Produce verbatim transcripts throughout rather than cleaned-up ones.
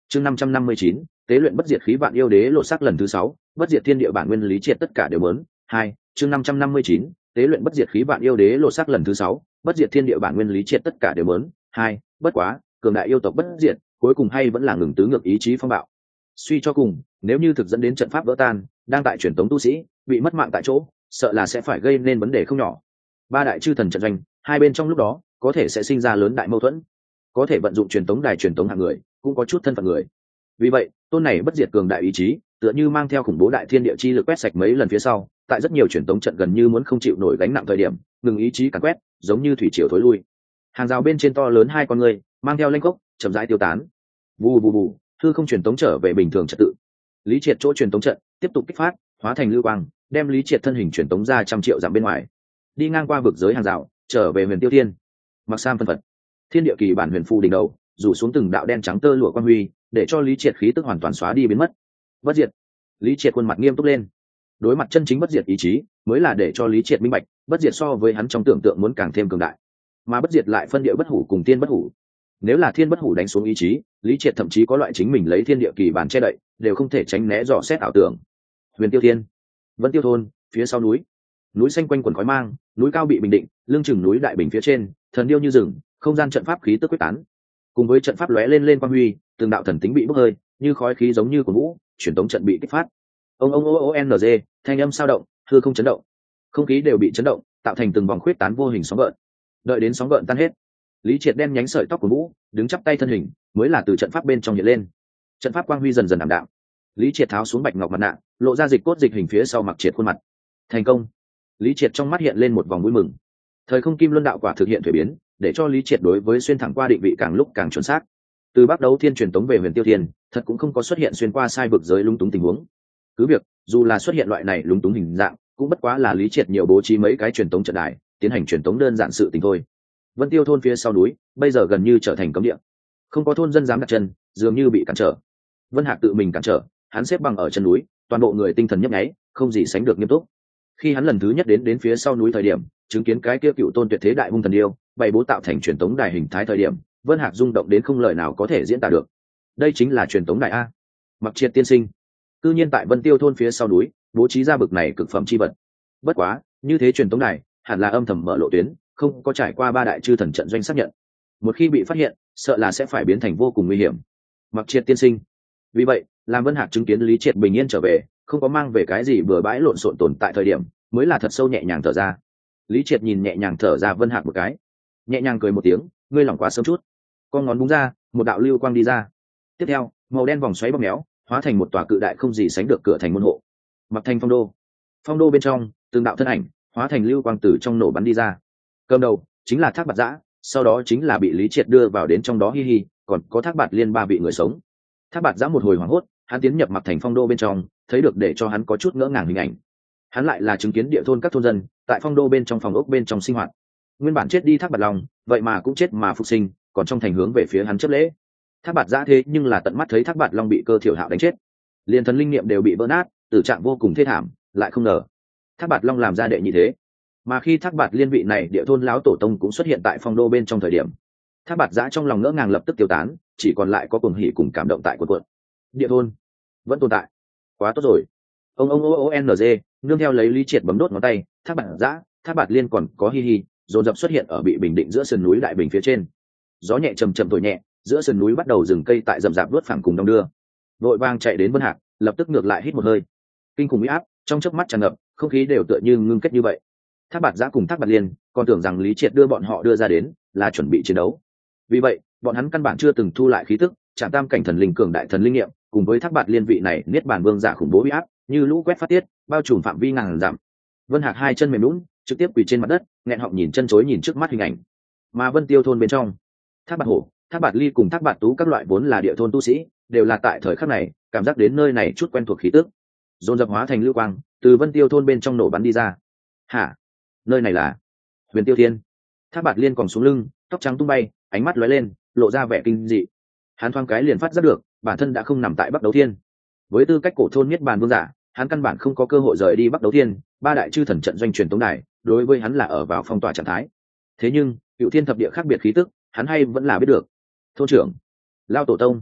chương năm trăm năm mươi chín tế luyện bất diệt khí vạn yêu đế lộ sắc lần thứ sáu, bất diệt thiên địa bản nguyên lý triệt tất cả đều muốn. Hai, chương năm trăm năm mươi chín tế luyện bất diệt khí vạn yêu đế lộ sắc lần thứ sáu, bất diệt thiên địa bản nguyên lý triệt tất cả đều muốn. Hai, bất quá cường đại yêu tộc bất diệt cuối cùng hay vẫn là ngừng tứ ngược ý chí phong bạo. Suy cho cùng, nếu như thực dẫn đến trận pháp vỡ tan, đang tại truyền tống tu sĩ bị mất mạng tại chỗ, sợ là sẽ phải gây nên vấn đề không nhỏ. Ba đại chư thần trận doanh, hai bên trong lúc đó có thể sẽ sinh ra lớn đại mâu thuẫn. Có thể vận dụng truyền tống đài truyền tống hạng người, cũng có chút thân phận người. Vì vậy, tôn này bất diệt cường đại ý chí, tựa như mang theo khủng bố đại thiên địa chi lực quét sạch mấy lần phía sau, tại rất nhiều truyền tống trận gần như muốn không chịu nổi gánh nặng thời điểm, ngừng ý chí càn quét, giống như thủy triều thối lui. Hàng rào bên trên to lớn hai con người, mang theo lanh cốc, chậm rãi tiêu tán. Vù vù vù, hư không truyền tống trở về bình thường trật tự. Lý Triệt chỗ truyền tống trận tiếp tục kích phát, hóa thành lưu quang, đem Lý Triệt thân hình truyền tống ra trăm triệu dặm bên ngoài. Đi ngang qua vực giới hàng rào, trở về Huyền Tiêu Thiên. Mặc sam phân phật, thiên địa kỳ bản huyền phù đỉnh đầu, rủ xuống từng đạo đen trắng tơ lụa quang huy, để cho Lý Triệt khí tức hoàn toàn xóa đi biến mất. Bất diệt. Lý Triệt khuôn mặt nghiêm túc lên. Đối mặt chân chính bất diệt ý chí, mới là để cho Lý Triệt minh bạch, bất diệt so với hắn trong tưởng tượng muốn càng thêm cường đại. Mà bất diệt lại phân địa bất hủ cùng tiên bất hủ. Nếu là thiên bất hủ đánh xuống ý chí, Lý Triệt thậm chí có loại chính mình lấy thiên địa kỳ bản che đậy, đều không thể tránh né dò xét ảo tưởng. Huyền Tiêu Thiên, Vân Tiêu thôn, phía sau núi, núi xanh quanh quần khói mang, núi cao bị bình định, lưng chừng núi đại bình phía trên, thần điêu như rừng, không gian trận pháp khí tức quyết tán. Cùng với trận pháp lóe lên lên quang huy, từng đạo thần tính bị bốc hơi, như khói khí giống như của vũ, truyền tống trận bị kích phát. Ông ông o n g, thanh âm sao động, hư không chấn động, không khí đều bị chấn động, tạo thành từng vòng khuyết tán vô hình sóng gợn. Đợi đến sóng gợn tan hết, Lý Triệt đen nhánh sợi tóc của vũ, đứng chắp tay thân hình, mới là từ trận pháp bên trong hiện lên. Trận pháp quang huy dần dần ảm đạm. Lý Triệt tháo xuống bạch ngọc mặt nạ, lộ ra dịch cốt dịch hình phía sau mặc triệt khuôn mặt. Thành công. Lý Triệt trong mắt hiện lên một vòng vui mừng. Thời không kim luân đạo quả thực hiện thuế biến, để cho Lý Triệt đối với xuyên thẳng qua định vị càng lúc càng chuẩn xác. Từ Bắc Đấu Thiên truyền tống về Huyền Tiêu Thiên, thật cũng không có xuất hiện xuyên qua sai vực giới lung túng tình huống. Cứ việc, dù là xuất hiện loại này lung túng hình dạng, cũng bất quá là Lý Triệt nhiều bố trí mấy cái truyền tống trận đài, tiến hành truyền tống đơn giản sự tình thôi. Vân Tiêu thôn phía sau núi, bây giờ gần như trở thành cấm địa. Không có thôn dân dám đặt chân, dường như bị cản trở. Vân Hạc tự mình cản trở, hắn xếp bằng ở chân núi, toàn bộ người tinh thần nhấp nháy, không gì sánh được nghiêm túc. Khi hắn lần thứ nhất đến đến phía sau núi thời điểm, chứng kiến cái kia cựu tôn tuyệt thế đại hung thần điêu, bày bố tạo thành truyền tống đài hình thái thời điểm, Vân Hạc rung động đến không lời nào có thể diễn tả được. Đây chính là truyền tống đài a. Mặc Triệt tiên sinh, cư nhiên tại Vân Tiêu thôn phía sau núi, bố trí ra bực này cực phẩm chi vật. Bất quá, như thế truyền tống đài, hẳn là âm thầm mở lộ tuyến, không có trải qua ba đại chư thần trận doanh xác nhận. Một khi bị phát hiện, sợ là sẽ phải biến thành vô cùng nguy hiểm. Mặc Triệt tiên sinh. Vì vậy, làm Vân Hạc chứng kiến Lý Triệt bình yên trở về, không có mang về cái gì bừa bãi lộn xộn tồn tại thời điểm, mới là thật sâu nhẹ nhàng thở ra. Lý Triệt nhìn nhẹ nhàng thở ra Vân Hạc một cái, nhẹ nhàng cười một tiếng, ngươi lỏng quá sớm chút. Con ngón búng ra, một đạo lưu quang đi ra. Tiếp theo, màu đen vòng xoáy bóp méo, hóa thành một tòa cự đại không gì sánh được cửa thành môn hộ. Mặc Thành Phong Đô. Phong Đô bên trong, từng đạo thân ảnh, hóa thành lưu quang từ trong nổ bắn đi ra. Cầm đầu chính là Thác Bạt Giã, sau đó chính là bị Lý Triệt đưa vào đến trong đó hi hi, còn có Thác Bạt Liên ba vị người sống. Thác Bạt Giã một hồi hoảng hốt, hắn tiến nhập Mặc Thành Phong Đô bên trong, thấy được để cho hắn có chút ngỡ ngàng hình ảnh. Hắn lại là chứng kiến địa thôn các thôn dân tại Phong Đô bên trong phòng ốc bên trong sinh hoạt. Nguyên bản chết đi Thác Bạt Long, vậy mà cũng chết mà phục sinh, còn trong thành hướng về phía hắn chấp lễ. Thác Bạt Giã thế nhưng là tận mắt thấy Thác Bạt Long bị Cơ Thiểu Hạo đánh chết, liền thần linh nghiệm đều bị vỡ nát, tử trạng vô cùng thê thảm, lại không ngờ Thác Bạt Long làm ra đệ như thế. Mà khi Thác Bạt Liên vị này địa thôn lão tổ tông cũng xuất hiện tại Phong Đô bên trong thời điểm, Thác Bạt Giã trong lòng ngỡ ngàng lập tức tiêu tán, chỉ còn lại có cuồng hỉ cùng cảm động tại quần quận. Địa thôn vẫn tồn tại, quá tốt rồi. Ông ông o o n g, nương theo lấy Lý Triệt bấm đốt ngón tay, Thác Bạt Giã, Thác Bạt Liên còn có hi hi, dồn dập xuất hiện ở bị bình định giữa sườn núi đại bình phía trên. Gió nhẹ trầm trầm thổi nhẹ, giữa sườn núi bắt đầu rừng cây tại rậm rạp đuốt phẳng cùng đông đưa. Vội vàng chạy đến Vân Hạc, lập tức ngược lại hít một hơi. Kinh khủng uy áp trong chớp mắt tràn ngập, không khí đều tựa như ngưng kết như vậy. Thác Bạt Giã cùng Thác Bạt Liên còn tưởng rằng Lý Triệt đưa bọn họ đưa ra đến là chuẩn bị chiến đấu. Vì vậy, bọn hắn căn bản chưa từng thu lại khí tức, chạm tam cảnh thần linh cường đại thần linh nghiệm, cùng với Thác Bạt Liên vị này niết bàn vương giả khủng bố uy áp, như lũ quét phát tiết, bao trùm phạm vi ngàn dặm. Vân Hạc hai chân mềm nhũn, trực tiếp quỳ trên mặt đất, nghẹn họng nhìn chân chối nhìn trước mắt hình ảnh. Mà Vân Tiêu thôn bên trong, Thác Bạt Hổ, Thác Bạt Ly cùng Thác Bạt Tú các loại vốn là địa thôn tu sĩ, đều là tại thời khắc này, cảm giác đến nơi này chút quen thuộc khí tức, dồn dập hóa thành lưu quang, từ Vân Tiêu thôn bên trong nổ bắn đi ra. Hả? Nơi này là Huyền Tiêu Thiên. Thác Bạt Liên còn xuống lưng, tóc trắng tung bay, ánh mắt lóe lên, lộ ra vẻ kinh dị. Hắn thoáng cái liền phát giác được, bản thân đã không nằm tại Bắc Đấu Thiên. Với tư cách cổ thôn niết bàn vương giả, hắn căn bản không có cơ hội rời đi Bắc Đấu Thiên, ba đại chư thần trận doanh truyền tống đài, đối với hắn là ở vào phong tỏa trạng thái. Thế nhưng, Cựu Thiên thập địa khác biệt khí tức, hắn hay vẫn là biết được. Thôn trưởng, Lao tổ tông,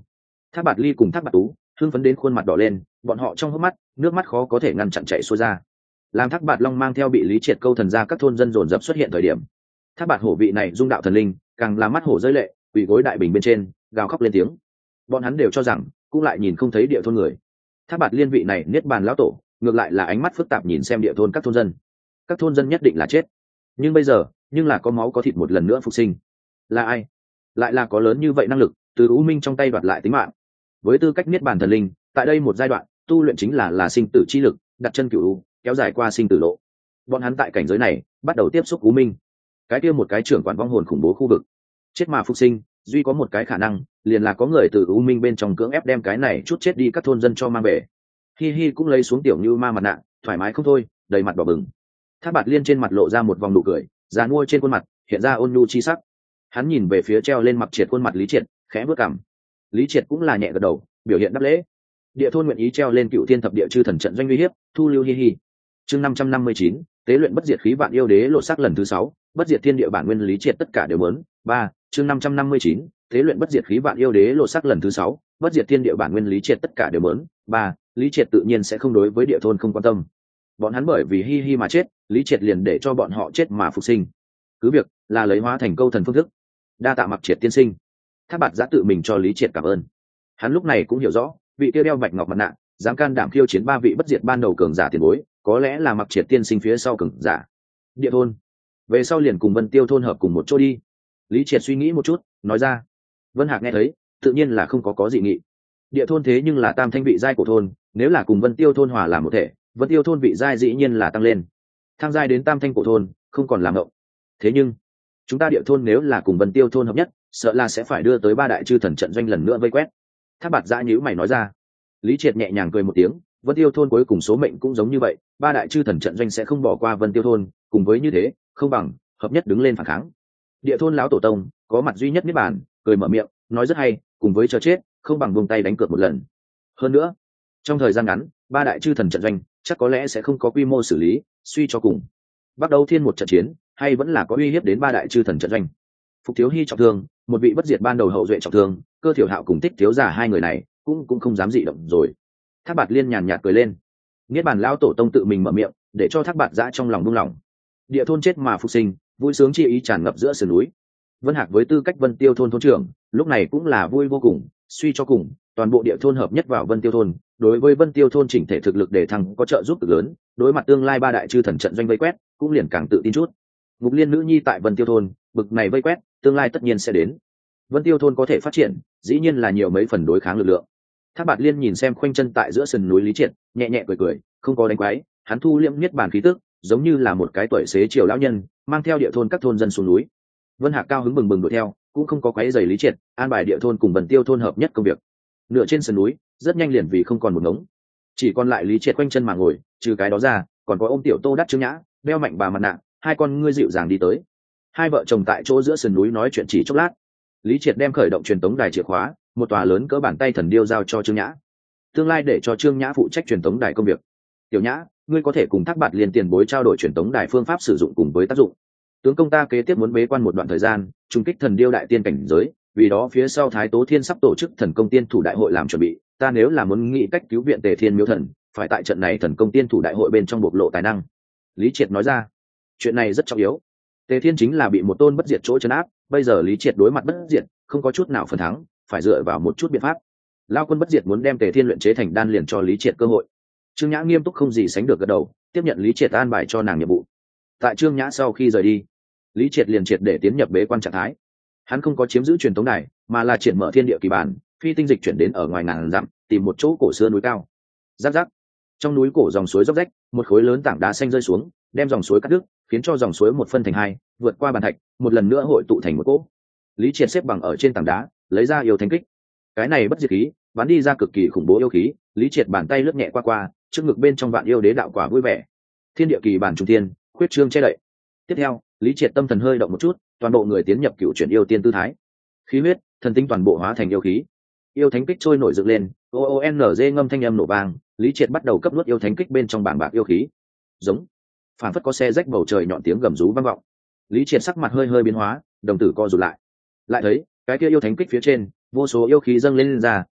Thác Bạt Ly cùng Thác Bạt Tú hưng phấn đến khuôn mặt đỏ lên, bọn họ trong hốc mắt nước mắt khó có thể ngăn chặn chảy xuôi ra. Làm Thác Bạt Long mang theo bị Lý Triệt câu thần ra các thôn dân dồn dập xuất hiện thời điểm, Thác Bạt Hổ vị này dung đạo thần linh càng là mắt hổ rơi lệ, quỳ gối đại bình bên trên gào khóc lên tiếng. Bọn hắn đều cho rằng cũng lại nhìn không thấy địa thôn người. Thác Bạt Liên vị này niết bàn lão tổ ngược lại là ánh mắt phức tạp nhìn xem địa thôn các thôn dân. Các thôn dân nhất định là chết, nhưng bây giờ nhưng là có máu có thịt một lần nữa phục sinh. Là ai? Lại là có lớn như vậy năng lực từ U Minh trong tay đoạt lại tính mạng. Với tư cách niết bàn thần linh, tại đây một giai đoạn tu luyện chính là là sinh tử chi lực, đặt chân cửu u, kéo dài qua sinh tử lộ. Bọn hắn tại cảnh giới này bắt đầu tiếp xúc U Minh, cái kia một cái trưởng quản vong hồn khủng bố khu vực. Chết mà phục sinh, duy có một cái khả năng, liền là có người từ U Minh bên trong cưỡng ép đem cái này chút chết đi các thôn dân cho mang về. Hi Hi cũng lấy xuống tiểu như ma mặt nạ, thoải mái không thôi, đầy mặt đỏ bừng. Thác Bạt Liên trên mặt lộ ra một vòng nụ cười, già nuôi trên khuôn mặt hiện ra ôn nhu chi sắc. Hắn nhìn về phía treo lên mặc triệt khuôn mặt Lý Triệt, khẽ bước cằm. Lý Triệt cũng là nhẹ gật đầu, biểu hiện đáp lễ. Địa thôn nguyện ý treo lên cựu thiên thập địa chư thần trận doanh uy hiếp, thu lưu Hi Hi. Chương năm trăm năm mươi chín, tế luyện bất diệt khí vạn yêu đế lộ sắc lần thứ sáu, bất diệt thiên địa bản nguyên Lý Triệt tất cả đều muốn. Ba, chương năm trăm năm mươi chín, tế luyện bất diệt khí vạn yêu đế lộ sắc lần thứ sáu, bất diệt thiên địa bản nguyên Lý Triệt tất cả đều muốn. Ba, Lý Triệt tự nhiên sẽ không đối với địa thôn không quan tâm. Bọn hắn bởi vì Hi Hi mà chết, Lý Triệt liền để cho bọn họ chết mà phục sinh. Cứ việc là lấy hóa thành câu thần phương thức. Đa tạ Mặc Triệt tiên sinh. Thác Bạt Giã tự mình cho Lý Triệt cảm ơn. Hắn lúc này cũng hiểu rõ, vị tiêu đeo bạch ngọc mặt nạ, dám can đảm khiêu chiến ba vị bất diệt ban đầu cường giả tiền bối, có lẽ là Mặc Triệt tiên sinh phía sau cường giả. Địa thôn, về sau liền cùng Vân Tiêu thôn hợp cùng một chỗ đi. Lý Triệt suy nghĩ một chút, nói ra. Vân Hạc nghe thấy, tự nhiên là không có có dị nghị. Địa thôn thế nhưng là tam thanh vị giai của thôn, nếu là cùng Vân Tiêu thôn hòa làm một thể, Vân Tiêu thôn vị giai dĩ nhiên là tăng lên. Thang giai đến tam thanh của thôn, không còn làm ngộng. Thế nhưng, chúng ta địa thôn nếu là cùng Vân Tiêu thôn hợp nhất, sợ là sẽ phải đưa tới ba đại chư thần trận doanh lần nữa vây quét. Thác Bạt Giã nhíu mày nói ra. Lý Triệt nhẹ nhàng cười một tiếng, Vân Tiêu thôn cuối cùng số mệnh cũng giống như vậy, ba đại chư thần trận doanh sẽ không bỏ qua Vân Tiêu thôn, cùng với như thế, không bằng hợp nhất đứng lên phản kháng. Địa thôn lão tổ tông có mặt duy nhất niết bàn, cười mở miệng, nói rất hay, cùng với chờ chết, không bằng buông tay đánh cược một lần. Hơn nữa, trong thời gian ngắn, ba đại chư thần trận doanh chắc có lẽ sẽ không có quy mô xử lý, suy cho cùng, bắt đầu thiên một trận chiến, hay vẫn là có uy hiếp đến ba đại chư thần trận doanh. Phục Thiếu Hy trọng thương, một vị bất diệt ban đầu hậu duệ trọng thương, Cơ Thiểu Hạo cùng Thích Thiếu giả hai người này cũng cũng không dám dị động rồi. Thác Bạt Liên nhàn nhạt cười lên. Niết bàn lão tổ tông tự mình mở miệng, để cho Thác Bạt Giã trong lòng buông lỏng. Địa thôn chết mà phục sinh, vui sướng chi ý tràn ngập giữa sườn núi. Vân Hạc với tư cách Vân Tiêu thôn thôn trưởng, lúc này cũng là vui vô cùng, suy cho cùng, toàn bộ địa thôn hợp nhất vào Vân Tiêu thôn, đối với Vân Tiêu thôn chỉnh thể thực lực để thăng có trợ giúp cực lớn, đối mặt tương lai ba đại chư thần trận doanh vây quét, cũng liền càng tự tin chút. Ngục Liên nữ nhi tại Vân Tiêu thôn, bực này vây quét, tương lai tất nhiên sẽ đến. Vân Tiêu thôn có thể phát triển, dĩ nhiên là nhiều mấy phần đối kháng lực lượng. Thác Bạt Liên nhìn xem khoanh chân tại giữa sườn núi Lý Triệt, nhẹ nhẹ cười cười, không có đánh quái, hắn thu liễm niết bàn khí tức, giống như là một cái tuổi xế chiều lão nhân, mang theo địa thôn các thôn dân xuống núi. Vân Hạc cao hứng bừng bừng đuổi theo, cũng không có quấy rầy Lý Triệt, an bài địa thôn cùng Vân Tiêu thôn hợp nhất công việc. Nửa trên sườn núi, rất nhanh liền vì không còn một ngống, chỉ còn lại Lý Triệt quanh chân mà ngồi, trừ cái đó ra, còn có ôm tiểu Tô Đắc Trương Nhã, đeo mạnh bà mặt nạ, hai con ngươi dịu dàng đi tới. Hai vợ chồng tại chỗ giữa sườn núi nói chuyện chỉ chốc lát. Lý Triệt đem khởi động truyền tống đài chìa khóa, một tòa lớn cỡ bàn tay thần điêu giao cho Trương Nhã. Tương lai để cho Trương Nhã phụ trách truyền tống đài công việc. Tiểu Nhã, ngươi có thể cùng Thác Bạt Liên tiền bối trao đổi truyền tống đài phương pháp sử dụng cùng với tác dụng. Tướng công ta kế tiếp muốn bế quan một đoạn thời gian, trùng kích thần điêu đại tiên cảnh giới, vì đó phía sau Thái Tố Thiên sắp tổ chức thần công tiên thủ đại hội làm chuẩn bị, ta nếu là muốn nghĩ cách cứu viện Tề Thiên Miếu Thần, phải tại trận này thần công tiên thủ đại hội bên trong bộc lộ tài năng. Lý Triệt nói ra, chuyện này rất trọng yếu. Tề Thiên chính là bị một tôn bất diệt chỗ trấn áp, bây giờ Lý Triệt đối mặt bất diệt, không có chút nào phần thắng, phải dựa vào một chút biện pháp. Lao quân bất diệt muốn đem Tề Thiên luyện chế thành đan liền cho Lý Triệt cơ hội. Trương Nhã nghiêm túc không gì sánh được gật đầu, tiếp nhận Lý Triệt an bài cho nàng nhiệm vụ. Tại Trương Nhã sau khi rời đi, Lý Triệt liền triệt để tiến nhập bế quan trạng thái. Hắn không có chiếm giữ truyền tống đài, mà là triển mở thiên địa kỳ bản, phi tinh dịch chuyển đến ở ngoài ngàn dặm, tìm một chỗ cổ xưa núi cao. Rắc rắc. Trong núi cổ dòng suối róc rách, một khối lớn tảng đá xanh rơi xuống, đem dòng suối cắt đứt, khiến cho dòng suối một phân thành hai, vượt qua bàn thạch, một lần nữa hội tụ thành một cỗ. Lý Triệt xếp bằng ở trên tảng đá, lấy ra yêu thánh kích. Cái này bất diệt khí, bắn đi ra cực kỳ khủng bố yêu khí, Lý Triệt bàn tay lướt nhẹ qua qua, trước ngực bên trong vạn yêu đế đạo quả vui vẻ. Thiên địa kỳ bản trùng thiên, khuyết trương che đậy. Tiếp theo, Lý Triệt tâm thần hơi động một chút, toàn bộ người tiến nhập cựu chuyển yêu tiên tư thái. Khí huyết, thần tinh toàn bộ hóa thành yêu khí. Yêu thánh kích trôi nổi dựng lên, o o n g ngâm thanh âm nổ vang, Lý Triệt bắt đầu cấp nuốt yêu thánh kích bên trong bảng bạc yêu khí. Giống, phản phất có xe rách bầu trời nhọn tiếng gầm rú vang vọng. Lý Triệt sắc mặt hơi hơi biến hóa, đồng tử co rụt lại. Lại thấy, cái kia yêu thánh kích phía trên, vô số yêu khí dâng lên, lên ra,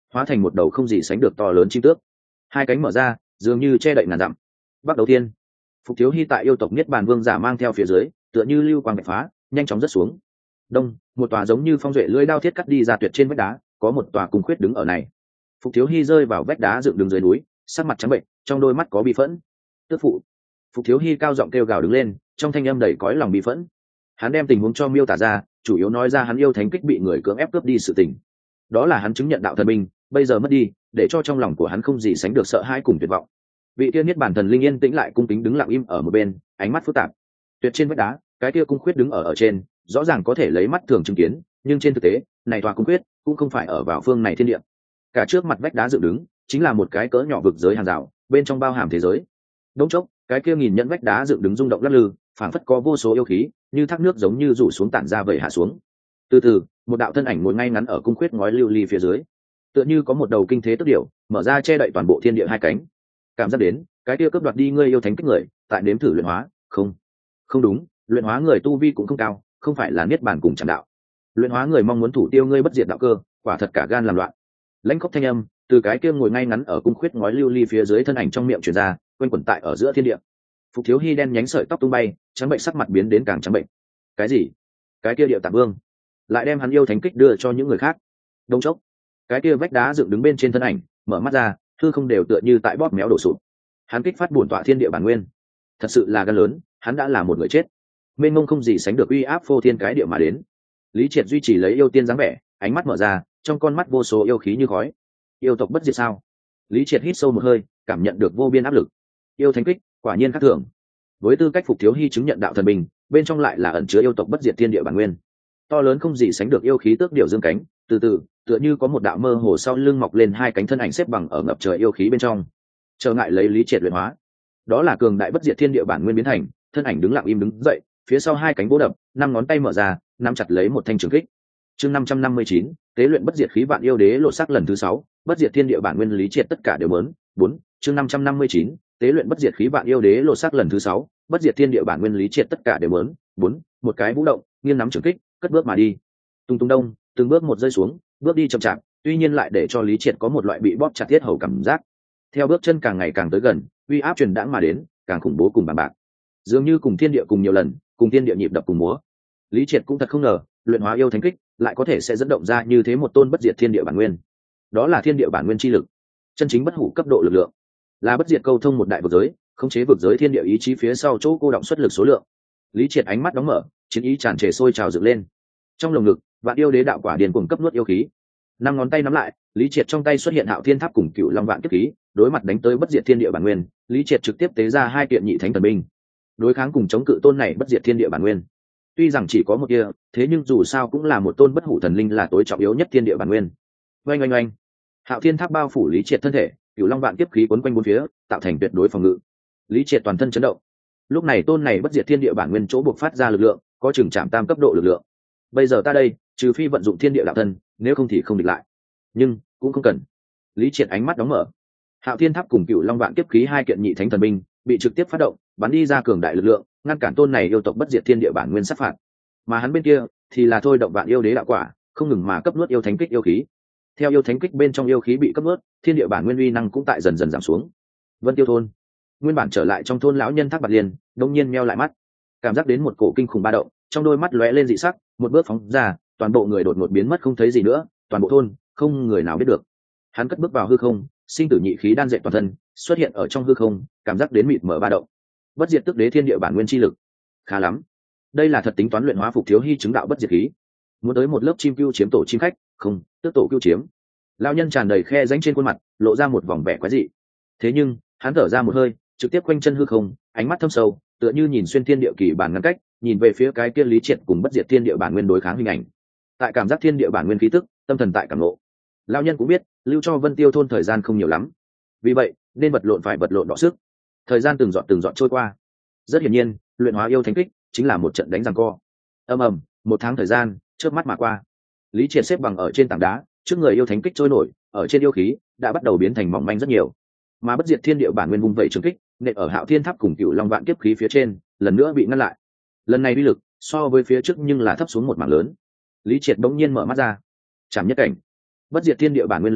hóa thành một đầu không gì sánh được to lớn chim tước, hai cánh mở ra dường như che đậy ngàn dặm. Bắt đầu tiên, Phục Thiếu Hy tại yêu tộc Niết Bàn Vương giả mang theo phía dưới, tựa như lưu quang bạch phá, nhanh chóng rớt xuống. Đông, một tòa giống như phong duệ lưỡi đao thiết cắt đi ra tuyệt trên vách đá, có một tòa cung khuyết đứng ở này. Phục Thiếu Hy rơi vào vách đá dựng đứng dưới núi, sắc mặt trắng bệnh, trong đôi mắt có bi phẫn. Tước phụ. Phục Thiếu Hy cao giọng kêu gào đứng lên, trong thanh âm đầy cõi lòng bi phẫn. Hắn đem tình huống cho miêu tả ra, chủ yếu nói ra hắn yêu thánh kích bị người cưỡng ép cướp đi sự tình. Đó là hắn chứng nhận đạo thần binh, bây giờ mất đi, để cho trong lòng của hắn không gì sánh được sợ hãi cùng tuyệt vọng. Vị tiên Niết Bàn thần linh yên tĩnh lại cung kính đứng lặng im ở một bên, ánh mắt phức tạp. Tuyệt trên vách đá, cái kia cung khuyết đứng ở ở trên, rõ ràng có thể lấy mắt thường chứng kiến, nhưng trên thực tế, này tòa cung khuyết cũng không phải ở vào phương này thiên địa. Cả trước mặt vách đá dựng đứng, chính là một cái cỡ nhỏ vực giới hàng rào, bên trong bao hàm thế giới. Đống chốc, cái kia nghìn nhẫn vách đá dựng đứng rung động lắc lư, phảng phất có vô số yêu khí, như thác nước giống như rủ xuống tản ra vẩy hạ xuống. Từ từ, một đạo thân ảnh ngồi ngay ngắn ở cung khuyết ngói lưu ly phía dưới, tựa như có một đầu kinh thế tức điểu, mở ra che đậy toàn bộ thiên địa hai cánh. Cảm giác đến, cái kia cướp đoạt đi ngươi yêu thánh kích người, tại nếm thử luyện hóa, không, không đúng, luyện hóa người tu vi cũng không cao, không phải là niết bàn cùng chẳng đạo. Luyện hóa người mong muốn thủ tiêu ngươi bất diệt đạo cơ, quả thật cả gan làm loạn. Lãnh khốc thanh âm từ cái kia ngồi ngay ngắn ở cung khuyết ngói lưu ly phía dưới thân ảnh trong miệng truyền ra, quanh quẩn tại ở giữa thiên địa. Phục Thiếu Hy đen nhánh sợi tóc tung bay, trắng bệnh sắc mặt biến đến càng trắng bệnh. Cái gì? Cái kia điệu tạng vương lại đem hắn yêu thánh kích đưa cho những người khác. Đông chốc, cái kia vách đá dựng đứng bên trên thân ảnh mở mắt ra, hư không đều tựa như tại bóp méo đổ sụp. Hắn kích phát bổn tọa thiên địa bản nguyên, thật sự là gan lớn, hắn đã là một người chết. Mênh mông không gì sánh được uy áp phô thiên cái địa mà đến. Lý Triệt duy trì lấy yêu tiên dáng vẻ, ánh mắt mở ra, trong con mắt vô số yêu khí như khói. Yêu tộc bất diệt sao? Lý Triệt hít sâu một hơi, cảm nhận được vô biên áp lực. Yêu thánh kích, quả nhiên khác thường. Với tư cách Phục Thiếu Hy chứng nhận đạo thần bình, bên trong lại là ẩn chứa yêu tộc bất diệt thiên địa bản nguyên. To lớn không gì sánh được yêu khí tước điểu dương cánh, từ từ, tựa như có một đạo mơ hồ sau lưng mọc lên hai cánh thân ảnh xếp bằng ở ngập trời yêu khí bên trong. Trở ngại lấy Lý Triệt luyện hóa. Đó là cường đại bất diệt thiên địa bản nguyên biến thành, thân ảnh đứng lặng im đứng dậy, phía sau hai cánh vỗ đập, năm ngón tay mở ra, nắm chặt lấy một thanh trường kích. Chương năm trăm năm mươi chín, tế luyện bất diệt khí vạn yêu đế lộ sắc lần thứ sáu, bất diệt thiên địa bản nguyên Lý Triệt tất cả đều muốn. Bốn, chương năm trăm năm mươi chín, tế luyện bất diệt khí vạn yêu đế lộ sắc lần thứ sáu, bất diệt thiên địa bản nguyên Lý Triệt tất cả đều muốn. Bốn, một cái vũ động, nghiêng nắm trường kích, cất bước mà đi. Tung tung đông, từng bước một rơi xuống, bước đi chậm chạp, tuy nhiên lại để cho Lý Triệt có một loại bị bóp chặt thiết hầu cảm giác. Theo bước chân càng ngày càng tới gần, uy áp truyền đãng mà đến, càng khủng bố cùng bằng bạc, dường như cùng thiên địa cùng nhiều lần, cùng thiên địa nhịp đập cùng múa. Lý Triệt cũng thật không ngờ, luyện hóa yêu thánh kích lại có thể sẽ dẫn động ra như thế một tôn bất diệt thiên địa bản nguyên. Đó là thiên địa bản nguyên chi lực, chân chính bất hủ cấp độ lực lượng, là bất diệt câu thông một đại vực giới, khống chế vực giới thiên địa ý chí phía sau chỗ cô động xuất lực số lượng. Lý Triệt ánh mắt đóng mở, chiến ý tràn trề sôi trào dựng lên. Trong lồng ngực, vạn yêu đế đạo quả điền cuồng cấp nuốt yêu khí. Năm ngón tay nắm lại, Lý Triệt trong tay xuất hiện Hạo Thiên Tháp cùng Cựu Long Vạn Kiếp Khí, đối mặt đánh tới bất diệt thiên địa bản nguyên, Lý Triệt trực tiếp tế ra hai kiện nhị thánh thần binh, đối kháng cùng chống cự tôn này bất diệt thiên địa bản nguyên. Tuy rằng chỉ có một kia, thế nhưng dù sao cũng là một tôn bất hủ thần linh là tối trọng yếu nhất thiên địa bản nguyên. Oanh oanh oanh, Hạo Thiên Tháp bao phủ Lý Triệt thân thể, Cựu Long Vạn Kiếp Khí quấn quanh bốn phía, tạo thành tuyệt đối phòng ngự. Lý Triệt toàn thân chấn động. Lúc này tôn này bất diệt thiên địa bản nguyên chỗ buộc phát ra lực lượng, có chừng chạm tam cấp độ lực lượng. Bây giờ ta đây, trừ phi vận dụng thiên địa đạo thân, nếu không thì không địch lại. Nhưng cũng không cần. Lý Triệt ánh mắt đóng mở. Hạo Thiên Tháp cùng Cựu Long Vạn Kiếp Khí hai kiện nhị thánh thần binh bị trực tiếp phát động, bắn đi ra cường đại lực lượng, ngăn cản tôn này yêu tộc bất diệt thiên địa bản nguyên sát phạt. Mà hắn bên kia thì là thôi động vạn yêu đế đạo quả, không ngừng mà cấp nuốt yêu thánh kích yêu khí. Theo yêu thánh kích bên trong yêu khí bị cấp nuốt, thiên địa bản nguyên uy năng cũng tại dần dần giảm xuống. Vân Tiêu thôn, nguyên bản trở lại trong thôn lão nhân Thác Bạt Liên, đột nhiên meo lại mắt, cảm giác đến một cổ kinh khủng ba động, trong đôi mắt lóe lên dị sắc, một bước phóng ra, toàn bộ người đột ngột biến mất không thấy gì nữa, toàn bộ thôn không người nào biết được. Hắn cất bước vào hư không, sinh tử nhị khí đan dệt toàn thân, xuất hiện ở trong hư không, cảm giác đến mịt mở ba động. Bất diệt tức đế thiên địa bản nguyên chi lực, khá lắm. Đây là thật tính toán luyện hóa Phục Thiếu Hy chứng đạo bất diệt khí. Muốn tới một lớp chim cưu chiếm tổ chim khách, không, tước tổ cưu chiếm. Lão nhân tràn đầy khe rãnh trên khuôn mặt, lộ ra một vòng vẻ quái dị. Thế nhưng, hắn thở ra một hơi, trực tiếp quanh chân hư không, ánh mắt thâm sâu, tựa như nhìn xuyên thiên địa kỳ bản ngăn cách, nhìn về phía cái kia Lý Triệt cùng bất diệt thiên địa bản nguyên đối kháng hình ảnh. Tại cảm giác thiên địa bản nguyên khí tức, tâm thần tại cảm ngộ. Lão nhân cũng biết, lưu cho Vân Tiêu thôn thời gian không nhiều lắm. Vì vậy, nên vật lộn phải vật lộn đọ sức. Thời gian từng giọt từng giọt trôi qua. Rất hiển nhiên, luyện hóa yêu thánh kích chính là một trận đánh giằng co. Ầm ầm, một tháng thời gian chớp mắt mà qua. Lý Triệt xếp bằng ở trên tảng đá, trước người yêu thánh kích trôi nổi, ở trên yêu khí đã bắt đầu biến thành mỏng manh rất nhiều. Mà bất diệt thiên địa bản nguyên vung vẩy trường kích, nện ở Hạo Thiên Tháp cùng Cựu Long Vạn Kiếp Khí phía trên, lần nữa bị ngăn lại. Lần này uy lực so với phía trước nhưng là thấp xuống một mảng lớn. Lý Triệt bỗng nhiên mở mắt ra. Chạm nhất cảnh, bất diệt thiên địa bản nguyên lực lượng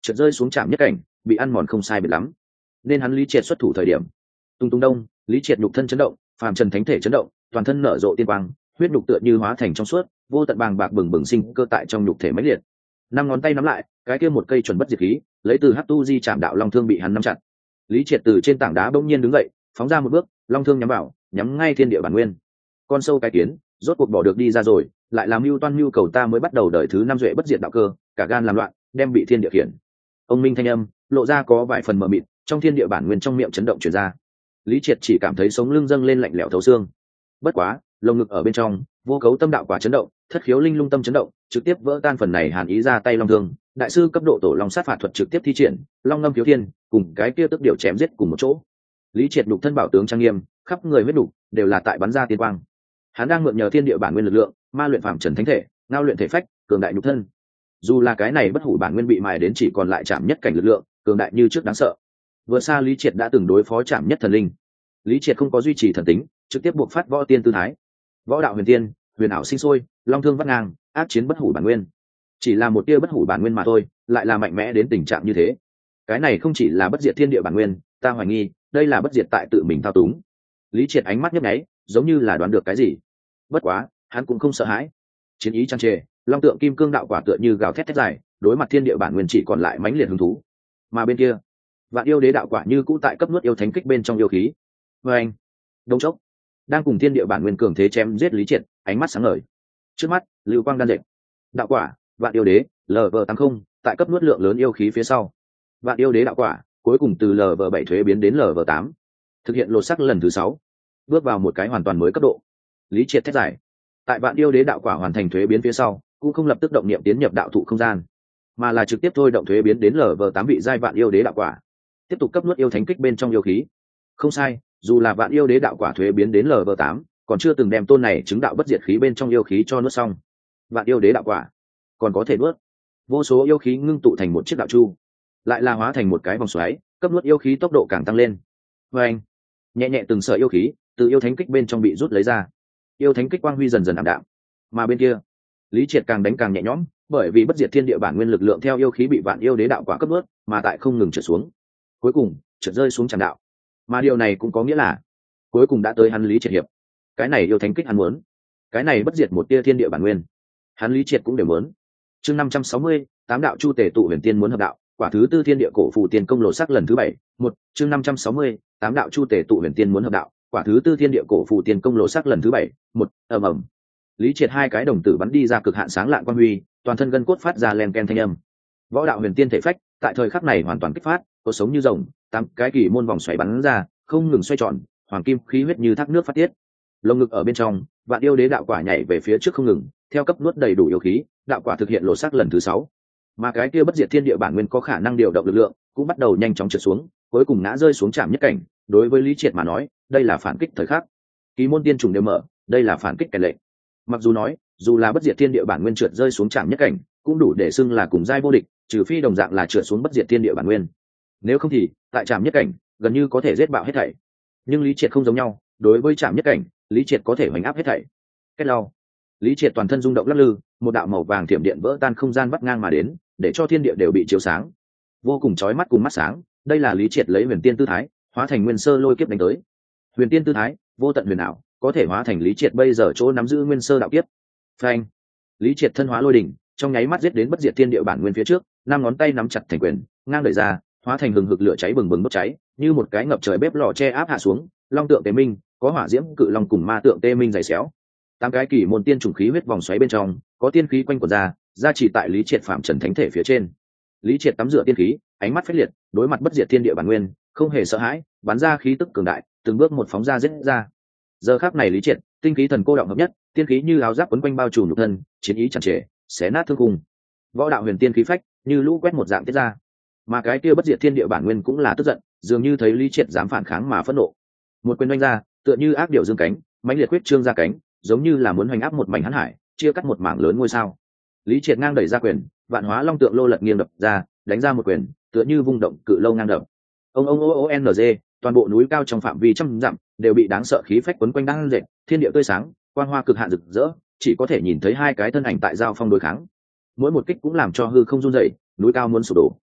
trượt rơi xuống trạm nhất cảnh, bị ăn mòn không sai biệt lắm. Nên hắn Lý Triệt xuất thủ thời điểm, tung tung đông, Lý Triệt nhục thân chấn động, phàm trần thánh thể chấn động, toàn thân nở rộ tiên quang, huyết nhục tựa như hóa thành trong suốt, vô tận bàng bạc bừng bừng sinh cơ tại trong nhục thể mãnh liệt. Năm ngón tay nắm lại, cái kia một cây chuẩn bất diệt khí, lấy từ hắc tu di chạm đạo long thương bị hắn nắm chặt. Lý Triệt từ trên tảng đá bỗng nhiên đứng dậy, phóng ra một bước, long thương nhắm vào, nhắm ngay thiên địa bản nguyên. Con sâu cái kiến, rốt cuộc bỏ được đi ra rồi, lại làm mưu toan mưu cầu ta mới bắt đầu đời thứ năm duệ bất diệt đạo cơ, cả gan làm loạn, đem bị thiên địa khiển. Ông minh thanh âm, lộ ra có vài phần mờ mịt, trong thiên địa bản nguyên trong miệng chấn động truyền ra. Lý Triệt chỉ cảm thấy sống lưng dâng lên lạnh lẽo thấu xương. Bất quá, lồng ngực ở bên trong, vô cấu tâm đạo quả chấn động, thất khiếu linh lung tâm chấn động, trực tiếp vỡ tan phần này hàn ý ra tay long thương. Đại sư cấp độ tổ long sát phạt thuật trực tiếp thi triển, long ngâm phiếu thiên, cùng cái kia tức điều chém giết cùng một chỗ. Lý Triệt đục thân bảo tướng trang nghiêm, khắp người huyết đủ, đều là tại bắn ra tiên quang. Hắn đang mượn nhờ thiên địa bản nguyên lực lượng, ma luyện phàm trần thánh thể, ngao luyện thể phách, cường đại nhục thân. Dù là cái này bất hủ bản nguyên bị mài đến chỉ còn lại chạm nhất cảnh lực lượng, cường đại như trước đáng sợ. Vừa xa Lý Triệt đã từng đối phó chạm nhất thần linh. Lý Triệt không có duy trì thần tính, trực tiếp buộc phát võ tiên tư thái. Võ đạo huyền tiên, huyền ảo sinh sôi, long thương vắt ngang, ác chiến bất hủ bản nguyên. Chỉ là một tia bất hủ bản nguyên mà thôi, lại là mạnh mẽ đến tình trạng như thế. Cái này không chỉ là bất diệt thiên địa bản nguyên, ta hoài nghi, đây là bất diệt tại tự mình thao túng. Lý Triệt ánh mắt nhấp nháy, giống như là đoán được cái gì. Bất quá, hắn cũng không sợ hãi. Chiến ý tràn trề, long tượng kim cương đạo quả tựa như gào thét thét dài, đối mặt thiên địa bản nguyên chỉ còn lại mãnh liệt hứng thú. Mà bên kia, vạn yêu đế đạo quả như cũ tại cấp nuốt yêu thánh kích bên trong yêu khí. Và anh, đông chốc, đang cùng thiên địa bản nguyên cường thế chém giết Lý Triệt, ánh mắt sáng ngời. Trước mắt, lưu quang đan dệt. Đạo quả, vạn yêu đế, lv tám không, tại cấp nuốt lượng lớn yêu khí phía sau. Vạn yêu đế đạo quả, cuối cùng từ lv bảy thuế biến đến lv tám, thực hiện lột sắc lần thứ sáu, bước vào một cái hoàn toàn mới cấp độ. Lý Triệt thét giải. Tại vạn yêu đế đạo quả hoàn thành thuế biến phía sau, cũng không lập tức động niệm tiến nhập đạo thụ không gian, mà là trực tiếp thôi động thuế biến đến lv tám vị giai vạn yêu đế đạo quả, tiếp tục cấp nuốt yêu thánh kích bên trong yêu khí. Không sai, dù là vạn yêu đế đạo quả thuế biến đến lv tám, còn chưa từng đem tôn này chứng đạo bất diệt khí bên trong yêu khí cho nuốt xong. Vạn yêu đế đạo quả còn có thể nuốt vô số yêu khí ngưng tụ thành một chiếc đạo chu, lại là hóa thành một cái vòng xoáy, cấp nuốt yêu khí tốc độ càng tăng lên. Và anh, nhẹ nhẹ từng sợi yêu khí từ yêu thánh kích bên trong bị rút lấy ra, yêu thánh kích quang huy dần dần ảm đạm. Mà bên kia, Lý Triệt càng đánh càng nhẹ nhõm, bởi vì bất diệt thiên địa bản nguyên lực lượng theo yêu khí bị vạn yêu đế đạo quả cấp nuốt, mà tại không ngừng trượt xuống, cuối cùng trượt rơi xuống tràn đạo. Mà điều này cũng có nghĩa là cuối cùng đã tới hắn Lý Triệt hiệp. Cái này yêu thánh kích hắn muốn, cái này bất diệt một tia thiên địa bản nguyên, hắn Lý Triệt cũng đều muốn. Chương năm trăm sáu mươi, tám đạo chu tề tụ huyền tiên muốn hợp đạo, quả thứ tư thiên địa cổ phù tiên công lộ sắc lần thứ bảy. Một, chương năm trăm sáu mươi, tám đạo chu tề tụ huyền tiên muốn hợp đạo, quả thứ tư thiên địa cổ phù tiên công lộ sắc lần thứ bảy. Một, ầm ầm. Lý Triệt hai cái đồng tử bắn đi ra cực hạn sáng lạng quang huy, toàn thân gân cốt phát ra len ken thanh âm. Võ đạo huyền tiên thể phách, tại thời khắc này hoàn toàn kích phát, có sống như rồng, tám cái kỳ môn vòng xoáy bắn ra, không ngừng xoay tròn, hoàng kim khí huyết như thác nước phát tiết. Lồng ngực ở bên trong, vạn yêu đế đạo quả nhảy về phía trước không ngừng, theo cấp nuốt đầy đủ yêu khí, đạo quả thực hiện lộ sắc lần thứ sáu. Mà cái kia bất diệt thiên địa bản nguyên có khả năng điều động lực lượng, cũng bắt đầu nhanh chóng trượt xuống, cuối cùng ngã rơi xuống trạm nhất cảnh. Đối với Lý Triệt mà nói, đây là phản kích thời khắc. Kỳ môn tiên trùng đều mở, đây là phản kích kèn lệnh. Mặc dù nói, dù là bất diệt thiên địa bản nguyên trượt rơi xuống trạm nhất cảnh, cũng đủ để xưng là cùng giai vô địch, trừ phi đồng dạng là trượt xuống bất diệt thiên địa bản nguyên. Nếu không thì, tại trạm nhất cảnh, gần như có thể giết bạo hết thảy. Nhưng Lý Triệt không giống nhau, đối với trạm nhất cảnh, Lý Triệt có thể hoành áp hết thảy. Kết lau, Lý Triệt toàn thân rung động lắc lư, một đạo màu vàng thiểm điện vỡ tan không gian vắt ngang mà đến, để cho thiên địa đều bị chiếu sáng, vô cùng chói mắt cùng mắt sáng. Đây là Lý Triệt lấy huyền tiên tư thái, hóa thành nguyên sơ lôi kiếp đánh tới. Huyền tiên tư thái, vô tận huyền ảo, có thể hóa thành Lý Triệt bây giờ chỗ nắm giữ nguyên sơ đạo kiếp. Phanh! Lý Triệt thân hóa lôi đỉnh, trong nháy mắt giết đến bất diệt thiên địa bản nguyên phía trước, năm ngón tay nắm chặt thành quyền, ngang đẩy ra, hóa thành hừng hực lửa cháy bừng bừng bốc cháy, như một cái ngập trời bếp lò che áp hạ xuống. Long tượng tế minh, có hỏa diễm cự long cùng ma tượng tê minh dày xéo. Tám cái kỳ môn tiên trùng khí huyết vòng xoáy bên trong, có tiên khí quanh quẩn ra, gia trì tại Lý Triệt phạm trần thánh thể phía trên. Lý Triệt tắm rửa tiên khí, ánh mắt phách liệt, đối mặt bất diệt thiên địa bản nguyên, không hề sợ hãi, bắn ra khí tức cường đại, từng bước một phóng ra giết ra. Giờ khắc này Lý Triệt, tinh khí thần cô động hợp nhất, tiên khí như áo giáp quấn quanh bao trùm nhục thân, chiến ý tràn trề, xé nát thương khung. Võ đạo huyền tiên khí phách, như lũ quét một dạng tiết ra. Mà cái kia bất diệt thiên địa bản nguyên cũng là tức giận, dường như thấy Lý Triệt dám phản kháng mà phẫn nộ. Một quyền đánh ra, tựa như ác điểu dương cánh, mãnh liệt huyết trương ra cánh, giống như là muốn hoành áp một mảnh hãn hải, chia cắt một mảng lớn ngôi sao. Lý Triệt ngang đẩy ra quyền, vạn hóa long tượng lô lật nghiêng đập ra, đánh ra một quyền, tựa như vung động cự lâu ngang đập. Ông ông o o n g, toàn bộ núi cao trong phạm vi trăm dặm đều bị đáng sợ khí phách quấn quanh đang dệt, thiên địa tươi sáng, quang hoa cực hạn rực rỡ, chỉ có thể nhìn thấy hai cái thân ảnh tại giao phong đối kháng. Mỗi một kích cũng làm cho hư không run rẩy, núi cao muốn sụp đổ.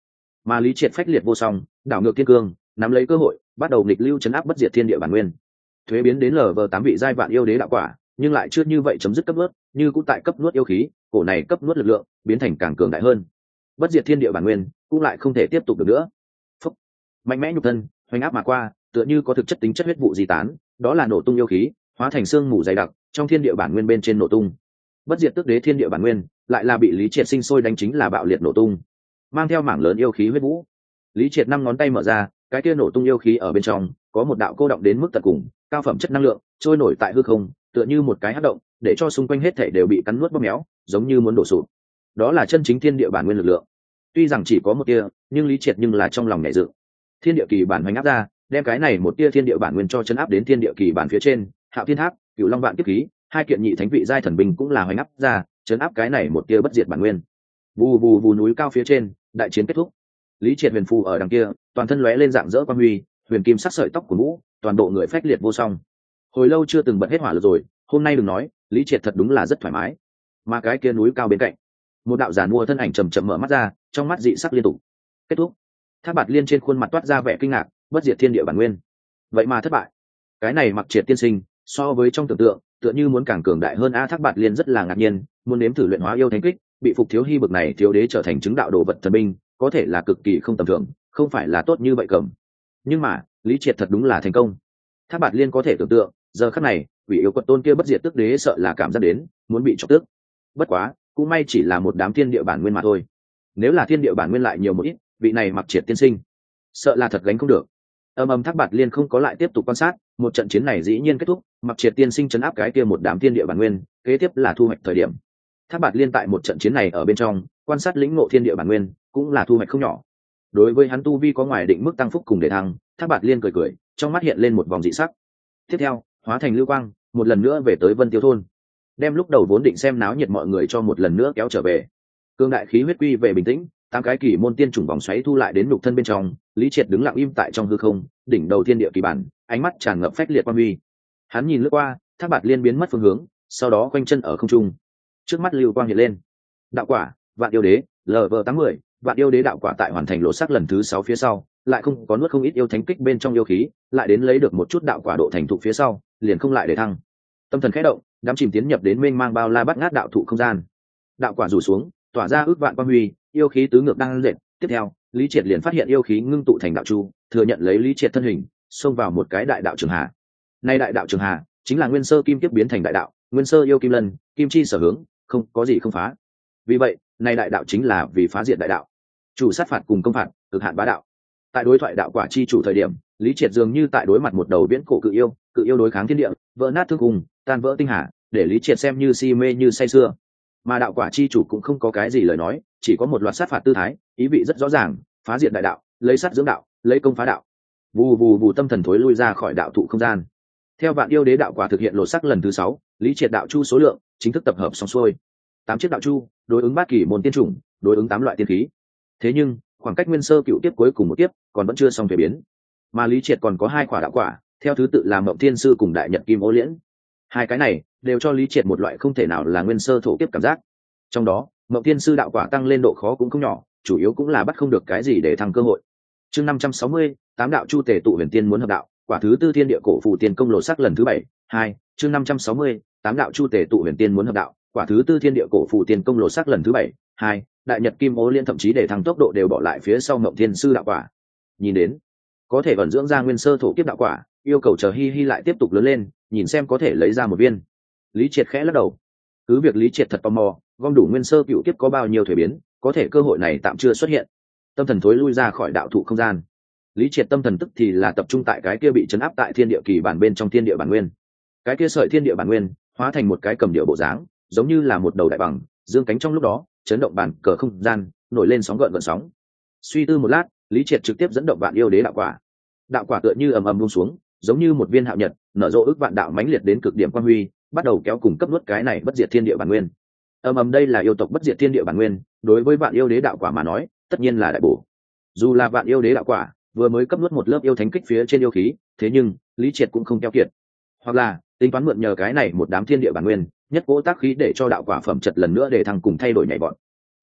mà lý triệt phách liệt vô song, đảo ngược thiên cương, nắm lấy cơ hội bắt đầu nghịch lưu chấn áp bất diệt thiên địa bản nguyên, thuế biến đến lv tám vị giai vạn yêu đế đạo quả, nhưng lại chưa như vậy chấm dứt cấp nuốt, như cũng tại cấp nuốt yêu khí, cổ này cấp nuốt lực lượng biến thành càng cường đại hơn, bất diệt thiên địa bản nguyên cũng lại không thể tiếp tục được nữa. Phúc. Mạnh mẽ nhục thân hoành áp mà qua, tựa như có thực chất tính chất huyết vụ di tán, đó là nổ tung yêu khí hóa thành xương mù dày đặc trong thiên địa bản nguyên bên trên nổ tung. Bất diệt tức đế thiên địa bản nguyên lại là bị lý triệt sinh sôi đánh chính là bạo liệt nổ tung, mang theo mảng lớn yêu khí huyết vũ. Lý triệt năm ngón tay mở ra, cái kia nổ tung yêu khí ở bên trong có một đạo cô động đến mức tận cùng cao phẩm chất năng lượng trôi nổi tại hư không, tựa như một cái hắc động, để cho xung quanh hết thảy đều bị cắn nuốt bóp méo, giống như muốn đổ sụp. Đó là chân chính thiên địa bản nguyên lực lượng. Tuy rằng chỉ có một tia, nhưng lý triệt nhưng là trong lòng nhảy dựng. Thiên địa kỳ bản hoành áp ra, đem cái này một tia thiên địa bản nguyên cho chấn áp đến thiên địa kỳ bản phía trên. Hạo thiên tháp, cửu long vạn kiếp khí, hai kiện nhị thánh vị giai thần binh cũng là hoành áp ra, chấn áp cái này một tia bất diệt bản nguyên. Vù vù vù núi cao phía trên, đại chiến kết thúc. Lý triệt huyền phù ở đằng kia, toàn thân lóe lên dạng dỡ quang huy, huyền kim sắc sợi tóc của mũ, toàn bộ người phách liệt vô song. Hồi lâu chưa từng bật hết hỏa lực rồi, hôm nay đừng nói, lý triệt thật đúng là rất thoải mái. Mà cái kia núi cao bên cạnh, một đạo giàn mua thân ảnh chầm chậm mở mắt ra, trong mắt dị sắc liên tục. Kết thúc. Thác bạt liên trên khuôn mặt toát ra vẻ kinh ngạc, bất diệt thiên địa bản nguyên, vậy mà thất bại. Cái này mặc triệt tiên sinh so với trong tưởng tượng tựa như muốn càng cường đại hơn a. Thác bạt liên rất là ngạc nhiên, muốn nếm thử luyện hóa yêu thánh kích, bị phục thiếu hy bực này thiếu đế trở thành chứng đạo đồ vật thần binh, có thể là cực kỳ không tầm thường, không phải là tốt như vậy cầm. Nhưng mà lý triệt thật đúng là thành công. Thác bạt liên có thể tưởng tượng giờ khắc này vị yêu quật tôn kia bất diệt tức đế sợ là cảm giác đến muốn bị chọc tức. Bất quá cũng may chỉ là một đám thiên địa bản nguyên mà thôi, nếu là thiên địa bản nguyên lại nhiều một ít, vị này mặc triệt tiên sinh sợ là thật gánh không được. Âm âm Thác bạt liên không có lại tiếp tục quan sát, một trận chiến này dĩ nhiên kết thúc, mặc triệt tiên sinh chấn áp cái kia một đám thiên địa bản nguyên, kế tiếp là thu hoạch thời điểm. Thác bạt liên tại một trận chiến này ở bên trong quan sát lĩnh ngộ thiên địa bản nguyên, cũng là thu hoạch không nhỏ. Đối với hắn tu vi có ngoài định mức tăng phúc cùng để thăng, Thác bạt liên cười cười, trong mắt hiện lên một vòng dị sắc. Tiếp theo hóa thành lưu quang, một lần nữa về tới Vân Tiêu thôn, đem lúc đầu vốn định xem náo nhiệt mọi người cho một lần nữa kéo trở về. Cương đại khí huyết quy về bình tĩnh, tám cái kỳ môn tiên chủng vòng xoáy thu lại đến nhục thân bên trong. Lý triệt đứng lặng im tại trong hư không, đỉnh đầu thiên địa kỳ bản, ánh mắt tràn ngập phách liệt quan huy. Hắn nhìn lướt qua, Thác bạt liên biến mất phương hướng, sau đó quanh chân ở không trung, trước mắt lưu quang hiện lên. Đạo quả vạn yêu đế lv tám mươi, vạn yêu đế đạo quả tại hoàn thành lộ sắc lần thứ sáu phía sau, lại không có nuốt không ít yêu thánh kích bên trong yêu khí, lại đến lấy được một chút đạo quả độ thành thụ phía sau, liền không lại để thăng. Tâm thần khẽ động, đám chìm tiến nhập đến mênh mang bao la bắt ngát đạo thụ không gian. Đạo quả rủ xuống, tỏa ra ước vạn quang huy, yêu khí tứ ngược đang dệt. Tiếp theo lý triệt liền phát hiện yêu khí ngưng tụ thành đạo chu, thừa nhận lấy lý triệt thân hình, xông vào một cái đại đạo trường hà. Nay đại đạo trường hà chính là nguyên sơ kim kiếp biến thành đại đạo, nguyên sơ yêu kim lân, kim chi sở hướng, không có gì không phá. Vì vậy nay đại đạo chính là vì phá diệt đại đạo, chủ sát phạt cùng công phạt, cực hạn bá đạo. Tại đối thoại đạo quả chi chủ thời điểm, lý triệt dường như tại đối mặt một đầu viễn cổ cự yêu, cự yêu đối kháng thiên địa, vỡ nát thương cùng, tan vỡ tinh hà, để lý triệt xem như si mê như say sưa. Mà đạo quả chi chủ cũng không có cái gì lời nói, chỉ có một loạt sát phạt tư thái, ý vị rất rõ ràng, phá diệt đại đạo, lấy sát dưỡng đạo, lấy công phá đạo. Vù vù vù tâm thần thối lui ra khỏi đạo thụ không gian. Theo vạn yêu đế đạo quả thực hiện lộ sắc lần thứ sáu, lý triệt đạo chu số lượng chính thức tập hợp xong xuôi. Tám chiếc đạo chu đối ứng bát kỳ môn tiên chủng, đối ứng tám loại tiên khí. Thế nhưng khoảng cách nguyên sơ cựu tiếp cuối cùng một tiếp còn vẫn chưa xong thuế biến, mà lý triệt còn có hai quả đạo quả, theo thứ tự là mộng thiên sư cùng đại nhật kim ô liễn. Hai cái này đều cho lý triệt một loại không thể nào là nguyên sơ thổ kiếp cảm giác. Trong đó mộng thiên sư đạo quả tăng lên độ khó cũng không nhỏ, chủ yếu cũng là bắt không được cái gì để thăng cơ hội. Chương năm trăm sáu mươi, tám đạo chu tề tụ huyền tiên muốn hợp đạo, quả thứ tư thiên địa cổ phù tiên công lộ sắc lần thứ bảy. Hai, chương năm trăm sáu mươi, tám đạo chu tề tụ huyền tiên muốn hợp đạo, quả thứ tư thiên địa cổ phù tiên công lộ sắc lần thứ bảy. Hai, đại nhật kim ô liên thậm chí để thăng tốc độ đều bỏ lại phía sau mộng thiên sư đạo quả. Nhìn đến có thể vận dưỡng ra nguyên sơ thổ kiếp đạo quả, yêu cầu chờ hi hi lại tiếp tục lớn lên, nhìn xem có thể lấy ra một viên. Lý triệt khẽ lắc đầu, cứ việc lý triệt thật tò mò gom đủ nguyên sơ cựu kiếp có bao nhiêu thuế biến, có thể cơ hội này tạm chưa xuất hiện. Tâm thần thối lui ra khỏi đạo thụ không gian, lý triệt tâm thần tức thì là tập trung tại cái kia bị chấn áp tại thiên địa kỳ bản bên trong thiên địa bản nguyên. Cái kia sợi thiên địa bản nguyên hóa thành một cái cầm điệu bộ dáng, giống như là một đầu đại bằng dương cánh, trong lúc đó chấn động bản cờ không gian, nổi lên sóng gợn gợn sóng. Suy tư một lát, lý triệt trực tiếp dẫn động vạn yêu đế đạo quả. Đạo quả tựa như ầm ầm buông xuống, giống như một viên hạo nhật, nở rộ ước vạn đạo mãnh liệt đến cực điểm quang huy, bắt đầu kéo cùng cấp nuốt cái này bất diệt thiên địa bản nguyên. Ầm ầm đây là yêu tộc bất diệt thiên địa bản nguyên, đối với vạn yêu đế đạo quả mà nói, tất nhiên là đại bổ. Dù là vạn yêu đế đạo quả vừa mới cấp nuốt một lớp yêu thánh kích phía trên yêu khí, thế nhưng lý triệt cũng không keo kiệt, hoặc là tính toán mượn nhờ cái này một đám thiên địa bản nguyên, nhất cố tác khí để cho đạo quả phẩm chất lần nữa để thăng cùng thay đổi nhảy vọt.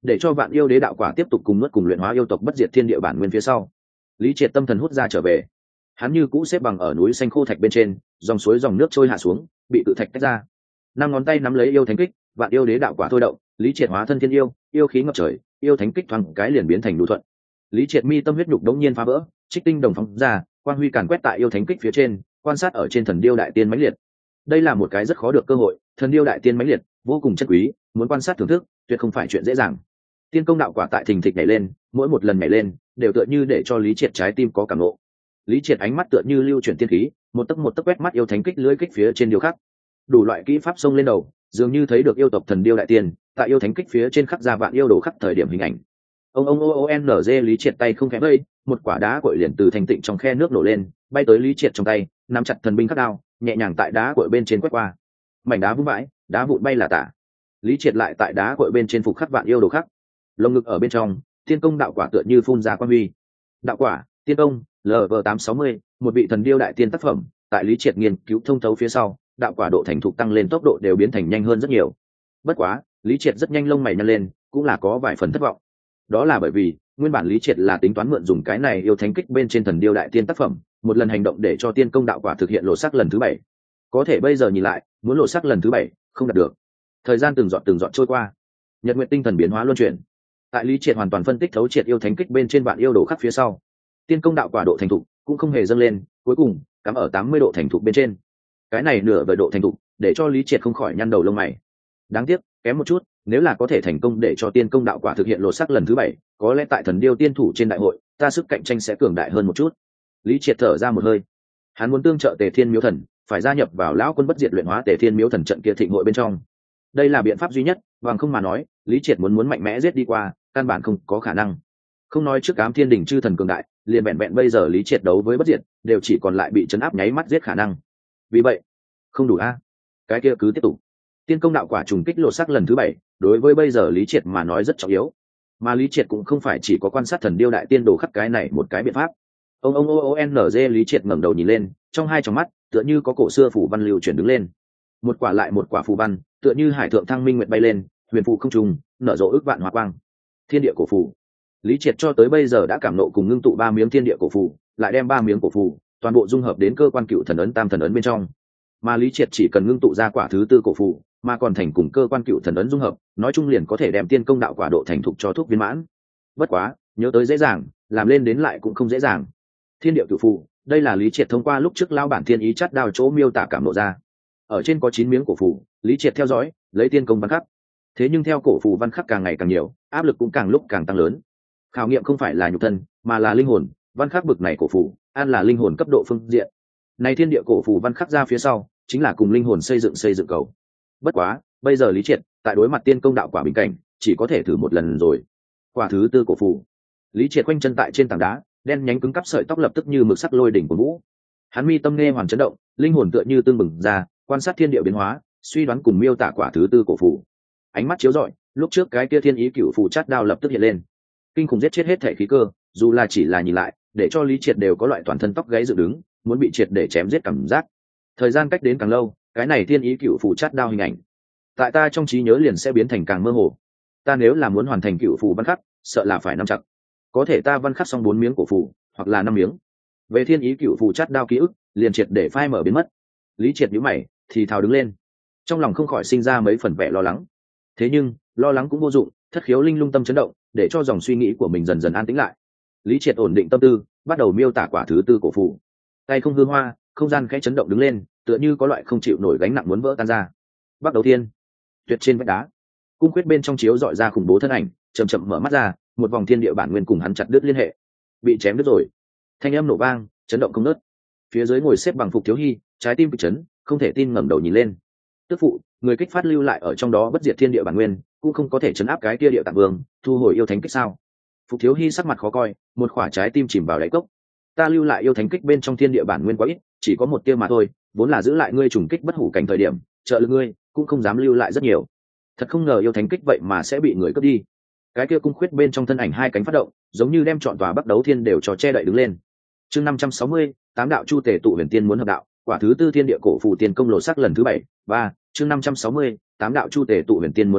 để cho vạn yêu đế đạo quả tiếp tục cùng nuốt cùng luyện hóa yêu tộc bất diệt thiên địa bản nguyên phía sau, lý triệt tâm thần hút ra trở về. Hắn như cũ xếp bằng ở núi xanh khô thạch bên trên, dòng suối dòng nước trôi hạ xuống, bị cự thạch tách ra. Năm ngón tay nắm lấy yêu thánh kích, vạn yêu đế đạo quả thôi động, lý triệt hóa thân thiên yêu, yêu khí ngập trời, yêu thánh kích thoáng cái liền biến thành đủ thuận. Lý triệt mi tâm huyết nhục đống nhiên phá vỡ, trích tinh đồng phóng ra, quang huy càn quét tại yêu thánh kích phía trên, quan sát ở trên thần điêu đại tiên mãnh liệt. Đây là một cái rất khó được cơ hội, thần điêu đại tiên mãnh liệt, vô cùng chất quý, muốn quan sát thưởng thức, tuyệt không phải chuyện dễ dàng. Tiên công đạo quả tại thình thịch nhảy lên, mỗi một lần nhảy lên, đều tựa như để cho lý triệt trái tim có cảm ngộ. Lý triệt ánh mắt tựa như lưu chuyển tiên khí, một tấc một tấc quét mắt yêu thánh kích lưới kích phía trên điêu khắc, đủ loại kỹ pháp xông lên đầu, dường như thấy được yêu tộc thần điêu đại tiên tại yêu thánh kích phía trên khắc ra vạn yêu đồ khắc thời điểm hình ảnh. Ông ông o n g lý triệt tay không khẽ vây, một quả đá cội liền từ thành tịnh trong khe nước nổ lên, bay tới lý triệt trong tay, nắm chặt thần binh khắc đao, nhẹ nhàng tại đá cội bên trên quét qua. Mảnh đá vung vãi, đá vụn bay là tả. Lý triệt lại tại đá cội bên trên phục khắc vạn yêu đồ khắc. Lồng ngực ở bên trong, tiên công đạo quả tựa như phun ra quan huy. Đạo quả, tiên công, lv tám sáu mươi, một vị thần điêu đại tiên tác phẩm, tại lý triệt nghiên cứu thông thấu phía sau, đạo quả độ thành thục tăng lên, tốc độ đều biến thành nhanh hơn rất nhiều. Bất quá, lý triệt rất nhanh lông mày nhăn lên, cũng là có vài phần thất vọng. Đó là bởi vì nguyên bản lý triệt là tính toán mượn dùng cái này yêu thánh kích bên trên thần điêu đại tiên tác phẩm, một lần hành động để cho tiên công đạo quả thực hiện lộ sắc lần thứ bảy. Có thể bây giờ nhìn lại, muốn lộ sắc lần thứ bảy không đạt được. Thời gian từng giọt từng giọt trôi qua, nhật nguyện tinh thần biến hóa luân chuyển. Tại lý triệt hoàn toàn phân tích thấu triệt yêu thánh kích bên trên vạn yêu đồ khắc phía sau, tiên công đạo quả độ thành thục cũng không hề dâng lên, cuối cùng cắm ở tám mươi độ thành thục bên trên. Cái này nửa vời độ thành thục để cho lý triệt không khỏi nhăn đầu lông mày. Đáng tiếc kém một chút, nếu là có thể thành công để cho tiên công đạo quả thực hiện lột sắc lần thứ bảy, có lẽ tại thần điêu tiên thủ trên đại hội, ta sức cạnh tranh sẽ cường đại hơn một chút. Lý triệt thở ra một hơi, hắn muốn tương trợ Tề Thiên Miếu Thần, phải gia nhập vào lão quân bất diệt luyện hóa Tề Thiên Miếu Thần trận kia thịnh hội bên trong. Đây là biện pháp duy nhất, bằng không mà nói, Lý triệt muốn muốn mạnh mẽ giết đi qua, căn bản không có khả năng. Không nói trước ám thiên đỉnh chư thần cường đại, liền vẹn vẹn bây giờ Lý triệt đấu với bất diệt, đều chỉ còn lại bị chấn áp nháy mắt giết khả năng. Vì vậy, không đủ a, cái kia cứ tiếp tục. Tiên công đạo quả trùng kích lột sắc lần thứ bảy, đối với bây giờ Lý triệt mà nói rất trọng yếu. Mà Lý triệt cũng không phải chỉ có quan sát thần điêu đại tiên đồ khắc cái này một cái biện pháp. Ông ông o o n g Lý triệt ngẩng đầu nhìn lên, trong hai tròng mắt tựa như có cổ xưa phủ văn lưu chuyển đứng lên. Một quả lại một quả phù văn, tựa như hải thượng thăng minh nguyệt bay lên, huyền phù không trùng, nở rộ ước vạn hỏa quang. Thiên địa cổ phù. Lý triệt cho tới bây giờ đã cảm nộ cùng ngưng tụ ba miếng thiên địa cổ phù, lại đem ba miếng cổ phù toàn bộ dung hợp đến cơ quan cựu thần ấn tam thần ấn bên trong. Mà Lý triệt chỉ cần ngưng tụ ra quả thứ tư cổ phù, mà còn thành cùng cơ quan cựu thần ấn dung hợp, nói chung liền có thể đem tiên công đạo quả độ thành thục cho thuốc viên mãn. Bất quá, nhớ tới dễ dàng, làm lên đến lại cũng không dễ dàng. Thiên địa cựu phù, đây là Lý triệt thông qua lúc trước lao bản thiên ý chắt đao chỗ miêu tả cảm nộ ra. Ở trên có chín miếng cổ phù, Lý triệt theo dõi, lấy tiên công văn khắc. Thế nhưng theo cổ phù văn khắc càng ngày càng nhiều, áp lực cũng càng lúc càng tăng lớn. Khảo nghiệm không phải là nhục thân, mà là linh hồn, văn khắc bực này cổ phù, an là linh hồn cấp độ phương diện. Này thiên địa cổ phù văn khắc ra phía sau, chính là cùng linh hồn xây dựng xây dựng cầu. Bất quá, bây giờ Lý triệt tại đối mặt tiên công đạo quả bình cảnh, chỉ có thể thử một lần rồi. Quả thứ tư cổ phù, Lý triệt quanh chân tại trên tảng đá, đen nhánh cứng cắp sợi tóc lập tức như mực sắc lôi đỉnh của vũ. Hắn mi tâm nghe hoàn chấn động, linh hồn tựa như tương bừng ra, quan sát thiên địa biến hóa, suy đoán cùng miêu tả quả thứ tư cổ phù. Ánh mắt chiếu rọi, lúc trước cái kia thiên ý cựu phù chát đao lập tức hiện lên, kinh khủng giết chết hết thể khí cơ, dù là chỉ là nhìn lại, để cho Lý triệt đều có loại toàn thân tóc gáy dựng đứng, muốn bị triệt để chém giết cảm giác. Thời gian cách đến càng lâu, cái này thiên ý cựu phù chát đao hình ảnh tại ta trong trí nhớ liền sẽ biến thành càng mơ hồ. Ta nếu là muốn hoàn thành cựu phù văn khắc, sợ là phải năm chặt. Có thể ta văn khắc xong bốn miếng cổ phù, hoặc là năm miếng. Về thiên ý cựu phù chát đao ký ức, liền triệt để phai mở biến mất. Lý triệt nhíu mày, thì thào đứng lên, trong lòng không khỏi sinh ra mấy phần vẻ lo lắng. Thế nhưng lo lắng cũng vô dụng, thất khiếu linh lung tâm chấn động, để cho dòng suy nghĩ của mình dần dần an tĩnh lại. Lý triệt ổn định tâm tư, bắt đầu miêu tả quả thứ tư cổ phù. Tay không hư hoa, không gian khẽ chấn động đứng lên, tựa như có loại không chịu nổi gánh nặng muốn vỡ tan ra. Bắt đầu thiên, tuyệt trên vách đá, cung quyết bên trong chiếu dọi ra khủng bố thân ảnh, chậm chậm mở mắt ra, một vòng thiên địa bản nguyên cùng hắn chặt đứt liên hệ, bị chém đứt rồi. Thanh âm nổ vang, chấn động không ngớt. Phía dưới ngồi xếp bằng Phục Thiếu Hi, trái tim kịch chấn, không thể tin ngẩng đầu nhìn lên. Tức phụ, người kích phát lưu lại ở trong đó bất diệt thiên địa bản nguyên, cũng không có thể chấn áp cái kia địa tạng vương, thu hồi yêu thánh kích sao? Phục Thiếu Hi sắc mặt khó coi, một khỏa trái tim chìm vào đáy cốc. Ta lưu lại yêu thánh kích bên trong thiên địa bản nguyên quá ít, chỉ có một tia mà thôi, vốn là giữ lại ngươi trùng kích bất hủ cảnh thời điểm, trợ lực ngươi, cũng không dám lưu lại rất nhiều. Thật không ngờ yêu thánh kích vậy mà sẽ bị người cướp đi. Cái kia cung khuyết bên trong thân ảnh hai cánh phát động, giống như đem trọn tòa Bắc Đấu Thiên đều cho che đậy đứng lên. Chương năm trăm sáu mươi, tám đạo chu tề tụ huyền tiên muốn hợp đạo, quả thứ tư thiên địa cổ phù tiên công lộ sắc lần thứ bảy. Ba, chương năm trăm sáu mươi, tám đạo chu tề tụ huyền tiên muốn hợp đạo,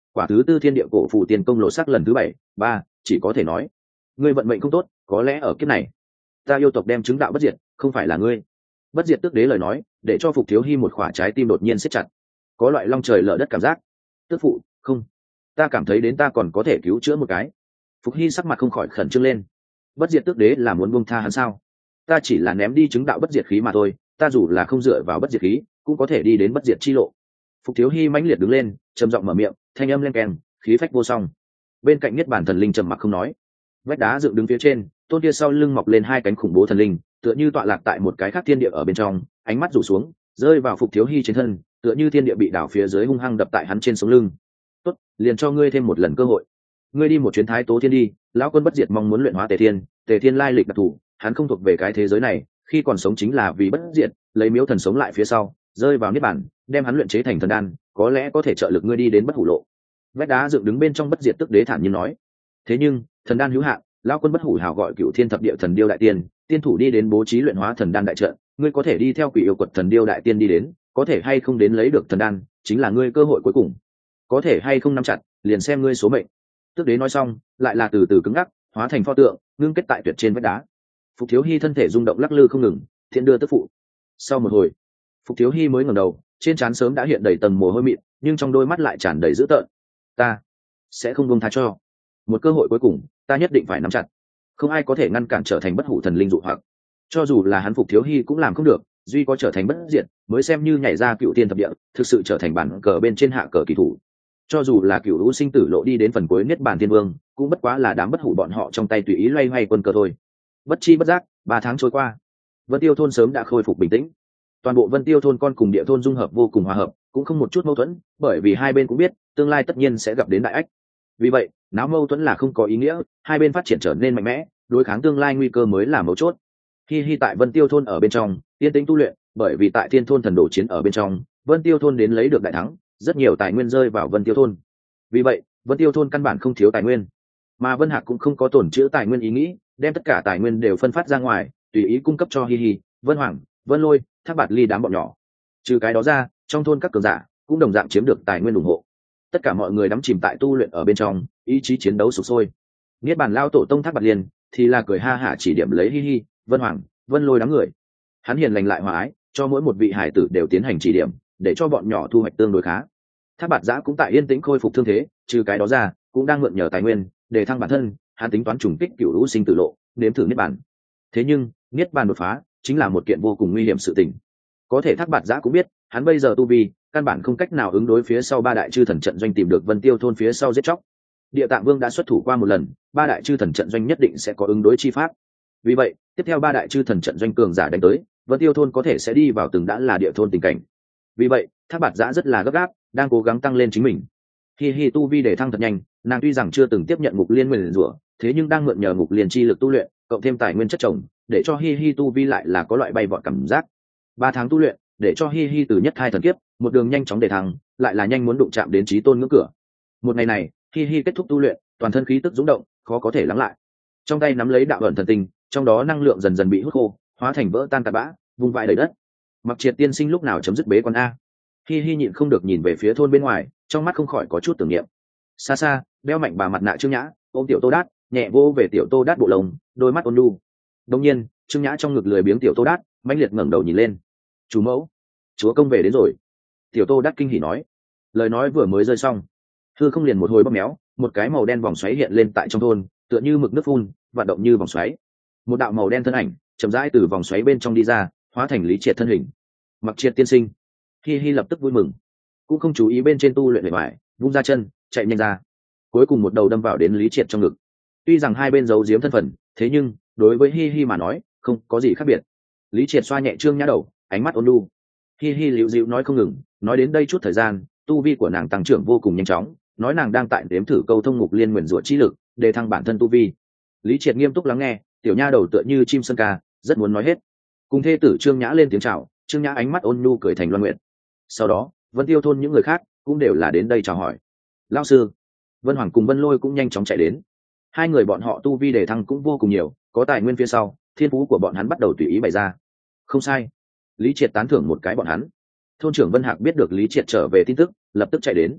Quả thứ tư thiên địa cổ phù tiền công lộ sắc lần thứ bảy ba chỉ có thể nói ngươi vận mệnh không tốt, có lẽ ở kiếp này ta yêu tộc đem chứng đạo bất diệt, không phải là ngươi. Bất diệt tước đế lời nói để cho Phục Thiếu Hy một khỏa trái tim đột nhiên siết chặt, có loại long trời lở đất cảm giác. Tước phụ, không, ta cảm thấy đến ta còn có thể cứu chữa một cái. Phục Hy sắc mặt không khỏi khẩn trương lên. Bất diệt tước đế là muốn buông tha hắn sao? Ta chỉ là ném đi chứng đạo bất diệt khí mà thôi, ta dù là không dựa vào bất diệt khí cũng có thể đi đến bất diệt chi lộ. Phục Thiếu Hy mãnh liệt đứng lên, trầm giọng mở miệng, thanh âm lên kèn, khí phách vô song. Bên cạnh Niết Bàn thần linh trầm mặc không nói. Vách đá dựng đứng phía trên, tôn kia sau lưng mọc lên hai cánh khủng bố thần linh, tựa như tọa lạc tại một cái khác thiên địa ở bên trong, ánh mắt rủ xuống, rơi vào Phục Thiếu Hy trên thân, tựa như thiên địa bị đảo phía dưới hung hăng đập tại hắn trên sống lưng. Tốt, liền cho ngươi thêm một lần cơ hội. Ngươi đi một chuyến Thái Tố Thiên đi, lão quân bất diệt mong muốn luyện hóa Tề Thiên, Tề Thiên lai lịch đặc thù, hắn không thuộc về cái thế giới này, khi còn sống chính là vì bất diệt, lấy miếu thần sống lại phía sau, rơi vào niết bàn, đem hắn luyện chế thành thần đan, có lẽ có thể trợ lực ngươi đi đến bất hủ lộ. Vách đá dựng đứng bên trong bất diệt tức đế thản nhiên nói. Thế nhưng, thần đan hữu hạn, lão quân bất hủ hào gọi cựu thiên thập địa thần điêu đại tiên, tiên thủ đi đến bố trí luyện hóa thần đan đại trận, ngươi có thể đi theo quỷ yêu quật thần điêu đại tiên đi đến, có thể hay không đến lấy được thần đan, chính là ngươi cơ hội cuối cùng. Có thể hay không nắm chặt, liền xem ngươi số mệnh. Tức đế nói xong, lại là từ từ cứng ngắc, hóa thành pho tượng, ngưng kết tại tuyệt trên vách đá. Phục Thiếu Hy thân thể rung động lắc lư không ngừng, thiện đưa tức phụ. Sau một hồi, Phục Thiếu Hy mới ngẩng đầu, trên trán sớm đã hiện đầy tầng mồ hôi mịn, nhưng trong đôi mắt lại tràn đầy dữ tợn. Ta sẽ không buông tha cho. Một cơ hội cuối cùng, ta nhất định phải nắm chặt. Không ai có thể ngăn cản trở thành bất hủ thần linh dụ hoặc. Cho dù là hắn Phục Thiếu Hy cũng làm không được, duy có trở thành bất diệt, mới xem như nhảy ra cựu tiên thập địa, thực sự trở thành bản cờ bên trên hạ cờ kỳ thủ. Cho dù là cựu lũ sinh tử lộ đi đến phần cuối niết bàn thiên vương, cũng bất quá là đám bất hủ bọn họ trong tay tùy ý loay hoay quân cờ thôi. Bất chi bất giác, ba tháng trôi qua, Vân Tiêu thôn sớm đã khôi phục bình tĩnh. Toàn bộ Vân Tiêu thôn con cùng địa thôn dung hợp vô cùng hòa hợp, cũng không một chút mâu thuẫn, bởi vì hai bên cũng biết tương lai tất nhiên sẽ gặp đến đại ách. Vì vậy, náo mâu thuẫn là không có ý nghĩa, hai bên phát triển trở nên mạnh mẽ, đối kháng tương lai nguy cơ mới là mấu chốt. Hi Hi tại Vân Tiêu thôn ở bên trong, yên tĩnh tu luyện, bởi vì tại Thiên thôn thần đồ chiến ở bên trong, Vân Tiêu thôn đến lấy được đại thắng, rất nhiều tài nguyên rơi vào Vân Tiêu thôn. Vì vậy, Vân Tiêu thôn căn bản không thiếu tài nguyên, mà Vân Hạc cũng không có tổn trữ tài nguyên ý nghĩ, đem tất cả tài nguyên đều phân phát ra ngoài, tùy ý cung cấp cho Hi Hi, Vân Hoàng, Vân Lôi, Thác Bạt Ly đám bọn nhỏ. Trừ cái đó ra, trong thôn các cường giả cũng đồng dạng chiếm được tài nguyên ủng hộ. Tất cả mọi người đắm chìm tại tu luyện ở bên trong, ý chí chiến đấu sục sôi. Niết bàn lao tổ tông Thác Bạt Liên thì là cười ha hả chỉ điểm lấy Hi Hi, Vân Hoàng, Vân Lôi đám người. Hắn hiền lành lại hòa ái, cho mỗi một vị hải tử đều tiến hành chỉ điểm, để cho bọn nhỏ thu hoạch tương đối khá. Thác Bạt Giã cũng tại yên tĩnh khôi phục thương thế, trừ cái đó ra, cũng đang mượn nhờ tài nguyên để thăng bản thân, hắn tính toán trùng kích cựu lũ sinh tử lộ, nếm thử niết bàn. Thế nhưng, niết bàn đột phá chính là một kiện vô cùng nguy hiểm sự tình. Có thể Thác Bạt Giã cũng biết, hắn bây giờ tu vi, căn bản không cách nào ứng đối phía sau ba đại chư thần trận doanh tìm được Vân Tiêu thôn phía sau giết chóc. Địa Tạng Vương đã xuất thủ qua một lần, ba đại chư thần trận doanh nhất định sẽ có ứng đối chi pháp. Vì vậy, tiếp theo ba đại chư thần trận doanh cường giả đánh tới, Vân Tiêu thôn có thể sẽ đi vào từng đã là địa thôn tình cảnh. Vì vậy, Thác Bạt Giã rất là gấp gáp, đang cố gắng tăng lên chính mình. Hi Hi tu vi để thăng thật nhanh, nàng tuy rằng chưa từng tiếp nhận ngục liên nguyên rủa, thế nhưng đang mượn nhờ ngục liên chi lực tu luyện, cộng thêm tài nguyên chất trồng, để cho Hi Hi tu vi lại là có loại bay vọt cảm giác. Ba tháng tu luyện, để cho Hi Hi từ nhất hai thần kiếp, một đường nhanh chóng để thăng, lại là nhanh muốn đụng chạm đến chí tôn ngưỡng cửa. Một ngày này, Hi Hi kết thúc tu luyện, toàn thân khí tức dũng động, khó có thể lắng lại. Trong tay nắm lấy đạo ẩn thần tinh, trong đó năng lượng dần dần bị hút khô, hóa thành vỡ tan tạt bã, vung vãi đầy đất. Mặc Triệt tiên sinh lúc nào chấm dứt bế quan a? Hi Hi nhịn không được nhìn về phía thôn bên ngoài, trong mắt không khỏi có chút tưởng niệm. Xa xa, đeo mạnh bà mặt nạ Trương Nhã, ôm tiểu Tô Đát, nhẹ vô về tiểu Tô Đát bộ lồng, đôi mắt ôn nhu. Đột nhiên, Trương Nhã trong ngực lười biếng tiểu Tô Đát, mãnh liệt ngẩng đầu nhìn lên. "Chủ mẫu, chúa công về đến rồi." Tiểu Tô Đát kinh hỉ nói. Lời nói vừa mới rơi xong, hư không liền một hồi bóp méo, một cái màu đen vòng xoáy hiện lên tại trong thôn, tựa như mực nước phun, vận động như vòng xoáy. Một đạo màu đen thân ảnh chậm rãi từ vòng xoáy bên trong đi ra, hóa thành Lý Triệt thân hình. Mặc Triệt tiên sinh. Hi Hi lập tức vui mừng, cũng không chú ý bên trên tu luyện bề ngoài, vung ra chân chạy nhanh ra, cuối cùng một đầu đâm vào đến Lý Triệt trong ngực. Tuy rằng hai bên giấu giếm thân phận, thế nhưng đối với Hi Hi mà nói không có gì khác biệt. Lý Triệt xoa nhẹ Trương Nhã đầu, ánh mắt ôn nhu. Hi Hi liễu dịu nói không ngừng, nói đến đây chút thời gian, tu vi của nàng tăng trưởng vô cùng nhanh chóng, nói nàng đang tại đếm thử câu thông ngục liên nguyền rủa chi lực để thăng bản thân tu vi. Lý Triệt nghiêm túc lắng nghe, tiểu nha đầu tựa như chim sơn ca, rất muốn nói hết. Cùng thê tử Trương Nhã lên tiếng chào, Trương Nhã ánh mắt ôn nhu cười thành loan nguyện. Sau đó, Vân Tiêu thôn những người khác cũng đều là đến đây chào hỏi. Lão sư, Vân Hoàng cùng Vân Lôi cũng nhanh chóng chạy đến. Hai người bọn họ tu vi đề thăng cũng vô cùng nhiều, có tài nguyên phía sau, thiên phú của bọn hắn bắt đầu tùy ý bày ra. Không sai. Lý Triệt tán thưởng một cái bọn hắn. Thôn trưởng Vân Hạc biết được Lý Triệt trở về tin tức, lập tức chạy đến.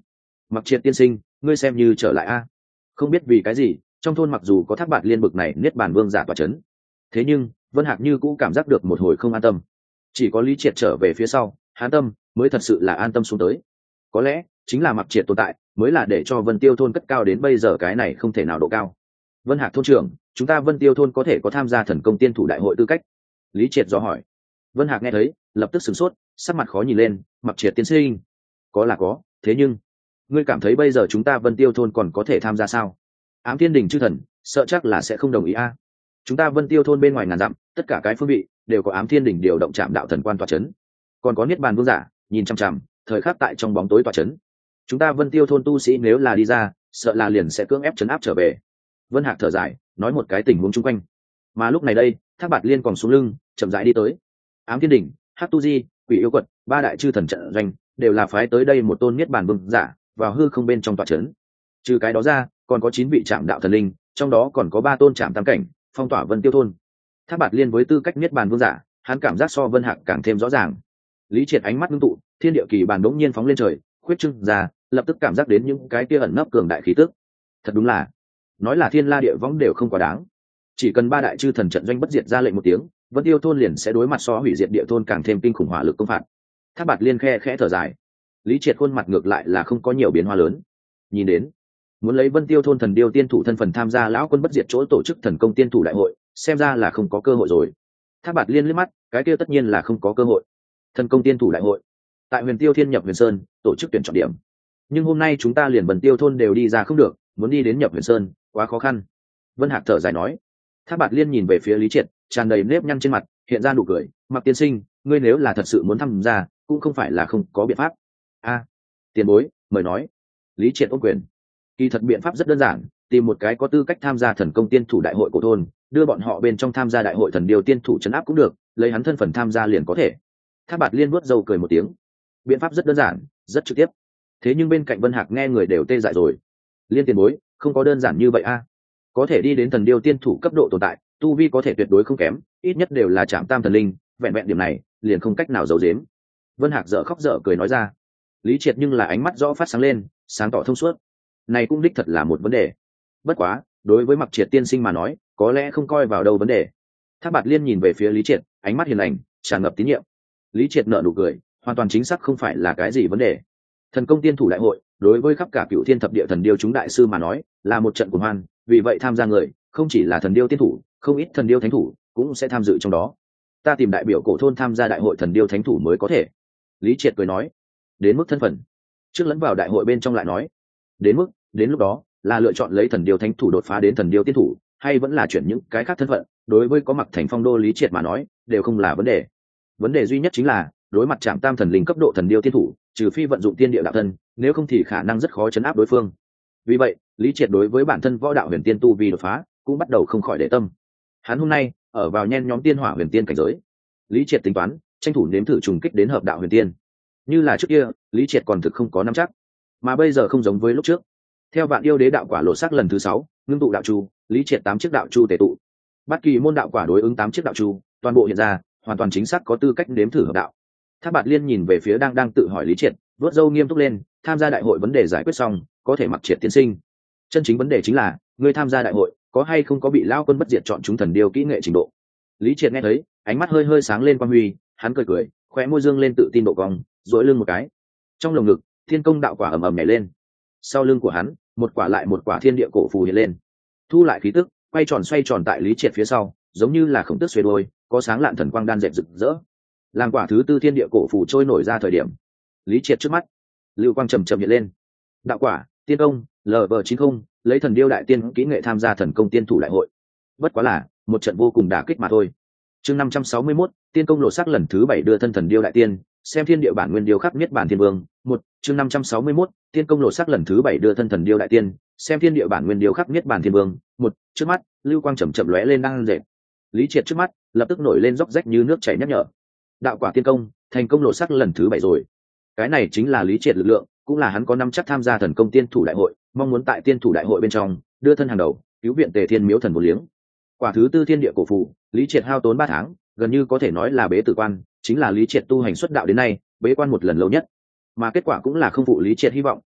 Mặc Triệt tiên sinh, ngươi xem như trở lại a. Không biết vì cái gì, trong thôn mặc dù có Thác Bạt Liên bực này niết bàn vương giả tọa chấn, thế nhưng Vân Hạc như cũng cảm giác được một hồi không an tâm. Chỉ có Lý Triệt trở về phía sau, hắn tâm mới thật sự là an tâm xuống tới. Có lẽ chính là Mặc Triệt tồn tại mới là để cho Vân Tiêu thôn cất cao đến bây giờ cái này không thể nào độ cao. Vân Hạc thôn trưởng, chúng ta Vân Tiêu thôn có thể có tham gia thần công tiên thủ đại hội tư cách? Lý Triệt dò hỏi. Vân Hạc nghe thấy, lập tức sửng sốt, sắc mặt khó nhìn lên. Mặc Triệt tiên sinh, có là có, thế nhưng ngươi cảm thấy bây giờ chúng ta Vân Tiêu thôn còn có thể tham gia sao? Ám Thiên Đình chư thần sợ chắc là sẽ không đồng ý a. Chúng ta Vân Tiêu thôn bên ngoài ngàn dặm, tất cả cái phương vị đều có Ám Thiên Đình điều động chạm đạo thần quan tọa chấn, còn có niết bàn vương giả nhìn chằm chằm, thời khắc tại trong bóng tối tọa chấn. Chúng ta Vân Tiêu thôn tu sĩ nếu là đi ra, sợ là liền sẽ cưỡng ép chấn áp trở về. Vân Hạc thở dài, nói một cái tình huống chung quanh. Mà lúc này đây, Thác Bạt Liên còn xuống lưng, chậm rãi đi tới. Ám Thiên Đình, Hắc Tu Di, Quỷ Yêu Quật, ba đại chư thần trận doanh đều là phái tới đây một tôn niết bàn vương giả vào hư không bên trong tọa chấn. Trừ cái đó ra, còn có chín vị trạm đạo thần linh, trong đó còn có ba tôn trạm tam cảnh phong tỏa Vân Tiêu thôn. Thác Bạt Liên với tư cách niết bàn vương giả, hắn cảm giác so Vân Hạc càng thêm rõ ràng. Lý Triệt ánh mắt ngưng tụ, thiên địa kỳ bàn đống nhiên phóng lên trời, khuyết trương ra, lập tức cảm giác đến những cái kia ẩn nấp cường đại khí tức. Thật đúng là, nói là thiên la địa võng đều không quá đáng. Chỉ cần ba đại chư thần trận doanh bất diệt ra lệnh một tiếng, Vân Tiêu thôn liền sẽ đối mặt so hủy diệt địa thôn càng thêm kinh khủng hỏa lực công phạt. Thác Bạt Liên khe khẽ thở dài. Lý Triệt khuôn mặt ngược lại là không có nhiều biến hóa lớn. Nhìn đến, muốn lấy Vân Tiêu thôn thần điêu tiên thủ thân phần tham gia lão quân bất diệt chỗ tổ chức thần công tiên thủ đại hội, xem ra là không có cơ hội rồi. Thác Bạt Liên liếc mắt, cái kia tất nhiên là không có cơ hội. Thần công tiên thủ đại hội tại Huyền Tiêu Thiên nhập Huyền Sơn tổ chức tuyển chọn điểm, nhưng hôm nay chúng ta liền Vân Tiêu thôn đều đi ra không được, muốn đi đến nhập Huyền Sơn quá khó khăn. Vân Hạc thở dài nói. Thác Bạt Liên nhìn về phía Lý Triệt, tràn đầy nếp nhăn trên mặt, hiện ra nụ cười. Mặc tiên sinh, ngươi nếu là thật sự muốn tham gia, cũng không phải là không có biện pháp. A, tiền bối, mời nói. Lý Triệt ôm quyền. Kỳ thật biện pháp rất đơn giản, tìm một cái có tư cách tham gia thần công tiên thủ đại hội của thôn, đưa bọn họ bên trong tham gia đại hội thần điều tiên thủ trấn áp cũng được, lấy hắn thân phần tham gia liền có thể. Thác Bạt Liên vuốt râu cười một tiếng. Biện pháp rất đơn giản, rất trực tiếp. Thế nhưng bên cạnh Vân Hạc nghe người đều tê dại rồi. Liên tiền bối, không có đơn giản như vậy a. Có thể đi đến thần điêu tiên thủ cấp độ tồn tại, tu vi có thể tuyệt đối không kém, ít nhất đều là trạm tam thần linh, vẹn vẹn điểm này liền không cách nào giấu giếm. Vân Hạc dở khóc dở cười nói ra. Lý Triệt nhưng là ánh mắt rõ phát sáng lên, sáng tỏ thông suốt. Này cũng đích thật là một vấn đề. Bất quá, đối với Mặc Triệt tiên sinh mà nói, có lẽ không coi vào đâu vấn đề. Thác Bạt Liên nhìn về phía Lý Triệt, ánh mắt hiền lành, tràn ngập tín nhiệm. Lý Triệt nở nụ cười, hoàn toàn chính xác không phải là cái gì vấn đề. Thần công tiên thủ đại hội, đối với khắp cả cựu thiên thập địa thần điêu chúng đại sư mà nói, là một trận cuồng hoan, vì vậy tham gia người, không chỉ là thần điêu tiên thủ, không ít thần điêu thánh thủ cũng sẽ tham dự trong đó. Ta tìm đại biểu cổ thôn tham gia đại hội thần điêu thánh thủ mới có thể. Lý Triệt cười nói. Đến mức thân phận, trước lẫn vào đại hội bên trong lại nói. Đến mức, đến lúc đó, là lựa chọn lấy thần điêu thánh thủ đột phá đến thần điêu tiên thủ, hay vẫn là chuyển những cái khác thân phận, đối với có Mặc Thành Phong đô Lý Triệt mà nói, đều không là vấn đề. Vấn đề duy nhất chính là, đối mặt chạm tam thần linh cấp độ thần điêu tiên thủ, trừ phi vận dụng tiên địa đạo thân, nếu không thì khả năng rất khó chấn áp đối phương. Vì vậy, Lý Triệt đối với bản thân võ đạo huyền tiên tu vi đột phá, cũng bắt đầu không khỏi để tâm. Hắn hôm nay ở vào nhen nhóm tiên hỏa huyền tiên cảnh giới. Lý Triệt tính toán, tranh thủ nếm thử trùng kích đến hợp đạo huyền tiên. Như là trước kia, Lý Triệt còn thực không có nắm chắc, mà bây giờ không giống với lúc trước. Theo Vạn Yêu Đế đạo quả lộ sắc lần thứ sáu, ngưng tụ đạo chu, Lý Triệt tám chiếc đạo chu tề tụ. Bất kỳ môn đạo quả đối ứng tám chiếc đạo chu, toàn bộ hiện ra, hoàn toàn chính xác có tư cách nếm thử hợp đạo. Thác Bạt Liên nhìn về phía đang đang tự hỏi Lý Triệt, vớt râu nghiêm túc lên, tham gia đại hội vấn đề giải quyết xong, có thể Mặc Triệt tiên sinh. Chân chính vấn đề chính là, người tham gia đại hội, có hay không có bị lao quân bất diệt chọn chúng thần điêu kỹ nghệ trình độ. Lý Triệt nghe thấy, ánh mắt hơi hơi sáng lên quang huy, hắn cười cười, khóe môi dương lên tự tin độ cong, duỗi lưng một cái. Trong lồng ngực, thiên công đạo quả ầm ầm nhảy lên. Sau lưng của hắn, một quả lại một quả thiên địa cổ phù hiện lên. Thu lại khí tức, quay tròn xoay tròn tại Lý Triệt phía sau, giống như là khổng tước xuề đôi, có sáng lạn thần quang đan dệt rực rỡ. Làm quả thứ tư thiên địa cổ phù trôi nổi ra thời điểm, Lý Triệt trước mắt, lưu quang trầm trầm hiện lên. Đạo quả, tiên công, L V chín mươi, lấy thần điêu đại tiên kỹ nghệ tham gia thần công tiên thủ đại hội. Bất quá là một trận vô cùng đả kích mà thôi. Chương năm trăm sáu mươi mốt, tiên công lộ sắc lần thứ bảy đưa thân thần điêu đại tiên, xem thiên địa bản nguyên điêu khắc miết bản thiên vương. Một, chương năm trăm sáu mươi mốt, tiên công lộ sắc lần thứ bảy đưa thân thần điêu đại tiên, xem thiên địa bản nguyên điêu khắc miết bản thiên vương. Một, trước mắt, lưu quang chậm chậm lóe lên đang dệt. Lý Triệt trước mắt, lập tức nổi lên róc rách như nước chảy nhắc nhở. Đạo quả tiên công, thành công lộ sắc lần thứ bảy rồi. Cái này chính là Lý Triệt lực lượng, cũng là hắn có năm chắc tham gia thần công tiên thủ đại hội, mong muốn tại tiên thủ đại hội bên trong đưa thân hàng đầu, cứu viện Tề Thiên Miếu thần vô liếng. Quả thứ tư thiên địa cổ phù, Lý Triệt hao tốn ba tháng, gần như có thể nói là bế tử quan, chính là Lý Triệt tu hành xuất đạo đến nay bế quan một lần lâu nhất. Mà kết quả cũng là không phụ Lý Triệt hy vọng,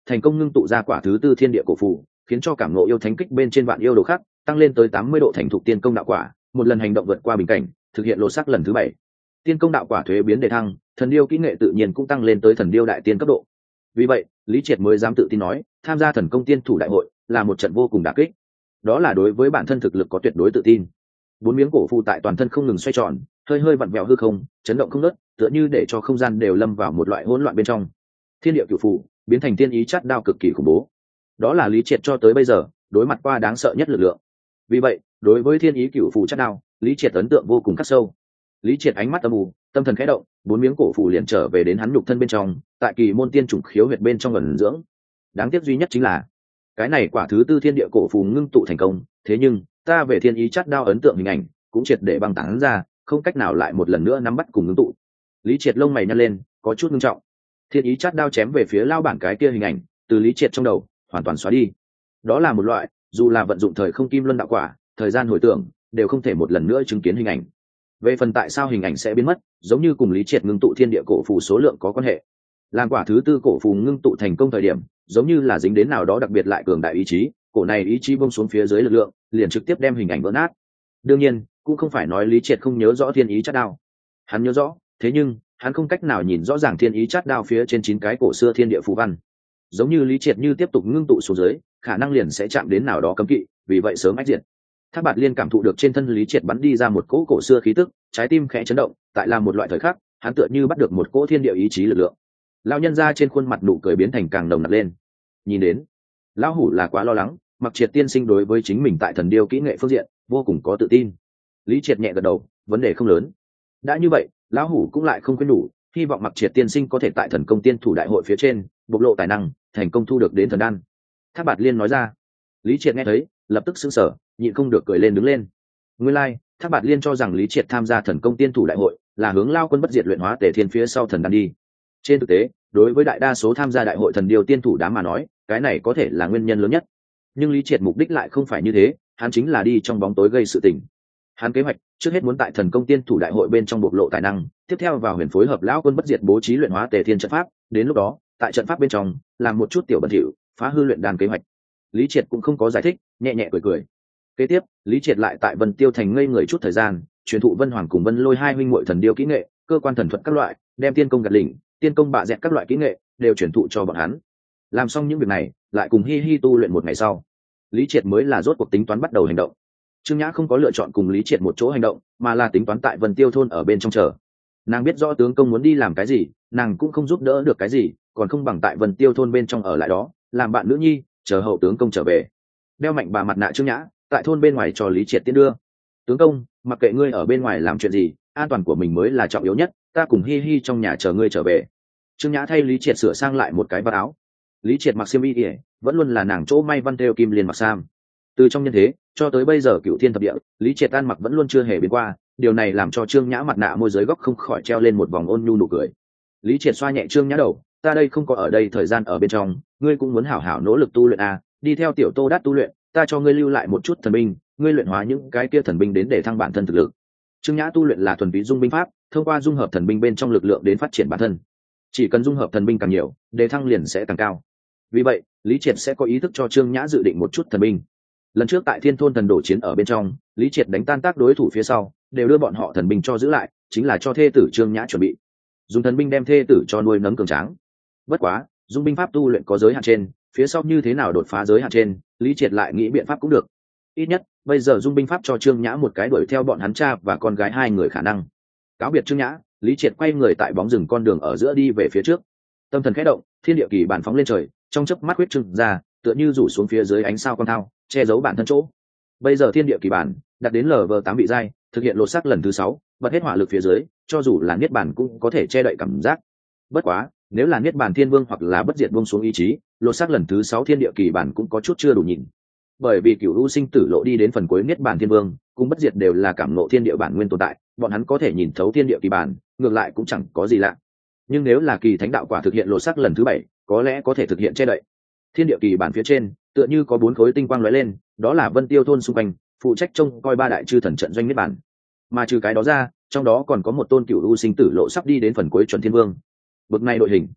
thành công ngưng tụ ra quả thứ tư thiên địa cổ phù, khiến cho cảm ngộ yêu thánh kích bên trên vạn yêu đồ khác tăng lên tới tám mươi độ thành thục tiên công đạo quả, một lần hành động vượt qua bình cảnh, thực hiện lột xác lần thứ bảy. Tiên công đạo quả thuế biến đề thăng, thần điêu kỹ nghệ tự nhiên cũng tăng lên tới thần điêu đại tiên cấp độ. Vì vậy, Lý Triệt mới dám tự tin nói, tham gia thần công tiên thủ đại hội là một trận vô cùng đả kích. Đó là đối với bản thân thực lực có tuyệt đối tự tin. Bốn miếng cổ phù tại toàn thân không ngừng xoay tròn, hơi hơi vặn vẹo hư không, chấn động không ngớt, tựa như để cho không gian đều lâm vào một loại hỗn loạn bên trong. Thiên địa cửu phù biến thành tiên ý chát đao cực kỳ khủng bố. Đó là Lý Triệt cho tới bây giờ đối mặt qua đáng sợ nhất lực lượng. Vì vậy, đối với thiên ý cửu phù chát đao, Lý Triệt ấn tượng vô cùng khắc sâu. Lý Triệt ánh mắt âm u, tâm thần khẽ động, bốn miếng cổ phù liền trở về đến hắn nhục thân bên trong, tại kỳ môn tiên trùng khiếu huyệt bên trong ẩn dưỡng. Đáng tiếc duy nhất chính là cái này quả thứ tư thiên địa cổ phù ngưng tụ thành công, thế nhưng ta về thiên ý chát đao ấn tượng hình ảnh cũng triệt để băng tán ra, không cách nào lại một lần nữa nắm bắt cùng ngưng tụ. Lý Triệt lông mày nhăn lên, có chút nghiêm trọng. Thiên ý chát đao chém về phía lao bản cái kia hình ảnh, từ Lý Triệt trong đầu hoàn toàn xóa đi. Đó là một loại, dù là vận dụng thời không kim luân đạo quả, thời gian hồi tưởng đều không thể một lần nữa chứng kiến hình ảnh. Về phần tại sao hình ảnh sẽ biến mất, giống như cùng Lý Triệt ngưng tụ thiên địa cổ phù số lượng có quan hệ. Làm quả thứ tư cổ phù ngưng tụ thành công thời điểm, giống như là dính đến nào đó đặc biệt lại cường đại ý chí, cổ này ý chí bông xuống phía dưới lực lượng, liền trực tiếp đem hình ảnh vỡ nát. Đương nhiên, cũng không phải nói Lý Triệt không nhớ rõ thiên ý chát đao. Hắn nhớ rõ, thế nhưng hắn không cách nào nhìn rõ ràng thiên ý chát đao phía trên chín cái cổ xưa thiên địa phù văn. Giống như Lý Triệt như tiếp tục ngưng tụ xuống dưới, khả năng liền sẽ chạm đến nào đó cấm kỵ, vì vậy sớm ách diệt. Thác Bạt Liên cảm thụ được trên thân Lý Triệt bắn đi ra một cỗ cổ xưa khí tức, trái tim khẽ chấn động, tại làm một loại thời khắc, hắn tựa như bắt được một cỗ thiên địa ý chí lực lượng. Lão nhân ra trên khuôn mặt nụ cười biến thành càng nồng nặc lên. Nhìn đến, lão hủ là quá lo lắng, Mặc Triệt tiên sinh đối với chính mình tại thần điêu kỹ nghệ phương diện vô cùng có tự tin. Lý Triệt nhẹ gật đầu, vấn đề không lớn. Đã như vậy, lão hủ cũng lại không quên đủ, hy vọng Mặc Triệt tiên sinh có thể tại thần công tiên thủ đại hội phía trên bộc lộ tài năng, thành công thu được đến thần đan. Thác Bạt Liên nói ra. Lý Triệt nghe thấy, lập tức sững sờ, nhịn không được cười lên đứng lên. Nguyên lai, like, Thác Bạt Liên cho rằng Lý Triệt tham gia thần công tiên thủ đại hội là hướng lao quân bất diệt luyện hóa Tề Thiên phía sau thần đan đi. Trên thực tế, đối với đại đa số tham gia đại hội thần điêu tiên thủ đám mà nói, cái này có thể là nguyên nhân lớn nhất. Nhưng Lý Triệt mục đích lại không phải như thế, hắn chính là đi trong bóng tối gây sự tình. Hắn kế hoạch trước hết muốn tại thần công tiên thủ đại hội bên trong bộc lộ tài năng, tiếp theo vào huyền phối hợp lão quân bất diệt bố trí luyện hóa Tề Thiên trận pháp, đến lúc đó, tại trận pháp bên trong làm một chút tiểu bẩn thỉu, phá hư luyện đan kế hoạch. Lý Triệt cũng không có giải thích, nhẹ nhẹ cười cười. Kế tiếp, Lý Triệt lại tại Vân Tiêu thành ngây người chút thời gian, truyền thụ Vân Hoàng cùng Vân Lôi hai huynh muội thần điêu kỹ nghệ, cơ quan thần thuật các loại, đem tiên công gạt lỉnh, tiên công bạ dẹt các loại kỹ nghệ đều truyền thụ cho bọn hắn. Làm xong những việc này, lại cùng Hi Hi tu luyện một ngày sau, Lý Triệt mới là rốt cuộc tính toán bắt đầu hành động. Trương Nhã không có lựa chọn cùng Lý Triệt một chỗ hành động, mà là tính toán tại Vân Tiêu thôn ở bên trong chờ. Nàng biết rõ tướng công muốn đi làm cái gì, nàng cũng không giúp đỡ được cái gì, còn không bằng tại Vân Tiêu thôn bên trong ở lại đó, làm bạn nữ nhi, chờ hậu tướng công trở về. Đeo mạnh bà mặt nạ Trương Nhã, tại thôn bên ngoài cho Lý Triệt tiến đưa. Tướng công, mặc kệ ngươi ở bên ngoài làm chuyện gì, an toàn của mình mới là trọng yếu nhất, ta cùng Hi Hi trong nhà chờ ngươi trở về. Trương Nhã thay Lý Triệt sửa sang lại một cái vạt áo. Lý Triệt mặc xiêm y ỉa, vẫn luôn là nàng chỗ may văn theo kim liền mặc sam. Từ trong nhân thế cho tới bây giờ cựu thiên thập địa, Lý Triệt ăn mặc vẫn luôn chưa hề biến qua, điều này làm cho Trương Nhã mặt nạ môi giới góc không khỏi treo lên một vòng ôn nhu nụ cười. Lý Triệt xoa nhẹ Trương Nhã đầu, ta đây không có ở đây thời gian ở bên trong, ngươi cũng muốn hảo hảo nỗ lực tu luyện à, đi theo tiểu Tô Đát tu luyện, ta cho ngươi lưu lại một chút thần binh, ngươi luyện hóa những cái kia thần binh đến để thăng bản thân thực lực. Trương Nhã tu luyện là thuần túy dung binh pháp, thông qua dung hợp thần binh bên trong lực lượng đến phát triển bản thân. Chỉ cần dung hợp thần binh càng nhiều, đề thăng liền sẽ càng cao. Vì vậy, Lý Triệt sẽ có ý thức cho Trương Nhã dự định một chút thần binh. Lần trước tại Thiên Thôn thần đổ chiến ở bên trong, Lý Triệt đánh tan tác đối thủ phía sau, đều đưa bọn họ thần binh cho giữ lại, chính là cho thê tử Trương Nhã chuẩn bị. Dùng thần binh đem thê tử cho nuôi nấng cường tráng. Bất quá, dung binh pháp tu luyện có giới hạn trên, phía sau như thế nào đột phá giới hạn trên, Lý Triệt lại nghĩ biện pháp cũng được. Ít nhất, bây giờ dung binh pháp cho Trương Nhã một cái đuổi theo bọn hắn cha và con gái hai người khả năng. Cáo biệt Trương Nhã, Lý Triệt quay người tại bóng rừng con đường ở giữa đi về phía trước. Tâm thần khẽ động, thiên địa kỳ bản phóng lên trời, trong chớp mắt huyết trừng ra, tựa như rủ xuống phía dưới ánh sao con thao, che giấu bản thân chỗ. Bây giờ thiên địa kỳ bản đạt đến lv tám vị giai, thực hiện lột xác lần thứ sáu, bật hết hỏa lực phía dưới, cho dù là niết bàn cũng có thể che đậy cảm giác. Bất quá, nếu là niết bàn thiên vương hoặc là bất diệt buông xuống ý chí, lột xác lần thứ sáu thiên địa kỳ bản cũng có chút chưa đủ nhìn. Bởi vì cửu u sinh tử lộ đi đến phần cuối niết bàn thiên vương, cùng bất diệt đều là cảm ngộ thiên địa bản nguyên tồn tại, bọn hắn có thể nhìn thấu thiên địa kỳ bản, ngược lại cũng chẳng có gì lạ. Nhưng nếu là kỳ thánh đạo quả thực hiện lột xác lần thứ bảy, có lẽ có thể thực hiện che đậy. Thiên địa kỳ bản phía trên tựa như có bốn khối tinh quang lóe lên, đó là Vân Tiêu thôn xung quanh, phụ trách trông coi ba đại chư thần trận doanh niết bản. Mà trừ cái đó ra, trong đó còn có một tôn cửu u sinh tử lộ sắp đi đến phần cuối chuẩn thiên vương. Bực này đội hình,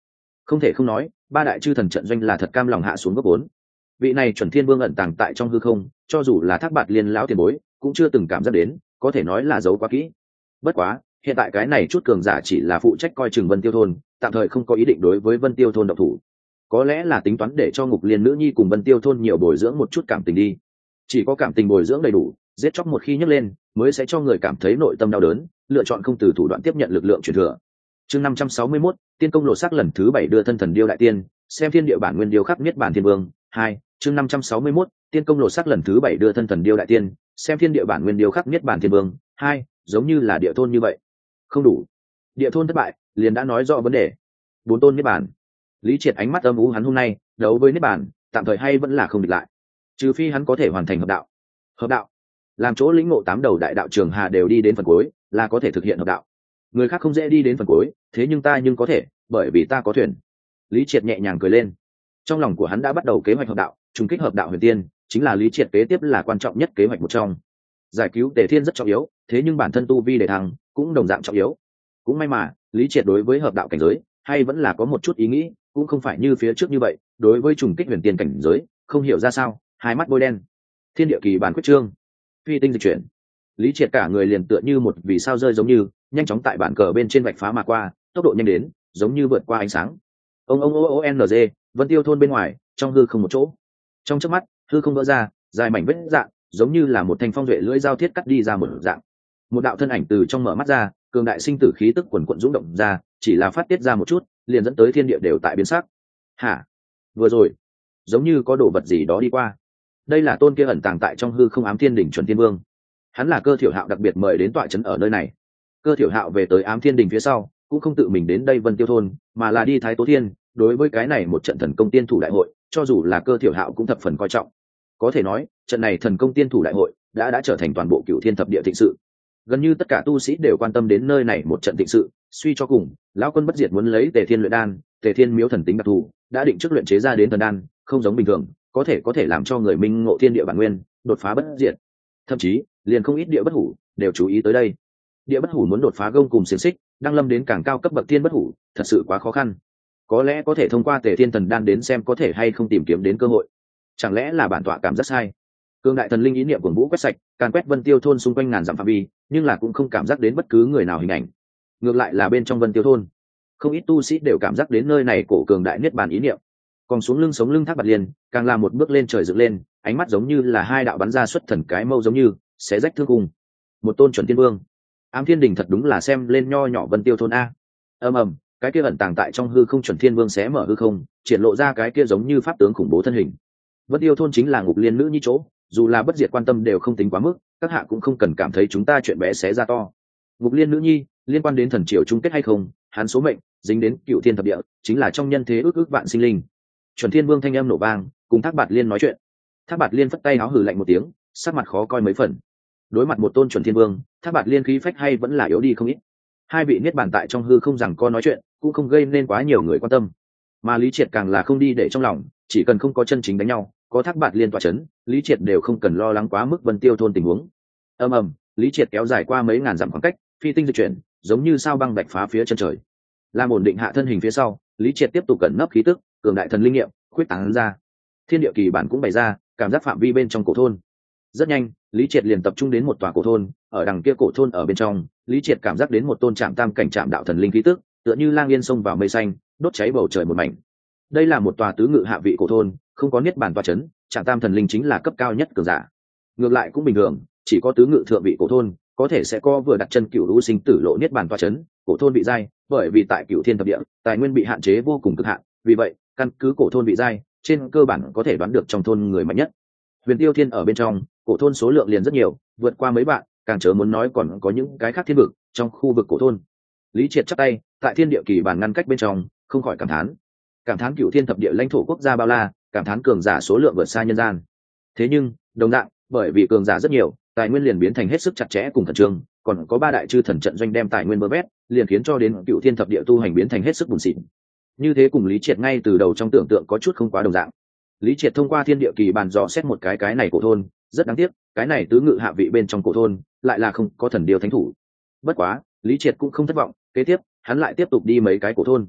Không thể không nói, ba đại chư thần trận doanh là thật cam lòng hạ xuống gốc vốn. Vị này chuẩn thiên vương ẩn tàng tại trong hư không, cho dù là Thác Bạt Liên lão tiền bối cũng chưa từng cảm giác đến, có thể nói là giấu quá kỹ. Bất quá hiện tại cái này chút cường giả chỉ là phụ trách coi chừng Vân Tiêu thôn, tạm thời không có ý định đối với Vân Tiêu thôn động thủ. Có lẽ là tính toán để cho Ngục Liên nữ nhi cùng Vân Tiêu thôn nhiều bồi dưỡng một chút cảm tình đi. Chỉ có cảm tình bồi dưỡng đầy đủ, giết chóc một khi nhấc lên mới sẽ cho người cảm thấy nội tâm đau đớn, lựa chọn không từ thủ đoạn tiếp nhận lực lượng truyền thừa. Chương năm trăm sáu mươi mốt, tiên công lộ sắc lần thứ bảy đưa thân thần điêu đại tiên, xem thiên địa bản nguyên điêu khắc niết bàn thiên vương. Hai, chương năm trăm sáu mươi mốt, tiên công lộ sắc lần thứ bảy đưa thân thần điêu đại tiên, xem thiên địa bản nguyên điêu khắc niết bàn thiên vương. Hai, giống như là địa thôn như vậy. Không đủ. Địa thôn thất bại, liền đã nói rõ vấn đề. Bốn tôn niết bàn. Lý Triệt ánh mắt âm u, hắn hôm nay đấu với niết bàn, tạm thời hay vẫn là không địch lại. Trừ phi hắn có thể hoàn thành hợp đạo. Hợp đạo, làm chỗ lĩnh ngộ tám đầu đại đạo trường hà đều đi đến phần cuối, là có thể thực hiện hợp đạo. Người khác không dễ đi đến phần cuối, thế nhưng ta nhưng có thể, bởi vì ta có thuyền. Lý Triệt nhẹ nhàng cười lên. Trong lòng của hắn đã bắt đầu kế hoạch hợp đạo, trùng kích hợp đạo huyền tiên, chính là Lý Triệt kế tiếp là quan trọng nhất kế hoạch một trong. Giải cứu Tề Thiên rất trọng yếu, thế nhưng bản thân tu vi để thăng cũng đồng dạng trọng yếu. Cũng may mà, Lý Triệt đối với hợp đạo cảnh giới, hay vẫn là có một chút ý nghĩ, cũng không phải như phía trước như vậy, đối với trùng kích huyền tiên cảnh giới, không hiểu ra sao, hai mắt bôi đen. Thiên địa kỳ bản quyết trương, phi tinh dịch chuyển. Lý Triệt cả người liền tựa như một vì sao rơi giống như, nhanh chóng tại bản cờ bên trên vạch phá mà qua, tốc độ nhanh đến, giống như vượt qua ánh sáng. Ông ông o n g, Vân Tiêu thôn bên ngoài, trong hư không một chỗ. Trong chớp mắt, hư không vỡ ra, dài mảnh vết dạng, giống như là một thanh phong duệ lưỡi dao thiết cắt đi ra một dạng. Một đạo thân ảnh từ trong mở mắt ra, cường đại sinh tử khí tức quần quần dũng động ra, chỉ là phát tiết ra một chút, liền dẫn tới thiên địa đều tại biến sắc. Hả? Vừa rồi, giống như có đồ vật gì đó đi qua. Đây là tôn kia ẩn tàng tại trong hư không ám thiên đỉnh chuẩn thiên vương. Hắn là Cơ Thiểu Hạo đặc biệt mời đến tọa trấn ở nơi này. Cơ Thiểu Hạo về tới ám thiên đỉnh phía sau, cũng không tự mình đến đây Vân Tiêu thôn, mà là đi Thái Tố Thiên. Đối với cái này một trận thần công tiên thủ đại hội, cho dù là Cơ Thiểu Hạo cũng thập phần coi trọng. Có thể nói, trận này thần công tiên thủ đại hội đã đã trở thành toàn bộ Cửu Thiên thập địa thịnh sự. Gần như tất cả tu sĩ đều quan tâm đến nơi này một trận thịnh sự. Suy cho cùng, lão quân bất diệt muốn lấy Tề Thiên luyện đan, Tề Thiên miếu thần tính đặc thù, đã định trước luyện chế ra đến thần đan, không giống bình thường, có thể có thể làm cho người minh ngộ thiên địa bản nguyên, đột phá bất diệt. Thậm chí, liền không ít địa bất hủ đều chú ý tới đây. Địa bất hủ muốn đột phá gông cùng xiềng xích, đang lâm đến càng cao cấp bậc thiên bất hủ, thật sự quá khó khăn. Có lẽ có thể thông qua Tề Thiên thần đan đến xem có thể hay không tìm kiếm đến cơ hội. Chẳng lẽ là bản tọa cảm giác sai? Cương đại thần linh ý niệm của Vũ quét sạch, càn quét Vân Tiêu thôn xung quanh ngàn dặm phạm vi, nhưng là cũng không cảm giác đến bất cứ người nào hình ảnh. Ngược lại là bên trong Vân Tiêu thôn, không ít tu sĩ đều cảm giác đến nơi này cổ cường đại niết bàn ý niệm. Còn xuống lưng sống lưng Thác Bạt Liên, càng là một bước lên trời dựng lên, ánh mắt giống như là hai đạo bắn ra xuất thần cái mâu giống như, xé rách thương cung. Một tôn chuẩn tiên vương. Ám Thiên Đình thật đúng là xem lên nho nhỏ Vân Tiêu thôn a. Ầm ầm, cái kia ẩn tàng tại trong hư không chuẩn thiên vương xé mở hư không, triển lộ ra cái kia giống như pháp tướng khủng bố thân hình. Vân Tiêu thôn chính là Ngục Liên nữ nhi chỗ, dù là bất diệt quan tâm đều không tính quá mức, các hạ cũng không cần cảm thấy chúng ta chuyện bé xé ra to. Ngục Liên nữ nhi liên quan đến thần triều chung kết hay không, hắn số mệnh dính đến Cựu Thiên thập địa, chính là trong nhân thế ước ước vạn sinh linh. Chuẩn Thiên Vương thanh âm nổ vang, cùng Thác Bạt Liên nói chuyện. Thác Bạt Liên phất tay áo hừ lạnh một tiếng, sắc mặt khó coi mấy phần. Đối mặt một tôn Chuẩn Thiên Vương, Thác Bạt Liên khí phách hay vẫn là yếu đi không ít. Hai vị niết bàn tại trong hư không rằng co nói chuyện, cũng không gây nên quá nhiều người quan tâm. Mà Lý Triệt càng là không đi để trong lòng, chỉ cần không có chân chính đánh nhau, có Thác Bạt Liên tọa chấn, Lý Triệt đều không cần lo lắng quá mức Vân Tiêu thôn tình huống. Ầm ầm, Lý Triệt kéo dài qua mấy ngàn dặm khoảng cách, phi tinh di chuyển, giống như sao băng bạch phá phía chân trời. Làm ổn định hạ thân hình phía sau, Lý Triệt tiếp tục cẩn nấp khí tức, cường đại thần linh nghiệm khuyết tán ra. Thiên địa kỳ bản cũng bày ra, cảm giác phạm vi bên trong cổ thôn. Rất nhanh, Lý Triệt liền tập trung đến một tòa cổ thôn, ở đằng kia cổ thôn ở bên trong, Lý Triệt cảm giác đến một tôn trạm tam cảnh trạm đạo thần linh khí tức, tựa như lang yên xông vào mây xanh, đốt cháy bầu trời một mảnh. Đây là một tòa tứ ngự hạ vị cổ thôn, không có niết bàn tọa chấn, trạm tam thần linh chính là cấp cao nhất cường giả. Ngược lại cũng bình thường, chỉ có tứ ngự thượng vị cổ thôn, có thể sẽ có vừa đặt chân cửu lũ sinh tử lộ niết bàn tọa chấn, cổ thôn bị giai, bởi vì tại Cửu Thiên thập địa, tài nguyên bị hạn chế vô cùng cực hạn, vì vậy, căn cứ cổ thôn bị giai, trên cơ bản có thể đoán được trong thôn người mạnh nhất. Huyền Tiêu Thiên ở bên trong, cổ thôn số lượng liền rất nhiều, vượt qua mấy bạn, càng chớ muốn nói còn có những cái khác thiên vực trong khu vực cổ thôn. Lý Triệt chắp tay, tại thiên địa kỳ bản ngăn cách bên trong, không khỏi cảm thán. Cảm thán Cửu Thiên thập địa lãnh thổ quốc gia bao la, cảm thán cường giả số lượng vượt xa nhân gian. Thế nhưng, đồng dạng, bởi vì cường giả rất nhiều, tài nguyên liền biến thành hết sức chặt chẽ cùng khẩn trương, còn có ba đại chư thần trận doanh đem tài nguyên bơ vét, liền khiến cho đến Cửu Thiên thập địa tu hành biến thành hết sức buồn xịn. Như thế cùng Lý Triệt ngay từ đầu trong tưởng tượng có chút không quá đồng dạng. Lý Triệt thông qua thiên địa kỳ bàn dò xét một cái cái này cổ thôn, rất đáng tiếc, cái này tứ ngự hạ vị bên trong cổ thôn, lại là không có thần điêu thánh thủ. Bất quá, Lý Triệt cũng không thất vọng, kế tiếp, hắn lại tiếp tục đi mấy cái cổ thôn.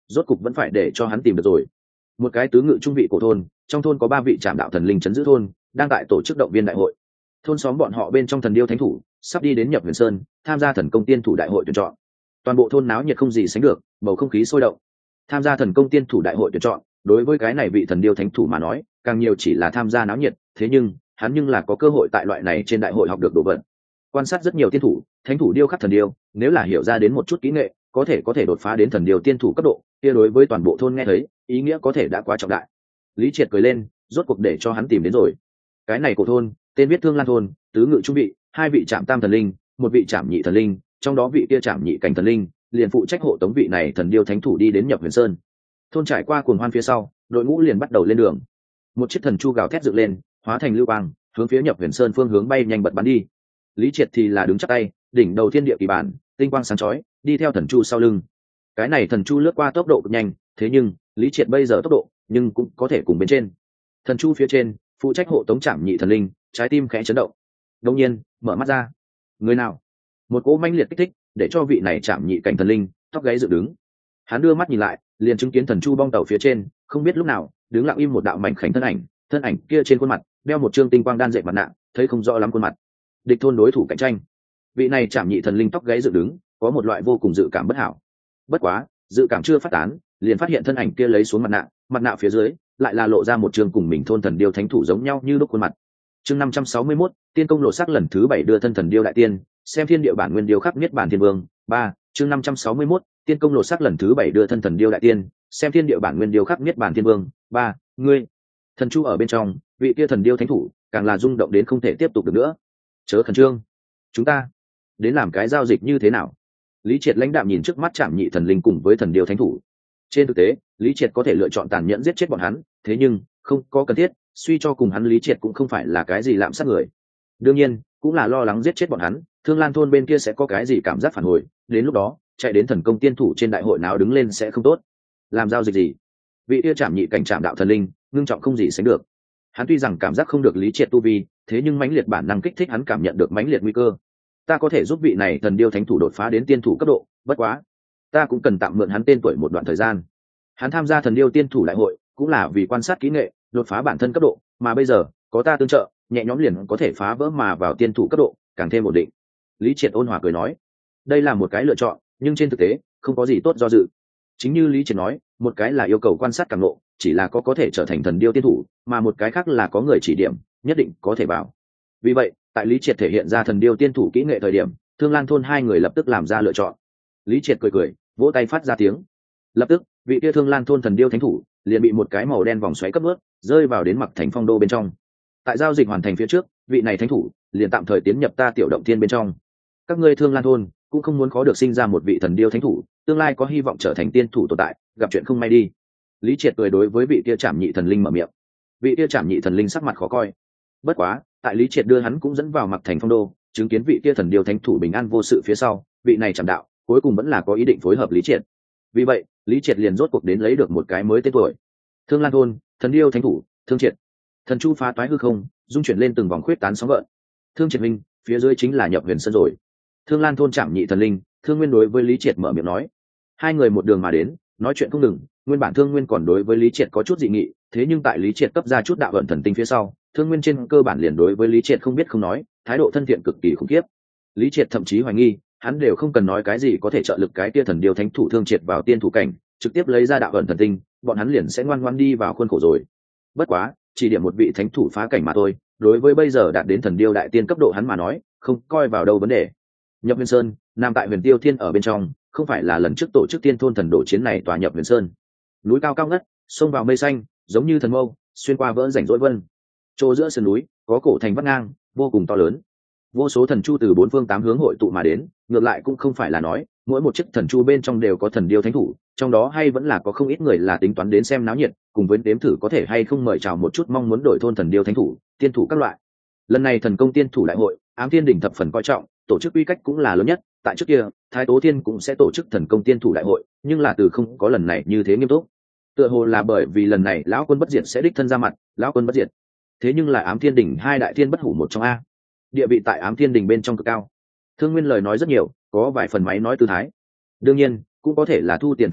rốt cục vẫn phải để cho hắn tìm được rồi. Một cái tứ ngự trung vị cổ thôn, trong thôn có ba vị trạm đạo thần linh trấn giữ thôn, đang tại tổ chức động viên đại hội. Thôn xóm bọn họ bên trong thần điêu thánh thủ sắp đi đến nhập huyền sơn tham gia thần công tiên thủ đại hội tuyển chọn. Toàn bộ thôn náo nhiệt không gì sánh được, bầu không khí sôi động. Tham gia thần công tiên thủ đại hội tuyển chọn, đối với cái này vị thần điêu thánh thủ mà nói, càng nhiều chỉ là tham gia náo nhiệt, thế nhưng hắn nhưng là có cơ hội tại loại này trên đại hội học được đồ vật. Quan sát rất nhiều tiên thủ, thánh thủ điêu khắc thần điêu, nếu là hiểu ra đến một chút kỹ nghệ, có thể có thể đột phá đến thần điêu tiên thủ cấp độ, kia đối với toàn bộ thôn nghe thấy, ý nghĩa có thể đã quá trọng đại. Lý Triệt cười lên, rốt cuộc để cho hắn tìm đến rồi. Cái này cổ thôn, tên viết Thương Lan thôn, tứ ngự trung vị, hai vị trạm tam thần linh, một vị trạm nhị thần linh, trong đó vị kia trạm nhị cảnh thần linh, liền phụ trách hộ tống vị này thần điêu thánh thủ đi đến nhập huyền sơn. Thôn trải qua cuồng hoan phía sau, đội ngũ liền bắt đầu lên đường. Một chiếc thần chu gào thét dựng lên, hóa thành lưu quang, hướng phía nhập huyền sơn phương hướng bay nhanh bật bắn đi. Lý Triệt thì là đứng chắp tay, đỉnh đầu thiên địa kỳ bản, tinh quang sáng chói, đi theo thần chu sau lưng. Cái này thần chu lướt qua tốc độ cực nhanh, thế nhưng Lý Triệt bây giờ tốc độ, nhưng cũng có thể cùng bên trên. Thần chu phía trên, phụ trách hộ tống trạm nhị thần linh, trái tim khẽ chấn động. Đột nhiên, mở mắt ra. Người nào? Một cỗ mãnh liệt kích thích, để cho vị này trạm nhị cảnh thần linh, tóc gáy dựng đứng. Hắn đưa mắt nhìn lại, liền chứng kiến thần chu bong tàu phía trên, không biết lúc nào, đứng lặng im một đạo mảnh khảnh thân ảnh, thân ảnh kia trên khuôn mặt, đeo một trương tinh quang đan dệt mặt nạ, thấy không rõ lắm khuôn mặt. Địch thôn đối thủ cạnh tranh. Vị này trạm nhị thần linh tóc gáy dựng đứng, có một loại vô cùng dự cảm bất hảo. Bất quá, dự cảm chưa phát tán, liền phát hiện thân ảnh kia lấy xuống mặt nạ, mặt nạ phía dưới lại là lộ ra một trường cùng mình thôn thần điêu thánh thủ giống nhau như lúc khuôn mặt. Chương năm trăm sáu mươi mốt, tiên công lộ sắc lần thứ bảy đưa thân thần điêu đại tiên, xem thiên địa bản nguyên điêu khắc niết bản thiên vương. Ba, chương năm trăm sáu mươi mốt, tiên công lộ sắc lần thứ bảy đưa thân thần điêu đại tiên, xem thiên địa bản nguyên điêu khắc niết bản thiên vương. Ba, ngươi. Thần chu ở bên trong, vị kia thần điêu thánh thủ, càng là rung động đến không thể tiếp tục được nữa. Chớ khẩn trương, chúng ta đến làm cái giao dịch như thế nào? Lý Triệt lãnh đạm nhìn trước mắt Trảm Nhị thần linh cùng với thần điêu thánh thủ. Trên thực tế, Lý Triệt có thể lựa chọn tàn nhẫn giết chết bọn hắn, thế nhưng không có cần thiết, suy cho cùng hắn Lý Triệt cũng không phải là cái gì lạm sát người. Đương nhiên, cũng là lo lắng giết chết bọn hắn, Thương Lan thôn bên kia sẽ có cái gì cảm giác phản hồi, đến lúc đó, chạy đến thần công tiên thủ trên đại hội nào đứng lên sẽ không tốt. Làm giao dịch gì? Vị kia Trảm Nhị cảnh Trảm đạo thần linh, ngưng trọng không gì sánh được. Hắn tuy rằng cảm giác không được Lý Triệt tu vi, thế nhưng mãnh liệt bản năng kích thích hắn cảm nhận được mãnh liệt nguy cơ. Ta có thể giúp vị này thần điêu thánh thủ đột phá đến tiên thủ cấp độ, bất quá, ta cũng cần tạm mượn hắn tên tuổi một đoạn thời gian. Hắn tham gia thần điêu tiên thủ đại hội, cũng là vì quan sát kỹ nghệ, đột phá bản thân cấp độ, mà bây giờ, có ta tương trợ, nhẹ nhõm liền có thể phá vỡ mà vào tiên thủ cấp độ, càng thêm ổn định. Lý Triệt ôn hòa cười nói, đây là một cái lựa chọn, nhưng trên thực tế, không có gì tốt do dự. Chính như Lý Triệt nói, một cái là yêu cầu quan sát càng lộ, chỉ là có có thể trở thành thần điêu tiên thủ, mà một cái khác là có người chỉ điểm, nhất định có thể bảo. Vì vậy, tại Lý Triệt thể hiện ra thần điêu tiên thủ kỹ nghệ thời điểm, Thương Lan thôn hai người lập tức làm ra lựa chọn. Lý Triệt cười cười, vỗ tay phát ra tiếng. Lập tức, vị kia Thương Lan thôn thần điêu thánh thủ liền bị một cái màu đen vòng xoáy cấp bước, rơi vào đến Mặc Thành Phong đô bên trong. Tại giao dịch hoàn thành phía trước, vị này thánh thủ liền tạm thời tiến nhập ta tiểu động thiên bên trong. Các ngươi Thương Lan thôn cũng không muốn khó được sinh ra một vị thần điêu thánh thủ, tương lai có hy vọng trở thành tiên thủ tồn tại, gặp chuyện không may đi. Lý Triệt cười đối với vị kia Trảm Nhị thần linh mở miệng. Vị kia Trảm Nhị thần linh sắc mặt khó coi. Bất quá, tại Lý Triệt đưa hắn cũng dẫn vào Mặc Thành Phong đô, chứng kiến vị kia thần điêu thánh thủ bình an vô sự phía sau, vị này Trảm đạo cuối cùng vẫn là có ý định phối hợp Lý Triệt. Vì vậy, Lý Triệt liền rốt cuộc đến lấy được một cái mới tên tuổi. Thương Lan thôn, thần điêu thánh thủ, Thương Triệt. Thần chu phá toái hư không, dung chuyển lên từng vòng khuyết tán sóng gợn. Thương Triệt minh, phía dưới chính là nhập huyền sơn rồi. Thương Lan thôn Trảm Nhị thần linh, Thương Nguyên đối với Lý Triệt mở miệng nói. Hai người một đường mà đến, nói chuyện không ngừng, nguyên bản Thương Nguyên còn đối với Lý Triệt có chút dị nghị, thế nhưng tại Lý Triệt cấp ra chút đạo vận thần tinh phía sau, Thương Nguyên trên cơ bản liền đối với Lý Triệt không biết không nói, thái độ thân thiện cực kỳ khủng khiếp. Lý Triệt thậm chí hoài nghi, hắn đều không cần nói cái gì có thể trợ lực cái kia thần điêu thánh thủ Thương Triệt vào tiên thủ cảnh, trực tiếp lấy ra đạo vận thần tinh, bọn hắn liền sẽ ngoan ngoãn đi vào khuôn khổ rồi. Bất quá, chỉ điểm một vị thánh thủ phá cảnh mà thôi, đối với bây giờ đạt đến thần điêu đại tiên cấp độ hắn mà nói, không coi vào đâu vấn đề. Nhập Huyền Sơn, nam tại Huyền Tiêu Thiên ở bên trong, không phải là lần trước tổ chức tiên thôn thần đổ chiến này tòa nhập Huyền Sơn. Núi cao cao ngất, sông vào mây xanh, giống như thần mâu, xuyên qua vỡ rảnh rỗi vân. Chỗ giữa sườn núi, có cổ thành vắt ngang, vô cùng to lớn. Vô số thần chu từ bốn phương tám hướng hội tụ mà đến, ngược lại cũng không phải là nói, mỗi một chiếc thần chu bên trong đều có thần điêu thánh thủ, trong đó hay vẫn là có không ít người là tính toán đến xem náo nhiệt, cùng với đếm thử có thể hay không mời chào một chút mong muốn đổi thôn thần điêu thánh thủ, tiên thủ các loại. Lần này thần công tiên thủ đại hội, Ám Thiên đỉnh thập phần coi trọng, tổ chức quy cách cũng là lớn nhất, tại trước kia, Thái Tố Thiên cũng sẽ tổ chức thần công tiên thủ đại hội, nhưng là từ không có lần này như thế nghiêm túc. Tựa hồ là bởi vì lần này lão quân bất diệt sẽ đích thân ra mặt, lão quân bất diệt. Thế nhưng là Ám Thiên đỉnh hai đại thiên bất hủ một trong a. Địa vị tại Ám Thiên đỉnh bên trong cực cao. Thương Nguyên lời nói rất nhiều, có vài phần máy nói tư thái. Đương nhiên, cũng có thể là thu tiền phía sau,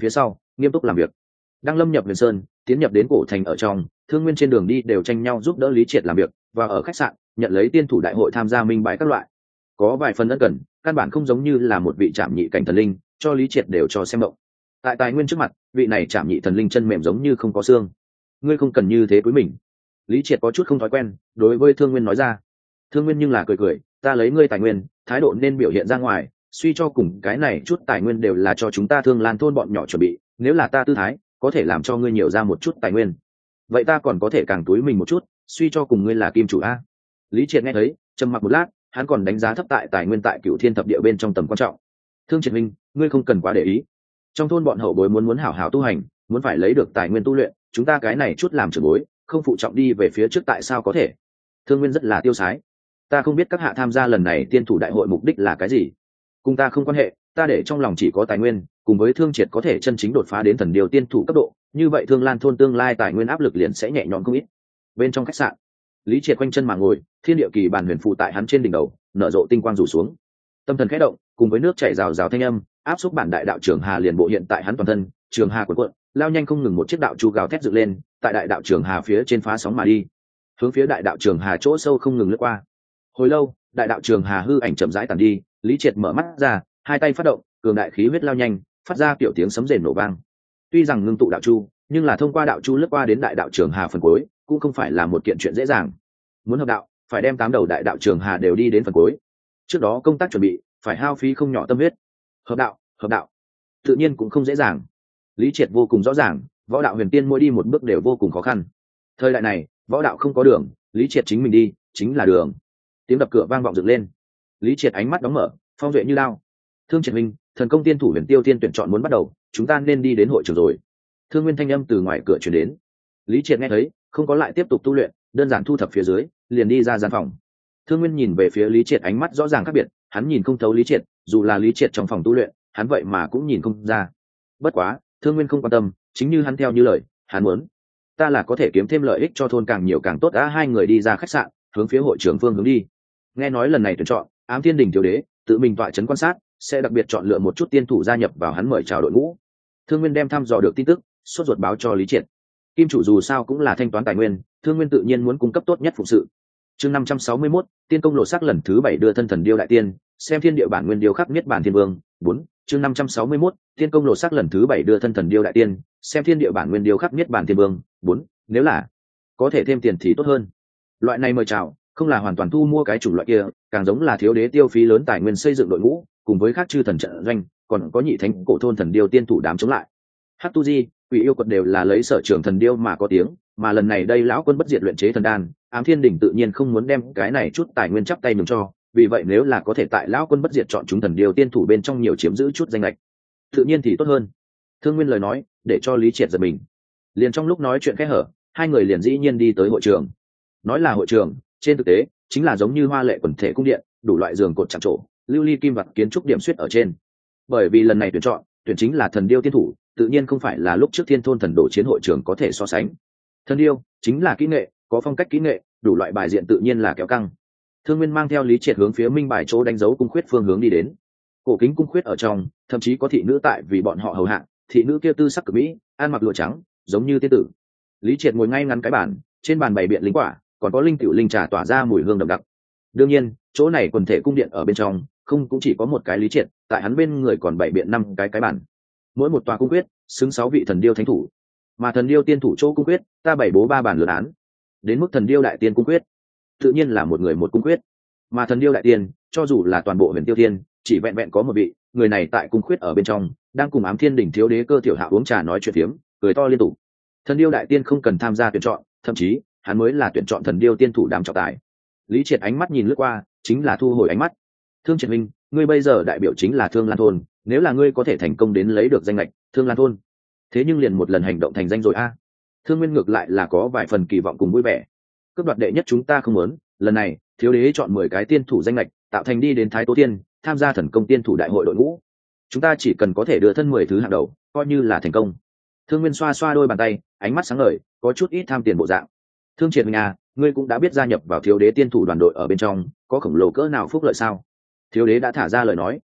nghiêm túc làm việc. Đang lâm nhập huyền sơn, tiến nhập đến cổ thành ở trong, Thương Nguyên trên đường đi đều tranh nhau giúp đỡ Lý Triệt làm việc, và ở khách sạn nhận lấy tiên thủ đại hội tham gia minh bái các loại, có vài phần ân cần, căn bản không giống như là một vị trảm nhị cảnh thần linh, cho Lý Triệt đều cho xem động. Tại tài nguyên trước mặt, vị này trảm nhị thần linh chân mềm giống như không có xương. Ngươi không cần như thế với mình. Lý Triệt có chút không thói quen, đối với Thương Nguyên nói ra. Thương Nguyên nhưng là cười cười, ta lấy ngươi tài nguyên, thái độ nên biểu hiện ra ngoài, suy cho cùng cái này chút tài nguyên đều là cho chúng ta Thương Lan thôn bọn nhỏ chuẩn bị, nếu là ta tư thái có thể làm cho ngươi nhiều ra một chút tài nguyên, vậy ta còn có thể càng túi mình một chút, suy cho cùng ngươi là kim chủ a. Lý Triệt nghe thấy, trầm mặc một lát, hắn còn đánh giá thấp tại tài nguyên tại Cửu Thiên thập địa bên trong tầm quan trọng. Thương Triệt Minh, ngươi không cần quá để ý. Trong thôn bọn hậu bối muốn muốn hảo hảo tu hành, muốn phải lấy được tài nguyên tu luyện, chúng ta cái này chút làm trưởng bối, không phụ trọng đi về phía trước tại sao có thể? Thương Nguyên rất là tiêu sái. Ta không biết các hạ tham gia lần này tiên thủ đại hội mục đích là cái gì, cùng ta không quan hệ, ta để trong lòng chỉ có tài nguyên, cùng với Thương Triệt có thể chân chính đột phá đến thần điều tiên thủ cấp độ, như vậy Thương Lan thôn tương lai tài nguyên áp lực liền sẽ nhẹ nhõm không ít. Bên trong khách sạn, Lý Triệt quanh chân mà ngồi, thiên địa kỳ bản huyền phù tại hắn trên đỉnh đầu, nở rộ tinh quang rủ xuống. Tâm thần khẽ động, cùng với nước chảy rào rào thanh âm, áp xúc bản đại đạo trường hà liền bộ hiện tại hắn toàn thân, trường hà cuộn cuộn, lao nhanh không ngừng, một chiếc đạo chu gào thét dựng lên, tại đại đạo trường hà phía trên phá sóng mà đi, hướng phía đại đạo trường hà chỗ sâu không ngừng lướt qua. Hồi lâu, đại đạo trường hà hư ảnh chậm rãi tàn đi, Lý Triệt mở mắt ra, hai tay phát động, cường đại khí huyết lao nhanh, phát ra kiểu tiếng sấm rền nổ vang. Tuy rằng ngưng tụ đạo chu, nhưng là thông qua đạo chu lướt qua đến đại đạo trường hà phần cuối, cũng không phải là một kiện chuyện dễ dàng. Muốn hợp đạo, phải đem tám đầu đại đạo trường hà đều đi đến phần cuối. Trước đó công tác chuẩn bị phải hao phí không nhỏ tâm huyết. Hợp đạo, hợp đạo, tự nhiên cũng không dễ dàng. Lý Triệt vô cùng rõ ràng, võ đạo huyền tiên mỗi đi một bước đều vô cùng khó khăn. Thời đại này, võ đạo không có đường, Lý Triệt chính mình đi, chính là đường. Tiếng đập cửa vang vọng dựng lên. Lý Triệt ánh mắt đóng mở, phong duệ như lao. Thương Triệt Minh, thần công tiên thủ huyền tiêu tiên tuyển chọn muốn bắt đầu, chúng ta nên đi đến hội trường rồi. Thương Nguyên thanh âm từ ngoài cửa truyền đến. Lý Triệt nghe thấy, không có lại tiếp tục tu luyện, đơn giản thu thập phía dưới, liền đi ra gian phòng. Thương Nguyên nhìn về phía Lý Triệt, ánh mắt rõ ràng khác biệt, hắn nhìn không thấu Lý Triệt, dù là Lý Triệt trong phòng tu luyện, hắn vậy mà cũng nhìn không ra. Bất quá, Thương Nguyên không quan tâm, chính như hắn theo như lời, hắn muốn, ta là có thể kiếm thêm lợi ích cho thôn càng nhiều càng tốt. Đã hai người đi ra khách sạn, hướng phía hội trường phương hướng đi. Nghe nói lần này tuyển chọn, Ám Thiên Đình thiếu đế tự mình tọa trấn quan sát, sẽ đặc biệt chọn lựa một chút tiên thủ gia nhập vào hắn mời chào đội ngũ. Thương Nguyên đem thăm dò được tin tức, sốt ruột báo cho Lý Triệt. Kim chủ dù sao cũng là thanh toán tài nguyên, Thương Nguyên tự nhiên muốn cung cấp tốt nhất phụng sự. Chương năm trăm sáu mươi mốt, tiên công lộ sắc lần thứ bảy đưa thân thần điêu đại tiên, xem thiên địa bản nguyên điêu khắc niết bản thiên vương. Bốn, chương năm trăm sáu mươi mốt, tiên công lộ sắc lần thứ bảy đưa thân thần điêu đại tiên, xem thiên địa bản nguyên điêu khắc niết bản thiên vương. Bốn, nếu là có thể thêm tiền thì tốt hơn. Loại này mời chào, không là hoàn toàn thu mua cái chủng loại kia, càng giống là thiếu đế tiêu phí lớn tài nguyên xây dựng đội ngũ, cùng với các chư thần trận doanh, còn có nhị thánh cổ thôn thần điêu tiên thủ đám chống lại. Hắc Tu Di, Quỷ Yêu Quật đều là lấy sở trường thần điêu mà có tiếng, mà lần này đây lão quân bất diệt luyện chế thần đan, Ám Thiên Đình tự nhiên không muốn đem cái này chút tài nguyên chắp tay nhường cho, vì vậy nếu là có thể tại lão quân bất diệt chọn chúng thần điêu tiên thủ bên trong nhiều chiếm giữ chút danh lệch, tự nhiên thì tốt hơn. Thương Nguyên lời nói, để cho Lý Triệt giật mình. Liền trong lúc nói chuyện khẽ hở, hai người liền dĩ nhiên đi tới hội trường. Nói là hội trường, trên thực tế chính là giống như hoa lệ quần thể cung điện, đủ loại giường cột chạm trổ, lưu ly kim vật kiến trúc điểm xuyết ở trên. Bởi vì lần này tuyển chọn, tuyển chính là thần điêu tiên thủ, tự nhiên không phải là lúc trước Thiên Thôn thần đồ chiến hội trường có thể so sánh. Thần điêu chính là kỹ nghệ, có phong cách kỹ nghệ, đủ loại bài diện tự nhiên là kéo căng. Thương Nguyên mang theo Lý Triệt hướng phía minh bài chỗ đánh dấu cung khuyết phương hướng đi đến. Cổ kính cung khuyết ở trong, thậm chí có thị nữ tại vì bọn họ hầu hạ, thị nữ kia tư sắc cực mỹ, ăn mặc lụa trắng, giống như tiên tử. Lý Triệt ngồi ngay ngắn cái bàn, trên bàn bày biện linh quả, còn có linh tiểu linh trà tỏa ra mùi hương đậm đặc. Đương nhiên, chỗ này quần thể cung điện ở bên trong, không cũng chỉ có một cái Lý Triệt, tại hắn bên người còn bày biện năm cái cái bàn. Mỗi một tòa cung quyết xứng sáu vị thần điêu thánh thủ, mà thần điêu tiên thủ chỗ cung quyết, ta bày bố ba bàn lượt án. Đến mức thần điêu đại tiên cung quyết, tự nhiên là một người một cung quyết, mà thần điêu đại tiên, cho dù là toàn bộ huyền tiêu tiên, chỉ vẹn vẹn có một vị, người này tại cung quyết ở bên trong, đang cùng Ám Thiên Đình thiếu đế Cơ Tiểu Hạo uống trà nói chuyện phiếm, cười to liên tục. Thần điêu đại tiên không cần tham gia tuyển chọn, thậm chí hắn mới là tuyển chọn thần điêu tiên thủ đám trọng tài. Lý Triệt ánh mắt nhìn lướt qua, chính là thu hồi ánh mắt. Thương Triệt Minh, ngươi bây giờ đại biểu chính là Thương Lan thôn, nếu là ngươi có thể thành công đến lấy được danh lệch Thương Lan thôn, thế nhưng liền một lần hành động thành danh rồi a. À. Thương Nguyên ngược lại là có vài phần kỳ vọng cùng vui vẻ. Cướp đoạt đệ nhất chúng ta không muốn, lần này thiếu đế chọn mười cái tiên thủ danh lệch, tạo thành đi đến Thái Tố Tiên, tham gia thần công tiên thủ đại hội đội ngũ. Chúng ta chỉ cần có thể đưa thân mười thứ hạng đầu, coi như là thành công. Thương Nguyên xoa xoa đôi bàn tay, ánh mắt sáng ngời, có chút ít tham tiền bộ dạng. Thương Triệt Minh à, ngươi cũng đã biết gia nhập vào thiếu đế tiên thủ đoàn đội ở bên trong, có khổng lồ cỡ nào phúc lợi sao? Thiếu đế đã thả ra lời nói,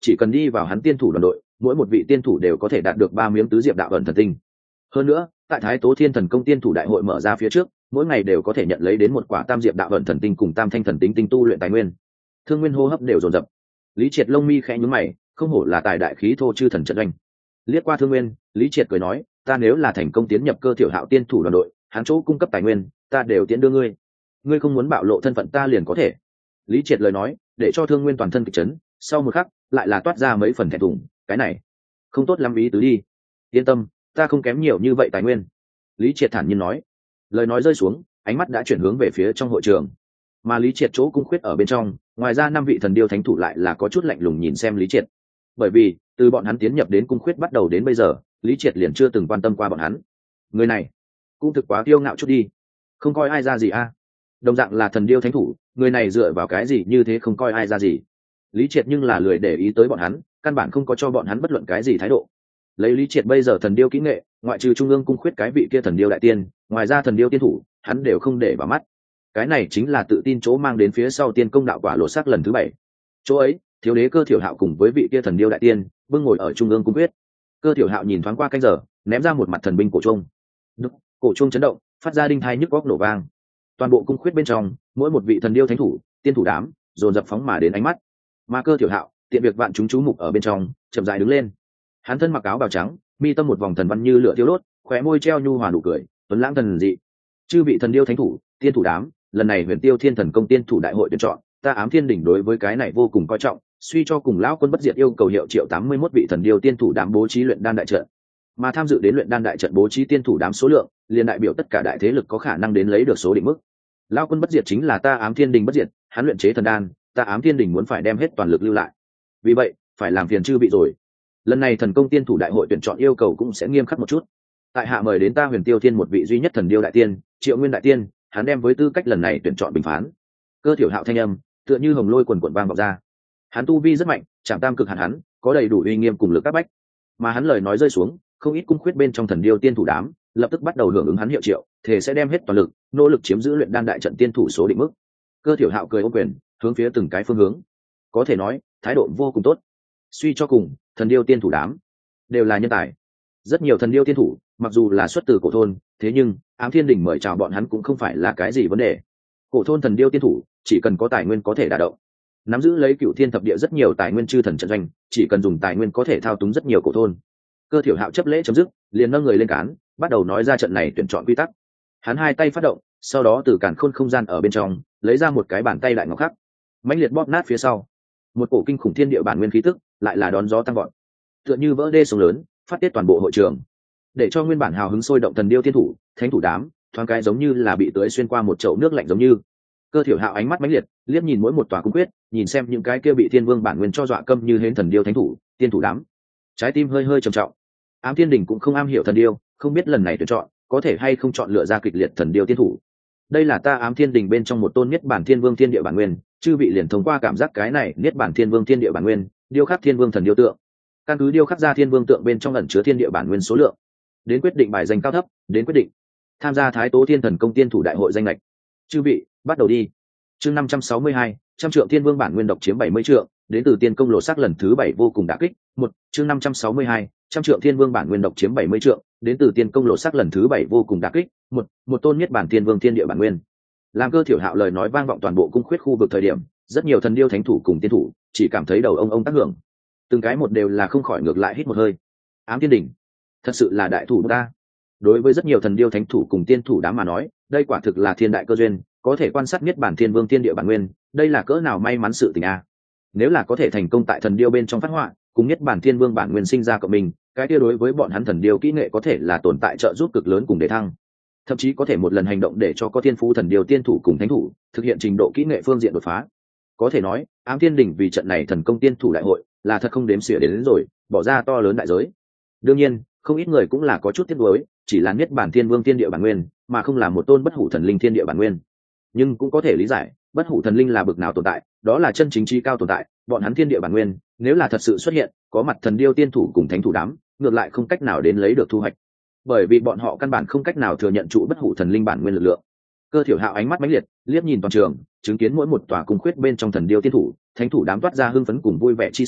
chỉ cần đi vào hắn tiên thủ đoàn đội, mỗi một vị tiên thủ đều có thể đạt được ba miếng tứ diệp đạo ẩn thần tinh. Hơn nữa, tại Thái Tố Thiên Thần Công tiên thủ đại hội mở ra phía trước, mỗi ngày đều có thể nhận lấy đến một quả tam diệp đạo ẩn thần tinh cùng tam thanh thần tinh tinh tu luyện tài nguyên. Thương Nguyên hô hấp đều dồn dập. Lý Triệt lông mi khẽ nhướng mày, không hổ là tài đại khí thô chư thần trận doanh. Liếc qua Thương Nguyên, Lý Triệt cười nói, ta nếu là thành công tiến nhập Cơ Thiểu Hạo tiên thủ đoàn đội, hắn chỗ cung cấp tài nguyên, ta đều tiến đưa ngươi. Ngươi không muốn bạo lộ thân phận ta liền có thể. Lý Triệt lời nói, để cho Thương Nguyên toàn thân kịch chấn, sau một khắc, lại là toát ra mấy phần thẹn thùng, cái này, không tốt lắm ý tứ đi. Yên tâm, ta không kém nhiều như vậy tài nguyên. Lý Triệt thản nhiên nói. Lời nói rơi xuống, ánh mắt đã chuyển hướng về phía trong hội trường. Mà Lý Triệt chỗ cung khuyết ở bên trong, ngoài ra năm vị thần điêu thánh thủ lại là có chút lạnh lùng nhìn xem Lý Triệt. Bởi vì, từ bọn hắn tiến nhập đến cung khuyết bắt đầu đến bây giờ, Lý Triệt liền chưa từng quan tâm qua bọn hắn. Người này, cũng thực quá kiêu ngạo chút đi, không coi ai ra gì a. Đồng dạng là thần điêu thánh thủ, người này dựa vào cái gì như thế không coi ai ra gì. Lý Triệt nhưng là lười để ý tới bọn hắn, căn bản không có cho bọn hắn bất luận cái gì thái độ. Lấy Lý Triệt bây giờ thần điêu kỹ nghệ, ngoại trừ trung ương cung khuyết cái vị kia thần điêu đại tiên, ngoài ra thần điêu tiên thủ, hắn đều không để vào mắt. Cái này chính là tự tin chỗ mang đến phía sau tiên công đạo quả lộ sắc lần thứ bảy. Chỗ ấy, thiếu đế Cơ Thiểu Hạo cùng với vị kia thần điêu đại tiên, bưng ngồi ở trung ương cung khuyết. Cơ Thiểu Hạo nhìn thoáng qua canh giờ, ném ra một mặt thần binh cổ trung. Đúc, cổ trung chấn động, phát ra đinh thai nhức góc nổ vang. Toàn bộ cung khuyết bên trong, mỗi một vị thần điêu thánh thủ, tiên thủ đám, dồn dập phóng mà đến ánh mắt. Mà Cơ Thiểu Hạo, tiện việc vạn chúng chú mục ở bên trong, chậm rãi đứng lên. Hắn thân mặc áo bào trắng, mi tâm một vòng thần văn như lửa thiêu đốt, khóe môi treo nhu hòa nụ cười, tuấn lãng thần dị. Chư vị thần điêu thánh thủ, tiên thủ đám, lần này Huyền Tiêu Thiên Thần Công tiên thủ đại hội tuyển chọn, ta Ám Thiên đỉnh đối với cái này vô cùng coi trọng, suy cho cùng lão quân bất diệt yêu cầu hiệu triệu tám mươi mốt vị thần điêu tiên thủ đám bố trí luyện đan đại trận. Mà tham dự đến luyện đan đại trận bố trí tiên thủ đám số lượng, liền đại biểu tất cả đại thế lực có khả năng đến lấy được số định mức. Lão quân bất diệt chính là ta Ám Thiên đỉnh bất diệt, hắn luyện chế thần đan, ta Ám Thiên đỉnh muốn phải đem hết toàn lực lưu lại. Vì vậy, phải làm phiền chư vị rồi. Lần này thần công tiên thủ đại hội tuyển chọn yêu cầu cũng sẽ nghiêm khắc một chút. Tại hạ mời đến ta Huyền Tiêu Thiên một vị duy nhất thần điêu đại tiên, Triệu Nguyên đại tiên, hắn đem với tư cách lần này tuyển chọn bình phán. Cơ Thiểu Hạo thanh âm tựa như hồng lôi quần quần vang vọng ra. Hắn tu vi rất mạnh, chạm tam cực hạn hắn, có đầy đủ uy nghiêm cùng lực các bách. Mà hắn lời nói rơi xuống, không ít cung khuyết bên trong thần điêu tiên thủ đám, lập tức bắt đầu hưởng ứng hắn hiệu triệu, thể sẽ đem hết toàn lực, nỗ lực chiếm giữ luyện đan đại trận tiên thủ số định mức. Cơ Thiểu Hạo cười ôm quyền, hướng phía từng cái phương hướng. Có thể nói, thái độ vô cùng tốt. Suy cho cùng, thần điêu tiên thủ đám đều là nhân tài. Rất nhiều thần điêu tiên thủ, mặc dù là xuất từ cổ thôn, thế nhưng Ám Thiên đỉnh mời chào bọn hắn cũng không phải là cái gì vấn đề. Cổ thôn thần điêu tiên thủ, chỉ cần có tài nguyên có thể đả động. Nắm giữ lấy Cựu Thiên thập địa rất nhiều tài nguyên chư thần trận doanh, chỉ cần dùng tài nguyên có thể thao túng rất nhiều cổ thôn. Cơ Thiểu Hạo chấp lễ chấm dứt, liền nâng người lên cán, bắt đầu nói ra trận này tuyển chọn quy tắc. Hắn hai tay phát động, sau đó từ càn khôn không gian ở bên trong lấy ra một cái bàn tay đại ngọc khắc, mãnh liệt bóp nát phía sau, một cổ kinh khủng thiên địa bản nguyên khí tức lại là đón gió tăng vọt, tựa như vỡ đê sông lớn, phát tiết toàn bộ hội trường, để cho nguyên bản hào hứng sôi động thần điêu tiên thủ, thánh thủ đám, thoáng cái giống như là bị tưới xuyên qua một chậu nước lạnh giống như. Cơ Thiểu Hạo ánh mắt mãnh liệt, liếc nhìn mỗi một tòa cung quyết, nhìn xem những cái kia bị thiên vương bản nguyên cho dọa câm như hến thần điêu thánh thủ, tiên thủ đám, trái tim hơi hơi trầm trọng. Ám Thiên đỉnh cũng không am hiểu thần điêu, không biết lần này tuyển chọn có thể hay không chọn lựa ra kịch liệt thần điêu tiên thủ. Đây là ta Ám Thiên đỉnh bên trong một tôn niết bản thiên vương thiên địa bản nguyên, chư vị liền thông qua cảm giác cái này niết bản thiên vương thiên địa bản nguyên, điêu khắc thiên vương thần điêu tượng. Căn cứ điêu khắc ra thiên vương tượng bên trong ẩn chứa thiên địa bản nguyên số lượng, đến quyết định bài danh cao thấp, đến quyết định tham gia Thái Tố Thiên Thần Công tiên thủ đại hội danh lệch. Chư vị, bắt đầu đi. Chương năm trăm sáu mươi hai, trăm trượng thiên vương bản nguyên độc chiếm bảy mươi trượng, đến từ tiên công lộ sắc lần thứ bảy vô cùng đả kích. Một, chương năm trăm sáu mươi hai, trăm trượng thiên vương bản nguyên độc chiếm bảy mươi trượng, đến từ tiên công lộ sắc lần thứ bảy vô cùng đả kích. Một, một tôn niết bản thiên vương thiên địa bản nguyên. Làm Cơ Thiểu Hạo lời nói vang vọng toàn bộ cung khuyết khu vực thời điểm, rất nhiều thần điêu thánh thủ cùng tiên thủ chỉ cảm thấy đầu ông ông tác hưởng, từng cái một đều là không khỏi ngược lại hít một hơi. Ám Thiên đỉnh, thật sự là đại thủ ta. Đối với rất nhiều thần điêu thánh thủ cùng tiên thủ đám mà nói, đây quả thực là thiên đại cơ duyên, có thể quan sát niết bản thiên vương thiên địa bản nguyên, đây là cỡ nào may mắn sự tình a. Nếu là có thể thành công tại thần điêu bên trong phát họa, cùng niết bản thiên vương bản nguyên sinh ra cộng mình, cái kia đối với bọn hắn thần điêu kỹ nghệ có thể là tồn tại trợ giúp cực lớn cùng để thăng. Thậm chí có thể một lần hành động để cho có thiên phú thần điêu tiên thủ cùng thánh thủ thực hiện trình độ kỹ nghệ phương diện đột phá. Có thể nói, Ám Thiên đỉnh vì trận này thần công tiên thủ đại hội là thật không đếm xỉa đến, đến rồi, bỏ ra to lớn đại giới. Đương nhiên, không ít người cũng là có chút tiếc nuối, chỉ là niết bản thiên vương thiên địa bản nguyên, mà không là một tôn bất hủ thần linh thiên địa bản nguyên. Nhưng cũng có thể lý giải, bất hủ thần linh là bực nào tồn tại, đó là chân chính trí cao tồn tại, bọn hắn thiên địa bản nguyên, nếu là thật sự xuất hiện, có mặt thần điêu tiên thủ cùng thánh thủ đám, ngược lại không cách nào đến lấy được thu hoạch. Bởi vì bọn họ căn bản không cách nào thừa nhận trụ bất hủ thần linh bản nguyên lực lượng. Cơ Thiểu Hạo ánh mắt mãnh liệt, liếc nhìn toàn trường, chứng kiến mỗi một tòa cung khuyết bên trong thần điêu tiên thủ, thánh thủ đám toát ra hưng phấn cùng vui vẻ chi sắc,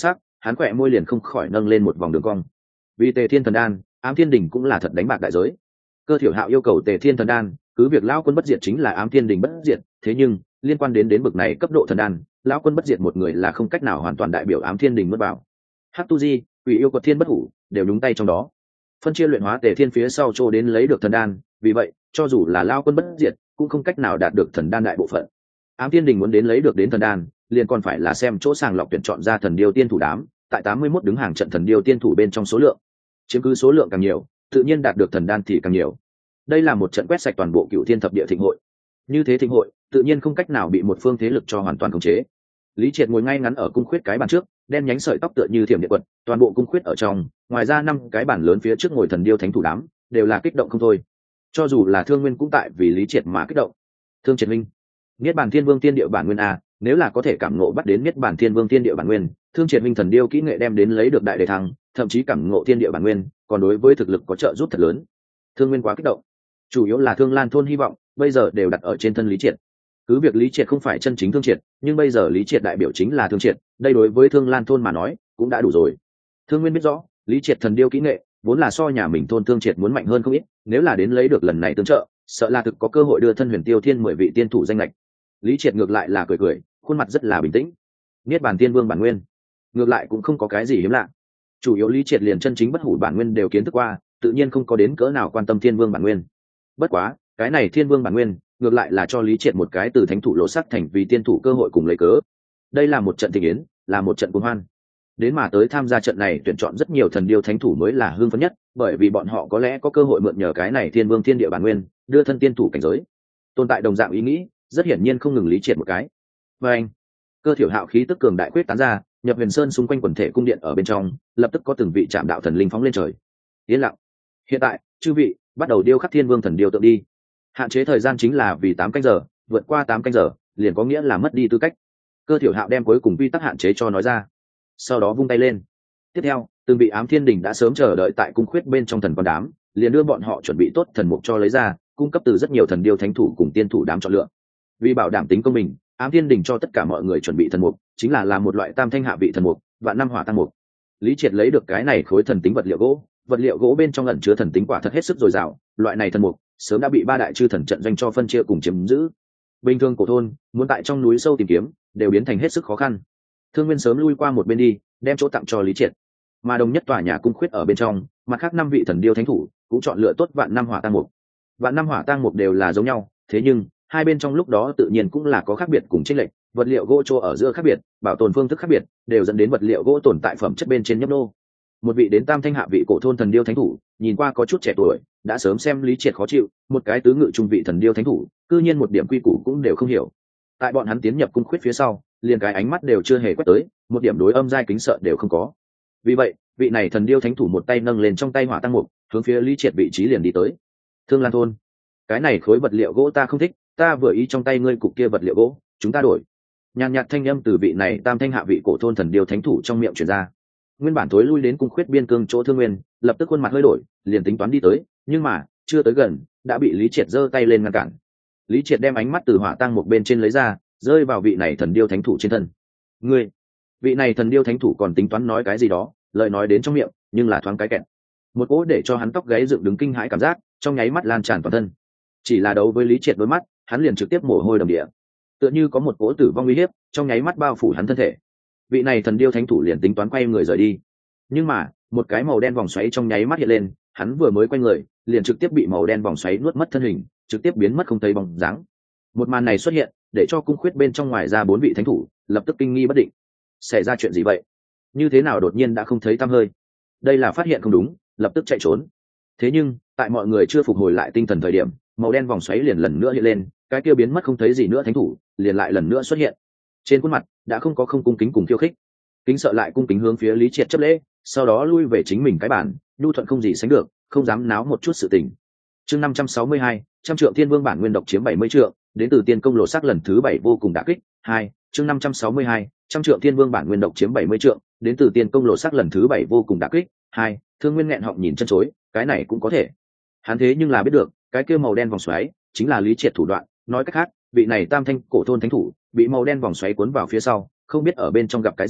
hắn khỏe môi liền không khỏi nâng lên một vòng đường cong. Vì Tề Thiên Thần Đan, Ám Thiên Đình cũng là thật đánh bạc đại giới. Cơ Thiểu Hạo yêu cầu Tề Thiên Thần Đan, cứ việc lão quân bất diệt chính là Ám Thiên Đình bất diệt, thế nhưng liên quan đến đến bậc này cấp độ thần đan, lão quân bất diệt một người là không cách nào hoàn toàn đại biểu Ám Thiên Đình mất vào. Hắc Tu Di, Quỷ yêu Quật Thiên bất hủ đều nhúng tay trong đó. Phân chia luyện hóa Tề Thiên phía sau trô đến lấy được thần đan, vì vậy, cho dù là lão quân bất diệt, cũng không cách nào đạt được thần đan đại bộ phận. Ám Thiên Đình muốn đến lấy được đến thần đan, liền còn phải là xem chỗ sàng lọc tuyển chọn ra thần điêu tiên thủ đám, tại tám mươi mốt đứng hàng trận thần điêu tiên thủ bên trong số lượng. Chiếm cứ số lượng càng nhiều, tự nhiên đạt được thần đan thì càng nhiều. Đây là một trận quét sạch toàn bộ Cửu Thiên thập địa thịnh hội. Như thế thịnh hội, tự nhiên không cách nào bị một phương thế lực cho hoàn toàn khống chế. Lý Triệt ngồi ngay ngắn ở cung khuyết cái bàn trước, đen nhánh sợi tóc tựa như thiểm điện quật, toàn bộ cung khuyết ở trong, ngoài ra năm cái bàn lớn phía trước ngồi thần điêu thánh thủ đám, đều là kích động không thôi. Cho dù là Thương Nguyên cũng tại vì Lý Triệt mà kích động. Thương Triệt Minh, Niết Bàn Thiên Vương Tiên Địa bản nguyên a, nếu là có thể cảm ngộ bắt đến Niết Bàn Thiên Vương Tiên Địa bản nguyên, Thương Triệt Minh thần điêu kỹ nghệ đem đến lấy được đại đề thăng, thậm chí cảm ngộ Tiên Địa bản nguyên, còn đối với thực lực có trợ giúp thật lớn. Thương Nguyên quá kích động. Chủ yếu là Thương Lan thôn hy vọng bây giờ đều đặt ở trên thân Lý Triệt. Cứ việc Lý Triệt không phải chân chính Thương Triệt, nhưng bây giờ Lý Triệt đại biểu chính là Thương Triệt, đây đối với Thương Lan thôn mà nói cũng đã đủ rồi. Thương Nguyên biết rõ, Lý Triệt thần điêu kỹ nghệ vốn là so nhà mình thôn Thương Triệt muốn mạnh hơn không ít, nếu là đến lấy được lần này tương trợ, sợ là thực có cơ hội đưa thân Huyền Tiêu Thiên mười vị tiên thủ danh lệch. Lý Triệt ngược lại là cười cười, khuôn mặt rất là bình tĩnh. Niết Bàn Tiên Vương bản nguyên, ngược lại cũng không có cái gì hiếm lạ. Chủ yếu Lý Triệt liền chân chính bất hủ bản nguyên đều kiến thức qua, tự nhiên không có đến cỡ nào quan tâm Thiên Vương bản nguyên. Bất quá, cái này Thiên Vương bản nguyên, ngược lại là cho Lý Triệt một cái từ thánh thủ lộ sắc thành vì tiên thủ cơ hội cùng lấy cớ. Đây là một trận tình yến, là một trận cuồng hoan. Đến mà tới tham gia trận này tuyển chọn rất nhiều thần điêu thánh thủ mới là hưng phấn nhất, bởi vì bọn họ có lẽ có cơ hội mượn nhờ cái này Thiên Vương Thiên Địa bản nguyên, đưa thân tiên thủ cảnh giới. Tồn tại đồng dạng ý nghĩ, rất hiển nhiên không ngừng Lý Triệt một cái. Và anh, Cơ Thiểu Hạo khí tức cường đại quyết tán ra, nhập Huyền Sơn xung quanh quần thể cung điện ở bên trong, lập tức có từng vị chạm đạo thần linh phóng lên trời. Yên lặng. Hiện tại, chư vị, bắt đầu điêu khắc Thiên Vương thần điêu tượng đi. Hạn chế thời gian chính là vì tám canh giờ, vượt qua tám canh giờ, liền có nghĩa là mất đi tư cách. Cơ Thiểu Hạo đem cuối cùng quy tắc hạn chế cho nói ra, sau đó vung tay lên. Tiếp theo, từng vị Ám Thiên Đình đã sớm chờ đợi tại cung khuyết bên trong thần quan đám, liền đưa bọn họ chuẩn bị tốt thần mục cho lấy ra, cung cấp từ rất nhiều thần điêu thánh thủ cùng tiên thủ đám chọn lựa. Vì bảo đảm tính công bình, Ám Thiên Đình cho tất cả mọi người chuẩn bị thần mục, chính là làm một loại tam thanh hạ vị thần mục, vạn năm hỏa tăng mục. Lý Triệt lấy được cái này khối thần tính vật liệu gỗ, vật liệu gỗ bên trong ẩn chứa thần tính quả thật hết sức dồi dào, loại này thần mục sớm đã bị ba đại chư thần trận doanh cho phân chia cùng chiếm giữ. Bình thường cổ thôn muốn tại trong núi sâu tìm kiếm đều biến thành hết sức khó khăn. Thương Nguyên sớm lui qua một bên đi, đem chỗ tặng cho Lý Triệt. Mà đồng nhất tòa nhà cung khuyết ở bên trong, mặt khác năm vị thần điêu thánh thủ cũng chọn lựa tốt vạn năm hỏa tăng mục. Vạn năm hỏa tăng mục đều là giống nhau, thế nhưng hai bên trong lúc đó tự nhiên cũng là có khác biệt cùng chênh lệch, vật liệu gỗ chỗ ở giữa khác biệt, bảo tồn phương thức khác biệt, đều dẫn đến vật liệu gỗ tồn tại phẩm chất bên trên nhấp nô. Một vị đến tam thanh hạ vị cổ thôn thần điêu thánh thủ, nhìn qua có chút trẻ tuổi, đã sớm xem Lý Triệt khó chịu, một cái tứ ngự trung vị thần điêu thánh thủ, cư nhiên một điểm quy củ cũng đều không hiểu. Tại bọn hắn tiến nhập cung khuyết phía sau, liền cái ánh mắt đều chưa hề quét tới, một điểm đối âm giai kính sợ đều không có. Vì vậy, vị này thần điêu thánh thủ một tay nâng lên trong tay hỏa tăng mục, hướng phía Lý Triệt vị trí liền đi tới. Thương Lan thôn, cái này khối vật liệu gỗ ta không thích, ta vừa ý trong tay ngươi cục kia vật liệu gỗ, chúng ta đổi. Nhàn nhạt thanh âm từ vị này tam thanh hạ vị cổ thôn thần điêu thánh thủ trong miệng truyền ra. Nguyên bản thối lui đến cung khuyết biên cương chỗ Thương Nguyên, lập tức khuôn mặt hơi đổi, liền tính toán đi tới, nhưng mà chưa tới gần, đã bị Lý Triệt giơ tay lên ngăn cản. Lý Triệt đem ánh mắt từ hỏa tăng một bên trên lấy ra, rơi vào vị này thần điêu thánh thủ trên thân. Ngươi, vị này thần điêu thánh thủ còn tính toán nói cái gì đó, lời nói đến trong miệng, nhưng là thoáng cái kẹt. Một cỗ để cho hắn tóc gáy dựng đứng kinh hãi cảm giác, trong nháy mắt lan tràn toàn thân. Chỉ là đấu với Lý Triệt đôi mắt, hắn liền trực tiếp mồ hôi đầm địa, tựa như có một cỗ tử vong uy hiếp trong nháy mắt bao phủ hắn thân thể. Vị này thần điêu thánh thủ liền tính toán quay người rời đi, nhưng mà một cái màu đen vòng xoáy trong nháy mắt hiện lên, hắn vừa mới quay người liền trực tiếp bị màu đen vòng xoáy nuốt mất thân hình, trực tiếp biến mất không thấy bóng dáng. Một màn này xuất hiện để cho cung khuyết bên trong ngoài ra bốn vị thánh thủ lập tức kinh nghi bất định. Xảy ra chuyện gì vậy? Như thế nào đột nhiên đã không thấy tăm hơi? Đây là phát hiện không đúng, lập tức chạy trốn. Thế nhưng tại mọi người chưa phục hồi lại tinh thần thời điểm, màu đen vòng xoáy liền lần nữa hiện lên, cái kia biến mất không thấy gì nữa thánh thủ liền lại lần nữa xuất hiện. Trên khuôn mặt đã không có không cung kính cùng khiêu khích, kính sợ lại cung kính hướng phía Lý Triệt chấp lễ, sau đó lui về chính mình cái bản, nhu thuận không gì sánh được, không dám náo một chút sự tình. Chương năm trăm sáu mươi hai, trăm trượng thiên vương bản nguyên độc chiếm bảy mươi trượng, đến từ tiên công lộ sắc lần thứ bảy vô cùng đả kích. Hai, chương năm trăm sáu mươi hai, trăm trượng thiên vương bản nguyên độc chiếm bảy mươi trượng, đến từ tiên công lộ sắc lần thứ bảy vô cùng đả kích. Hai, Thương Nguyên nghẹn họng nhìn chân chối, cái này cũng có thể. Hắn thế nhưng là biết được, cái kia màu đen vòng xoáy chính là Lý Triệt thủ đoạn, nói cách khác, vị này tam thanh cổ thôn thánh thủ bị màu đen vòng xoáy cuốn vào phía sau, không biết ở bên trong gặp cái gì,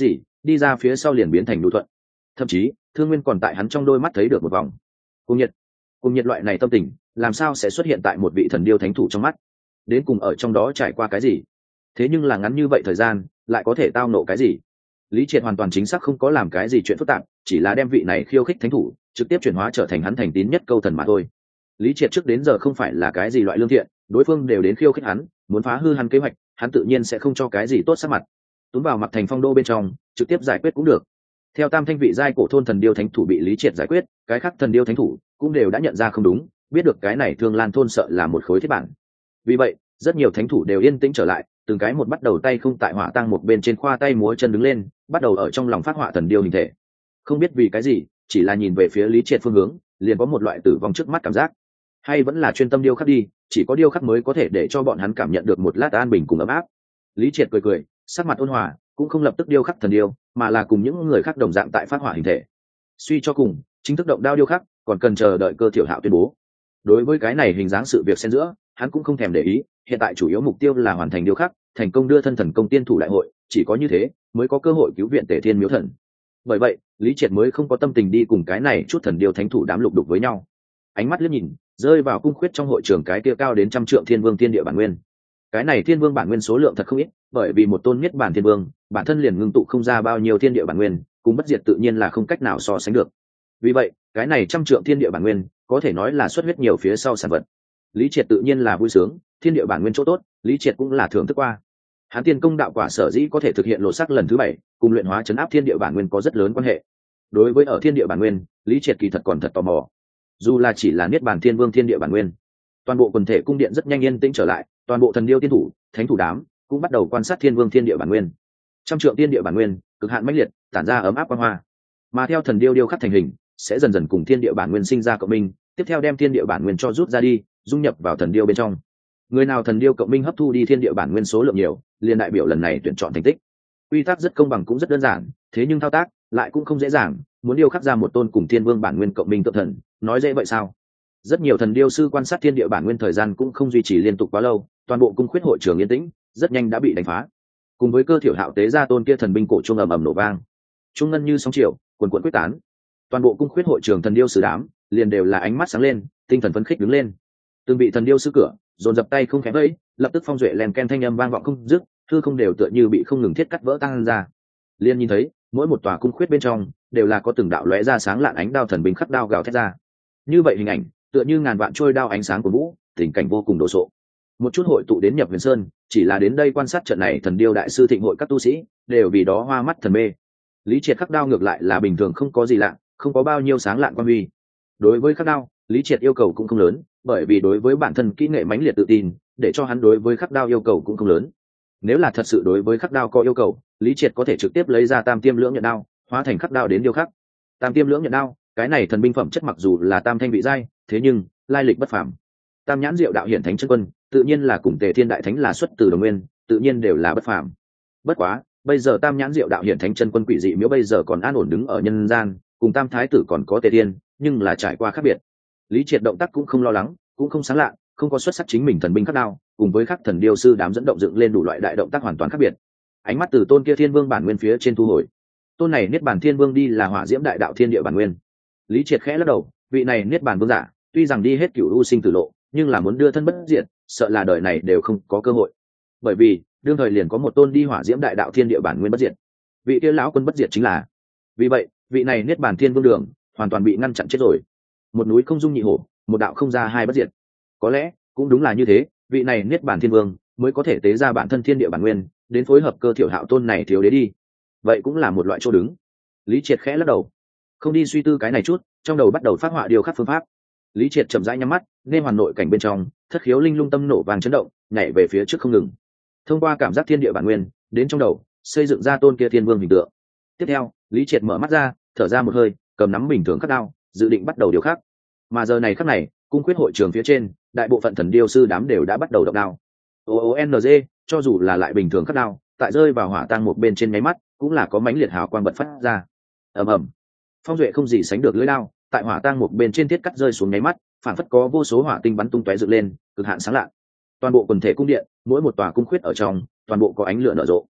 đi ra phía sau liền biến thành nhu thuận. Thậm chí Thương Nguyên còn tại hắn trong đôi mắt thấy được một vòng cùng nhiệt. Cùng nhiệt loại này tâm tình làm sao sẽ xuất hiện tại một vị thần điêu thánh thủ trong mắt, đến cùng ở trong đó trải qua cái gì, thế nhưng là ngắn như vậy thời gian lại có thể tao nộ cái gì. Lý Triệt hoàn toàn chính xác không có làm cái gì chuyện phức tạp, chỉ là đem vị này khiêu khích thánh thủ trực tiếp chuyển hóa trở thành hắn thành tín nhất câu thần mà thôi. Lý Triệt trước đến giờ không phải là cái gì loại lương thiện, đối phương đều đến khiêu khích hắn, muốn phá hư hắn kế hoạch, hắn tự nhiên sẽ không cho cái gì tốt sắc mặt. Túm vào Mặc Thành Phong đô bên trong, trực tiếp giải quyết cũng được. Theo tam thanh vị giai cổ thôn thần điêu thánh thủ bị Lý Triệt giải quyết, cái khác thần điêu thánh thủ cũng đều đã nhận ra không đúng, biết được cái này Thương Lan thôn sợ là một khối thiết bản. Vì vậy, rất nhiều thánh thủ đều yên tĩnh trở lại, từng cái một bắt đầu tay không tại hỏa tang một bên trên khoa tay múa chân đứng lên, bắt đầu ở trong lòng phát họa thần điêu hình thể. Không biết vì cái gì, chỉ là nhìn về phía Lý Triệt phương hướng, liền có một loại tử vong trước mắt cảm giác. Hay vẫn là chuyên tâm điêu khắc đi, chỉ có điêu khắc mới có thể để cho bọn hắn cảm nhận được một lát an bình cùng ấm áp. Lý Triệt cười cười, sắc mặt ôn hòa, cũng không lập tức điêu khắc thần điêu, mà là cùng những người khác đồng dạng tại phát họa hình thể. Suy cho cùng, chính thức động đao điêu khắc còn cần chờ đợi Cơ Thiểu Hạo tuyên bố. Đối với cái này hình dáng sự việc xen giữa, hắn cũng không thèm để ý, hiện tại chủ yếu mục tiêu là hoàn thành điêu khắc, thành công đưa thân thần công tiên thủ đại hội, chỉ có như thế mới có cơ hội cứu viện Tề Thiên Miếu Thần. Bởi vậy, Lý Triệt mới không có tâm tình đi cùng cái này chút thần điêu thánh thủ đám lục đục với nhau. Ánh mắt liếc nhìn, rơi vào cung khuyết trong hội trường cái kia cao đến trăm trượng Thiên Vương Thiên Địa bản nguyên. Cái này Thiên Vương bản nguyên số lượng thật không ít, bởi vì một tôn niết bản Thiên Vương, bản thân liền ngưng tụ không ra bao nhiêu thiên địa bản nguyên, cùng bất diệt tự nhiên là không cách nào so sánh được. Vì vậy, cái này trăm trượng thiên địa bản nguyên, có thể nói là xuất huyết nhiều phía sau sản vật. Lý Triệt tự nhiên là vui sướng, thiên địa bản nguyên chỗ tốt, Lý Triệt cũng là thưởng thức qua. Hắn tiên công đạo quả sở dĩ có thể thực hiện lộ sắc lần thứ bảy, cùng luyện hóa chấn áp thiên địa bản nguyên có rất lớn quan hệ. Đối với ở thiên địa bản nguyên, Lý Triệt kỳ thật còn thật tò mò. Dù là chỉ là niết bàn thiên vương thiên địa bản nguyên, toàn bộ quần thể cung điện rất nhanh yên tĩnh trở lại, toàn bộ thần điêu tiên thủ, thánh thủ đám cũng bắt đầu quan sát thiên vương thiên địa bản nguyên. Trăm trượng thiên địa bản nguyên, cực hạn mãnh liệt, tản ra ấm áp quang hoa. Mà theo thần điêu điêu khắc thành hình, sẽ dần dần cùng thiên địa bản nguyên sinh ra cộng minh, tiếp theo đem thiên địa bản nguyên cho rút ra đi, dung nhập vào thần điêu bên trong. Người nào thần điêu cộng minh hấp thu đi thiên địa bản nguyên số lượng nhiều, liền đại biểu lần này tuyển chọn thành tích. Quy tắc rất công bằng cũng rất đơn giản, thế nhưng thao tác lại cũng không dễ dàng, muốn điêu khắc ra một tôn cùng thiên vương bản nguyên cộng minh tượng thần, nói dễ vậy sao? Rất nhiều thần điêu sư quan sát thiên địa bản nguyên thời gian cũng không duy trì liên tục quá lâu, toàn bộ cung khuyết hội trường yên tĩnh, rất nhanh đã bị đánh phá. Cùng với Cơ Thiểu Hạo tế ra tôn kia thần binh cổ trung ầm ầm nổ vang, trung ngân như sóng chiều, cuồn cuộn quyết tán. Toàn bộ cung khuyết hội trường thần điêu sư đám liền đều là ánh mắt sáng lên, tinh thần phấn khích đứng lên. Từng vị thần điêu sư cửa dồn dập tay không khẽ vẫy, lập tức phong duệ len ken thanh âm vang vọng không dứt, hư không đều tựa như bị không ngừng thiết cắt vỡ tăng ra. Liên nhìn thấy, mỗi một tòa cung khuyết bên trong đều là có từng đạo lóe ra sáng lạn ánh đao thần binh khắc đao gào thét ra. Như vậy hình ảnh, tựa như ngàn vạn trôi đao ánh sáng của vũ, tình cảnh vô cùng đồ sộ. Một chút hội tụ đến Nhập Huyền Sơn, chỉ là đến đây quan sát trận này thần điêu đại sư thịnh hội các tu sĩ, đều vì đó hoa mắt thần mê. Lý Triệt khắc đao ngược lại là bình thường không có gì lạ, không có bao nhiêu sáng lạn quan huy. Đối với khắc đao, Lý Triệt yêu cầu cũng không lớn, bởi vì đối với bản thân kỹ nghệ mãnh liệt tự tin, để cho hắn đối với khắc đao yêu cầu cũng không lớn. Nếu là thật sự đối với khắc đao có yêu cầu, Lý Triệt có thể trực tiếp lấy ra Tam Tiêm Lưỡng Nhận Đao, hóa thành khắc đao đến điêu khắc. Tam Tiêm Lưỡng Nhận Đao, cái này thần binh phẩm chất mặc dù là tam thanh vị giai, thế nhưng lai lịch bất phàm. Tam Nhãn Diệu Đạo Hiển Thánh Chân Quân, tự nhiên là cùng Tề Thiên Đại Thánh là xuất từ đồng nguyên, tự nhiên đều là bất phàm. Bất quá, bây giờ Tam Nhãn Diệu Đạo Hiển Thánh Chân Quân quỷ dị miếu bây giờ còn an ổn đứng ở nhân gian, cùng Tam Thái Tử còn có Tề Thiên, nhưng là trải qua khác biệt. Lý Triệt động tác cũng không lo lắng, cũng không sáng lạ, không có xuất sắc chính mình thần binh khắc đao, cùng với khắc thần điêu sư đám dẫn động dựng lên đủ loại đại động tác hoàn toàn khác biệt. Ánh mắt từ tôn kia Thiên Vương bản nguyên phía trên thu hồi. Tôn này niết bàn Thiên Vương đi là hỏa diễm đại đạo thiên địa bản nguyên. Lý Triệt khẽ lắc đầu, vị này niết bàn vương giả, tuy rằng đi hết cửu u sinh tử lộ, nhưng là muốn đưa thân bất diệt, sợ là đời này đều không có cơ hội. Bởi vì, đương thời liền có một tôn đi hỏa diễm đại đạo thiên địa bản nguyên bất diệt. Vị kia lão quân bất diệt chính là. Vì vậy, vị này niết bàn Thiên Vương đường hoàn toàn bị ngăn chặn chết rồi. Một núi không dung nhị hổ, một đạo không ra hai bất diệt. Có lẽ cũng đúng là như thế, vị này niết bàn Thiên Vương mới có thể tế ra bản thân thiên địa bản nguyên, đến phối hợp Cơ Thiểu Hạo tôn này thiếu đế đi. Vậy cũng là một loại chỗ đứng. Lý Triệt khẽ lắc đầu, không đi suy tư cái này chút, trong đầu bắt đầu phát họa điều khắc phương pháp. Lý Triệt chậm rãi nhắm mắt, nên hoàn nội cảnh bên trong, thất khiếu linh lung tâm nổ vàng chấn động, nhảy về phía trước không ngừng. Thông qua cảm giác thiên địa bản nguyên, đến trong đầu, xây dựng ra tôn kia Thiên Vương hình tượng. Tiếp theo, Lý Triệt mở mắt ra, thở ra một hơi, cầm nắm bình thường khắc đao, dự định bắt đầu điều khắc. Mà giờ này khắc này, cung quyết hội trường phía trên, đại bộ phận thần điêu sư đám đều đã bắt đầu động đao. O O N G, cho dù là lại bình thường khắc đao, tại rơi vào hỏa tang một bên trên máy mắt, cũng là có mãnh liệt hào quang bật phát ra. Ầm ầm. Phong duệ không gì sánh được lưỡi đao, tại hỏa tang một bên trên thiết cắt rơi xuống nháy mắt, phản phất có vô số hỏa tinh bắn tung tóe dựng lên, cực hạn sáng lạ. Toàn bộ quần thể cung điện, mỗi một tòa cung khuyết ở trong, toàn bộ có ánh lửa nở rộ.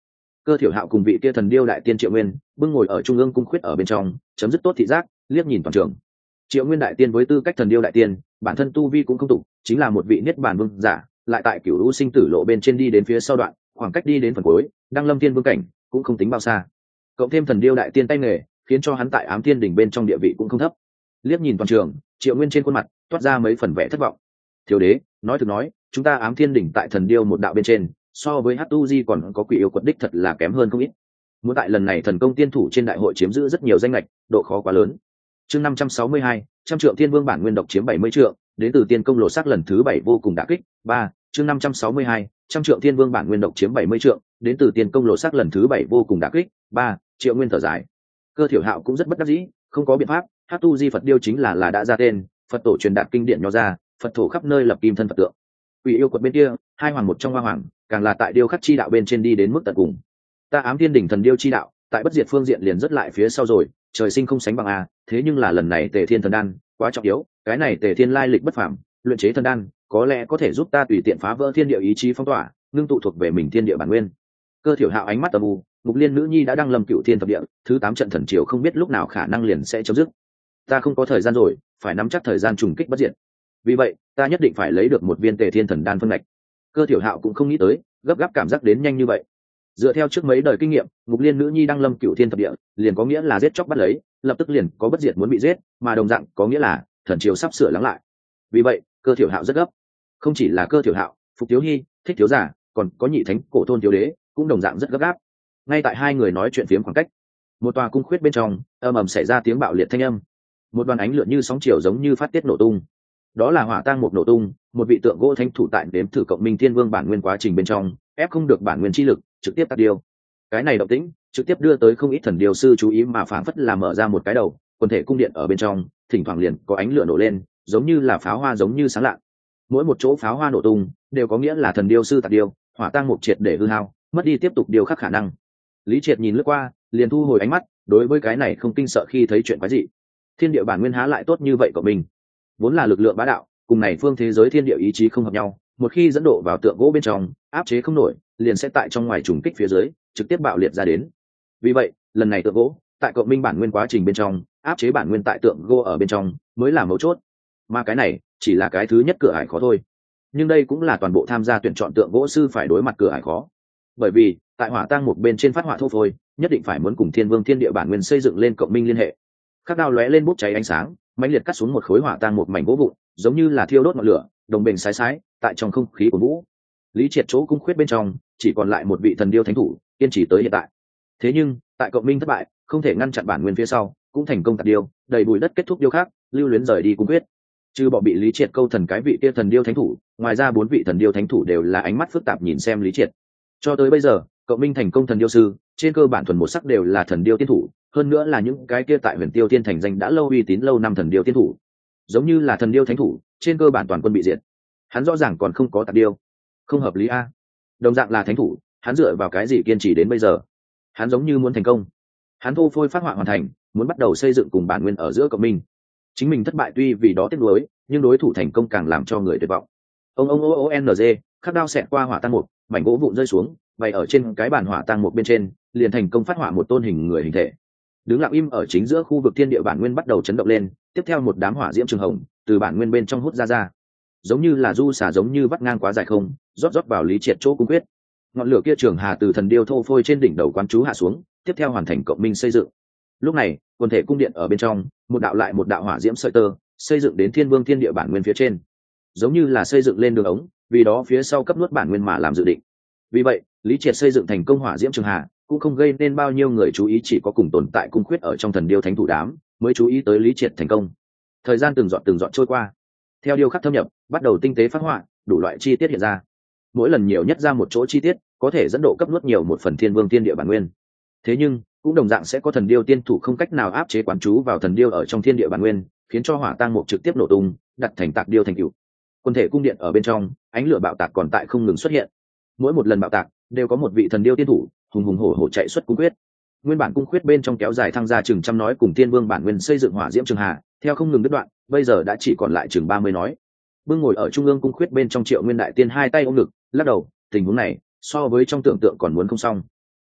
Cơ Thiểu Hạo cùng vị kia thần điêu đại tiên Triệu Nguyên bưng ngồi ở trung ương cung khuyết ở bên trong, chấm dứt tốt thị giác, liếc nhìn toàn trường. Triệu Nguyên đại tiên với tư cách thần điêu đại tiên, bản thân tu vi cũng không tụ, chính là một vị niết bàn vương giả, lại tại cửu lũ sinh tử lộ bên trên đi đến phía sau đoạn, khoảng cách đi đến phần cuối, đang lâm thiên vương cảnh, cũng không tính bao xa. Cộng thêm thần điêu đại tiên tay nghề, khiến cho hắn tại Ám Thiên đỉnh bên trong địa vị cũng không thấp. Liếc nhìn toàn trường, Triệu Nguyên trên khuôn mặt toát ra mấy phần vẻ thất vọng. Thiếu đế, nói thực nói, chúng ta Ám Thiên đỉnh tại thần điêu một đạo bên trên, so với hát tu di còn có quỷ yêu quật đích thật là kém hơn không ít. Muốn tại lần này thần công tiên thủ trên đại hội chiếm giữ rất nhiều danh lệch, độ khó quá lớn. Chương năm trăm sáu mươi hai, trăm trượng thiên vương bản nguyên độc chiếm bảy mươi trượng, đến từ tiên công lộ sắc lần thứ bảy vô cùng đả kích. Ba, chương năm trăm sáu mươi hai, trăm trượng thiên vương bản nguyên độc chiếm bảy mươi trượng, đến từ tiên công lộ sắc lần thứ bảy vô cùng đả kích. Ba, Triệu Nguyên thở dài. Cơ Thiểu Hạo cũng rất bất đắc dĩ, không có biện pháp, hát tu di Phật điêu chính là là đã ra tên, Phật tổ truyền đạt kinh điển nho ra, Phật thổ khắp nơi lập kim thân Phật tượng. Quỷ yêu quật bên kia, hai hoàng một trong hoa hoàng, càng là tại điêu khắc chi đạo bên trên đi đến mức tận cùng. Ta Ám Thiên đỉnh thần điêu chi đạo, tại bất diệt phương diện liền rất lại phía sau rồi, trời sinh không sánh bằng a, thế nhưng là lần này Tề Thiên thần đan quá trọng yếu, cái này Tề Thiên lai lịch bất phàm, luyện chế thần đan, có lẽ có thể giúp ta tùy tiện phá vỡ thiên địa ý chí phong tỏa, ngưng tụ thuộc về mình thiên địa bản nguyên. Cơ Thiểu Hạo ánh mắt âm u, Ngục Liên nữ nhi đã đăng lâm cựu thiên thập địa, thứ tám trận thần triều không biết lúc nào khả năng liền sẽ chấm dứt. Ta không có thời gian rồi, phải nắm chắc thời gian trùng kích bất diệt. Vì vậy, ta nhất định phải lấy được một viên Tề Thiên thần đan phân ngạch. Cơ Thiểu Hạo cũng không nghĩ tới, gấp gáp cảm giác đến nhanh như vậy. Dựa theo trước mấy đời kinh nghiệm, Ngục Liên nữ nhi đăng lâm cựu thiên thập địa, liền có nghĩa là giết chóc bắt lấy, lập tức liền có bất diệt muốn bị giết, mà đồng dạng có nghĩa là thần triều sắp sửa lắng lại. Vì vậy, Cơ Thiểu Hạo rất gấp. Không chỉ là Cơ Thiểu Hạo, Phục Thiếu Hi, Thích Thiếu Giả, còn có Nhị Thánh Cổ Thôn Thiếu Đế, cũng đồng dạng rất gấp gáp. Ngay tại hai người nói chuyện phiếm khoảng cách, một tòa cung khuyết bên trong ầm ầm xảy ra tiếng bạo liệt thanh âm, một đoàn ánh lửa như sóng chiều giống như phát tiết nổ tung. Đó là hỏa tang một nổ tung, một vị tượng gỗ thánh thủ tại đếm thử cộng minh thiên vương bản nguyên quá trình bên trong ép không được bản nguyên chi lực, trực tiếp tắt điêu. Cái này động tĩnh trực tiếp đưa tới không ít thần điều sư chú ý, mà phảng phất là mở ra một cái đầu, quần thể cung điện ở bên trong thỉnh thoảng liền có ánh lửa nổ lên, giống như là pháo hoa giống như sáng lạ. Mỗi một chỗ pháo hoa nổ tung đều có nghĩa là thần điêu sư tạt điêu, hỏa tang một triệt để hư hao, mất đi tiếp tục điều khắc khả năng. Lý Triệt nhìn lướt qua, liền thu hồi ánh mắt, đối với cái này không kinh sợ khi thấy chuyện quái dị. Thiên địa bản nguyên há lại tốt như vậy của mình, vốn là lực lượng bá đạo, cùng này phương thế giới thiên địa ý chí không hợp nhau, một khi dẫn độ vào tượng gỗ bên trong, áp chế không nổi, liền sẽ tại trong ngoài trùng kích phía dưới, trực tiếp bạo liệt ra đến. Vì vậy, lần này tượng gỗ, tại cộng minh bản nguyên quá trình bên trong, áp chế bản nguyên tại tượng gỗ ở bên trong, mới là mấu chốt. Mà cái này, chỉ là cái thứ nhất cửa ải khó thôi. Nhưng đây cũng là toàn bộ tham gia tuyển chọn tượng gỗ sư phải đối mặt cửa ải khó. Bởi vì, tại hỏa tang một bên trên phát hỏa thô phôi, nhất định phải muốn cùng thiên vương thiên địa bản nguyên xây dựng lên cộng minh liên hệ. Khắc đao lóe lên bốc cháy ánh sáng, mãnh liệt cắt xuống một khối hỏa tang một mảnh gỗ vụn, giống như là thiêu đốt ngọn lửa, đồng bình sái sái, tại trong không khí của vũ. Lý Triệt chỗ cung khuyết bên trong, chỉ còn lại một vị thần điêu thánh thủ, kiên trì tới hiện tại. Thế nhưng, tại cộng minh thất bại, không thể ngăn chặn bản nguyên phía sau, cũng thành công tạt điêu, đầy bụi đất kết thúc điêu khác, lưu luyến rời đi cung khuyết. Trừ bỏ bị Lý Triệt câu thần cái vị kia thần điêu thánh thủ, ngoài ra bốn vị thần điêu thánh thủ đều là ánh mắt phức tạp nhìn xem Lý Triệt. Cho tới bây giờ, cộng minh thành công thần điêu sư, trên cơ bản thuần một sắc đều là thần điêu tiên thủ, hơn nữa là những cái kia tại Huyền Tiêu Tiên thành danh đã lâu uy tín lâu năm thần điêu tiên thủ. Giống như là thần điêu thánh thủ, trên cơ bản toàn quân bị diệt. Hắn rõ ràng còn không có tạt điêu, không hợp lý a. Đồng dạng là thánh thủ, hắn dựa vào cái gì kiên trì đến bây giờ? Hắn giống như muốn thành công, hắn thô phôi phát họa hoàn thành, muốn bắt đầu xây dựng cùng bản nguyên ở giữa cộng minh. Chính mình thất bại tuy vì đó tiếc nuối, nhưng đối thủ thành công càng làm cho người tuyệt vọng. Ông ông o n g khắc đao xẹt qua hỏa tăng một, mảnh gỗ vụn rơi xuống, bày ở trên cái bàn hỏa tăng một bên trên, liền thành công phát họa một tôn hình người hình thể. Đứng lặng im ở chính giữa khu vực thiên địa bản nguyên bắt đầu chấn động lên, tiếp theo một đám hỏa diễm trường hồng từ bản nguyên bên trong hút ra ra, giống như là du xả giống như vắt ngang quá dài không, rót rót vào Lý Triệt chỗ cung quyết. Ngọn lửa kia trường hà từ thần điêu thô phôi trên đỉnh đầu quán chú hạ xuống, tiếp theo hoàn thành cộng minh xây dựng. Lúc này, quần thể cung điện ở bên trong, một đạo lại một đạo hỏa diễm sợi tơ, xây dựng đến thiên vương thiên địa bản nguyên phía trên, giống như là xây dựng lên đường ống, vì đó phía sau cấp nuốt bản nguyên mà làm dự định. Vì vậy, Lý Triệt xây dựng thành công hỏa diễm trường hà, cũng không gây nên bao nhiêu người chú ý, chỉ có cùng tồn tại cung khuyết ở trong thần điêu thánh thủ đám mới chú ý tới Lý Triệt thành công. Thời gian từng giọt từng giọt trôi qua, theo điêu khắc thâm nhập, bắt đầu tinh tế phát họa, đủ loại chi tiết hiện ra. Mỗi lần nhiều nhất ra một chỗ chi tiết, có thể dẫn độ cấp nuốt nhiều một phần thiên vương thiên địa bản nguyên. Thế nhưng, cũng đồng dạng sẽ có thần điêu tiên thủ không cách nào áp chế quán chú vào thần điêu ở trong thiên địa bản nguyên, khiến cho hỏa tang mục trực tiếp nổ tung, đặt thành tạc điêu thành cựu. Quân thể cung điện ở bên trong, ánh lửa bạo tạc còn tại không ngừng xuất hiện. Mỗi một lần bạo tạc, đều có một vị thần điêu tiên thủ hùng hùng hổ hổ chạy xuất cung quyết. Nguyên bản cung quyết bên trong kéo dài thăng ra chừng trăm nói cùng tiên vương bản nguyên xây dựng hỏa diễm trường hà, theo không ngừng đứt đoạn, bây giờ đã chỉ còn lại chừng ba mươi nói. Bưng ngồi ở trung ương cung quyết bên trong Triệu Nguyên đại tiên hai tay ôm ngực, lắc đầu, tình huống này so với trong tưởng tượng còn muốn không xong.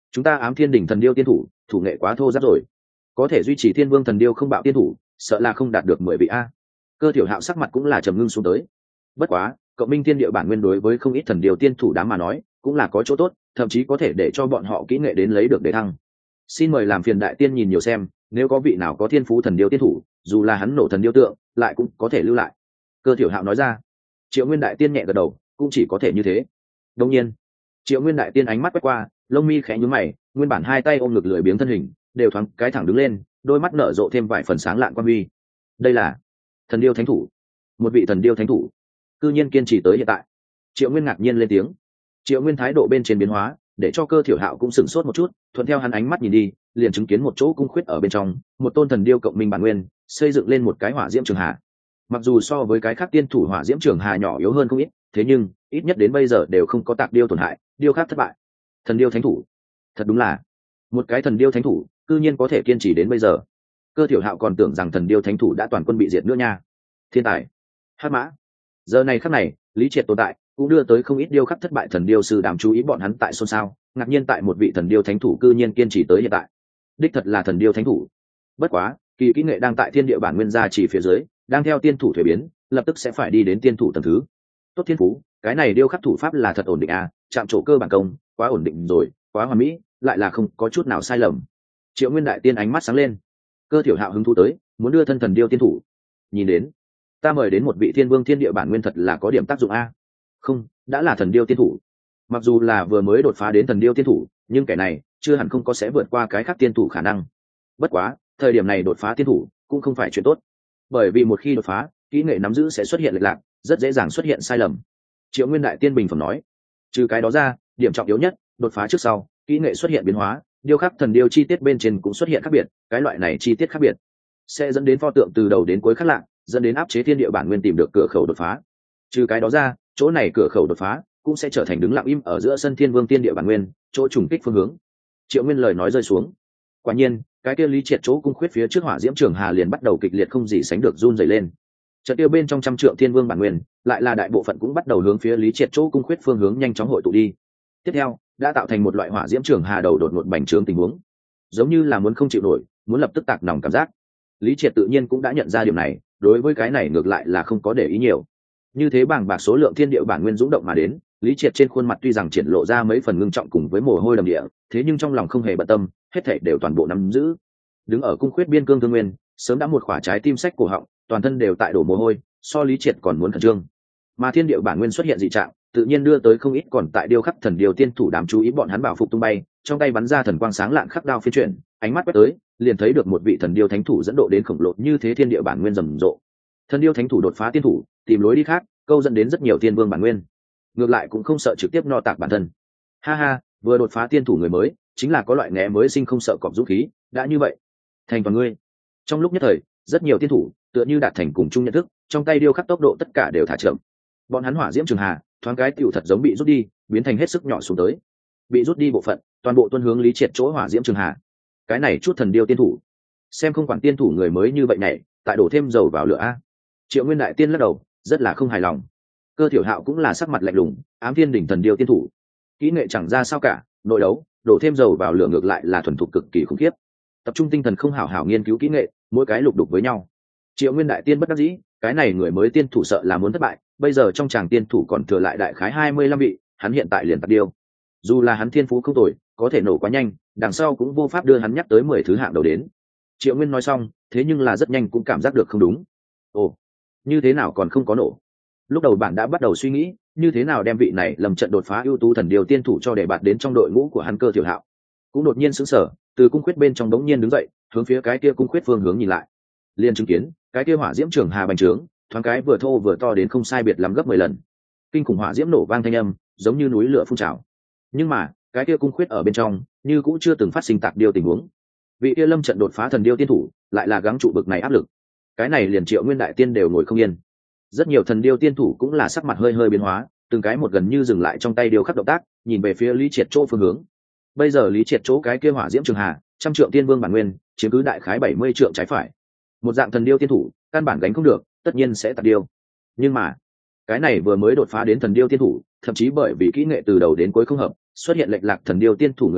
chúng ta ám thiên đỉnh thần điêu tiên thủ thủ nghệ quá thô ráp rồi, có thể duy trì thiên vương thần điêu không bạo tiên thủ sợ là không đạt được mười vị a. Cơ Thiểu Hạo sắc mặt cũng là trầm ngưng xuống tới. Bất quá cộng minh thiên địa bản nguyên đối với không ít thần điêu tiên thủ đám mà nói cũng là có chỗ tốt, thậm chí có thể để cho bọn họ kỹ nghệ đến lấy được để thăng. Xin mời làm phiền đại tiên nhìn nhiều xem, nếu có vị nào có thiên phú thần điêu tiên thủ, dù là hắn nổ thần điêu tượng lại cũng có thể lưu lại. Cơ Thiểu Hạo nói ra. Triệu Nguyên đại tiên nhẹ gật đầu, cũng chỉ có thể như thế. Đương nhiên, Triệu Nguyên đại tiên ánh mắt quét qua, lông mi khẽ nhướng mày, nguyên bản hai tay ôm ngực lười biếng thân hình đều thoáng cái thẳng đứng lên, đôi mắt nở rộ thêm vài phần sáng lạn quan huy. Đây là thần điêu thánh thủ, một vị thần điêu thánh thủ cư nhiên kiên trì tới hiện tại. Triệu Nguyên ngạc nhiên lên tiếng. Triệu Nguyên thái độ bên trên biến hóa để cho Cơ Thiểu Hạo cũng sửng sốt một chút, thuận theo hắn ánh mắt nhìn đi, liền chứng kiến một chỗ cung khuyết ở bên trong, một tôn thần điêu cộng minh bản nguyên xây dựng lên một cái hỏa diễm trường hà. Mặc dù so với cái khác tiên thủ hỏa diễm trường hà nhỏ yếu hơn không ít, thế nhưng ít nhất đến bây giờ đều không có tạc điêu tổn hại, điêu khắc thất bại. Thần điêu thánh thủ, thật đúng là một cái thần điêu thánh thủ cư nhiên có thể kiên trì đến bây giờ. Cơ Thiểu Hạo còn tưởng rằng thần điêu thánh thủ đã toàn quân bị diệt nữa nha. Thiên tài, hắc mã. Giờ này khắc này, Lý Triệt tồn tại cũng đưa tới không ít điêu khắc thất bại thần điêu sư đám chú ý bọn hắn tại xôn xao, ngạc nhiên tại một vị thần điêu thánh thủ cư nhiên kiên trì tới hiện tại. Đích thật là thần điêu thánh thủ. Bất quá, kỳ kỹ nghệ đang tại thiên địa bản nguyên gia chỉ phía dưới, đang theo tiên thủ thuế biến, lập tức sẽ phải đi đến tiên thủ tầng thứ. Tốt thiên phú, cái này điêu khắc thủ pháp là thật ổn định à, chạm trổ cơ bản công, quá ổn định rồi, quá hoàn mỹ, lại là không có chút nào sai lầm. Triệu Nguyên đại tiên ánh mắt sáng lên. Cơ Thiểu Hạo hứng thú tới, muốn đưa thân thần điêu tiên thủ. Nhìn đến, ta mời đến một vị thiên vương thiên địa bản nguyên thật là có điểm tác dụng a. Không, đã là thần điêu tiên thủ. Mặc dù là vừa mới đột phá đến thần điêu tiên thủ, nhưng kẻ này chưa hẳn không có sẽ vượt qua cái khác tiên thủ khả năng. Bất quá, thời điểm này đột phá tiên thủ cũng không phải chuyện tốt, bởi vì một khi đột phá, kỹ nghệ nắm giữ sẽ xuất hiện lệch lạc, rất dễ dàng xuất hiện sai lầm. Triệu Nguyên đại tiên bình phẩm nói. Trừ cái đó ra, điểm trọng yếu nhất, đột phá trước sau, kỹ nghệ xuất hiện biến hóa, điêu khắc thần điêu chi tiết bên trên cũng xuất hiện khác biệt, cái loại này chi tiết khác biệt sẽ dẫn đến pho tượng từ đầu đến cuối khác lạ, dẫn đến áp chế thiên địa bản nguyên tìm được cửa khẩu đột phá. Trừ cái đó ra, chỗ này cửa khẩu đột phá cũng sẽ trở thành đứng lặng im ở giữa sân thiên vương thiên địa bản nguyên, chỗ trùng kích phương hướng. Triệu Nguyên lời nói rơi xuống. Quả nhiên, cái kia Lý Triệt chỗ cung khuyết phía trước hỏa diễm trường hà liền bắt đầu kịch liệt không gì sánh được run rẩy lên. Trận tiêu bên trong trăm trượng thiên vương bản nguyên, lại là đại bộ phận cũng bắt đầu hướng phía Lý Triệt chỗ cung khuyết phương hướng nhanh chóng hội tụ đi. Tiếp theo, đã tạo thành một loại hỏa diễm trường hà đầu đột ngột bành trướng tình huống, giống như là muốn không chịu nổi, muốn lập tức tạc nòng cảm giác. Lý Triệt tự nhiên cũng đã nhận ra điểm này, đối với cái này ngược lại là không có để ý nhiều. Như thế bảng bạc số lượng thiên địa bản nguyên dũng động mà đến, Lý Triệt trên khuôn mặt tuy rằng triển lộ ra mấy phần ngưng trọng cùng với mồ hôi đầm địa, thế nhưng trong lòng không hề bận tâm, hết thảy đều toàn bộ nắm giữ. Đứng ở cung khuyết biên cương thương nguyên, sớm đã một khỏa trái tim sách cổ họng, toàn thân đều tại đổ mồ hôi, so Lý Triệt còn muốn khẩn trương. Mà thiên địa bản nguyên xuất hiện dị trạng, tự nhiên đưa tới không ít còn tại điêu khắc thần điêu tiên thủ đám chú ý bọn hắn bảo phục tung bay, trong tay bắn ra thần quang sáng lạn khắc đao phiên chuyển, ánh mắt quét tới, liền thấy được một vị thần điêu thánh thủ dẫn độ đến khổng lồ như thế thiên địa bản nguyên rầm rộ. Thần điêu thánh thủ đột phá tiên thủ, tìm lối đi khác, câu dẫn đến rất nhiều tiên vương bản nguyên. Ngược lại cũng không sợ trực tiếp no tạc bản thân. Ha ha, vừa đột phá tiên thủ người mới, chính là có loại nghé mới sinh không sợ cọp dũng khí, đã như vậy, thành toàn ngươi. Trong lúc nhất thời, rất nhiều tiên thủ tựa như đạt thành cùng chung nhận thức, trong tay điêu khắc tốc độ tất cả đều thả chậm. Bọn hắn hỏa diễm trường hà, thoáng cái tiểu thật giống bị rút đi, biến thành hết sức nhỏ xuống tới. Bị rút đi bộ phận, toàn bộ tuân hướng Lý Triệt chỗ hỏa diễm trường hà. Cái này chút thần điêu tiên thủ, xem không quản tiên thủ người mới như vậy này, tại đổ thêm dầu vào lửa a. Triệu Nguyên đại tiên lắc đầu, rất là không hài lòng. Cơ Thiểu Hạo cũng là sắc mặt lạnh lùng, ám thiên đỉnh thần điêu tiên thủ, kỹ nghệ chẳng ra sao cả, nội đấu, đổ thêm dầu vào lửa ngược lại là thuần thục cực kỳ khủng khiếp. Tập trung tinh thần không hảo hảo nghiên cứu kỹ nghệ, mỗi cái lục đục với nhau. Triệu Nguyên đại tiên bất đắc dĩ, cái này người mới tiên thủ sợ là muốn thất bại, bây giờ trong chàng tiên thủ còn thừa lại đại khái hai mươi lăm vị, hắn hiện tại liền tạc điêu. Dù là hắn thiên phú không tồi, có thể nổ quá nhanh, đằng sau cũng vô pháp đưa hắn nhắc tới mười thứ hạng đầu đến. Triệu Nguyên nói xong, thế nhưng là rất nhanh cũng cảm giác được không đúng. Ồ, như thế nào còn không có nổ? Lúc đầu bạn đã bắt đầu suy nghĩ, như thế nào đem vị này lầm trận đột phá ưu tú thần điêu tiên thủ cho để bạt đến trong đội ngũ của hắn Cơ Thiểu Hạo. Cũng đột nhiên sững sờ, từ cung khuyết bên trong đống nhiên đứng dậy, hướng phía cái kia cung khuyết phương hướng nhìn lại. Liền chứng kiến, cái kia hỏa diễm trường hà bành trướng, thoáng cái vừa thô vừa to đến không sai biệt lắm gấp mười lần. Kinh khủng hỏa diễm nổ vang thanh âm, giống như núi lửa phun trào. Nhưng mà, cái kia cung khuyết ở bên trong, như cũng chưa từng phát sinh tạc điêu tình huống. Vị kia lâm trận đột phá thần điêu tiên thủ, lại là gắng trụ bực này áp lực. Cái này liền Triệu Nguyên đại tiên đều ngồi không yên. Rất nhiều thần điêu tiên thủ cũng là sắc mặt hơi hơi biến hóa, từng cái một gần như dừng lại trong tay điêu khắc động tác, nhìn về phía Lý Triệt chỗ phương hướng. Bây giờ Lý Triệt chỗ cái kia hỏa diễm trường hà, trăm trượng tiên vương bản nguyên, chiếm cứ đại khái bảy mươi trượng trái phải. Một dạng thần điêu tiên thủ, căn bản gánh không được, tất nhiên sẽ tạc điêu. Nhưng mà, cái này vừa mới đột phá đến thần điêu tiên thủ, thậm chí bởi vì kỹ nghệ từ đầu đến cuối không hợp, xuất hiện lệch lạc thần điêu tiên thủ người mới,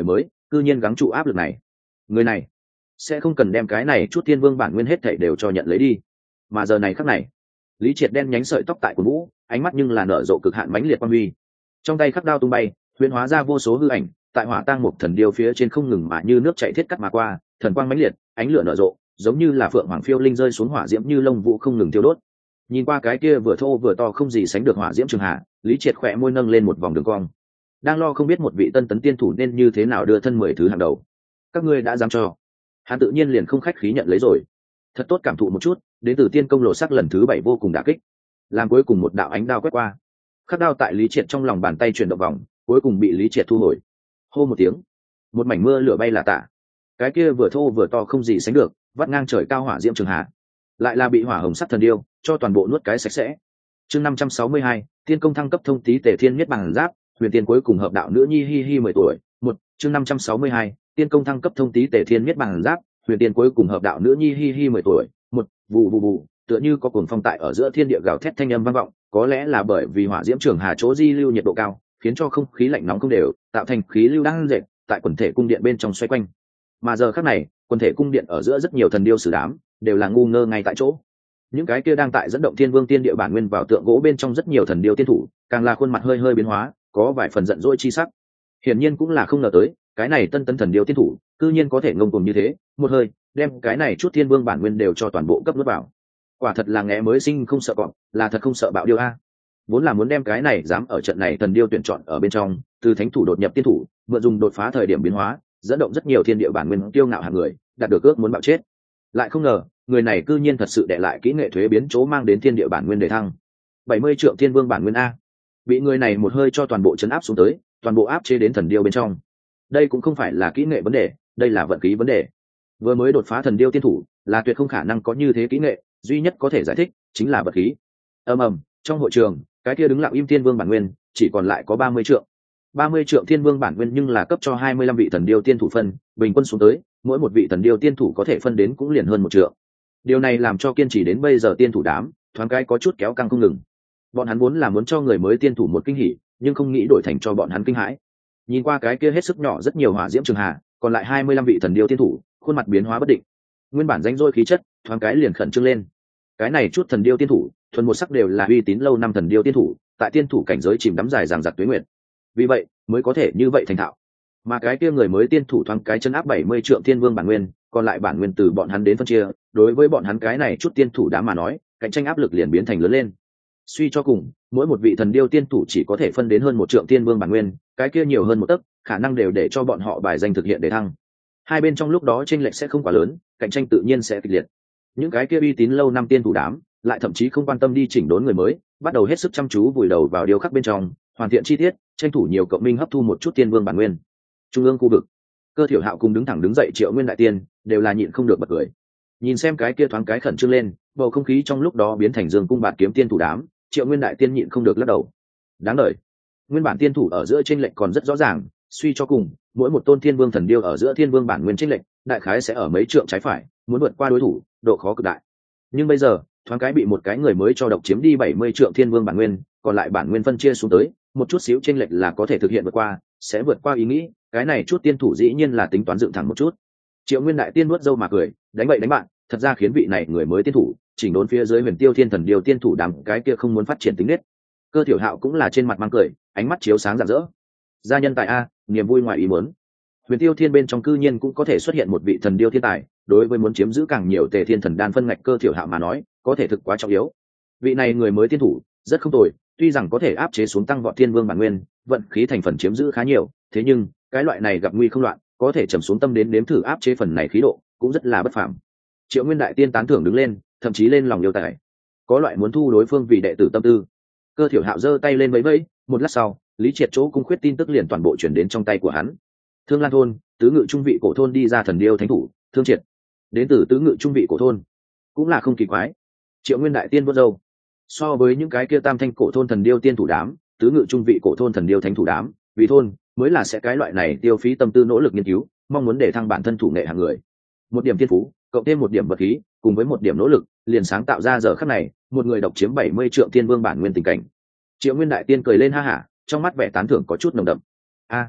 cư nhiên gắng trụ áp lực này. Người này sẽ không cần đem cái này chút thiên vương bản nguyên hết thảy đều cho nhận lấy đi. Mà giờ này khắc này, Lý Triệt đen nhánh sợi tóc tại của Vũ, ánh mắt nhưng là nở rộ cực hạn mãnh liệt quang huy. Trong tay khắc đao tung bay, huyễn hóa ra vô số hư ảnh, tại hỏa tang một thần điêu phía trên không ngừng mà như nước chảy thiết cắt mà qua, thần quang mãnh liệt, ánh lửa nở rộ, giống như là phượng hoàng phiêu linh rơi xuống hỏa diễm như lông vũ không ngừng tiêu đốt. Nhìn qua cái kia vừa thô vừa to không gì sánh được hỏa diễm trường hạ, Lý Triệt khẽ môi nâng lên một vòng đường cong. Đang lo không biết một vị tân tấn tiên thủ nên như thế nào đưa thân mười thứ hàng đầu. Các ngươi đã dám cho, hắn tự nhiên liền không khách khí nhận lấy rồi. Thật tốt cảm thụ một chút, đến từ tiên công lộ sắc lần thứ bảy vô cùng đả kích. Làm cuối cùng một đạo ánh đao quét qua, khắc đao tại Lý Triệt trong lòng bàn tay chuyển động vòng, cuối cùng bị Lý Triệt thu hồi. Hô một tiếng, một mảnh mưa lửa bay là tả. Cái kia vừa thô vừa to không gì sánh được, vắt ngang trời cao hỏa diễm trường hạ, lại là bị hỏa hồng sắc thần điêu cho toàn bộ nuốt cái sạch sẽ. Chương năm trăm sáu mươi hai, tiên công thăng cấp thông tí tề thiên nhất bằng giáp, huyền tiên cuối cùng hợp đạo nữ nhi hi hi mười tuổi. Một, chương năm trăm sáu mươi hai, tiên công thăng cấp thông tí tề thiên nhất bằng giáp, huyền tiên cuối cùng hợp đạo nữ nhi hi hi mười tuổi. Một, vụ vụ vụ, tựa như có cuồng phong tại ở giữa thiên địa gào thét thanh âm vang vọng, có lẽ là bởi vì hỏa diễm trường hà chỗ di lưu nhiệt độ cao, khiến cho không khí lạnh nóng không đều, tạo thành khí lưu đang dệt tại quần thể cung điện bên trong xoay quanh. Mà giờ khắc này, quần thể cung điện ở giữa rất nhiều thần điêu sử đám đều là ngu ngơ ngay tại chỗ. Những cái kia đang tại dẫn động thiên vương tiên địa bản nguyên vào tượng gỗ bên trong rất nhiều thần điêu tiên thủ, càng là khuôn mặt hơi hơi biến hóa, có vài phần giận dỗi chi sắc. Hiển nhiên cũng là không ngờ tới, cái này tân tấn thần điêu tiên thủ, cư nhiên có thể ngông cuồng như thế, một hơi đem cái này chút thiên vương bản nguyên đều cho toàn bộ cấp nuốt vào. Quả thật là ngẽ mới sinh không sợ cọp, là thật không sợ bạo điêu a. Vốn là muốn đem cái này dám ở trận này thần điêu tuyển chọn ở bên trong, từ thánh thủ đột nhập tiên thủ, mượn dùng đột phá thời điểm biến hóa, dẫn động rất nhiều thiên địa bản nguyên tiêu ngạo hạng người, đạt được ước muốn bạo chết. Lại không ngờ, người này cư nhiên thật sự để lại kỹ nghệ thuế biến chỗ mang đến thiên địa bản nguyên đề thăng. bảy mươi trượng thiên vương bản nguyên a. Bị người này một hơi cho toàn bộ chấn áp xuống tới, toàn bộ áp chế đến thần điêu bên trong. Đây cũng không phải là kỹ nghệ vấn đề, đây là vận khí vấn đề. Vừa mới đột phá thần điêu tiên thủ, là tuyệt không khả năng có như thế kỹ nghệ, duy nhất có thể giải thích chính là vận khí. Ầm ầm, trong hội trường, cái kia đứng lặng im thiên vương bản nguyên, chỉ còn lại có ba mươi trượng. ba mươi trượng thiên vương bản nguyên nhưng là cấp cho hai mươi lăm vị thần điêu tiên thủ phân, bình quân xuống tới, mỗi một vị thần điêu tiên thủ có thể phân đến cũng liền hơn một trượng. Điều này làm cho kiên trì đến bây giờ tiên thủ đám, thoáng cái có chút kéo căng không ngừng. Bọn hắn vốn là muốn cho người mới tiên thủ một kinh hỉ, nhưng không nghĩ đổi thành cho bọn hắn kinh hãi. Nhìn qua cái kia hết sức nhỏ rất nhiều hỏa diễm trường hà, còn lại hai mươi lăm vị thần điêu tiên thủ, khuôn mặt biến hóa bất định. Nguyên bản danh dôi khí chất, thoáng cái liền khẩn trương lên. Cái này chút thần điêu tiên thủ, thuần một sắc đều là uy tín lâu năm thần điêu tiên thủ, tại tiên thủ cảnh giới chìm đắm dài dằng dặc tuế nguyệt. Vì vậy, mới có thể như vậy thành thạo. Mà cái kia người mới tiên thủ thoáng cái chân áp bảy mươi trượng thiên vương bản nguyên, còn lại bản nguyên từ bọn hắn đến phân chia, đối với bọn hắn cái này chút tiên thủ đã mà nói, cạnh tranh áp lực liền biến thành lớn lên. Suy cho cùng, mỗi một vị thần điêu tiên thủ chỉ có thể phân đến hơn một trượng thiên vương bản nguyên, cái kia nhiều hơn một tấc, khả năng đều để cho bọn họ bài danh thực hiện để thăng. Hai bên trong lúc đó chênh lệch sẽ không quá lớn, cạnh tranh tự nhiên sẽ kịch liệt. Những cái kia uy tín lâu năm tiên thủ đám, lại thậm chí không quan tâm đi chỉnh đốn người mới, bắt đầu hết sức chăm chú vùi đầu vào điều khắc bên trong, hoàn thiện chi tiết, tranh thủ nhiều cộng minh hấp thu một chút tiên vương bản nguyên. Trung ương khu vực, Cơ Thiểu Hạo cùng đứng thẳng đứng dậy Triệu Nguyên đại tiên, đều là nhịn không được bật cười. Nhìn xem cái kia thoáng cái khẩn trương lên, bầu không khí trong lúc đó biến thành dương cung bạt kiếm tiên thủ đám, Triệu Nguyên đại tiên nhịn không được lắc đầu. Đáng đời. Nguyên bản tiên thủ ở giữa chênh lệch còn rất rõ ràng, suy cho cùng, mỗi một tôn thiên vương thần điêu ở giữa thiên vương bản nguyên chênh lệch, đại khái sẽ ở mấy trượng trái phải, muốn vượt qua đối thủ, độ khó cực đại. Nhưng bây giờ, thoáng cái bị một cái người mới cho độc chiếm đi bảy mươi trượng thiên vương bản nguyên, còn lại bản nguyên phân chia xuống tới, một chút xíu chênh lệch là có thể thực hiện vượt qua, sẽ vượt qua ý nghĩ, cái này chút tiên thủ dĩ nhiên là tính toán dựng thẳng một chút. Triệu Nguyên đại tiên nuốt dâu mà cười, đánh bậy đánh bạn, thật ra khiến vị này người mới tiên thủ, chỉnh đốn phía dưới Huyền Tiêu Thiên Thần Điêu tiên thủ đám cái kia không muốn phát triển tính nết. Cơ Thiểu Hạo cũng là trên mặt mang cười, ánh mắt chiếu sáng rạng rỡ. Gia nhân tài a, niềm vui ngoài ý muốn. Huyền Tiêu Thiên bên trong cư nhiên cũng có thể xuất hiện một vị thần điêu thiên tài, đối với muốn chiếm giữ càng nhiều Tề Thiên Thần đan phân ngạch Cơ Thiểu Hạo mà nói, có thể thực quá trọng yếu. Vị này người mới tiên thủ, rất không tồi, tuy rằng có thể áp chế xuống tăng vọt thiên vương bản nguyên, vận khí thành phần chiếm giữ khá nhiều, thế nhưng cái loại này gặp nguy không loạn, có thể trầm xuống tâm đến nếm thử áp chế phần này khí độ, cũng rất là bất phàm. Triệu Nguyên đại tiên tán thưởng đứng lên, thậm chí lên lòng yêu tài, có loại muốn thu đối phương vì đệ tử tâm tư. Cơ Thiểu Hạo giơ tay lên vẫy vẫy, một lát sau, Lý Triệt chỗ cung khuyết tin tức liền toàn bộ chuyển đến trong tay của hắn. Thương Lan thôn, tứ ngự trung vị cổ thôn đi ra thần điêu thánh thủ, Thương Triệt, đến từ tứ ngự trung vị cổ thôn, cũng là không kỳ quái. Triệu Nguyên đại tiên vuốt râu, so với những cái kia tam thanh cổ thôn thần điêu tiên thủ đám, tứ ngự trung vị cổ thôn thần điêu thánh thủ đám, vì thôn mới là sẽ cái loại này tiêu phí tâm tư nỗ lực nghiên cứu, mong muốn để thăng bản thân thủ nghệ hàng người. Một điểm thiên phú, cộng thêm một điểm vật khí, cùng với một điểm nỗ lực, liền sáng tạo ra giờ khắc này, một người độc chiếm bảy mươi trượng thiên vương bản nguyên tình cảnh. Triệu Nguyên đại tiên cười lên ha hả, trong mắt vẻ tán thưởng có chút nồng đậm. A,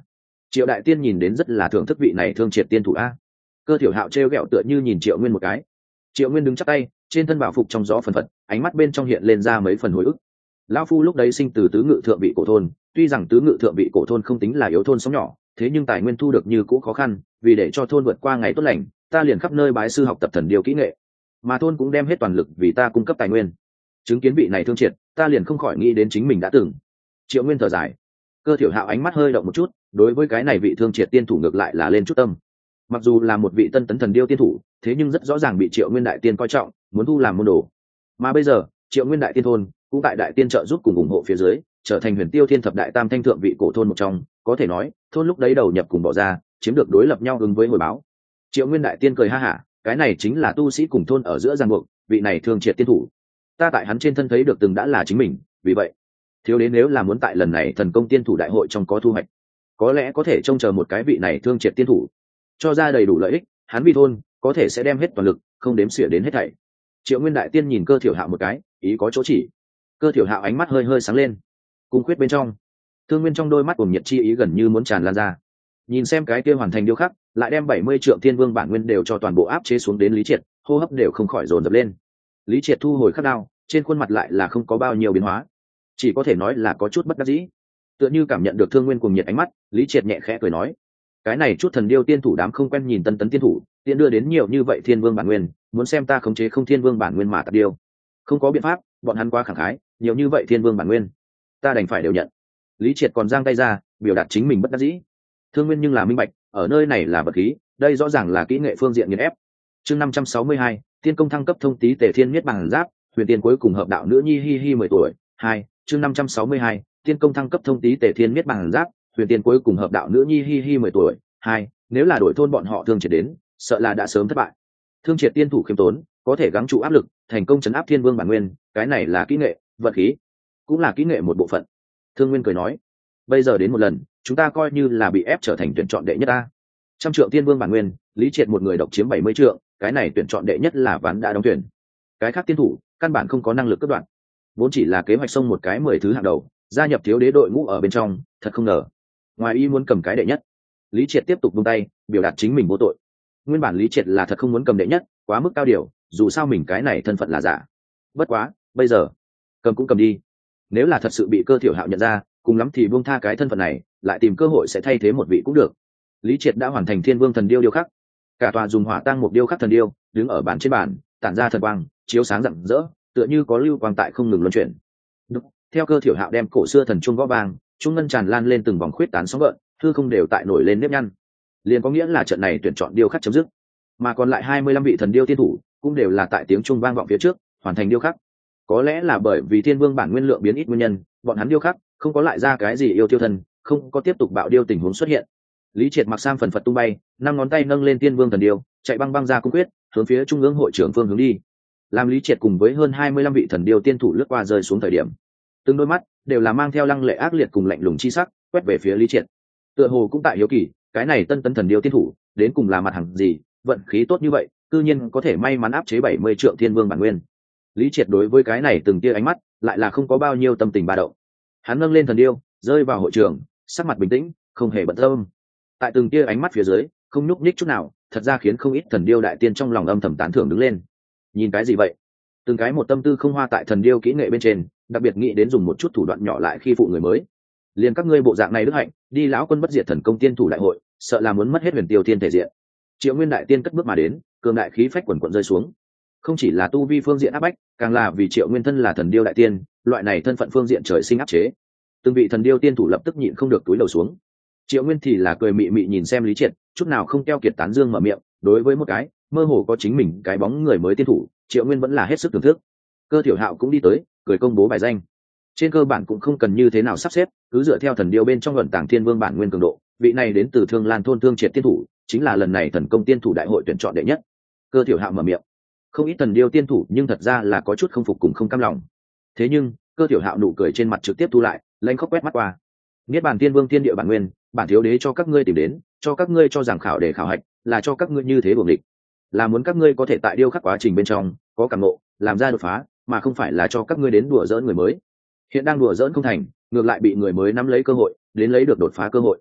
Triệu đại tiên nhìn đến rất là thưởng thức vị này thương triệt tiên thủ a. Cơ Thiểu Hạo trêu ghẹo tựa như nhìn Triệu Nguyên một cái. Triệu Nguyên đứng chắp tay, trên thân bảo phục trong gió phần phật, ánh mắt bên trong hiện lên ra mấy phần hồi ức. Lão phu lúc đấy sinh từ tứ ngự thượng vị cổ thôn, tuy rằng tứ ngự thượng vị cổ thôn không tính là yếu thôn sống nhỏ, thế nhưng tài nguyên thu được như cũ khó khăn, vì để cho thôn vượt qua ngày tốt lành, ta liền khắp nơi bái sư học tập thần điêu kỹ nghệ, mà thôn cũng đem hết toàn lực vì ta cung cấp tài nguyên. Chứng kiến vị này thương triệt, ta liền không khỏi nghĩ đến chính mình đã từng. Triệu Nguyên thở dài. Cơ Thiểu Hạo ánh mắt hơi động một chút, đối với cái này vị thương triệt tiên thủ ngược lại là lên chút tâm. Mặc dù là một vị tân tấn thần điêu tiên thủ, thế nhưng rất rõ ràng bị Triệu Nguyên đại tiên coi trọng, muốn thu làm môn đồ. Mà bây giờ, Triệu Nguyên đại tiên thôn cũng tại đại tiên trợ giúp cùng ủng hộ phía dưới, trở thành Huyền Tiêu Thiên thập đại tam thanh thượng vị cổ thôn một trong, có thể nói, thôn lúc đấy đầu nhập cùng bỏ ra, chiếm được đối lập nhau ứng với hồi báo. Triệu Nguyên đại tiên cười ha hả, cái này chính là tu sĩ cùng thôn ở giữa giang buộc, vị này thương triệt tiên thủ. Ta tại hắn trên thân thấy được từng đã là chính mình, vì vậy, thiếu đến nếu là muốn tại lần này thần công tiên thủ đại hội trong có thu hoạch, có lẽ có thể trông chờ một cái vị này thương triệt tiên thủ, cho ra đầy đủ lợi ích, hắn vì thôn có thể sẽ đem hết toàn lực, không đếm xỉa đến hết thảy. Triệu Nguyên đại tiên nhìn Cơ Thiểu Hạo một cái, ý có chỗ chỉ. Cơ Thiểu Hạo ánh mắt hơi hơi sáng lên. Cung quyết bên trong, thương nguyên trong đôi mắt cùng nhiệt chi ý gần như muốn tràn lan ra. Nhìn xem cái kia hoàn thành điêu khắc, lại đem bảy mươi trượng thiên vương bản nguyên đều cho toàn bộ áp chế xuống đến Lý Triệt, hô hấp đều không khỏi dồn dập lên. Lý Triệt thu hồi khắc đao, trên khuôn mặt lại là không có bao nhiêu biến hóa, chỉ có thể nói là có chút bất đắc dĩ. Tựa như cảm nhận được thương nguyên cùng nhiệt ánh mắt, Lý Triệt nhẹ khẽ cười nói: cái này chút thần điêu tiên thủ đám không quen nhìn tân tấn tiên thủ, tiện đưa đến nhiều như vậy thiên vương bản nguyên, muốn xem ta khống chế không thiên vương bản nguyên mà tạt điêu. Không có biện pháp, bọn hắn quá khẳng khái, nhiều như vậy thiên vương bản nguyên, ta đành phải đều nhận. Lý Triệt còn giang tay ra, biểu đạt chính mình bất đắc dĩ. Thương nguyên nhưng là minh bạch, ở nơi này là vật khí, đây rõ ràng là kỹ nghệ phương diện nghiền ép. Chương năm trăm sáu mươi hai, tiên công thăng cấp thông tí tề thiên miết bằng giáp, huyền tiên cuối cùng hợp đạo nữ nhi hi hi mười tuổi. Hai, chương năm trăm sáu mươi hai, tiên công thăng cấp thông tí tề thiên miết bằng giáp, huyền tiên cuối cùng hợp đạo nữ nhi hi hi mười tuổi. Hai, nếu là đổi thôn bọn họ thương triệt đến, sợ là đã sớm thất bại. Thương triệt tiên thủ khiêm tốn, có thể gắng trụ áp lực, thành công chấn áp thiên vương bản nguyên, cái này là kỹ nghệ, vận khí, cũng là kỹ nghệ một bộ phận. Thương Nguyên cười nói: bây giờ đến một lần, chúng ta coi như là bị ép trở thành tuyển chọn đệ nhất ta. Trăm trượng tiên vương bản nguyên, Lý Triệt một người độc chiếm bảy mươi trượng, cái này tuyển chọn đệ nhất là ván đã đóng tuyển. Cái khác tiên thủ, căn bản không có năng lực cấp đoạn. Vốn chỉ là kế hoạch xông một cái mười thứ hạng đầu, gia nhập thiếu đế đội ngũ ở bên trong, thật không ngờ, ngoài ý muốn cầm cái đệ nhất. Lý Triệt tiếp tục buông tay, biểu đạt chính mình vô tội. Nguyên bản Lý Triệt là thật không muốn cầm đệ nhất, quá mức cao điều, dù sao mình cái này thân phận là giả. Bất quá, bây giờ, cầm cũng cầm đi. Nếu là thật sự bị Cơ Thiểu Hạo nhận ra, cùng lắm thì buông tha cái thân phận này, lại tìm cơ hội sẽ thay thế một vị cũng được. Lý Triệt đã hoàn thành Thiên Vương thần điêu điêu khắc, cả tòa dùng hỏa tăng một điêu khắc thần điêu, đứng ở bàn trên bàn, tản ra thần quang, chiếu sáng rạng rỡ, tựa như có lưu quang tại không ngừng luân chuyển. Đúng, theo Cơ Thiểu Hạo đem cổ xưa thần trung gõ vang, trung ngân tràn lan lên từng vòng khuyết tán sóng gợn, hư không đều tại nổi lên nếp nhăn. Liền có nghĩa là trận này tuyển chọn điêu khắc chấm dứt, mà còn lại hai mươi lăm vị thần điêu tiên thủ cũng đều là tại tiếng trung vang vọng phía trước hoàn thành điêu khắc. Có lẽ là bởi vì Thiên Vương bản nguyên lượng biến ít nguyên nhân, bọn hắn điêu khắc không có lại ra cái gì yêu tiêu thân, không có tiếp tục bạo điêu tình huống xuất hiện. Lý Triệt mặc sam phần phật tung bay, năm ngón tay nâng lên Thiên Vương thần điêu, chạy băng băng ra cung quyết, hướng phía trung ương hội trưởng phương hướng đi. Làm Lý Triệt cùng với hơn hai mươi lăm vị thần điêu tiên thủ lướt qua rơi xuống thời điểm, từng đôi mắt đều là mang theo lăng lệ ác liệt cùng lạnh lùng chi sắc, quét về phía Lý Triệt. Tựa hồ cũng tại hiếu kỳ, cái này tân tấn thần điêu tiên thủ đến cùng là mặt hàng gì, vận khí tốt như vậy, cư nhiên có thể may mắn áp chế bảy mươi trượng thiên vương bản nguyên. Lý Triệt đối với cái này từng tia ánh mắt, lại là không có bao nhiêu tâm tình ba động. Hắn nâng lên thần điêu, rơi vào hội trường, sắc mặt bình tĩnh, không hề bận tâm. Tại từng tia ánh mắt phía dưới, không nhúc nhích chút nào, thật ra khiến không ít thần điêu đại tiên trong lòng âm thầm tán thưởng đứng lên. Nhìn cái gì vậy? Từng cái một tâm tư không hoa tại thần điêu kỹ nghệ bên trên, đặc biệt nghĩ đến dùng một chút thủ đoạn nhỏ lại khi phụ người mới. Liền các ngươi bộ dạng này đức hạnh, đi lão quân bất diệt thần công tiên thủ đại hội, sợ là muốn mất hết huyền tiêu thiên thể diện. Triệu Nguyên đại tiên cất bước mà đến, cường đại khí phách quần quần rơi xuống. Không chỉ là tu vi phương diện áp bách, càng là vì Triệu Nguyên thân là thần điêu đại tiên, loại này thân phận phương diện trời sinh áp chế. Từng vị thần điêu tiên thủ lập tức nhịn không được túi đầu xuống. Triệu Nguyên thì là cười mị mị nhìn xem Lý Triệt, chút nào không keo kiệt tán dương mở miệng, đối với một cái mơ hồ có chính mình cái bóng người mới tiên thủ, Triệu Nguyên vẫn là hết sức thưởng thức. Cơ Thiểu Hạo cũng đi tới, cười công bố bài danh. Trên cơ bản cũng không cần như thế nào sắp xếp, cứ dựa theo thần điêu bên trong luận tàng thiên vương bản nguyên cường độ, vị này đến từ Thương Lan thôn Thương Triệt tiên thủ, chính là lần này thần công tiên thủ đại hội tuyển chọn đệ nhất. Cơ Thiểu Hạo mở miệng. Không ít thần điêu tiên thủ nhưng thật ra là có chút không phục cùng không cam lòng. Thế nhưng, Cơ Thiểu Hạo nụ cười trên mặt trực tiếp thu lại, lanh khóc quét mắt qua. Niết bàn tiên vương tiên địa bản nguyên, bản thiếu đế cho các ngươi tìm đến, cho các ngươi cho rằng khảo để khảo hạch, là cho các ngươi như thế buồng địch, là muốn các ngươi có thể tại điêu khắc quá trình bên trong có cảm ngộ, làm ra đột phá, mà không phải là cho các ngươi đến đùa giỡn người mới. Hiện đang đùa giỡn không thành, ngược lại bị người mới nắm lấy cơ hội, đến lấy được đột phá cơ hội.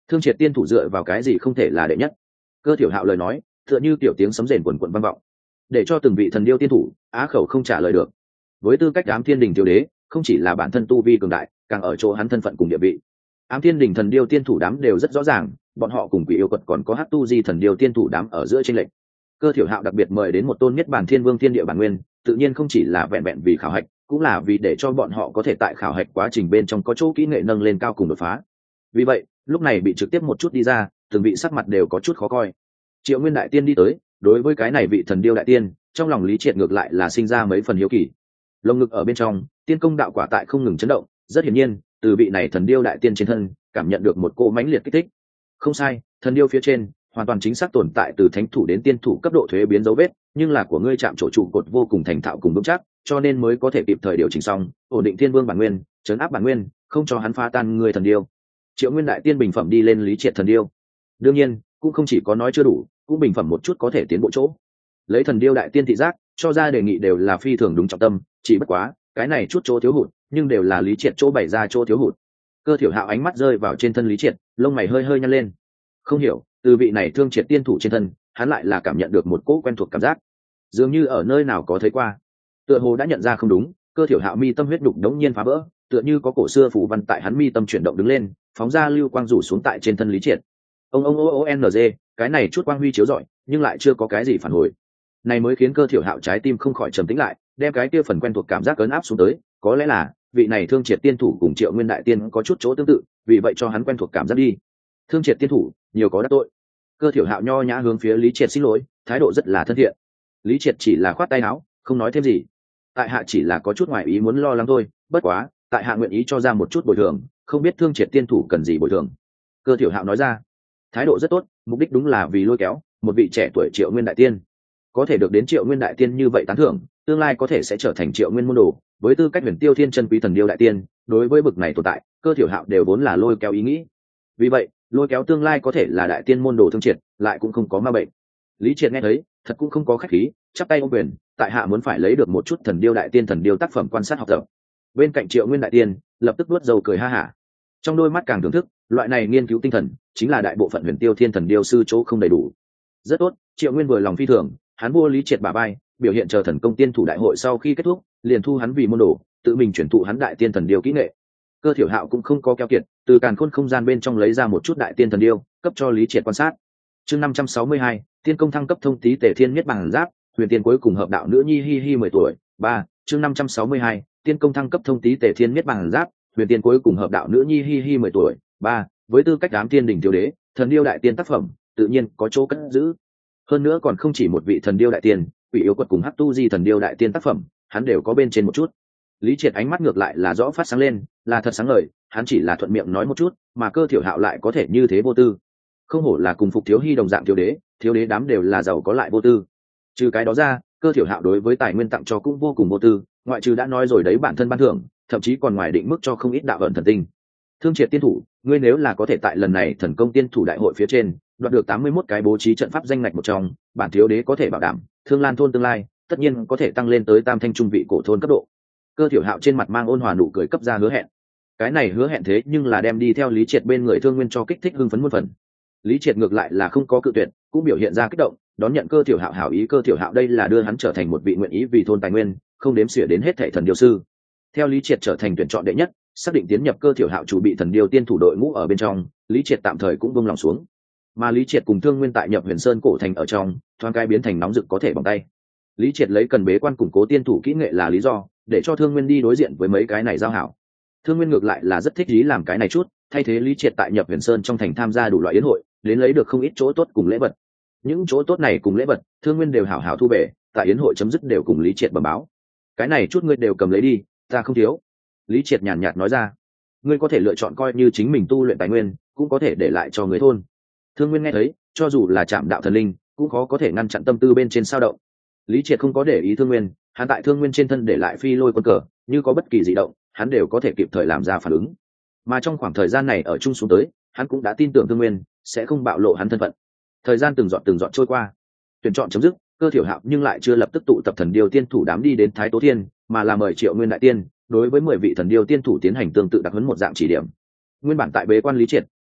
Thương triệt tiên thủ dựa vào cái gì không thể là đệ nhất? Cơ Thiểu Hạo lời nói tựa như tiểu tiếng sấm rền quần quần vang vọng, để cho từng vị thần điêu tiên thủ á khẩu không trả lời được. Với tư cách ám thiên đình thiếu đế, không chỉ là bản thân tu vi cường đại, càng ở chỗ hắn thân phận cùng địa vị. Ám thiên đình thần điêu tiên thủ đám đều rất rõ ràng, bọn họ cùng quỷ yêu quật còn có hắc tu di thần điêu tiên thủ đám ở giữa trên lệnh. Cơ Thiểu Hạo đặc biệt mời đến một tôn nhất bản thiên vương thiên địa bản nguyên, tự nhiên không chỉ là vẹn vẹn vì khảo hạch, cũng là vì để cho bọn họ có thể tại khảo hạch quá trình bên trong có chỗ kỹ nghệ nâng lên cao cùng đột phá. Vì vậy, lúc này bị trực tiếp một chút đi ra, từng vị sắc mặt đều có chút khó coi. Triệu Nguyên đại tiên đi tới, đối với cái này vị thần điêu đại tiên, trong lòng Lý Triệt ngược lại là sinh ra mấy phần hiếu kỳ. Lồng ngực ở bên trong, tiên công đạo quả tại không ngừng chấn động, rất hiển nhiên, từ vị này thần điêu đại tiên trên thân, cảm nhận được một cỗ mãnh liệt kích thích. Không sai, thần điêu phía trên, hoàn toàn chính xác tồn tại từ thánh thủ đến tiên thủ cấp độ thuế biến dấu vết, nhưng là của ngươi chạm chỗ trụ cột vô cùng thành thạo cùng vững chắc, cho nên mới có thể kịp thời điều chỉnh xong, ổn định thiên vương bản nguyên, trấn áp bản nguyên, không cho hắn phá tan ngươi thần điêu. Triệu Nguyên đại tiên bình phẩm đi lên Lý Triệt thần điêu. Đương nhiên, cũng không chỉ có nói chưa đủ, cũng bình phẩm một chút có thể tiến bộ chỗ. Lấy thần điêu đại tiên thị giác, cho ra đề nghị đều là phi thường đúng trọng tâm, chỉ bất quá, cái này chút chỗ thiếu hụt, nhưng đều là Lý Triệt chỗ bày ra chỗ thiếu hụt. Cơ Thiểu Hạo ánh mắt rơi vào trên thân Lý Triệt, lông mày hơi hơi nhăn lên. Không hiểu, từ vị này Thương Triệt tiên thủ trên thân, hắn lại là cảm nhận được một cỗ quen thuộc cảm giác, dường như ở nơi nào có thấy qua. Tựa hồ đã nhận ra không đúng, Cơ Thiểu Hạo mi tâm huyết đục đống nhiên phá vỡ, tựa như có cổ xưa phủ văn tại hắn mi tâm chuyển động đứng lên, phóng ra lưu quang rủ xuống tại trên thân Lý Triệt. Ông ông ô ô n g, cái này chút quang huy chiếu rọi, nhưng lại chưa có cái gì phản hồi. Này mới khiến Cơ Thiểu Hạo trái tim không khỏi trầm tĩnh lại, đem cái kia phần quen thuộc cảm giác ấn áp xuống tới, có lẽ là vị này Thương Triệt tiên thủ cùng Triệu Nguyên đại tiên có chút chỗ tương tự, vì vậy cho hắn quen thuộc cảm giác đi. Thương Triệt tiên thủ, nhiều có đắc tội. Cơ Thiểu Hạo nho nhã hướng phía Lý Triệt xin lỗi, thái độ rất là thân thiện. Lý Triệt chỉ là khoát tay áo, không nói thêm gì. Tại hạ chỉ là có chút ngoài ý muốn lo lắng thôi, bất quá, tại hạ nguyện ý cho ra một chút bồi thường, không biết Thương Triệt tiên thủ cần gì bồi thường. Cơ Thiểu Hạo nói ra, thái độ rất tốt, mục đích đúng là vì lôi kéo một vị trẻ tuổi Triệu Nguyên đại tiên. Có thể được đến Triệu Nguyên đại tiên như vậy tán thưởng, tương lai có thể sẽ trở thành Triệu Nguyên môn đồ, với tư cách Huyền Tiêu Thiên chân quý thần điêu đại tiên, đối với bực này tồn tại, Cơ Thiểu Hạo đều vốn là lôi kéo ý nghĩ. Vì vậy, lôi kéo tương lai có thể là đại tiên môn đồ Thương Triệt, lại cũng không có ma bệnh. Lý Triệt nghe thấy, thật cũng không có khách khí, chắp tay ôm quyền, tại hạ muốn phải lấy được một chút thần điêu đại tiên thần điêu tác phẩm quan sát học tập. Bên cạnh Triệu Nguyên đại tiên, lập tức nuốt dầu cười ha hả. Trong đôi mắt càng thưởng thức, loại này nghiên cứu tinh thần, chính là đại bộ phận Huyền Tiêu Thiên thần điêu sư chỗ không đầy đủ. Rất tốt, Triệu Nguyên vừa lòng phi thường, hắn vua Lý Triệt bả vai, biểu hiện chờ thần công tiên thủ đại hội sau khi kết thúc, liền thu hắn vì môn đồ, tự mình chuyển thụ hắn đại tiên thần điêu kỹ nghệ. Cơ Thiểu Hạo cũng không có keo kiệt, từ càn khôn không gian bên trong lấy ra một chút đại tiên thần điêu, cấp cho Lý Triệt quan sát. Chương năm trăm sáu mươi hai, tiên công thăng cấp thông tí tề thiên nhất bằng giáp, huyền tiên cuối cùng hợp đạo nữ nhi hi hi mười tuổi. Ba, chương năm trăm sáu mươi hai, tiên công thăng cấp thông tí tề thiên nhất bằng giáp, huyền tiên cuối cùng hợp đạo nữ nhi hi hi mười tuổi. Ba, với tư cách đám tiên đỉnh thiếu đế, thần điêu đại tiên tác phẩm, tự nhiên có chỗ cất giữ. Hơn nữa còn không chỉ một vị thần điêu đại tiên, quỷ yêu quật cùng hắc tu di thần điêu đại tiên tác phẩm, hắn đều có bên trên một chút. Lý Triệt ánh mắt ngược lại là rõ phát sáng lên, là thật sáng ngời, hắn chỉ là thuận miệng nói một chút, mà Cơ Thiểu Hạo lại có thể như thế vô tư. Không hổ là cùng phục thiếu hy đồng dạng thiếu đế, thiếu đế đám đều là giàu có lại vô tư. Trừ cái đó ra, Cơ Thiểu Hạo đối với tài nguyên tặng cho cũng vô cùng vô tư, ngoại trừ đã nói rồi đấy bản thân ban thưởng, thậm chí còn ngoài định mức cho không ít đạo ẩn thần tinh. Thương Triệt tiên thủ, ngươi nếu là có thể tại lần này thần công tiên thủ đại hội phía trên đoạt được tám mươi mốt cái bố trí trận pháp danh ngạch một trong, bản thiếu đế có thể bảo đảm, Thương Lan thôn tương lai, tất nhiên có thể tăng lên tới tam thanh trung vị cổ thôn cấp độ. Cơ Thiểu Hạo trên mặt mang ôn hòa nụ cười cấp ra hứa hẹn. Cái này hứa hẹn thế nhưng là đem đi theo Lý Triệt bên người Thương Nguyên cho kích thích hưng phấn muôn phần. Lý Triệt ngược lại là không có cự tuyệt, cũng biểu hiện ra kích động, đón nhận Cơ Thiểu Hạo hảo ý. Cơ Thiểu Hạo đây là đưa hắn trở thành một vị nguyện ý vì thôn tài nguyên, không đếm xỉa đến hết thảy thần điêu sư. Theo Lý Triệt trở thành tuyển chọn đệ nhất, xác định tiến nhập Cơ Thiểu Hạo chủ bị thần điêu tiên thủ đội ngũ ở bên trong, Lý Triệt tạm thời cũng buông lòng xuống. Mà Lý Triệt cùng Thương Nguyên tại nhập Huyền Sơn cổ thành ở trong, thoáng cái biến thành nóng rực có thể bằng tay. Lý Triệt lấy cần bế quan củng cố tiên thủ kỹ nghệ là lý do, để cho Thương Nguyên đi đối diện với mấy cái này giao hảo. Thương Nguyên ngược lại là rất thích ý làm cái này chút, thay thế Lý Triệt tại nhập Huyền Sơn trong thành tham gia đủ loại yến hội, đến lấy được không ít chỗ tốt cùng lễ vật. Những chỗ tốt này cùng lễ vật, Thương Nguyên đều hảo hảo thu về, tại yến hội chấm dứt đều cùng Lý Triệt bẩm báo. Cái này chút ngươi đều cầm lấy đi, ta không thiếu. Lý Triệt nhàn nhạt nói ra, ngươi có thể lựa chọn coi như chính mình tu luyện tài nguyên, cũng có thể để lại cho người thôn. Thương Nguyên nghe thấy, cho dù là chạm đạo thần linh, cũng khó có thể ngăn chặn tâm tư bên trên sao động. Lý Triệt không có để ý Thương Nguyên, hắn tại Thương Nguyên trên thân để lại phi lôi quân cờ, như có bất kỳ dị động, hắn đều có thể kịp thời làm ra phản ứng. Mà trong khoảng thời gian này ở chung xuống tới, hắn cũng đã tin tưởng Thương Nguyên sẽ không bạo lộ hắn thân phận. Thời gian từng giọt từng giọt trôi qua, tuyển chọn chấm dứt, Cơ Thiểu Hạo nhưng lại chưa lập tức tụ tập thần điêu tiên thủ đám đi đến Thái Tố Thiên, mà là mời Triệu Nguyên đại tiên đối với mười vị thần điêu tiên thủ tiến hành tương tự đặc huấn một dạng chỉ điểm. Nguyên bản tại bế quan Lý Triệt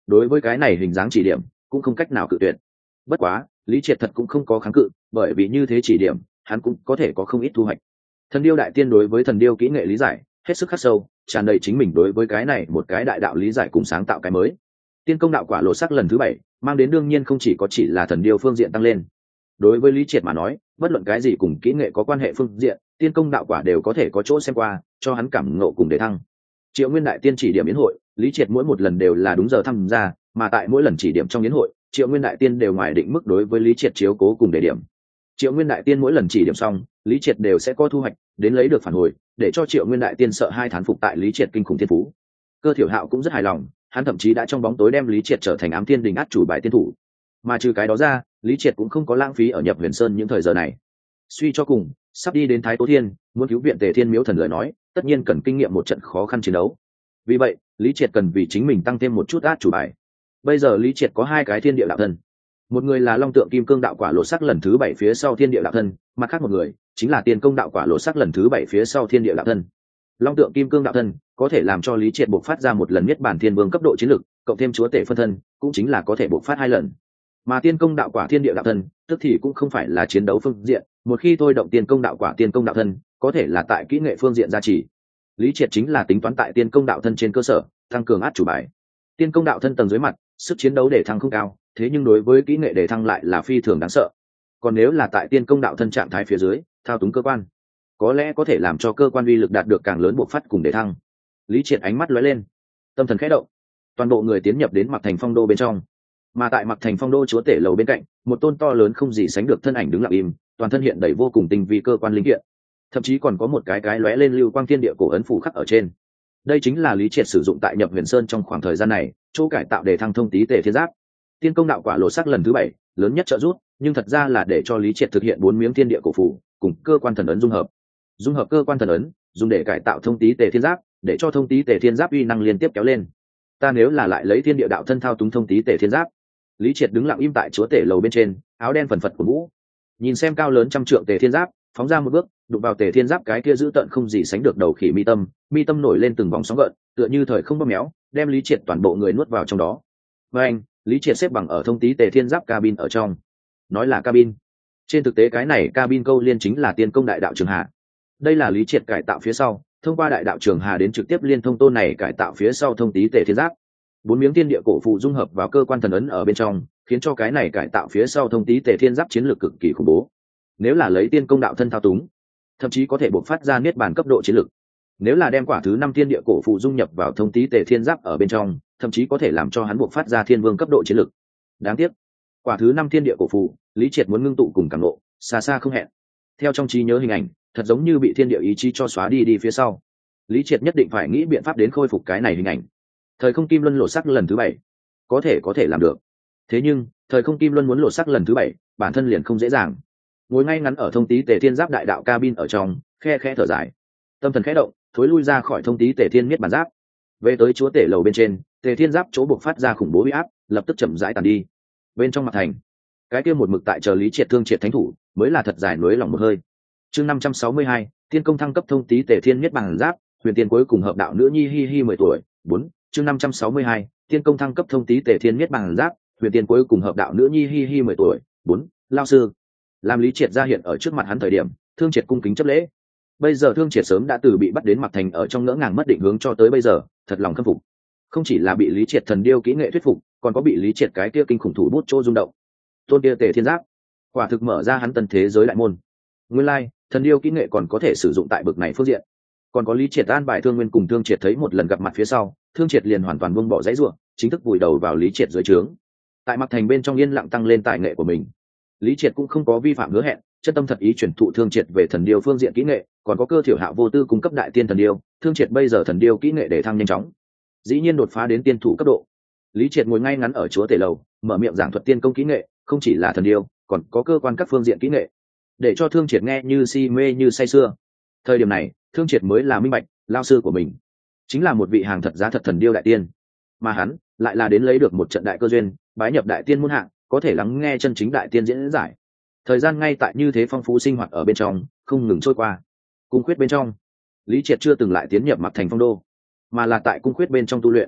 đối với cái này hình dáng chỉ điểm cũng không cách nào cự tuyệt. Bất quá lý triệt thật cũng không có kháng cự, bởi vì như thế chỉ điểm hắn cũng có thể có không ít thu hoạch. Thần điêu đại tiên đối với thần điêu kỹ nghệ lý giải hết sức khắc sâu, tràn đầy chính mình đối với cái này một cái đại đạo lý giải cùng sáng tạo cái mới. Tiên công đạo quả lộ sắc lần thứ bảy mang đến đương nhiên không chỉ có chỉ là thần điêu phương diện tăng lên. Đối với lý triệt mà nói, bất luận cái gì cùng kỹ nghệ có quan hệ phương diện, tiên công đạo quả đều có thể có chỗ xem qua, cho hắn cảm ngộ cùng đề thăng. Triệu Nguyên đại tiên chỉ điểm yến hội, lý triệt mỗi một lần đều là đúng giờ tham gia, mà tại mỗi lần chỉ điểm trong yến hội, Triệu Nguyên đại tiên đều ngoài định mức đối với lý triệt chiếu cố cùng đề điểm. Triệu Nguyên đại tiên mỗi lần chỉ điểm xong, lý triệt đều sẽ có thu hoạch, đến lấy được phản hồi, để cho Triệu Nguyên đại tiên sợ hai thán phục tại lý triệt kinh khủng thiên phú. Cơ Thiểu Hạo cũng rất hài lòng, hắn thậm chí đã trong bóng tối đem lý triệt trở thành ám thiên đình át chủ bài tiên thủ. Mà trừ cái đó ra, lý triệt cũng không có lãng phí ở nhập huyền sơn những thời giờ này. Suy cho cùng, sắp đi đến thái tố thiên, muốn cứu viện Tề Thiên Miếu thần lời nói, tất nhiên cần kinh nghiệm một trận khó khăn chiến đấu. Vì vậy lý triệt cần vì chính mình tăng thêm một chút át chủ bài. Bây giờ lý triệt có hai cái thiên địa đạo thân, một người là long tượng kim cương đạo quả lộ sắc lần thứ bảy phía sau thiên địa đạo thân, mặt khác một người chính là tiên công đạo quả lộ sắc lần thứ bảy phía sau thiên địa đạo thân. Long tượng kim cương đạo thân có thể làm cho lý triệt bộc phát ra một lần niết bàn thiên vương cấp độ chiến lực, cộng thêm chúa tể phân thân cũng chính là có thể bộc phát hai lần. Mà tiên công đạo quả thiên địa đạo thân tức thì cũng không phải là chiến đấu phương diện, một khi thôi động tiên công đạo quả tiên công đạo thân có thể là tại kỹ nghệ phương diện gia trì. Lý triệt chính là tính toán tại tiên công đạo thân trên cơ sở tăng cường át chủ bài. Tiên công đạo thân tầng dưới mặt sức chiến đấu để thăng không cao, thế nhưng đối với kỹ nghệ để thăng lại là phi thường đáng sợ. Còn nếu là tại tiên công đạo thân trạng thái phía dưới thao túng cơ quan, có lẽ có thể làm cho cơ quan uy lực đạt được càng lớn bộc phát cùng để thăng. Lý triệt ánh mắt lóe lên, tâm thần khẽ động, toàn bộ người tiến nhập đến Mặc Thành Phong đô bên trong. Mà tại Mặc Thành Phong đô chúa tể lầu bên cạnh, một tôn to lớn không gì sánh được thân ảnh đứng lặng im, toàn thân hiện đầy vô cùng tinh vi cơ quan linh kiện, thậm chí còn có một cái cái lóe lên lưu quang thiên địa cổ ấn phủ khắc ở trên. Đây chính là lý triệt sử dụng tại nhập huyền sơn trong khoảng thời gian này chỗ cải tạo để thăng thông tí tề thiên giáp. Tiên công đạo quả lộ sắc lần thứ bảy lớn nhất trợ giúp, nhưng thật ra là để cho lý triệt thực hiện bốn miếng thiên địa cổ phủ cùng cơ quan thần ấn dung hợp. Dung hợp cơ quan thần ấn dùng để cải tạo thông tí tề thiên giáp, để cho thông tí tề thiên giáp uy năng liên tiếp kéo lên. Ta nếu là lại lấy thiên địa đạo thân thao túng thông tí tề thiên giáp. Lý triệt đứng lặng im tại chúa tể lầu bên trên, áo đen phần phật của vũ, nhìn xem cao lớn trăm trượng tề thiên giáp phóng ra một bước, đụng vào tề thiên giáp cái kia giữ tận không gì sánh được đầu khỉ mi tâm, mi tâm nổi lên từng vòng sóng gợn, tựa như thời không bóp méo, đem lý triệt toàn bộ người nuốt vào trong đó. Và anh, lý triệt xếp bằng ở thông tí tề thiên giáp cabin ở trong. Nói là cabin, trên thực tế cái này cabin câu liên chính là tiên công đại đạo trường hà. Đây là lý triệt cải tạo phía sau, thông qua đại đạo trường hà đến trực tiếp liên thông tôn này cải tạo phía sau thông tí tề thiên giáp. Bốn miếng tiên địa cổ phụ dung hợp vào cơ quan thần ấn ở bên trong, khiến cho cái này cải tạo phía sau thông tí tề thiên giáp chiến lược cực kỳ khủng bố. Nếu là lấy tiên công đạo thân thao túng, thậm chí có thể bộc phát ra niết bàn cấp độ chiến lược. Nếu là đem quả thứ năm tiên địa cổ phụ dung nhập vào thông tí tề thiên giáp ở bên trong, thậm chí có thể làm cho hắn bộc phát ra thiên vương cấp độ chiến lược. Đáng tiếc, quả thứ năm thiên địa cổ phụ, lý triệt muốn ngưng tụ cùng cảm ngộ, xa xa không hẹn. Theo trong trí nhớ hình ảnh, thật giống như bị thiên địa ý chí cho xóa đi đi phía sau. Lý triệt nhất định phải nghĩ biện pháp đến khôi phục cái này hình ảnh. Thời không kim luân lộ sắc lần thứ bảy, có thể có thể làm được. Thế nhưng thời không kim luân muốn lộ sắc lần thứ bảy, bản thân liền không dễ dàng. Ngồi ngay ngắn ở thông tí tề thiên giáp đại đạo cabin ở trong, khe khẽ thở dài, tâm thần khẽ động, thối lui ra khỏi thông tí tề thiên miết bản giáp, về tới chúa tể lầu bên trên. Tề thiên giáp chỗ buộc phát ra khủng bố uy áp lập tức chậm rãi tàn đi. Bên trong mặt thành, cái kia một mực tại chờ lý triệt thương triệt thánh thủ mới là thật dài nối lòng một hơi. Chương năm trăm sáu mươi hai, tiên công thăng cấp thông tí tề thiên miết bản giáp, huyền tiên cuối cùng hợp đạo nữ nhi hi hi mười tuổi. Bốn. Chương năm trăm sáu mươi hai, tiên công thăng cấp thông tí tề thiên miết bản giáp, huyền tiên cuối cùng hợp đạo nữ nhi hi hi mười tuổi. Bốn. Lao sư. Làm lý triệt ra hiện ở trước mặt hắn thời điểm, thương triệt cung kính chấp lễ. Bây giờ thương triệt sớm đã từ bị bắt đến Mặc Thành ở trong ngỡ ngàng mất định hướng cho tới bây giờ thật lòng khâm phục. Không chỉ là bị lý triệt thần điêu kỹ nghệ thuyết phục, còn có bị lý triệt cái kia kinh khủng thủ bút chỗ rung động. Tôn kia tề thiên giáp quả thực mở ra hắn tân thế giới đại môn. Nguyên lai like, thần điêu kỹ nghệ còn có thể sử dụng tại bực này phương diện. Còn có lý triệt an bài thương nguyên cùng thương triệt thấy một lần gặp mặt phía sau, thương triệt liền hoàn toàn buông bỏ dãy ruộng, chính thức vùi đầu vào lý triệt dưới trướng. Tại Mặc Thành bên trong yên lặng tăng lên tài nghệ của mình. Lý triệt cũng không có vi phạm hứa hẹn, chân tâm thật ý chuyển thụ thương triệt về thần điêu phương diện kỹ nghệ, còn có Cơ Thiểu Hạo vô tư cung cấp đại tiên thần điêu. Thương triệt bây giờ thần điêu kỹ nghệ để thăng nhanh chóng, dĩ nhiên đột phá đến tiên thủ cấp độ. Lý triệt ngồi ngay ngắn ở chúa tể lầu, mở miệng giảng thuật tiên công kỹ nghệ, không chỉ là thần điêu, còn có cơ quan các phương diện kỹ nghệ, để cho thương triệt nghe như si mê như say sưa. Thời điểm này, thương triệt mới là minh bạch, lao sư của mình chính là một vị hàng thật giá thật thần điêu đại tiên, mà hắn lại là đến lấy được một trận đại cơ duyên, bái nhập đại tiên môn hạng, có thể lắng nghe chân chính đại tiên diễn giải. Thời gian ngay tại như thế phong phú sinh hoạt ở bên trong không ngừng trôi qua. Cung khuyết bên trong, lý triệt chưa từng lại tiến nhập Mặc Thành Phong đô, mà là tại cung khuyết bên trong tu luyện.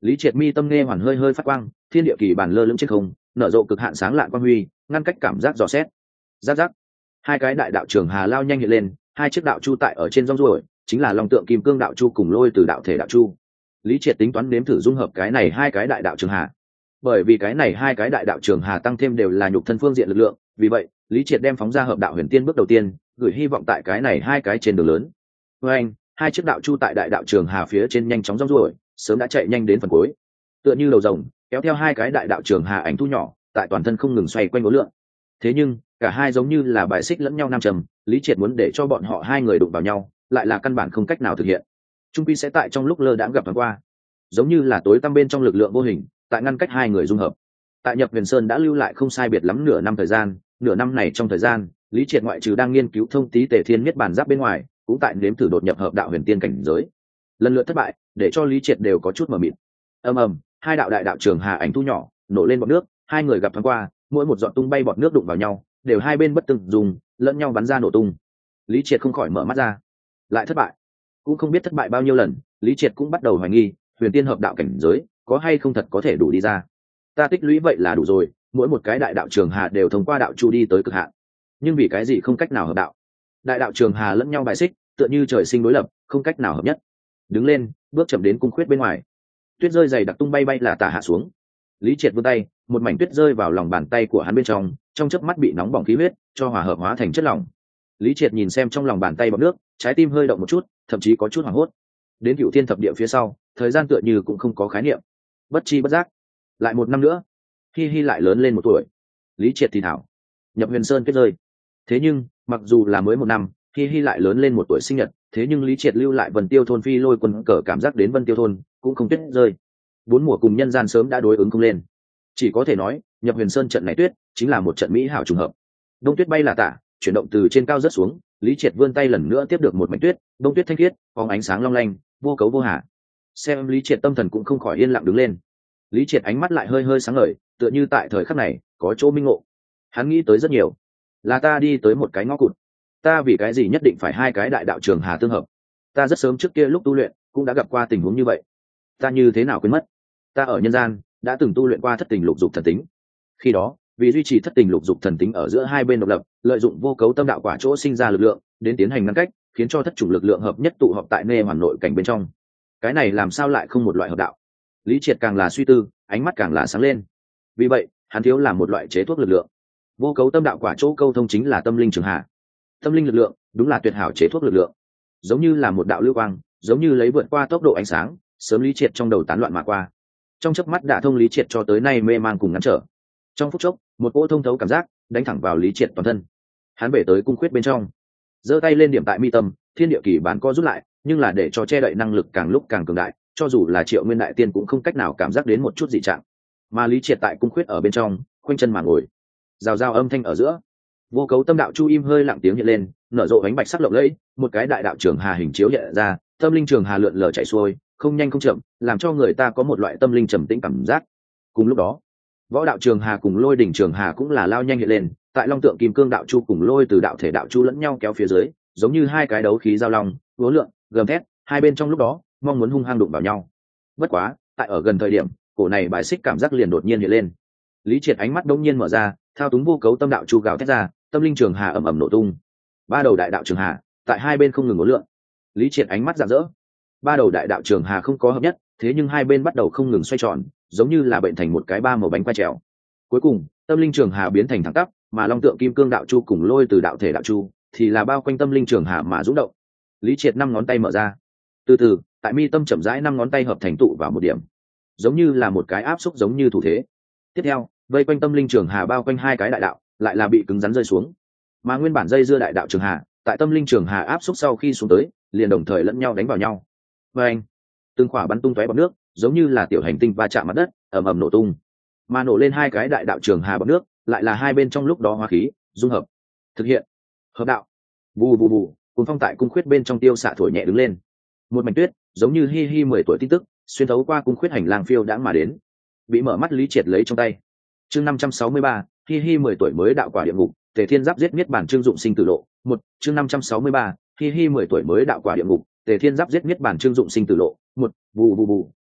Lý Triệt mi tâm nghe hoàn hơi hơi phát quang, thiên địa kỳ bản lơ lửng trên không, nở rộ cực hạn sáng lạ quang huy, ngăn cách cảm giác dò xét. Giáp giáp, hai cái đại đạo trường hà lao nhanh hiện lên, hai chiếc đạo chu tại ở trên rong ruổi, chính là long tượng kim cương đạo chu cùng lôi từ đạo thể đạo chu. Lý Triệt tính toán nếm thử dung hợp cái này hai cái đại đạo trường hà, bởi vì cái này hai cái đại đạo trường hà tăng thêm đều là nhục thân phương diện lực lượng, vì vậy Lý Triệt đem phóng ra hợp đạo huyền tiên bước đầu tiên, gửi hy vọng tại cái này hai cái trên đường lớn. Với anh, hai chiếc đạo chu tại đại đạo trường hà phía trên nhanh chóng rong ruổi, sớm đã chạy nhanh đến phần cuối, tựa như đầu rồng kéo theo hai cái đại đạo trường hà ảnh thu nhỏ tại toàn thân không ngừng xoay quanh ngố lượng. Thế nhưng cả hai giống như là bài xích lẫn nhau nam trầm, Lý Triệt muốn để cho bọn họ hai người đụng vào nhau lại là căn bản không cách nào thực hiện, trung quy sẽ tại trong lúc lơ đãng gặp thoáng qua, giống như là tối tăm bên trong lực lượng vô hình tại ngăn cách hai người dung hợp. Tại Nhập Huyền Sơn đã lưu lại không sai biệt lắm nửa năm thời gian, nửa năm này trong thời gian Lý Triệt ngoại trừ đang nghiên cứu thông tí tề thiên miết bản giáp bên ngoài, cũng tại nếm thử đột nhập hợp đạo huyền tiên cảnh giới. Lần lượt thất bại để cho Lý Triệt đều có chút mờ mịt. Ầm ầm, hai đạo đại đạo trường hà ảnh thu nhỏ nổ lên bọt nước, hai người gặp thoáng qua, mỗi một giọt tung bay bọt nước đụng vào nhau đều hai bên bất từng dùng lẫn nhau bắn ra nổ tung. Lý Triệt không khỏi mở mắt ra, lại thất bại. Cũng không biết thất bại bao nhiêu lần, Lý Triệt cũng bắt đầu hoài nghi huyền tiên hợp đạo cảnh giới có hay không thật có thể đủ đi ra. Ta tích lũy vậy là đủ rồi, mỗi một cái đại đạo trường hà đều thông qua đạo chu đi tới cực hạn, nhưng vì cái gì không cách nào hợp đạo? Đại đạo trường hà lẫn nhau bài xích, tựa như trời sinh đối lập, không cách nào hợp nhất. Đứng lên, bước chậm đến cung khuyết bên ngoài. Tuyết rơi dày đặc tung bay bay là tả hạ xuống. Lý Triệt vươn tay, một mảnh tuyết rơi vào lòng bàn tay của hắn bên trong, trong chớp mắt bị nóng bỏng khí huyết cho hòa hợp hóa thành chất lỏng. Lý Triệt nhìn xem trong lòng bàn tay bọt nước, trái tim hơi động một chút, thậm chí có chút hoảng hốt. Đến Cựu Thiên thập địa phía sau, thời gian tựa như cũng không có khái niệm. Bất chi bất giác, lại một năm nữa, Hi Hi lại lớn lên một tuổi. Lý Triệt thì thảo, Nhập Huyền Sơn kết rơi. Thế nhưng, mặc dù là mới một năm, Hi Hi lại lớn lên một tuổi sinh nhật, thế nhưng Lý Triệt lưu lại Vân Tiêu thôn phi lôi quân cờ cảm giác đến Vân Tiêu thôn cũng không tuyết rơi. Bốn mùa cùng nhân gian sớm đã đối ứng không lên, chỉ có thể nói Nhập Huyền Sơn trận này tuyết chính là một trận mỹ hảo trùng hợp. Đông tuyết bay là tả, chuyển động từ trên cao rất xuống, Lý Triệt vươn tay lần nữa tiếp được một mảnh tuyết, đông tuyết thanh khiết, phóng ánh sáng long lanh, vô cấu vô hà. Xem Lý Triệt tâm thần cũng không khỏi yên lặng đứng lên. Lý Triệt ánh mắt lại hơi hơi sáng ngời, tựa như tại thời khắc này có chỗ minh ngộ. Hắn nghĩ tới rất nhiều, là ta đi tới một cái ngõ cụt, ta vì cái gì nhất định phải hai cái đại đạo trường hà tương hợp? Ta rất sớm trước kia lúc tu luyện cũng đã gặp qua tình huống như vậy, ta như thế nào quên mất? Ta ở nhân gian đã từng tu luyện qua thất tình lục dục thần tính, khi đó vì duy trì thất tình lục dục thần tính ở giữa hai bên độc lập, lợi dụng vô cấu tâm đạo quả chỗ sinh ra lực lượng đến tiến hành ngăn cách, khiến cho thất chủng lực lượng hợp nhất tụ họp tại nê hoàn nội cảnh bên trong. Cái này làm sao lại không một loại hợp đạo? Lý Triệt càng là suy tư, ánh mắt càng là sáng lên. Vì vậy hắn thiếu làm một loại chế thuốc lực lượng. Vô cấu tâm đạo quả chỗ câu thông chính là tâm linh trường hà. Tâm linh lực lượng đúng là tuyệt hảo chế thuốc lực lượng, giống như là một đạo lưu quang, giống như lấy vượt qua tốc độ ánh sáng, sớm Lý Triệt trong đầu tán loạn mà qua, trong chớp mắt đã thông Lý Triệt cho tới nay mê mang cùng ngăn trở. Trong phút chốc, một cỗ thông thấu cảm giác đánh thẳng vào Lý Triệt toàn thân. Hắn bể tới cung khuyết bên trong, giơ tay lên điểm tại mi tâm, thiên địa kỳ bản co rút lại, nhưng là để cho che đậy năng lực càng lúc càng cường đại, cho dù là Triệu Nguyên đại tiên cũng không cách nào cảm giác đến một chút dị trạng. Mà Lý Triệt tại cung khuyết ở bên trong, khoanh chân mà ngồi, rào rào âm thanh ở giữa, vô cấu tâm đạo chu im hơi lặng tiếng hiện lên, nở rộ ánh bạch sắc lộng lẫy, một cái đại đạo trường hà hình chiếu hiện ra, tâm linh trường hà lượn lờ chảy xuôi, không nhanh không chậm, làm cho người ta có một loại tâm linh trầm tĩnh cảm giác. Cùng lúc đó, võ đạo trường hà cùng lôi đỉnh trường hà cũng là lao nhanh hiện lên, tại long tượng kim cương đạo chu cùng lôi từ đạo thể đạo chu lẫn nhau kéo phía dưới, giống như hai cái đấu khí giao long, uốn lượn, gầm thét, hai bên trong lúc đó mong muốn hung hăng đụng vào nhau. Bất quá, tại ở gần thời điểm, cổ này bài xích cảm giác liền đột nhiên hiện lên. Lý Triệt ánh mắt đông nhiên mở ra, thao túng vô cấu tâm đạo chu gào thét ra, tâm linh trường hà ầm ầm nổ tung. Ba đầu đại đạo trường hà tại hai bên không ngừng uốn lượn. Lý Triệt ánh mắt rạng rỡ. Ba đầu đại đạo trường hà không có hợp nhất, thế nhưng hai bên bắt đầu không ngừng xoay tròn, giống như là bệnh thành một cái ba màu bánh quay trèo. Cuối cùng, tâm linh trường hà biến thành thẳng tắp, mà long tượng kim cương đạo chu cùng lôi từ đạo thể đạo chu thì là bao quanh tâm linh trường hà mà rung động. Lý Triệt năm ngón tay mở ra, từ từ, tại mi tâm chậm rãi năm ngón tay hợp thành tụ vào một điểm, giống như là một cái áp xúc, giống như thủ thế. Tiếp theo, vây quanh tâm linh trường hà bao quanh hai cái đại đạo, lại là bị cứng rắn rơi xuống. Mà nguyên bản dây dưa đại đạo trường hà, tại tâm linh trường hà áp xúc sau khi xuống tới, liền đồng thời lẫn nhau đánh vào nhau. Và anh, từng khỏa bắn tung tóe bọt nước, giống như là tiểu hành tinh va chạm mặt đất, ầm ầm nổ tung. Mà nổ lên hai cái đại đạo trường hà bọt nước, lại là hai bên trong lúc đó hóa khí dung hợp, thực hiện hợp đạo. Vù vù vù, cuốn phong tại cung khuyết bên trong tiêu xạ thổi nhẹ đứng lên. Một mảnh tuyết, giống như Hi Hi mười tuổi tin tức, xuyên thấu qua cung khuyết hành lang phiêu đãng mà đến. Bị mở mắt Lý Triệt lấy trong tay. Chương năm trăm sáu mươi ba, Hi Hi mười tuổi mới đạo quả địa ngục, Tề Thiên Giáp giết miết bản trương dụng sinh tử lộ. Một, chương năm trăm sáu mươi ba, Hi Hi mười tuổi mới đạo quả địa ngục, Tề Thiên Giáp giết miết bản trương dụng sinh tử lộ. Một, vù vù vù,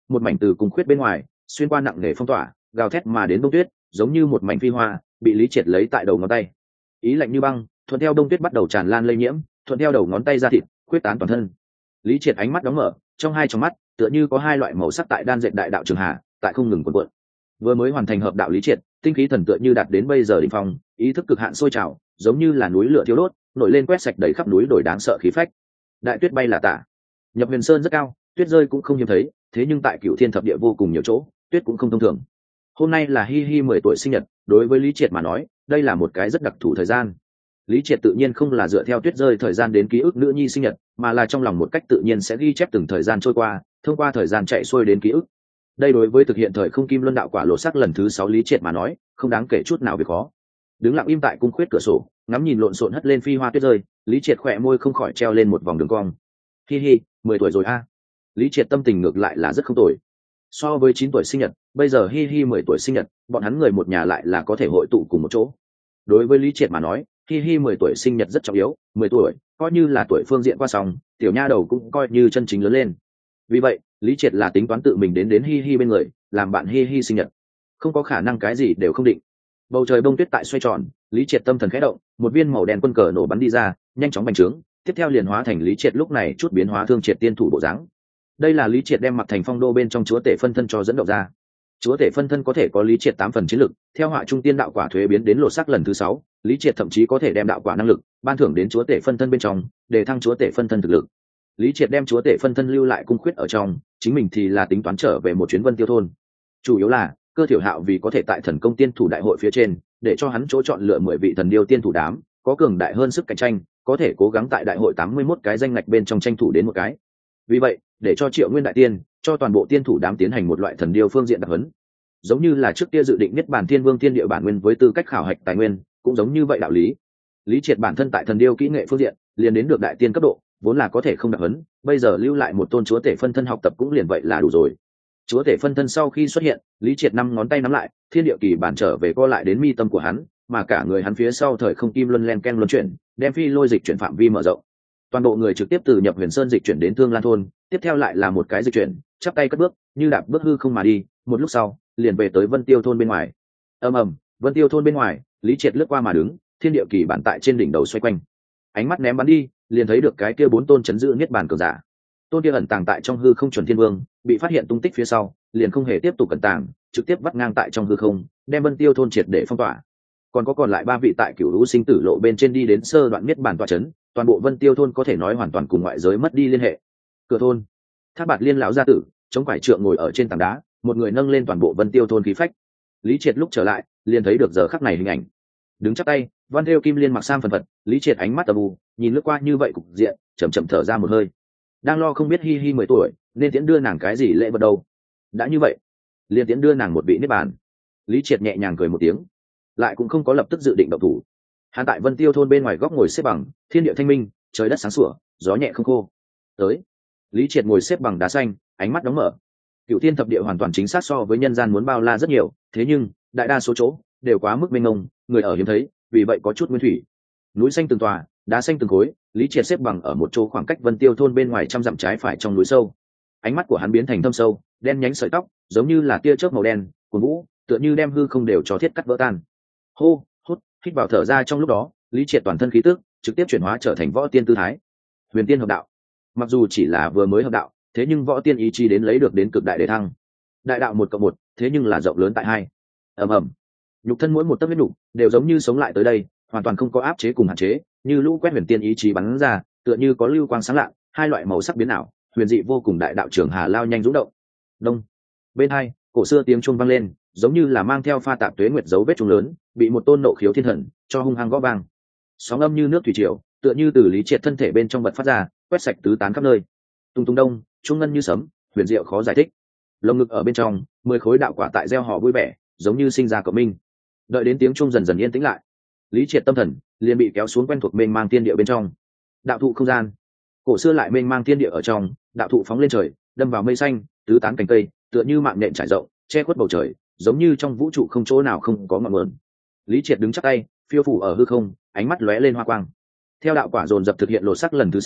một mảnh từ cùng khuyết bên ngoài xuyên qua nặng nề phong tỏa, gào thét mà đến đông tuyết giống như một mảnh phi hoa bị lý triệt lấy tại đầu ngón tay, ý lạnh như băng thuận theo đông tuyết bắt đầu tràn lan lây nhiễm, thuận theo đầu ngón tay ra thịt quyết tán toàn thân. Lý triệt ánh mắt đóng mở, trong hai trong mắt tựa như có hai loại màu sắc tại đan dệt đại đạo trường hà tại không ngừng cuộn cuộn. Vừa mới hoàn thành hợp đạo lý triệt, tinh khí thần tựa như đạt đến bây giờ đỉnh phong, ý thức cực hạn sôi trào, giống như là núi lửa thiêu đốt nổi lên quét sạch đầy khắp núi đồi đáng sợ khí phách. Đại tuyết bay là tả, nhập huyền sơn rất cao, tuyết rơi cũng không hiếm thấy, thế nhưng tại cửu thiên thập địa vô cùng nhiều chỗ tuyết cũng không thông thường. Hôm nay là hi hi mười tuổi sinh nhật, đối với lý triệt mà nói đây là một cái rất đặc thù thời gian. Lý triệt tự nhiên không là dựa theo tuyết rơi thời gian đến ký ức nữ nhi sinh nhật, mà là trong lòng một cách tự nhiên sẽ ghi chép từng thời gian trôi qua, thông qua thời gian chạy xuôi đến ký ức. Đây đối với thực hiện thời không kim luân đạo quả lột xác lần thứ sáu lý triệt mà nói không đáng kể chút nào việc khó. Đứng lặng im tại cung khuyết cửa sổ, ngắm nhìn lộn xộn hất lên phi hoa tuyết rơi, lý triệt khỏe môi không khỏi treo lên một vòng đường cong. Hi hi, mười tuổi rồi a. Lý triệt tâm tình ngược lại là rất không tồi. So với chín tuổi sinh nhật, bây giờ hi hi mười tuổi sinh nhật, bọn hắn người một nhà lại là có thể hội tụ cùng một chỗ. Đối với lý triệt mà nói hi hi mười tuổi sinh nhật rất trọng yếu, mười tuổi coi như là tuổi phương diện qua xong, tiểu nha đầu cũng coi như chân chính lớn lên. Vì vậy lý triệt là tính toán tự mình đến đến hi hi bên người làm bạn hi hi sinh nhật, không có khả năng cái gì đều không định. Bầu trời bông tuyết tại xoay tròn, lý triệt tâm thần khẽ động, một viên màu đen quân cờ nổ bắn đi ra, nhanh chóng bành trướng, tiếp theo liền hóa thành lý triệt lúc này chút biến hóa thương triệt tiên thủ bộ dáng. Đây là lý triệt đem mặc thành phong đô bên trong chúa tể phân thân cho dẫn động ra. Chúa tể phân thân có thể có lý triệt tám phần chiến lực, theo họa trung tiên đạo quả thuế biến đến lột xác lần thứ sáu, lý triệt thậm chí có thể đem đạo quả năng lực ban thưởng đến chúa tể phân thân bên trong, để thăng chúa tể phân thân thực lực. Lý triệt đem chúa tể phân thân lưu lại cung khuyết ở trong, chính mình thì là tính toán trở về một chuyến Vân Tiêu thôn. Chủ yếu là Cơ Thiểu Hạo vì có thể tại thần công tiên thủ đại hội phía trên để cho hắn chỗ chọn lựa mười vị thần điêu tiên thủ đám có cường đại hơn sức cạnh tranh, có thể cố gắng tại đại hội tám mươi mốt cái danh ngạch bên trong tranh thủ đến một cái. Vì vậy để cho Triệu Nguyên đại tiên cho toàn bộ tiên thủ đám tiến hành một loại thần điêu phương diện đặc huấn, giống như là trước kia dự định niết bàn thiên vương thiên địa bản nguyên với tư cách khảo hạch tài nguyên, cũng giống như vậy đạo lý. Lý triệt bản thân tại thần điêu kỹ nghệ phương diện liền đến được đại tiên cấp độ, vốn là có thể không đặc huấn, bây giờ lưu lại một tôn chúa tể phân thân học tập cũng liền vậy là đủ rồi. Chúa tể phân thân sau khi xuất hiện, lý triệt năm ngón tay nắm lại, thiên địa kỳ bản trở về co lại đến mi tâm của hắn, mà cả người hắn phía sau thời không kim luân len ken luân chuyển, đem phi lôi dịch chuyển phạm vi mở rộng. Toàn bộ người trực tiếp từ nhập huyền sơn dịch chuyển đến Thương Lan thôn, tiếp theo lại là một cái dịch chuyển, chắp tay cất bước, như đạp bước hư không mà đi, một lúc sau liền về tới Vân Tiêu thôn bên ngoài. Ầm ầm, Vân Tiêu thôn bên ngoài, lý triệt lướt qua mà đứng, thiên địa kỳ bản tại trên đỉnh đầu xoay quanh, ánh mắt ném bắn đi, liền thấy được cái kia bốn tôn chấn giữ niết bàn cường giả. Tôn kia ẩn tàng tại trong hư không chuẩn thiên vương bị phát hiện tung tích phía sau, liền không hề tiếp tục ẩn tàng, trực tiếp vắt ngang tại trong hư không, đem Vân Tiêu thôn triệt để phong tỏa. Còn có còn lại ba vị tại cửu lũ sinh tử lộ bên trên đi đến sơ đoạn niết bàn tọa chấn, toàn bộ Vân Tiêu thôn có thể nói hoàn toàn cùng ngoại giới mất đi liên hệ. Cửa thôn, Thác Bạt Liên lão gia tử chống quải trượng ngồi ở trên tảng đá, một người nâng lên toàn bộ Vân Tiêu thôn khí phách. Lý triệt lúc trở lại liền thấy được giờ khắc này hình ảnh, đứng chắp tay, văn thêu kim liên mặc sam phần phật. Lý triệt ánh mắt tầm u, nhìn lướt qua như vậy cục diện, chậm chậm thở ra một hơi, đang lo không biết hi hi mười tuổi nên tiễn đưa nàng cái gì lễ vật đâu. Đã như vậy liền tiễn đưa nàng một vị niết bàn. Lý triệt nhẹ nhàng cười một tiếng, lại cũng không có lập tức dự định động thủ. Hắn tại Vân Tiêu thôn bên ngoài góc ngồi xếp bằng, thiên địa thanh minh, trời đất sáng sủa, gió nhẹ không khô. Tới, Lý triệt ngồi xếp bằng đá xanh, ánh mắt đóng mở. Cửu thiên thập địa hoàn toàn chính xác so với nhân gian muốn bao la rất nhiều, thế nhưng đại đa số chỗ đều quá mức mênh mông, người ở hiếm thấy, vì vậy có chút nguyên thủy. Núi xanh từng tòa, đá xanh từng khối, Lý triệt xếp bằng ở một chỗ khoảng cách Vân Tiêu thôn bên ngoài trăm dặm trái phải trong núi sâu. Ánh mắt của hắn biến thành thâm sâu, đen nhánh sợi tóc giống như là tia chớp màu đen cuồn vũ, tựa như đem hư không đều cho thiết cắt vỡ tan. Hô hút, hít vào thở ra, trong lúc đó Lý triệt toàn thân khí tức trực tiếp chuyển hóa trở thành võ tiên tư thái. Huyền tiên hợp đạo, mặc dù chỉ là vừa mới hợp đạo, thế nhưng võ tiên ý chí đến lấy được đến cực đại để thăng. Đại đạo một cộng một, thế nhưng là rộng lớn tại hai. Ầm ầm, nhục thân mỗi một tấc huyết nhục đều giống như sống lại tới đây, hoàn toàn không có áp chế cùng hạn chế, như lũ quét huyền tiên ý chí bắn ra, tựa như có lưu quang sáng lạ, hai loại màu sắc biến ảo, huyền dị vô cùng. Đại đạo trưởng hà lao nhanh rung động. Đông, bên hai cổ xưa tiếng chuông vang lên, giống như là mang theo pha tạp tuế nguyệt dấu vết chuông lớn, bị một tôn nộ khiếu thiên thần cho hung hăng gõ vang. Sóng âm như nước thủy triều, tựa như từ Lý triệt thân thể bên trong bật phát ra, quét sạch tứ tán khắp nơi. Tung tung đông, chuông ngân như sấm, huyền diệu khó giải thích. Lồng ngực ở bên trong, mười khối đạo quả tại gieo họ vui vẻ, giống như sinh ra cộng minh. Đợi đến tiếng chuông dần dần yên tĩnh lại, Lý triệt tâm thần liền bị kéo xuống quen thuộc mênh mang thiên địa bên trong. Đạo thụ không gian, cổ xưa lại mênh mang thiên địa ở trong, đạo thụ phóng lên trời, đâm vào mây xanh, tứ tán cành cây tựa như mạng nện trải rộng, che khuất bầu trời, giống như trong vũ trụ không chỗ nào không có ngọn nguồn. Lý triệt đứng chắp tay, phiêu phủ ở hư không, ánh mắt lóe lên hoa quang. Theo đạo quả dồn dập thực hiện lột sắc lần thứ sáu,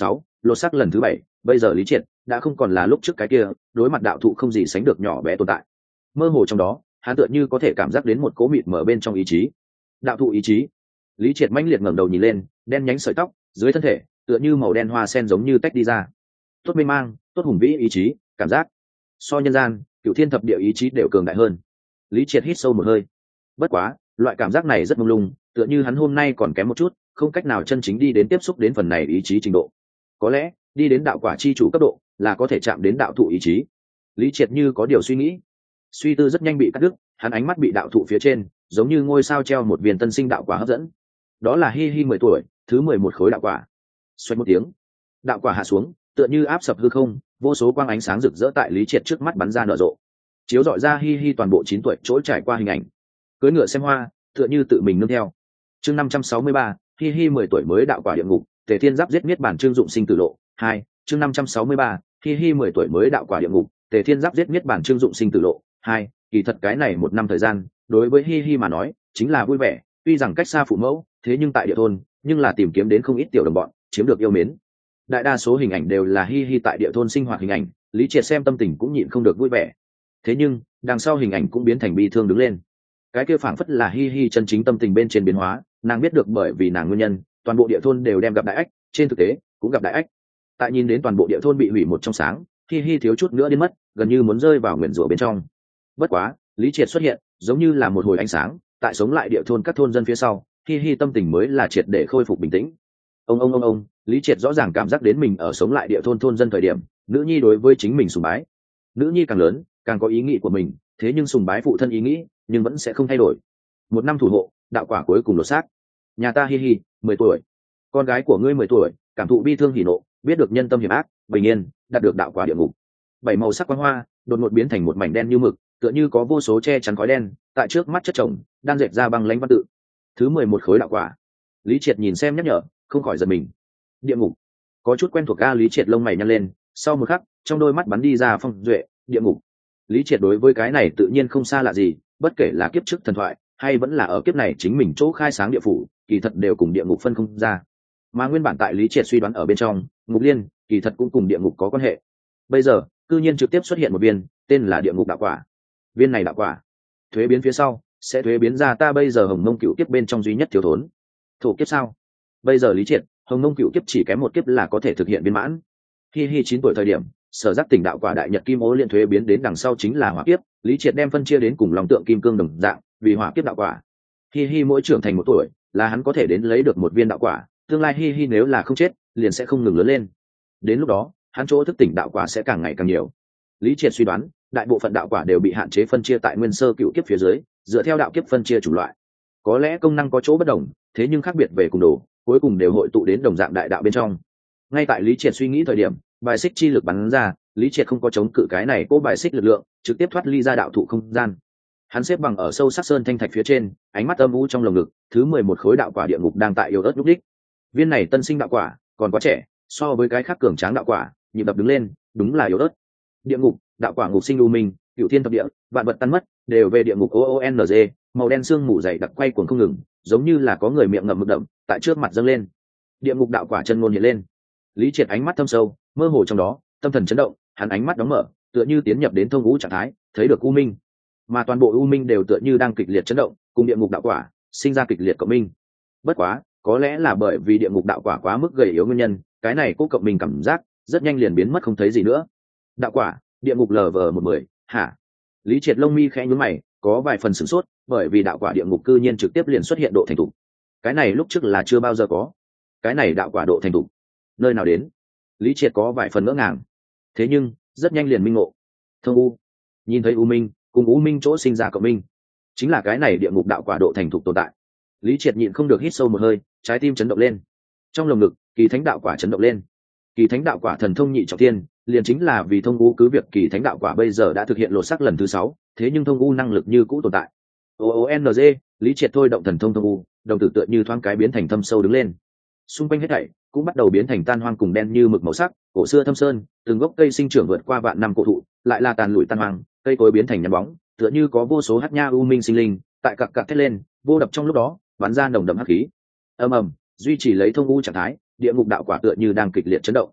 lột xác lần thứ bảy. Bây giờ Lý Triệt đã không còn là lúc trước cái kia đối mặt đạo thụ không gì sánh được nhỏ bé tồn tại. Mơ hồ trong đó hắn tựa như có thể cảm giác đến một cố mịt mở bên trong ý chí. Đạo thụ ý chí. Lý Triệt mãnh liệt ngẩng đầu nhìn lên, đen nhánh sợi tóc dưới thân thể tựa như màu đen hoa sen giống như tách đi ra. Tốt mê mang, tốt hùng vĩ ý chí, cảm giác so nhân gian cửu thiên thập địa ý chí đều cường đại hơn. Lý Triệt hít sâu một hơi. Bất quá loại cảm giác này rất mông lung, tựa như hắn hôm nay còn kém một chút, không cách nào chân chính đi đến tiếp xúc đến phần này ý chí trình độ. Có lẽ đi đến đạo quả chi chủ cấp độ là có thể chạm đến đạo thụ ý chí. Lý Triệt như có điều suy nghĩ, suy tư rất nhanh bị cắt đứt, hắn ánh mắt bị đạo thụ phía trên giống như ngôi sao treo một viên tân sinh đạo quả hấp dẫn. Đó là Hi Hi mười tuổi, thứ mười một khối đạo quả. Xoay một tiếng, đạo quả hạ xuống, tựa như áp sập hư không, vô số quang ánh sáng rực rỡ tại Lý Triệt trước mắt bắn ra nở rộ, chiếu rọi ra Hi Hi toàn bộ chín tuổi chỗ trải qua hình ảnh. Cưỡi ngựa xem hoa, tựa như tự mình nương theo. Chương năm trăm sáu mươi ba, Hi Hi mười tuổi mới đạo quả địa ngục, Tề Thiên Giáp giết miết bản trương dụng sinh tử lộ. Hai, chương năm trăm sáu mươi ba, Hi Hi mười tuổi mới đạo quả địa ngục, Tề Thiên Giáp giết miết bản trương dụng sinh tử lộ. Hai, kỳ thật cái này một năm thời gian, đối với Hi Hi mà nói, chính là vui vẻ, tuy rằng cách xa phụ mẫu, thế nhưng tại địa thôn, nhưng là tìm kiếm đến không ít tiểu đồng bọn, chiếm được yêu mến. Đại đa số hình ảnh đều là Hi Hi tại địa thôn sinh hoạt hình ảnh, Lý Triệt xem tâm tình cũng nhịn không được vui vẻ. Thế nhưng, đằng sau hình ảnh cũng biến thành bi thương đứng lên. Cái kia phảng phất là Hi Hi chân chính tâm tình bên trên biến hóa, nàng biết được bởi vì nàng nguyên nhân, toàn bộ địa thôn đều đem gặp đại ách, trên thực tế cũng gặp đại ách. Tại nhìn đến toàn bộ địa thôn bị hủy một trong sáng, Hi Hi thiếu chút nữa đến mất, gần như muốn rơi vào nguyền rủa bên trong. Bất quá, Lý Triệt xuất hiện, giống như là một hồi ánh sáng, tại sống lại địa thôn các thôn dân phía sau, Hi Hi tâm tình mới là triệt để khôi phục bình tĩnh. Ông ông ông ông, Lý Triệt rõ ràng cảm giác đến mình ở sống lại địa thôn thôn dân thời điểm, nữ nhi đối với chính mình sùng bái. Nữ nhi càng lớn, càng có ý nghĩ của mình, thế nhưng sùng bái phụ thân ý nghĩ, nhưng vẫn sẽ không thay đổi. Một năm thủ hộ, đạo quả cuối cùng lột xác. Nhà ta Hi Hi, mười tuổi. Con gái của ngươi mười tuổi, cảm thụ bi thương hỉ nộ, biết được nhân tâm hiểm ác, bình yên, đạt được đạo quả địa ngục. Bảy màu sắc quang hoa, đột ngột biến thành một mảnh đen như mực, tựa như có vô số che chắn khói đen, tại trước mắt chất chồng, đang dệt ra băng lãnh văn tự. Thứ mười một khối đạo quả. Lý Triệt nhìn xem nhắc nhở, không khỏi giật mình. Địa ngục. Có chút quen thuộc a, Lý Triệt lông mày nhăn lên, sau một khắc, trong đôi mắt bắn đi ra phong duệ, địa ngục. Lý Triệt đối với cái này tự nhiên không xa lạ gì, bất kể là kiếp trước thần thoại, hay vẫn là ở kiếp này chính mình chỗ khai sáng địa phủ, kỳ thật đều cùng địa ngục phân không ra. Mà nguyên bản tại Lý Triệt suy đoán ở bên trong, ngục liên, kỳ thật cũng cùng địa ngục có quan hệ. Bây giờ, cư nhiên trực tiếp xuất hiện một viên, tên là địa ngục đạo quả. Viên này đạo quả, thuế biến phía sau, sẽ thuế biến ra ta bây giờ hồng mông cựu kiếp bên trong duy nhất thiếu thốn. Thổ kiếp sao? Bây giờ Lý Triệt, hồng mông cựu kiếp chỉ kém một kiếp là có thể thực hiện viên mãn. Hi Hi chín tuổi thời điểm, sở giác tỉnh đạo quả đại nhật kim ô liên thuế biến đến đằng sau chính là hỏa kiếp, Lý Triệt đem phân chia đến cùng lòng tượng kim cương đồng dạng, vì hỏa kiếp đạo quả. Hi Hi mỗi trưởng thành một tuổi, là hắn có thể đến lấy được một viên đạo quả, tương lai Hi Hi nếu là không chết, liền sẽ không ngừng lớn lên. Đến lúc đó, hắn chỗ thức tỉnh đạo quả sẽ càng ngày càng nhiều. Lý Triệt suy đoán, đại bộ phận đạo quả đều bị hạn chế phân chia tại nguyên sơ cựu kiếp phía dưới, dựa theo đạo kiếp phân chia chủng loại. Có lẽ công năng có chỗ bất đồng, thế nhưng khác biệt về cùng đồ, cuối cùng đều hội tụ đến đồng dạng đại đạo bên trong. Ngay tại Lý Triệt suy nghĩ thời điểm, bài xích chi lực bắn ra, Lý Triệt không có chống cự cái này cố bài xích lực lượng, trực tiếp thoát ly ra đạo thụ không gian. Hắn xếp bằng ở sâu sắc sơn thanh thạch phía trên, ánh mắt âm u trong lồng ngực, thứ mười một khối đạo quả địa ngục đang tại yếu ớt lúc đích. Viên này tân sinh đạo quả, còn quá trẻ, so với cái khác cường tráng đạo quả, nhịp đập đứng lên, đúng là yếu ớt. Địa ngục, đạo quả ngục sinh u minh, cửu thiên thập địa, vạn vật tan mất, đều về địa ngục o o n g, màu đen sương mù dày đặc quay cuồng không ngừng, giống như là có người miệng ngậm mực đậm, tại trước mặt dâng lên. Địa ngục đạo quả chân ngôn hiện lên. Lý Triệt ánh mắt thâm sâu, mơ hồ trong đó, tâm thần chấn động, hắn ánh mắt đóng mở, tựa như tiến nhập đến thông ngũ trạng thái, thấy được u minh, mà toàn bộ u minh đều tựa như đang kịch liệt chấn động, cùng địa ngục đạo quả sinh ra kịch liệt cộng minh. Bất quá, có lẽ là bởi vì địa ngục đạo quả quá mức gầy yếu nguyên nhân, cái này cố cộng minh cảm giác rất nhanh liền biến mất không thấy gì nữa. Đạo quả, địa ngục lv một mười, hả? Lý Triệt lông mi khẽ nhướng mày, có vài phần sửng sốt, bởi vì đạo quả địa ngục cư nhiên trực tiếp liền xuất hiện độ thành thục. Cái này lúc trước là chưa bao giờ có. Cái này đạo quả độ thành thục, nơi nào đến? Lý Triệt có vài phần ngỡ ngàng. Thế nhưng, rất nhanh liền minh ngộ. Thông u, nhìn thấy u minh, cùng u minh chỗ sinh ra cộng minh, chính là cái này địa ngục đạo quả độ thành thục tồn tại. Lý Triệt nhịn không được hít sâu một hơi, trái tim chấn động lên. Trong lồng ngực, kỳ thánh đạo quả chấn động lên. Kỳ thánh đạo quả thần thông nhị trọng thiên, liền chính là vì thông u cứ việc kỳ thánh đạo quả bây giờ đã thực hiện lột xác lần thứ sáu, thế nhưng thông u năng lực như cũ tồn tại. o o n g, Lý Triệt thôi động thần thông thông u, đồng tử tựa như thoáng cái biến thành thâm sâu đứng lên. Xung quanh hết thảy cũng bắt đầu biến thành tan hoang cùng đen như mực màu sắc, cổ xưa thâm sơn, từng gốc cây sinh trưởng vượt qua vạn năm cổ thụ, lại là tàn lụi tan hoang, cây cối biến thành nhăn bóng, tựa như có vô số hắc nha u minh sinh linh, tại cặc cặc thét lên, vô đập trong lúc đó, bắn ra nồng đậm hắc khí. Ầm ầm, duy trì lấy thông u trạng thái, địa ngục đạo quả tựa như đang kịch liệt chấn động.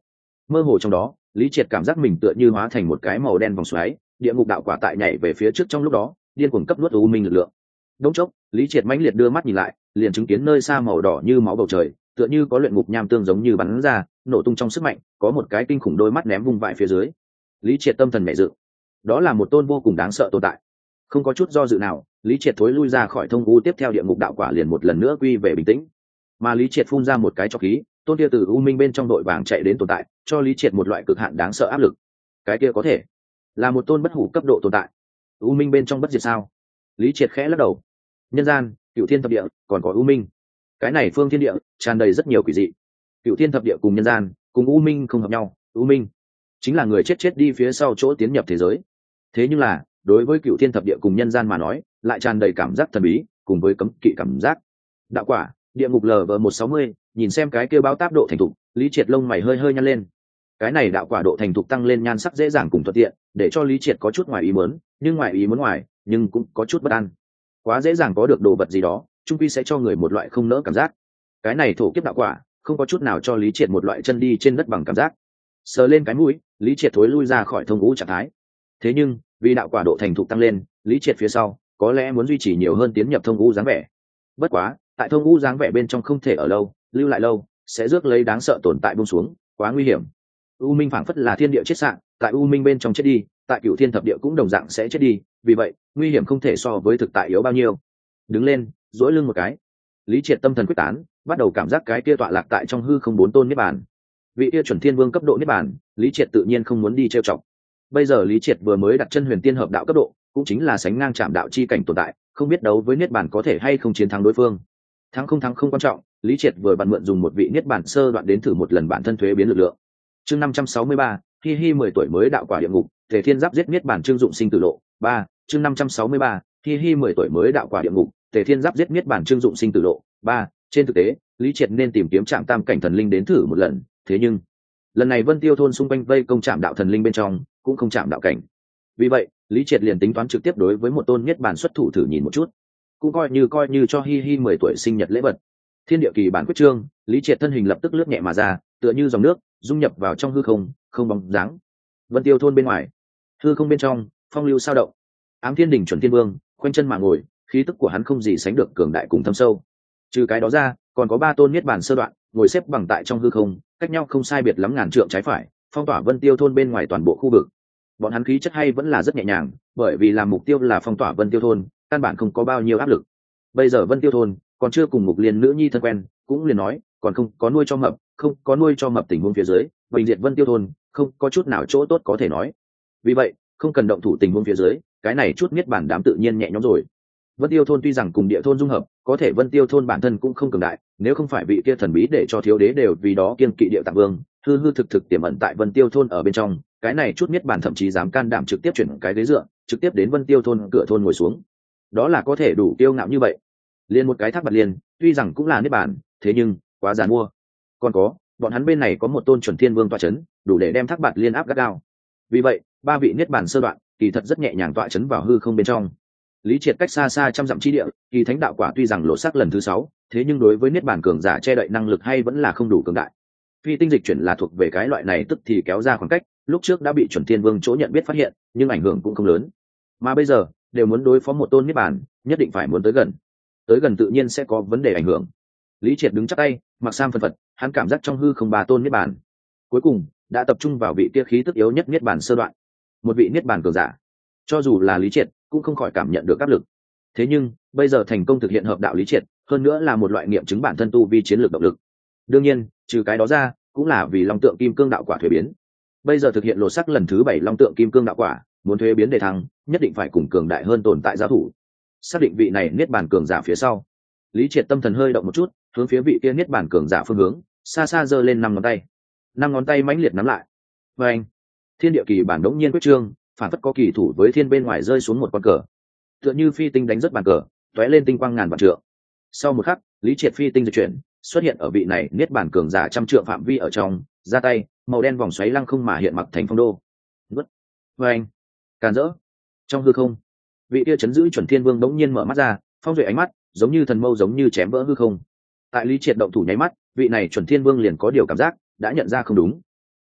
Mơ hồ trong đó, Lý Triệt cảm giác mình tựa như hóa thành một cái màu đen vòng xoáy, địa ngục đạo quả tại nhảy về phía trước trong lúc đó, điên cuồng cấp nuốt u minh lực lượng. Đống chốc, Lý Triệt mãnh liệt đưa mắt nhìn lại, liền chứng kiến nơi xa màu đỏ như máu bầu trời, tựa như có luyện ngục nham tương giống như bắn ra, nổ tung trong sức mạnh, có một cái kinh khủng đôi mắt ném vung vãi phía dưới. Lý Triệt tâm thần nhẹ dựng, đó là một tôn vô cùng đáng sợ tồn tại. Không có chút do dự nào, Lý Triệt thối lui ra khỏi thông u tiếp theo địa ngục đạo quả liền một lần nữa quy về bình tĩnh. Mà Lý Triệt phun ra một cái trọc khí, tôn kia từ u minh bên trong đội vàng chạy đến tồn tại, cho Lý Triệt một loại cực hạn đáng sợ áp lực. Cái kia có thể là một tôn bất hủ cấp độ tồn tại. U minh bên trong bất diệt sao? Lý Triệt khẽ lắc đầu. Nhân gian, cửu thiên thập địa, còn có u minh. Cái này phương thiên địa tràn đầy rất nhiều quỷ dị. Cửu thiên thập địa cùng nhân gian, cùng u minh không hợp nhau, u minh chính là người chết chết đi phía sau chỗ tiến nhập thế giới. Thế nhưng là, đối với cửu thiên thập địa cùng nhân gian mà nói, lại tràn đầy cảm giác thần bí, cùng với cấm kỵ cảm giác. Đạo quả, địa ngục L V một sáu mươi, nhìn xem cái kia báo táp độ thành thục, Lý Triệt lông mày hơi hơi nhăn lên. Cái này đạo quả độ thành thục tăng lên nhan sắc dễ dàng cùng thuận tiện, để cho Lý Triệt có chút ngoài ý muốn, nhưng ngoài ý muốn ngoài, nhưng cũng có chút bất an. Quá dễ dàng có được đồ vật gì đó, chung quy sẽ cho người một loại không nỡ cảm giác. Cái này thổ kiếp đạo quả, không có chút nào cho Lý Triệt một loại chân đi trên đất bằng cảm giác. Sờ lên cái mũi, Lý Triệt thối lui ra khỏi thông ngũ trạng thái. Thế nhưng, vì đạo quả độ thành thục tăng lên, Lý Triệt phía sau có lẽ muốn duy trì nhiều hơn tiến nhập thông ngũ dáng vẻ. Bất quá, tại thông ngũ dáng vẻ bên trong không thể ở lâu, lưu lại lâu sẽ rước lấy đáng sợ tồn tại buông xuống, quá nguy hiểm. U minh phảng phất là thiên địa chết sạn, tại u minh bên trong chết đi, tại cửu thiên thập địa cũng đồng dạng sẽ chết đi, vì vậy nguy hiểm không thể so với thực tại yếu bao nhiêu. Đứng lên, duỗi lưng một cái, Lý Triệt tâm thần quyết tán, bắt đầu cảm giác cái kia tọa lạc tại trong hư không bốn tôn niết bàn. Vị kia chuẩn thiên vương cấp độ niết bàn, Lý Triệt tự nhiên không muốn đi trêu chọc. Bây giờ Lý Triệt vừa mới đặt chân huyền tiên hợp đạo cấp độ, cũng chính là sánh ngang chạm đạo chi cảnh tồn tại, không biết đấu với niết bàn có thể hay không chiến thắng đối phương. Thắng không thắng không quan trọng, Lý Triệt vừa bận mượn dùng một vị niết bàn sơ đoạn đến thử một lần bản thân thuế biến lực lượng. Chương năm trăm sáu mươi ba, Hi Hi mười tuổi mới đạo quả địa ngục, Thể Thiên Giáp giết niết bàn trương dụng sinh tử lộ. ba, chương năm trăm sáu mươi ba, Hi Hi mười tuổi mới đạo quả địa ngục, Thể Thiên Giáp giết niết bàn trương dụng sinh tử lộ. ba, trên thực tế, Lý Triệt nên tìm kiếm Trạm Tam cảnh thần linh đến thử một lần, thế nhưng lần này Vân Tiêu thôn xung quanh vây công Trạm đạo thần linh bên trong, cũng không chạm đạo cảnh. Vì vậy, Lý Triệt liền tính toán trực tiếp đối với một tôn niết bàn xuất thủ thử nhìn một chút, cũng coi như coi như cho Hi Hi mười tuổi sinh nhật lễ vật. Thiên địa kỳ bản quyết trương, Lý Triệt thân hình lập tức lướt nhẹ mà ra, tựa như dòng nước, dung nhập vào trong hư không, không bóng dáng. Vân Tiêu thôn bên ngoài, hư không bên trong, phong lưu sao động. Ám Thiên đỉnh chuẩn thiên vương, khoanh chân mà ngồi, khí tức của hắn không gì sánh được cường đại cùng thâm sâu. Trừ cái đó ra, còn có ba tôn niết bàn sơ đoạn, ngồi xếp bằng tại trong hư không, cách nhau không sai biệt lắm ngàn trượng trái phải, phong tỏa Vân Tiêu thôn bên ngoài toàn bộ khu vực. Bọn hắn khí chất hay vẫn là rất nhẹ nhàng, bởi vì làm mục tiêu là phong tỏa Vân Tiêu thôn, căn bản không có bao nhiêu áp lực. Bây giờ Vân Tiêu thôn còn chưa cùng Mục Liên nữ nhi thân quen, cũng liền nói, còn không có nuôi cho mập, không có nuôi cho mập tình huống phía dưới, bình diệt Vân Tiêu thôn, không có chút nào chỗ tốt có thể nói. Vì vậy, không cần động thủ tình huống phía dưới, cái này chút niết bản đám tự nhiên nhẹ nhõm rồi. Vân Tiêu thôn tuy rằng cùng địa thôn dung hợp, có thể Vân Tiêu thôn bản thân cũng không cường đại, nếu không phải vị kia thần bí để cho thiếu đế đều vì đó kiêng kỵ địa tạng vương, hư hư thực thực tiềm ẩn tại Vân Tiêu thôn ở bên trong, cái này chút niết bản thậm chí dám can đảm trực tiếp chuyển cái ghế dựa, trực tiếp đến Vân Tiêu thôn cửa thôn ngồi xuống. Đó là có thể đủ kiêu ngạo như vậy. Liên một cái thác bạt liên, tuy rằng cũng là niết bản, thế nhưng quá giàn mua. Còn có, bọn hắn bên này có một tôn chuẩn thiên vương tọa chấn, đủ để đem thác bạt liên áp gắt gao. Vì vậy, ba vị niết bản sơ đoạn, kỳ thật rất nhẹ nhàng tọa chấn vào hư không bên trong. Lý Triệt cách xa xa trăm dặm chi địa, kỳ thánh đạo quả tuy rằng lộ sắc lần thứ sáu, thế nhưng đối với niết bản cường giả che đậy năng lực hay vẫn là không đủ cường đại. Phi tinh dịch chuyển là thuộc về cái loại này tức thì kéo ra khoảng cách, lúc trước đã bị chuẩn thiên vương chỗ nhận biết phát hiện, nhưng ảnh hưởng cũng không lớn. Mà bây giờ, đều muốn đối phó một tôn niết bản, nhất định phải muốn tới gần. Tới gần tự nhiên sẽ có vấn đề ảnh hưởng. Lý Triệt đứng chắp tay, mặc sam phân phật, hắn cảm giác trong hư không ba tôn niết bản. Cuối cùng, đã tập trung vào vị kia khí tức yếu nhất niết bản sơ đoạn. Một vị niết bản cường giả. Cho dù là Lý Triệt, cũng không khỏi cảm nhận được áp lực. Thế nhưng, bây giờ thành công thực hiện hợp đạo Lý Triệt, hơn nữa là một loại nghiệm chứng bản thân tu vi chiến lược động lực. Đương nhiên, trừ cái đó ra, cũng là vì long tượng kim cương đạo quả thuế biến. Bây giờ thực hiện lột sắc lần thứ bảy long tượng kim cương đạo quả, muốn thuế biến để thăng, nhất định phải cùng cường đại hơn tồn tại giáo thủ. Xác định vị này niết bàn cường giả phía sau, Lý Triệt tâm thần hơi động một chút, hướng phía vị kia niết bàn cường giả phương hướng, xa xa giơ lên năm ngón tay. Năm ngón tay mãnh liệt nắm lại. Và anh, thiên địa kỳ bản đống nhiên quyết trương, phản phất có kỳ thủ với thiên bên ngoài rơi xuống một con cờ. Tựa như phi tinh đánh rất bàn cờ, tóe lên tinh quang ngàn vạn trượng. Sau một khắc, Lý Triệt phi tinh di chuyển, xuất hiện ở vị này niết bàn cường giả trăm trượng phạm vi ở trong, ra tay, màu đen vòng xoáy lăng không mà hiện mặc thành phong đô. Vứt. Và anh, càn rỡ. Trong hư không, vị kia chấn giữ chuẩn thiên vương đống nhiên mở mắt ra, phong duệ ánh mắt giống như thần mâu giống như chém vỡ hư không. Tại Lý Triệt động thủ nháy mắt, vị này chuẩn thiên vương liền có điều cảm giác, đã nhận ra không đúng.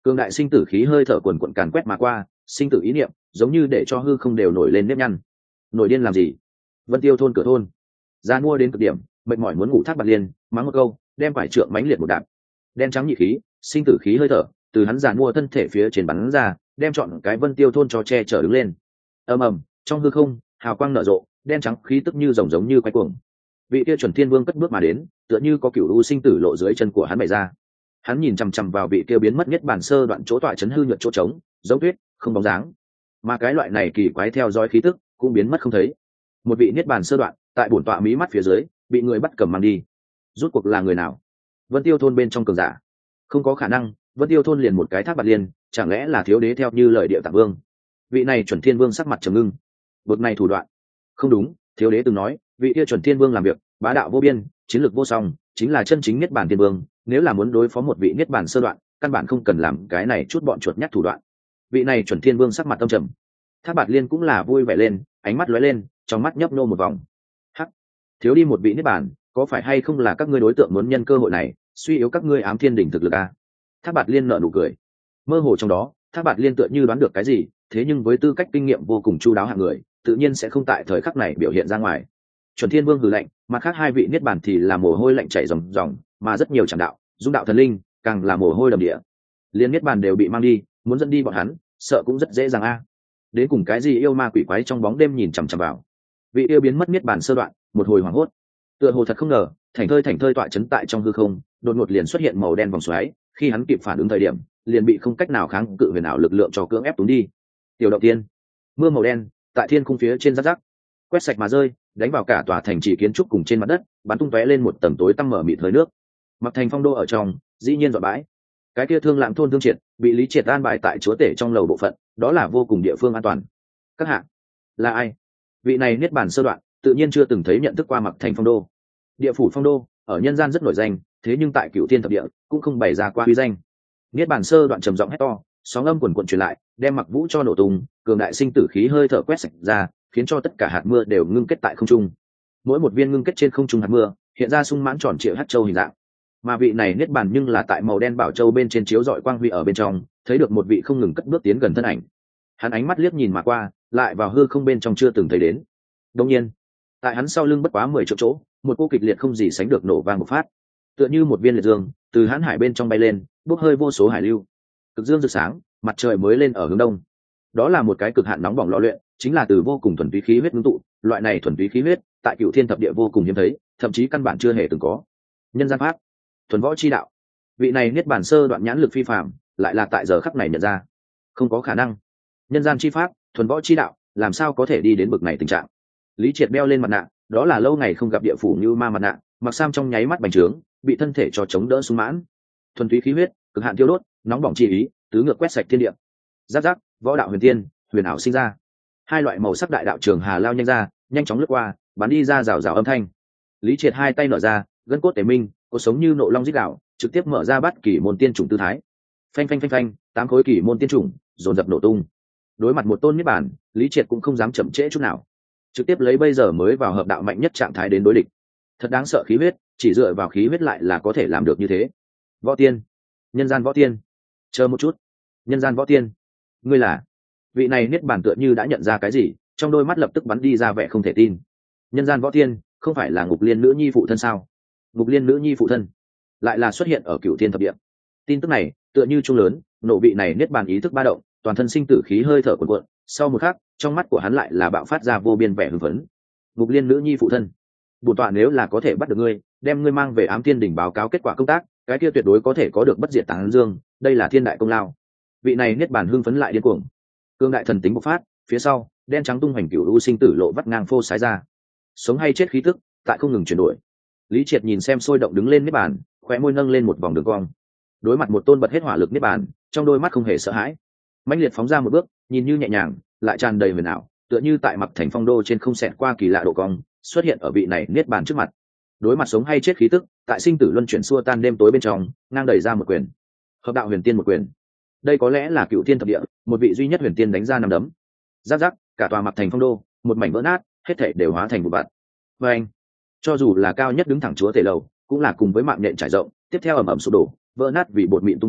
Cường đại sinh tử khí hơi thở quần quần càn quét mà qua, sinh tử ý niệm giống như để cho hư không đều nổi lên nếp nhăn. Nổi điên làm gì? Vân Tiêu thôn cửa thôn, ra mua đến cực điểm, mệt mỏi muốn ngủ Thác Bạt Liên mắng một câu, đem phải trượng mãnh liệt một đạp. Đen trắng nhị khí, sinh tử khí hơi thở từ hắn giàn mua thân thể phía trên bắn ra, đem chọn cái Vân Tiêu thôn cho che chở đứng lên. Ầm ầm, trong hư không, hào quang nở rộ, đen trắng khí tức như rồng giống như quay cuồng. Vị kia chuẩn thiên vương cất bước mà đến, tựa như có cửu u sinh tử lộ dưới chân của hắn bày ra. Hắn nhìn chằm chằm vào vị kia biến mất nhất bản sơ đoạn chỗ tọa chấn hư nhuận chỗ trống, giống tuyết, không bóng dáng. Mà cái loại này kỳ quái theo dõi khí tức cũng biến mất không thấy. Một vị niết bàn sơ đoạn tại bổn tọa mí mắt phía dưới bị người bắt cầm mang đi. Rút cuộc là người nào? Vân Tiêu thôn bên trong cường giả? Không có khả năng, Vân Tiêu thôn liền một cái Thác Bạt Liên, chẳng lẽ là thiếu đế theo như lời Điệu Tạng Vương? Vị này chuẩn thiên vương sắc mặt trầm ngưng. Bực này thủ đoạn. Không đúng, thiếu đế từng nói, vị kia chuẩn thiên vương làm việc bá đạo vô biên, chiến lược vô song, chính là chân chính niết bàn thiên vương, nếu là muốn đối phó một vị niết bàn sơ đoạn, căn bản không cần làm cái này chút bọn chuột nhắt thủ đoạn. Vị này chuẩn thiên vương sắc mặt tâm trầm. Thác Bạt Liên cũng là vui vẻ lên, ánh mắt lóe lên, trong mắt nhấp nô một vòng. Hắc, thiếu đi một vị niết bàn, có phải hay không là các ngươi đối tượng muốn nhân cơ hội này suy yếu các ngươi ám thiên đỉnh thực lực à? Thác Bạt Liên nở nụ cười, mơ hồ trong đó, Thác Bạt Liên tựa như đoán được cái gì, thế nhưng với tư cách kinh nghiệm vô cùng chu đáo hạng người, tự nhiên sẽ không tại thời khắc này biểu hiện ra ngoài. Chuẩn Thiên Vương hừ lạnh, mặt khác hai vị niết bàn thì là mồ hôi lạnh chảy ròng ròng, mà rất nhiều chẳng đạo, dung đạo thần linh, càng là mồ hôi đầm địa. Liên niết bàn đều bị mang đi, muốn dẫn đi bọn hắn, sợ cũng rất dễ dàng a. Đến cùng cái gì yêu ma quỷ quái trong bóng đêm nhìn chằm chằm vào. Vị yêu biến mất niết bàn sơ đoạn, một hồi hoảng hốt. Tựa hồ thật không ngờ, thành thơi thành thơi tọa chấn tại trong hư không, đột ngột liền xuất hiện màu đen vòng xoáy, khi hắn kịp phản ứng thời điểm, liền bị không cách nào kháng cự huyền ảo lực lượng cho cưỡng ép túng đi. Tiểu Động Tiên, mưa màu đen tại thiên khung phía trên rắc rắc, quét sạch mà rơi, đánh vào cả tòa thành trì kiến trúc cùng trên mặt đất, bắn tung tóe lên một tầng tối tăm mở mịt hơi nước. Mặc Thành Phong đô ở trong, dĩ nhiên dọa bãi. Cái kia Thương Lãng thôn Thương Triệt, bị Lý Triệt an bài tại chúa tể trong lầu bộ phận, đó là vô cùng địa phương an toàn. Các hạ, là ai? Vị này niết bàn sơ đoạn, tự nhiên chưa từng thấy nhận thức qua Mặc Thành Phong đô. Địa phủ Phong đô, ở nhân gian rất nổi danh, thế nhưng tại Cửu Thiên thập địa cũng không bày ra qua uy danh. Niết bàn sơ đoạn trầm giọng hét to, sóng âm quần quần truyền lại, đem Mặc Vũ cho nổ tung, cường đại sinh tử khí hơi thở quét sạch ra, khiến cho tất cả hạt mưa đều ngưng kết tại không trung. Mỗi một viên ngưng kết trên không trung hạt mưa, hiện ra sung mãn tròn trịa hắc châu hình dạng. Mà vị này niết bàn nhưng là tại màu đen bảo châu bên trên chiếu rọi quang huy ở bên trong, thấy được một vị không ngừng cất bước tiến gần thân ảnh. Hắn ánh mắt liếc nhìn mà qua, lại vào hư không bên trong chưa từng thấy đến. Đương nhiên, tại hắn sau lưng bất quá mười triệu chỗ, một cô kịch liệt không gì sánh được nổ vang một phát, tựa như một viên liệt dương từ hãn hải bên trong bay lên, bốc hơi vô số hải lưu. Cực dương rực sáng, mặt trời mới lên ở hướng đông. Đó là một cái cực hạn nóng bỏng lò luyện, chính là từ vô cùng thuần túy khí huyết ngưng tụ, loại này thuần túy khí huyết, tại Cửu Thiên thập địa vô cùng hiếm thấy, thậm chí căn bản chưa hề từng có. Nhân gian pháp, thuần võ chi đạo. Vị này niết bàn sơ đoạn nhãn lực phi phàm, lại là tại giờ khắc này nhận ra. Không có khả năng. Nhân gian chi pháp, thuần võ chi đạo, làm sao có thể đi đến bực này tình trạng. Lý Triệt đeo lên mặt nạ, đó là lâu ngày không gặp địa phủ như ma mặt nạ, mặc sam trong nháy mắt bành trướng, bị thân thể cho chống đỡ sung mãn. Thuần túy khí huyết, cực hạn thiêu đốt, nóng bỏng chi ý, tứ ngược quét sạch thiên địa. Giáp giáp, võ đạo huyền tiên, huyền ảo sinh ra. Hai loại màu sắc đại đạo trường hà lao nhanh ra, nhanh chóng lướt qua, bắn đi ra rào rào âm thanh. Lý Triệt hai tay nở ra, gân cốt tề minh, có sống như nộ long rít gạo, trực tiếp mở ra bắt kỷ môn tiên chủng tư thái. Phanh phanh phanh phanh, tám khối kỷ môn tiên chủng dồn dập nổ tung. Đối mặt một tôn niết bàn, Lý Triệt cũng không dám chậm trễ chút nào, trực tiếp lấy bây giờ mới vào hợp đạo mạnh nhất trạng thái đến đối địch. Thật đáng sợ khí huyết, chỉ dựa vào khí huyết lại là có thể làm được như thế. Võ tiên, nhân gian võ tiên, chờ một chút, nhân gian võ tiên, ngươi là? Vị này niết bàn tựa như đã nhận ra cái gì, trong đôi mắt lập tức bắn đi ra vẻ không thể tin. Nhân gian võ tiên, không phải là Ngục Liên nữ nhi phụ thân sao? Ngục Liên nữ nhi phụ thân lại là xuất hiện ở Cửu Thiên thập địa. Tin tức này tựa như trung lớn, nộ vị này niết bàn ý thức ba động, toàn thân sinh tử khí hơi thở cuồn cuộn, sau một khắc, trong mắt của hắn lại là bạo phát ra vô biên vẻ hưng phấn. Ngục Liên nữ nhi phụ thân, bổn tọa nếu là có thể bắt được ngươi, đem ngươi mang về Ám Thiên đỉnh báo cáo kết quả công tác, cái kia tuyệt đối có thể có được bất diệt tán dương, đây là thiên đại công lao. Vị này niết bàn hưng phấn lại điên cuồng, cương đại thần tính bộc phát, phía sau đen trắng tung hoành cửu u sinh tử lộ vắt ngang phô sái ra, sống hay chết khí tức tại không ngừng chuyển đổi. Lý Triệt nhìn xem sôi động đứng lên niết bàn, khóe môi nâng lên một vòng đường cong. Đối mặt một tôn bật hết hỏa lực niết bàn, trong đôi mắt không hề sợ hãi, mãnh liệt phóng ra một bước, nhìn như nhẹ nhàng, lại tràn đầy huyền ảo, tựa như tại Mặc Thành Phong đô trên không xẹt qua kỳ lạ độ cong, xuất hiện ở vị này niết bàn trước mặt. Đối mặt sống hay chết khí tức, tại sinh tử luân chuyển xua tan đêm tối bên trong, ngang đẩy ra một quyền. Hợp đạo huyền tiên một quyền. Đây có lẽ là Cửu Thiên thập địa, một vị duy nhất huyền tiên đánh ra năm đấm. Giáp giáp, cả tòa Mặc Thành Phong đô, một mảnh vỡ nát, hết thảy đều hóa thành một bạt. Và anh, cho dù là cao nhất đứng thẳng chúa tể lầu, cũng là cùng với mạng nhện trải rộng, tiếp theo ầm ầm sụp đổ, vỡ nát vì bột mịn tung bay,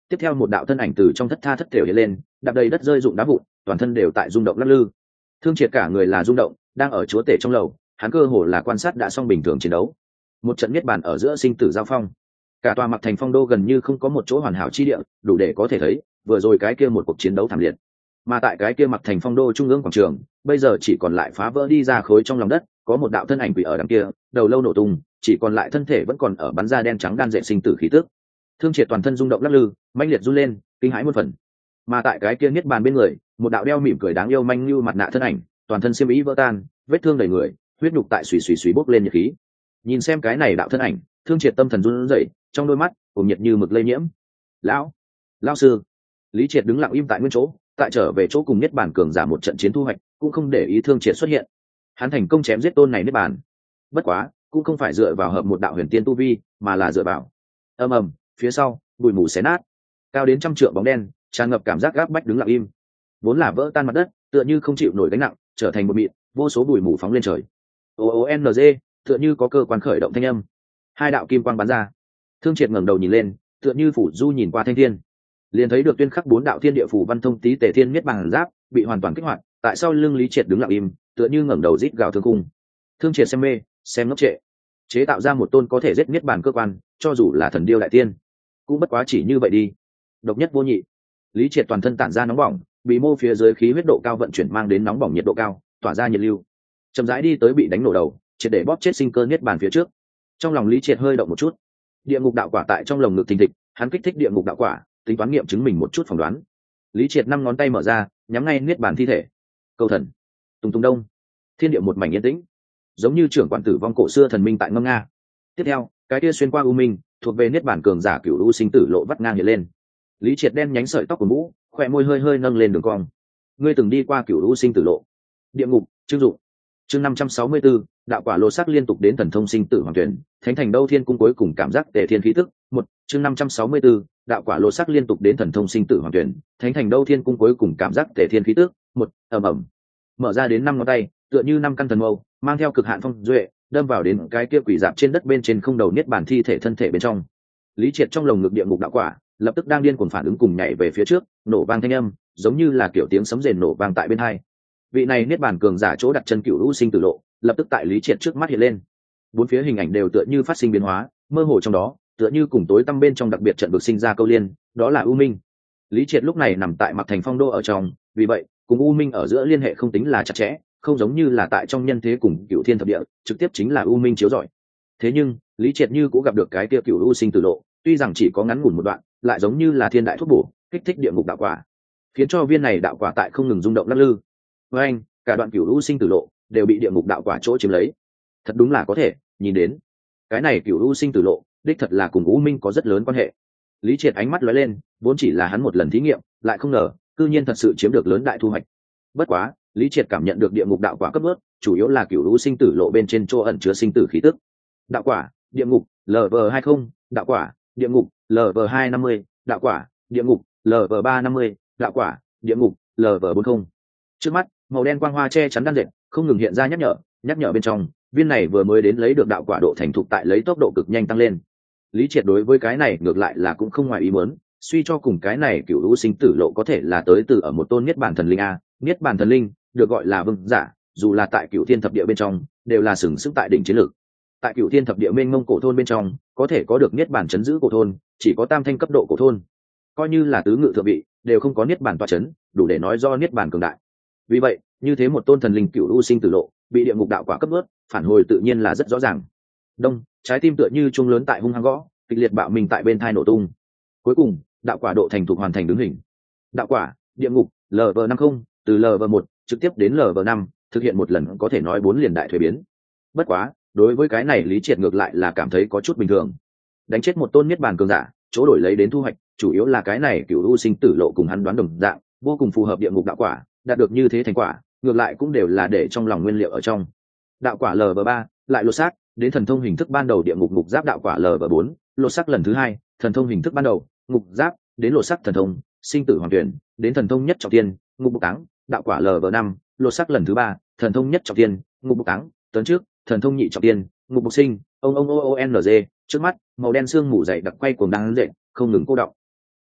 tiếp theo một đạo thân ảnh từ trong thất tha thất thểu hiện lên, đạp đầy đất rơi rụng đá vụn, toàn thân đều tại rung động lắc lư. Thương Triệt cả người là rung động, đang ở chúa tể trong lầu, hắn cơ hồ là quan sát đã xong bình thường chiến đấu. Một trận niết bàn ở giữa sinh tử giao phong, cả tòa Mặc Thành Phong đô gần như không có một chỗ hoàn hảo chi địa, đủ để có thể thấy vừa rồi cái kia một cuộc chiến đấu thảm liệt. Mà tại cái kia Mặc Thành Phong đô trung ương quảng trường, bây giờ chỉ còn lại phá vỡ đi ra khối trong lòng đất, có một đạo thân ảnh quỷ ở đằng kia, đầu lâu nổ tung, chỉ còn lại thân thể vẫn còn ở bắn ra đen trắng đan dệt sinh tử khí tức. Thương Triệt toàn thân rung động lắc lư, mãnh liệt run lên, kinh hãi muôn phần. Mà tại cái kia niết bàn bên người, một đạo đeo mỉm cười đáng yêu manh như mặt nạ thân ảnh, toàn thân xiêm y vỡ tan, vết thương đầy người, huyết nhục tại xùy xùy xùy bốc lên nhiệt khí. Nhìn xem cái này đạo thân ảnh, Thương Triệt tâm thần run rẩy, trong đôi mắt cùng nhiệt như mực lây nhiễm. Lão, lão sư. Lý Triệt đứng lặng im tại nguyên chỗ, tại trở về chỗ cùng niết bàn cường giả một trận chiến thu hoạch, cũng không để ý Thương Triệt xuất hiện. Hắn thành công chém giết tôn này niết bàn. Bất quá, cũng không phải dựa vào hợp một đạo huyền tiên tu vi, mà là dựa vào ầm ầm, phía sau bụi mù xé nát, cao đến trăm trượng bóng đen tràn ngập cảm giác gáp bách đứng lặng im, vốn là vỡ tan mặt đất tựa như không chịu nổi gánh nặng, trở thành một mịn vô số bụi mù phóng lên trời. O O N G, tựa như có cơ quan khởi động thanh âm, hai đạo kim quang bắn ra. Thương Triệt ngẩng đầu nhìn lên, tựa như phủ du nhìn qua thanh thiên, liền thấy được tuyên khắc bốn đạo thiên địa phủ văn thông tý tề thiên miết bằng giáp bị hoàn toàn kích hoạt. Tại sau lưng Lý Triệt đứng lặng im, tựa như ngẩng đầu rít gào thương cung. Thương Triệt xem mê, xem ngốc trệ, chế tạo ra một tôn có thể giết miết bàn cơ quan, cho dù là thần điêu đại tiên cũng bất quá chỉ như vậy đi, độc nhất vô nhị. Lý Triệt toàn thân tản ra nóng bỏng, bị mô phía dưới khí huyết độ cao vận chuyển mang đến nóng bỏng nhiệt độ cao, tỏa ra nhiệt lưu, chậm rãi đi tới bị đánh nổ đầu, triệt để bóp chết sinh cơ niết bàn phía trước. Trong lòng Lý Triệt hơi động một chút, địa ngục đạo quả tại trong lồng ngực thình thịch, hắn kích thích địa ngục đạo quả, tính toán nghiệm chứng mình một chút phỏng đoán. Lý Triệt năm ngón tay mở ra, nhắm ngay niết bàn thi thể. Câu thần, tùng tùng đông, thiên địa một mảnh yên tĩnh, giống như trưởng quản tử vong cổ xưa thần minh tại ngâm nga. Tiếp theo, cái kia xuyên qua u minh, thuộc về niết bàn cường giả cửu u sinh tử lộ vắt ngang hiện lên. Lý Triệt đen nhánh sợi tóc của mũ, khỏe môi hơi hơi nâng lên đường cong. Ngươi từng đi qua cửu u sinh tử lộ. Địa ngục, chương dụng. Chương năm trăm sáu mươi tư, đạo quả lô sắc liên tục đến thần thông sinh tử hoàng tuyển, thánh thành đâu thiên cung cuối cùng cảm giác tề thiên khí tức. Một, chương năm trăm sáu mươi tư, đạo quả lô sắc liên tục đến thần thông sinh tử hoàng tuyển, thánh thành đâu thiên cung cuối cùng cảm giác tề thiên khí tức. Một, ầm ầm. Mở ra đến năm ngón tay, tựa như năm căn thần mâu, mang theo cực hạn phong duệ, đâm vào đến cái kia quỷ dạp trên đất bên trên không đầu niết bàn thi thể thân thể bên trong. Lý Triệt trong lồng ngực địa ngục đạo quả lập tức đang điên cuồng phản ứng cùng nhảy về phía trước, nổ vang thanh âm giống như là kiểu tiếng sấm rền nổ vang tại bên hai. Vị này niết bàn cường giả chỗ đặt chân cửu u sinh tử lộ, lập tức tại Lý Triệt trước mắt hiện lên. Bốn phía hình ảnh đều tựa như phát sinh biến hóa, mơ hồ trong đó, tựa như cùng tối tăm bên trong đặc biệt trận vực sinh ra câu liên, đó là U Minh. Lý Triệt lúc này nằm tại Mặc Thành Phong đô ở trong, vì vậy, cùng U Minh ở giữa liên hệ không tính là chặt chẽ, không giống như là tại trong nhân thế cùng cửu thiên thập địa, trực tiếp chính là U Minh chiếu rọi. Thế nhưng, Lý Triệt như cũng gặp được cái kia cửu u sinh tử lộ, tuy rằng chỉ có ngắn ngủn một đoạn, lại giống như là thiên đại thuốc bổ, kích thích địa ngục đạo quả, khiến cho viên này đạo quả tại không ngừng rung động lắc lư. Với anh, cả đoạn cửu u sinh tử lộ đều bị địa ngục đạo quả chỗ chiếm lấy. Thật đúng là có thể nhìn đến, cái này cửu u sinh tử lộ, đích thật là cùng U Minh có rất lớn quan hệ. Lý Triệt ánh mắt lóe lên, vốn chỉ là hắn một lần thí nghiệm, lại không ngờ, cư nhiên thật sự chiếm được lớn đại thu hoạch. Bất quá, Lý Triệt cảm nhận được địa ngục đạo quả cấp bớt, chủ yếu là cửu u sinh tử lộ bên trên chỗ ẩn chứa sinh tử khí tức. Đạo quả, địa ngục, L V hai mươi, đạo quả, địa ngục, L V hai năm mươi, đạo quả, địa ngục, L V ba năm mươi, đạo quả, địa ngục, L V bốn mươi. Trước mắt, màu đen quang hoa che chắn đan dệt, không ngừng hiện ra nhắc nhở, nhắc nhở bên trong, viên này vừa mới đến lấy được đạo quả độ thành thục tại lấy tốc độ cực nhanh tăng lên. Lý Triệt đối với cái này ngược lại là cũng không ngoài ý muốn, suy cho cùng cái này cửu u sinh tử lộ có thể là tới từ ở một tôn niết bàn thần linh a, niết bàn thần linh được gọi là vương giả, dù là tại cửu thiên thập địa bên trong, đều là sừng sững tại đỉnh chiến lược. Tại cửu thiên thập địa mênh mông cổ thôn bên trong, có thể có được niết bàn chấn giữ cổ thôn, chỉ có tam thanh cấp độ cổ thôn, coi như là tứ ngự thượng vị, đều không có niết bàn tọa chấn, đủ để nói do niết bàn cường đại. Vì vậy, như thế một tôn thần linh cửu u sinh tử lộ, bị địa ngục đạo quả cấp bớt, phản hồi tự nhiên là rất rõ ràng. Đông, trái tim tựa như chuông lớn tại hung hăng gõ, kịch liệt bạo mình tại bên thai nổ tung. Cuối cùng, đạo quả độ thành thục hoàn thành đứng hình. Đạo quả, địa ngục, L V năm mươi, từ L V một trực tiếp đến L V năm, thực hiện một lần có thể nói bốn liền đại thuế biến. Bất quá, đối với cái này Lý Triệt ngược lại là cảm thấy có chút bình thường. Đánh chết một tôn niết bàn cường giả, chỗ đổi lấy đến thu hoạch, chủ yếu là cái này cửu u sinh tử lộ cùng hắn đoán đồng dạng, vô cùng phù hợp địa ngục đạo quả, đạt được như thế thành quả, ngược lại cũng đều là để trong lòng nguyên liệu ở trong. Đạo quả L V ba, lại lột xác, đến thần thông hình thức ban đầu địa ngục ngục giáp đạo quả L V bốn, lột xác lần thứ hai, thần thông hình thức ban đầu, ngục giáp, đến lột xác thần thông, sinh tử hoàng tuyển, đến thần thông nhất trọng tiên, ngục bục táng, đạo quả L V năm, lột xác lần thứ ba, thần thông nhất trọng tiên, ngục bục táng, tấn trước, thần thông nhị trọng tiên, ngục bục sinh, ông ông o o n g, trước mắt, màu đen xương mù dày đặc quay cuồng đang dậy, không ngừng cô động.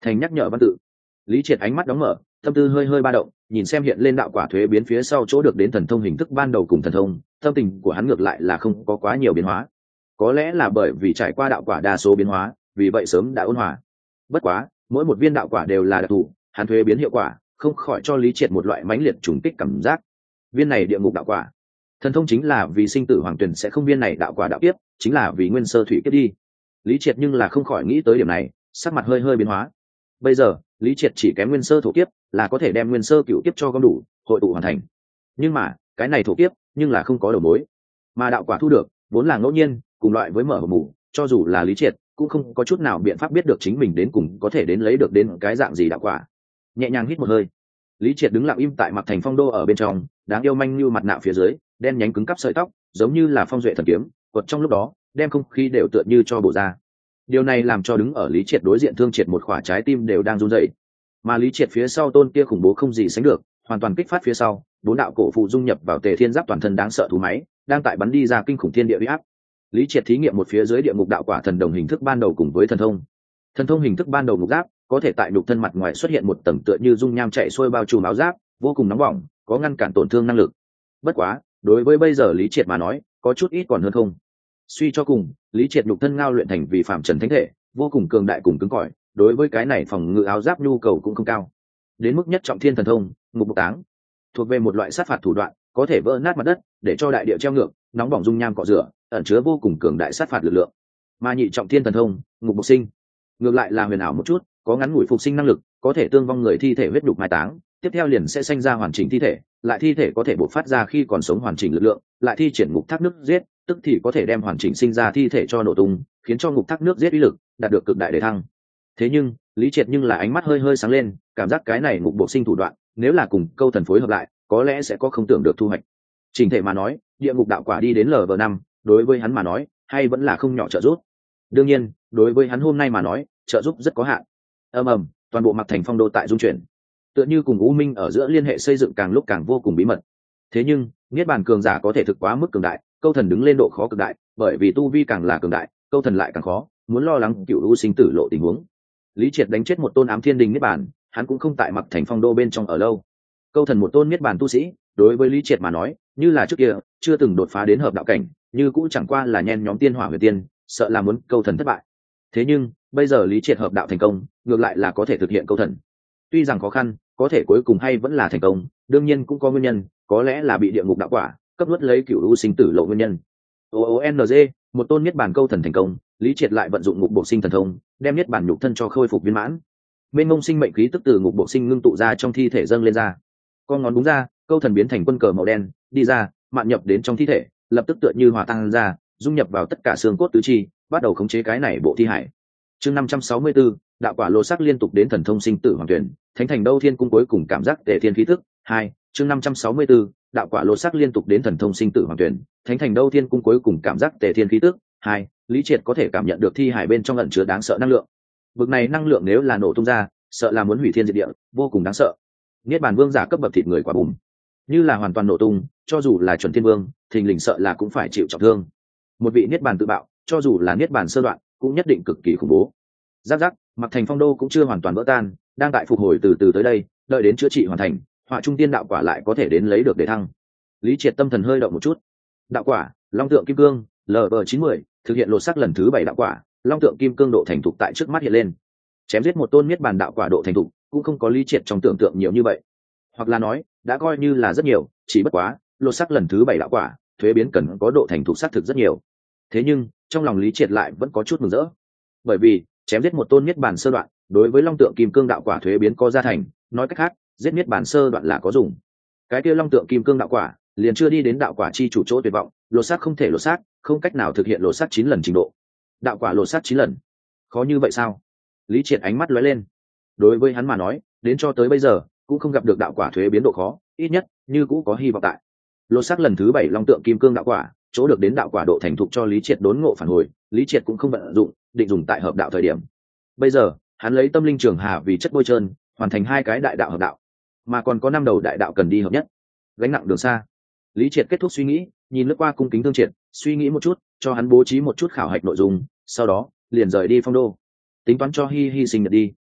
thành nhắc nhở văn tự. Lý Triệt ánh mắt đóng mở, tâm tư hơi hơi ba động, nhìn xem hiện lên đạo quả thuế biến phía sau chỗ được đến thần thông hình thức ban đầu cùng thần thông, tâm tình của hắn ngược lại là không có quá nhiều biến hóa. Có lẽ là bởi vì trải qua đạo quả đa số biến hóa, vì vậy sớm đã ôn hòa. Bất quá, mỗi một viên đạo quả đều là đặc thù, hắn thuế biến hiệu quả, không khỏi cho Lý Triệt một loại mãnh liệt trùng kích cảm giác. Viên này địa ngục đạo quả, thần thông chính là vì sinh tử hoàng tuyển sẽ không viên này đạo quả đạo kiếp, chính là vì nguyên sơ thủy kiếp đi. Lý Triệt nhưng là không khỏi nghĩ tới điểm này, sắc mặt hơi hơi biến hóa. Bây giờ, Lý Triệt chỉ kém nguyên sơ thổ kiếp, là có thể đem nguyên sơ cửu kiếp cho gom đủ, hội tụ hoàn thành. Nhưng mà, cái này thổ kiếp, nhưng là không có đầu mối. Mà đạo quả thu được, vốn là ngẫu nhiên, cùng loại với mở hộp mù, cho dù là Lý Triệt, cũng không có chút nào biện pháp biết được chính mình đến cùng có thể đến lấy được đến cái dạng gì đạo quả. Nhẹ nhàng hít một hơi, Lý Triệt đứng lặng im tại Mặc Thành Phong Đô ở bên trong, đáng yêu manh như mặt nạ phía dưới, đen nhánh cứng cắp sợi tóc, giống như là phong duệ thần kiếm, quật trong lúc đó, đem không khí đều tựa như cho bổ ra. Điều này làm cho đứng ở Lý Triệt đối diện Thương Triệt một khỏa trái tim đều đang run rẩy. Mà Lý Triệt phía sau tôn kia khủng bố không gì sánh được, hoàn toàn kích phát phía sau, bốn đạo cổ phụ dung nhập vào Tề Thiên Giáp toàn thân đáng sợ thú máy, đang tại bắn đi ra kinh khủng thiên địa uy áp. Lý Triệt thí nghiệm một phía dưới địa ngục đạo quả thần đồng hình thức ban đầu cùng với thần thông. Thần thông hình thức ban đầu ngục giáp, có thể tại nhục thân mặt ngoài xuất hiện một tầng tựa như dung nham chạy xuôi bao trùm áo giáp, vô cùng nóng bỏng, có ngăn cản tổn thương năng lực. Bất quá, đối với bây giờ Lý Triệt mà nói, có chút ít còn hơn không. Suy cho cùng, Lý Triệt nhục thân ngao luyện thành vì phạm trần thánh thể, vô cùng cường đại cùng cứng cỏi, đối với cái này phòng ngự áo giáp nhu cầu cũng không cao. Đến mức nhất trọng thiên thần thông, ngục bộc táng, thuộc về một loại sát phạt thủ đoạn, có thể vỡ nát mặt đất, để cho đại địa treo ngược, nóng bỏng dung nham cọ rửa, ẩn chứa vô cùng cường đại sát phạt lực lượng. Mà nhị trọng thiên thần thông, ngục bộc sinh, ngược lại là huyền ảo một chút, có ngắn ngủi phục sinh năng lực, có thể tương vong người thi thể huyết đục mai táng, tiếp theo liền sẽ sinh ra hoàn chỉnh thi thể, lại thi thể có thể bộc phát ra khi còn sống hoàn chỉnh lực lượng, lại thi triển ngục thác nước giết, tức thì có thể đem hoàn chỉnh sinh ra thi thể cho nổ tung, khiến cho ngục thác nước giết uy lực đạt được cực đại đề thăng. Thế nhưng, Lý Triệt nhưng là ánh mắt hơi hơi sáng lên, cảm giác cái này ngục bộc sinh thủ đoạn, nếu là cùng câu thần phối hợp lại, có lẽ sẽ có không tưởng được thu hoạch. Trình thể mà nói, địa ngục đạo quả đi đến lv năm, đối với hắn mà nói, hay vẫn là không nhỏ trợ giúp. Đương nhiên, đối với hắn hôm nay mà nói, trợ giúp rất có hạn. Ầm ầm, toàn bộ Mặc Thành Phong Đô tại dung chuyển, tựa như cùng U Minh ở giữa liên hệ xây dựng càng lúc càng vô cùng bí mật. Thế nhưng, niết bàn cường giả có thể thực quá mức cường đại, câu thần đứng lên độ khó cực đại, bởi vì tu vi càng là cường đại, câu thần lại càng khó, muốn lo lắng cựu u sinh tử lộ tình huống. Lý Triệt đánh chết một tôn ám thiên đình niết bàn, hắn cũng không tại Mặc Thành Phong Đô bên trong ở lâu. Câu thần một tôn niết bàn tu sĩ, đối với Lý Triệt mà nói, như là trước kia, chưa từng đột phá đến hợp đạo cảnh, như cũng chẳng qua là nhen nhóm tiên hỏa huyền tiên, sợ là muốn câu thần thất bại. Thế nhưng, bây giờ Lý Triệt hợp đạo thành công, ngược lại là có thể thực hiện câu thần. Tuy rằng khó khăn, có thể cuối cùng hay vẫn là thành công, đương nhiên cũng có nguyên nhân, có lẽ là bị địa ngục đạo quả cấp nuốt lấy cửu u sinh tử lộ nguyên nhân. o o n g một tôn niết bàn câu thần thành công, Lý Triệt lại vận dụng ngục bộc sinh thần thông, đem niết bàn nhục thân cho khôi phục viên mãn. Mênh mông sinh mệnh khí tức từ ngục bộc sinh ngưng tụ ra trong thi thể dâng lên ra. Con ngón búng ra, câu thần biến thành quân cờ màu đen, đi ra, mạn nhập đến trong thi thể, lập tức tựa như hòa tan ra, dung nhập vào tất cả xương cốt tứ chi, bắt đầu khống chế cái này bộ thi hải. Chương năm trăm sáu mươi tư, đạo quả lô sắc liên tục đến thần thông sinh tử hoàng tuyển, thánh thành đâu thiên cung cuối cùng cảm giác tề thiên khí tức. Hai, chương năm trăm sáu mươi tư, đạo quả lô sắc liên tục đến thần thông sinh tử hoàng tuyển, thánh thành đâu thiên cung cuối cùng cảm giác tề thiên khí tức. Hai, Lý Triệt có thể cảm nhận được thi hải bên trong ẩn chứa đáng sợ năng lượng. Vực này năng lượng nếu là nổ tung ra, sợ là muốn hủy thiên diệt địa, vô cùng đáng sợ. Niết bàn vương giả cấp bậc thịt người quả bùm, như là hoàn toàn nổ tung, cho dù là chuẩn thiên vương, thình lình sợ là cũng phải chịu trọng thương. Một vị niết bàn tự bạo, cho dù là niết bàn sơ đoạn, cũng nhất định cực kỳ khủng bố. Giáp giáp, Mặc Thành Phong Đô cũng chưa hoàn toàn vỡ tan, đang tại phục hồi từ từ tới đây, đợi đến chữa trị hoàn thành, họa trung tiên đạo quả lại có thể đến lấy được để thăng. Lý Triệt tâm thần hơi động một chút. Đạo quả, Long tượng kim cương, lv chín mươi, thực hiện lột xác lần thứ bảy đạo quả, Long tượng kim cương độ thành thục tại trước mắt hiện lên. Chém giết một tôn niết bàn đạo quả độ thành thục, cũng không có Lý Triệt trong tưởng tượng nhiều như vậy. Hoặc là nói, đã coi như là rất nhiều, chỉ bất quá, lột xác lần thứ bảy đạo quả, thuế biến cần có độ thành thục xác thực rất nhiều. Thế nhưng, trong lòng Lý Triệt lại vẫn có chút mừng rỡ. Bởi vì, chém giết một tôn niết bàn sơ đoạn, đối với Long tượng kim cương đạo quả thuế biến có gia thành, nói cách khác, giết niết bàn sơ đoạn là có dùng. Cái kia Long tượng kim cương đạo quả, liền chưa đi đến đạo quả chi chủ chỗ tuyệt vọng, lột xác không thể lột xác, không cách nào thực hiện lột xác chín lần trình độ. Đạo quả lột xác chín lần, khó như vậy sao? Lý Triệt ánh mắt lóe lên. Đối với hắn mà nói, đến cho tới bây giờ cũng không gặp được đạo quả thuế biến độ khó, ít nhất như cũng có hy vọng tại. Lột xác lần thứ bảy Long tượng kim cương đạo quả, chỗ được đến đạo quả độ thành thục cho Lý Triệt đốn ngộ phản hồi, Lý Triệt cũng không vận dụng, định dùng tại hợp đạo thời điểm. Bây giờ, hắn lấy tâm linh trường hà vì chất bôi trơn, hoàn thành hai cái đại đạo hợp đạo, mà còn có năm đầu đại đạo cần đi hợp nhất. Gánh nặng đường xa. Lý Triệt kết thúc suy nghĩ, nhìn lướt qua cung kính Thương Triệt, suy nghĩ một chút, cho hắn bố trí một chút khảo hạch nội dung, sau đó liền rời đi Phong Đô, tính toán cho Hi Hi sinh nhật đi.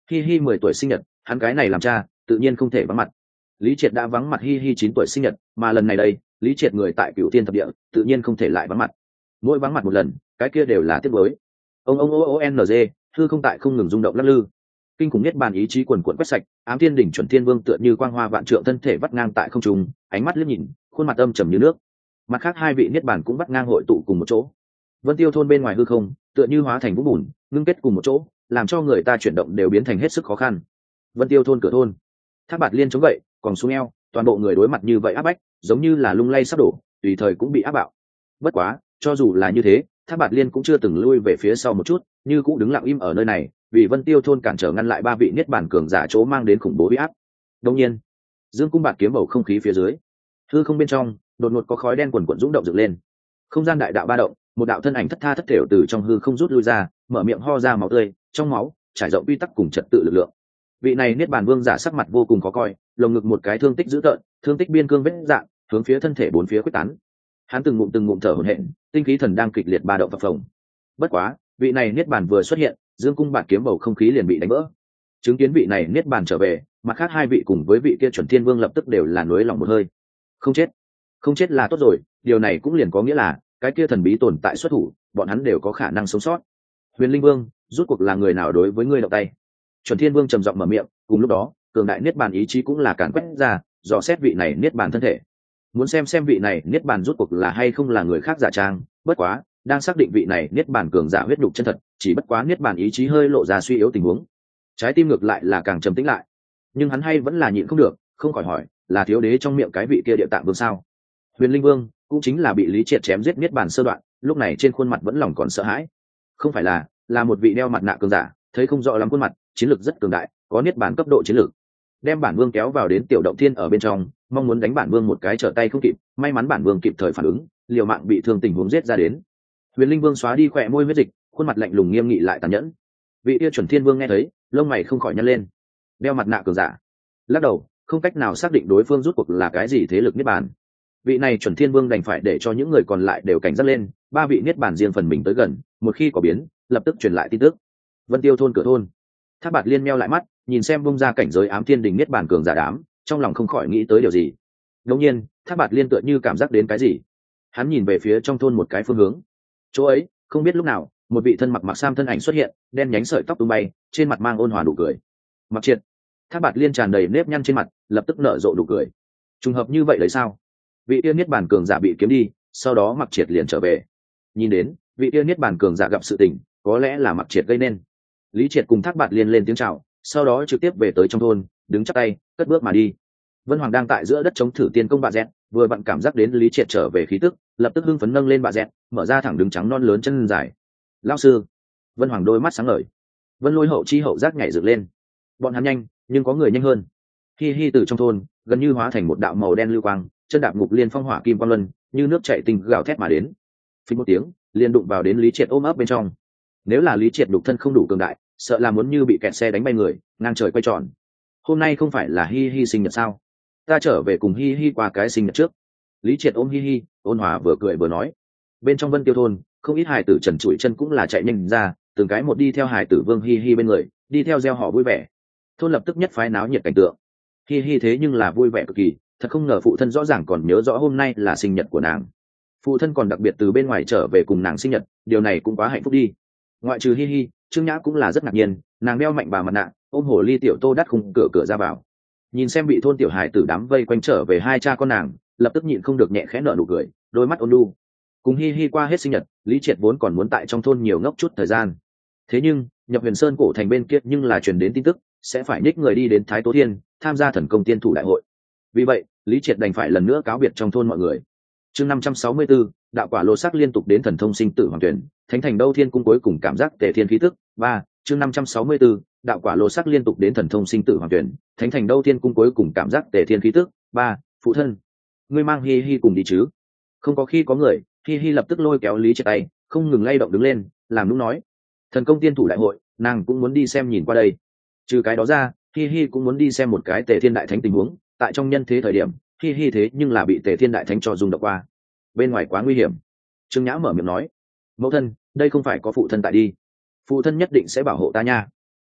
Hi Hi mười tuổi sinh nhật, hắn cái này làm cha tự nhiên không thể vắng mặt. Lý Triệt đã vắng mặt Hi Hi chín tuổi sinh nhật, mà lần này đây Lý Triệt người tại Cửu Thiên thập địa tự nhiên không thể lại vắng mặt. Mỗi vắng mặt một lần cái kia đều là tiếc nuối. Ông ông ô ô n g hư không tại không ngừng rung động lắc lư, kinh khủng nhất bàn ý chí quần quận quét sạch, ám thiên đỉnh chuẩn thiên vương tựa như quang hoa vạn trượng thân thể vắt ngang tại không trung, ánh mắt liếc nhìn, khuôn mặt âm trầm như nước. Mặt khác hai vị niết bàn cũng vắt ngang hội tụ cùng một chỗ. Vân Tiêu thôn bên ngoài hư không tựa như hóa thành vũng bùn ngưng kết cùng một chỗ, làm cho người ta chuyển động đều biến thành hết sức khó khăn. Vân Tiêu thôn cửa thôn, Thác Bạt Liên chống gậy còn xuống eo, toàn bộ người đối mặt như vậy áp bách, giống như là lung lay sắp đổ, tùy thời cũng bị áp bạo. Bất quá cho dù là như thế, Thác Bạt Liên cũng chưa từng lui về phía sau một chút, như cũng đứng lặng im ở nơi này, vì Vân Tiêu thôn cản trở ngăn lại ba vị niết bàn cường giả chỗ mang đến khủng bố uy áp. Đương nhiên, Dương cung bạt kiếm bầu không khí phía dưới, hư không bên trong đột ngột có khói đen quần quần dũng động dựng lên. Không gian đại đạo ba động, một đạo thân ảnh thất tha thất thểu từ trong hư không rút lui ra, mở miệng ho ra máu tươi, trong máu trải rộng quy tắc cùng trật tự lực lượng. Vị này niết bàn vương giả sắc mặt vô cùng khó coi, lồng ngực một cái thương tích dữ tợn, thương tích biên cương vết dạng, hướng phía thân thể bốn phía quyết tán. Hắn từng ngụm từng ngụm thở hổn hển, tinh khí thần đang kịch liệt ba động phập phồng. Bất quá, vị này niết bàn vừa xuất hiện, Dương cung bạt kiếm bầu không khí liền bị đánh vỡ. Chứng kiến vị này niết bàn trở về, mặt khác hai vị cùng với vị kia chuẩn thiên vương lập tức đều là nuối lòng một hơi. Không chết, không chết là tốt rồi, điều này cũng liền có nghĩa là cái kia thần bí tồn tại xuất thủ, bọn hắn đều có khả năng sống sót. Huyền Linh Vương, rút cuộc là người nào đối với ngươi động tay? Chuẩn Thiên Vương trầm giọng mở miệng, cùng lúc đó, cường đại niết bàn ý chí cũng là càn quét ra, dò xét vị này niết bàn thân thể. Muốn xem xem vị này niết bàn rút cuộc là hay không là người khác giả trang, bất quá, đang xác định vị này niết bàn cường giả huyết nhục chân thật, chỉ bất quá niết bàn ý chí hơi lộ ra suy yếu tình huống. Trái tim ngược lại là càng trầm tĩnh lại. Nhưng hắn hay vẫn là nhịn không được, không khỏi hỏi, là thiếu đế trong miệng cái vị kia địa tạng vương sao? Huyền Linh Vương cũng chính là bị Lý Triệt chém giết niết bàn sơ đoạn, lúc này trên khuôn mặt vẫn lòng còn sợ hãi. Không phải là, là một vị đeo mặt nạ cường giả, thấy không rõ lắm khuôn mặt, chiến lược rất cường đại, có niết bàn cấp độ chiến lược. Đem bản vương kéo vào đến tiểu động thiên ở bên trong, mong muốn đánh bản vương một cái trở tay không kịp, may mắn bản vương kịp thời phản ứng, liều mạng bị thương tình huống giết ra đến. Huyền Linh Vương xóa đi khỏe môi huyết dịch, khuôn mặt lạnh lùng nghiêm nghị lại tàn nhẫn. Vị kia chuẩn thiên vương nghe thấy, lông mày không khỏi nhăn lên. Đeo mặt nạ cường giả, lắc đầu, không cách nào xác định đối phương rút cuộc là cái gì thế lực niết bàn. Vị này chuẩn thiên vương đành phải để cho những người còn lại đều cảnh giác lên, ba vị niết bàn riêng phần mình tới gần, một khi có biến, lập tức truyền lại tin tức. Vân Tiêu thôn cửa thôn, Thác Bạt Liên meo lại mắt, nhìn xem bung ra cảnh giới ám thiên đình niết bàn cường giả đám, trong lòng không khỏi nghĩ tới điều gì. Đột nhiên, Thác Bạt Liên tựa như cảm giác đến cái gì, hắn nhìn về phía trong thôn một cái phương hướng. Chỗ ấy, không biết lúc nào, một vị thân mặc mặc sam thân ảnh xuất hiện, đen nhánh sợi tóc tung bay, trên mặt mang ôn hòa nụ cười. Mặc Triệt. Thác Bạt Liên tràn đầy nếp nhăn trên mặt, lập tức nở rộ nụ cười. Trùng hợp như vậy đấy sao? Vị tiên niết bàn cường giả bị kiếm đi, sau đó Mặc Triệt liền trở về. Nhìn đến, vị tiên niết bàn cường giả gặp sự tình, có lẽ là Mặc Triệt gây nên. Lý Triệt cùng Thác Bạt Liên lên tiếng chào, sau đó trực tiếp về tới trong thôn, đứng chắp tay, cất bước mà đi. Vân Hoàng đang tại giữa đất chống thử tiên công bạ dẹt, vừa vặn cảm giác đến Lý Triệt trở về khí tức, lập tức hưng phấn nâng lên bạ dẹt, mở ra thẳng đứng trắng non lớn chân dài. Lão sư. Vân Hoàng đôi mắt sáng ngời. Vân Lôi hậu chi hậu giác nhảy dựng lên. Bọn hắn nhanh, nhưng có người nhanh hơn. Hi hi từ trong thôn, gần như hóa thành một đạo màu đen lưu quang, chân đạp ngục liên phong hỏa kim quang luân, như nước chảy tình gào thét mà đến. Phình một tiếng, liền đụng vào đến Lý Triệt ôm ấp bên trong. Nếu là Lý Triệt đục thân không đủ cường đại, sợ là muốn như bị kẹt xe đánh bay người, ngang trời quay tròn. Hôm nay không phải là hi hi sinh nhật sao? Ta trở về cùng hi hi qua cái sinh nhật trước. Lý Triệt ôm hi hi, ôn hòa vừa cười vừa nói. Bên trong Vân Tiêu thôn, không ít hài tử trần trụi chân cũng là chạy nhanh ra, từng cái một đi theo hài tử Vương hi hi bên người, đi theo gieo họ vui vẻ. Thôn lập tức nhất phái náo nhiệt cảnh tượng. Hi hi thế nhưng là vui vẻ cực kỳ, thật không ngờ phụ thân rõ ràng còn nhớ rõ hôm nay là sinh nhật của nàng. Phụ thân còn đặc biệt từ bên ngoài trở về cùng nàng sinh nhật, điều này cũng quá hạnh phúc đi. Ngoại trừ hi hi, Trương Nhã cũng là rất ngạc nhiên, nàng đeo mạnh bà mặt nạ, ôm hồ ly tiểu tô đắt khung cửa cửa ra vào. Nhìn xem bị thôn tiểu hài tử đám vây quanh trở về hai cha con nàng, lập tức nhịn không được nhẹ khẽ nở nụ cười, đôi mắt ôn nhu. Cùng hi hi qua hết sinh nhật, Lý Triệt vốn còn muốn tại trong thôn nhiều ngốc chút thời gian. Thế nhưng, nhập Huyền Sơn cổ thành bên kia nhưng là truyền đến tin tức, sẽ phải nhích người đi đến Thái Tố Thiên, tham gia thần công tiên thủ đại hội. Vì vậy, Lý Triệt đành phải lần nữa cáo biệt trong thôn mọi người. Chương năm trăm sáu mươi tư, đạo quả lô sắc liên tục đến thần thông sinh tử hoàng tuyển, thánh thành đâu thiên cung cuối cùng cảm giác tề thiên khí tức. Ba, chương năm trăm sáu mươi tư, đạo quả lô sắc liên tục đến thần thông sinh tử hoàng tuyển, thánh thành đâu thiên cung cuối cùng cảm giác tề thiên khí tức. Ba, phụ thân, ngươi mang hi hi cùng đi chứ? Không có khi có người, hi hi lập tức lôi kéo Lý Triệt tay, không ngừng lay động đứng lên, làm lúc nói, thần công tiên thủ đại hội, nàng cũng muốn đi xem nhìn qua đây. Trừ cái đó ra, hi hi cũng muốn đi xem một cái tề thiên đại thánh tình huống, tại trong nhân thế thời điểm, hi hi thế nhưng là bị tề thiên đại thánh cho dùng độc qua, bên ngoài quá nguy hiểm. Trương Nhã mở miệng nói, mẫu thân, đây không phải có phụ thân tại đi, phụ thân nhất định sẽ bảo hộ ta nha.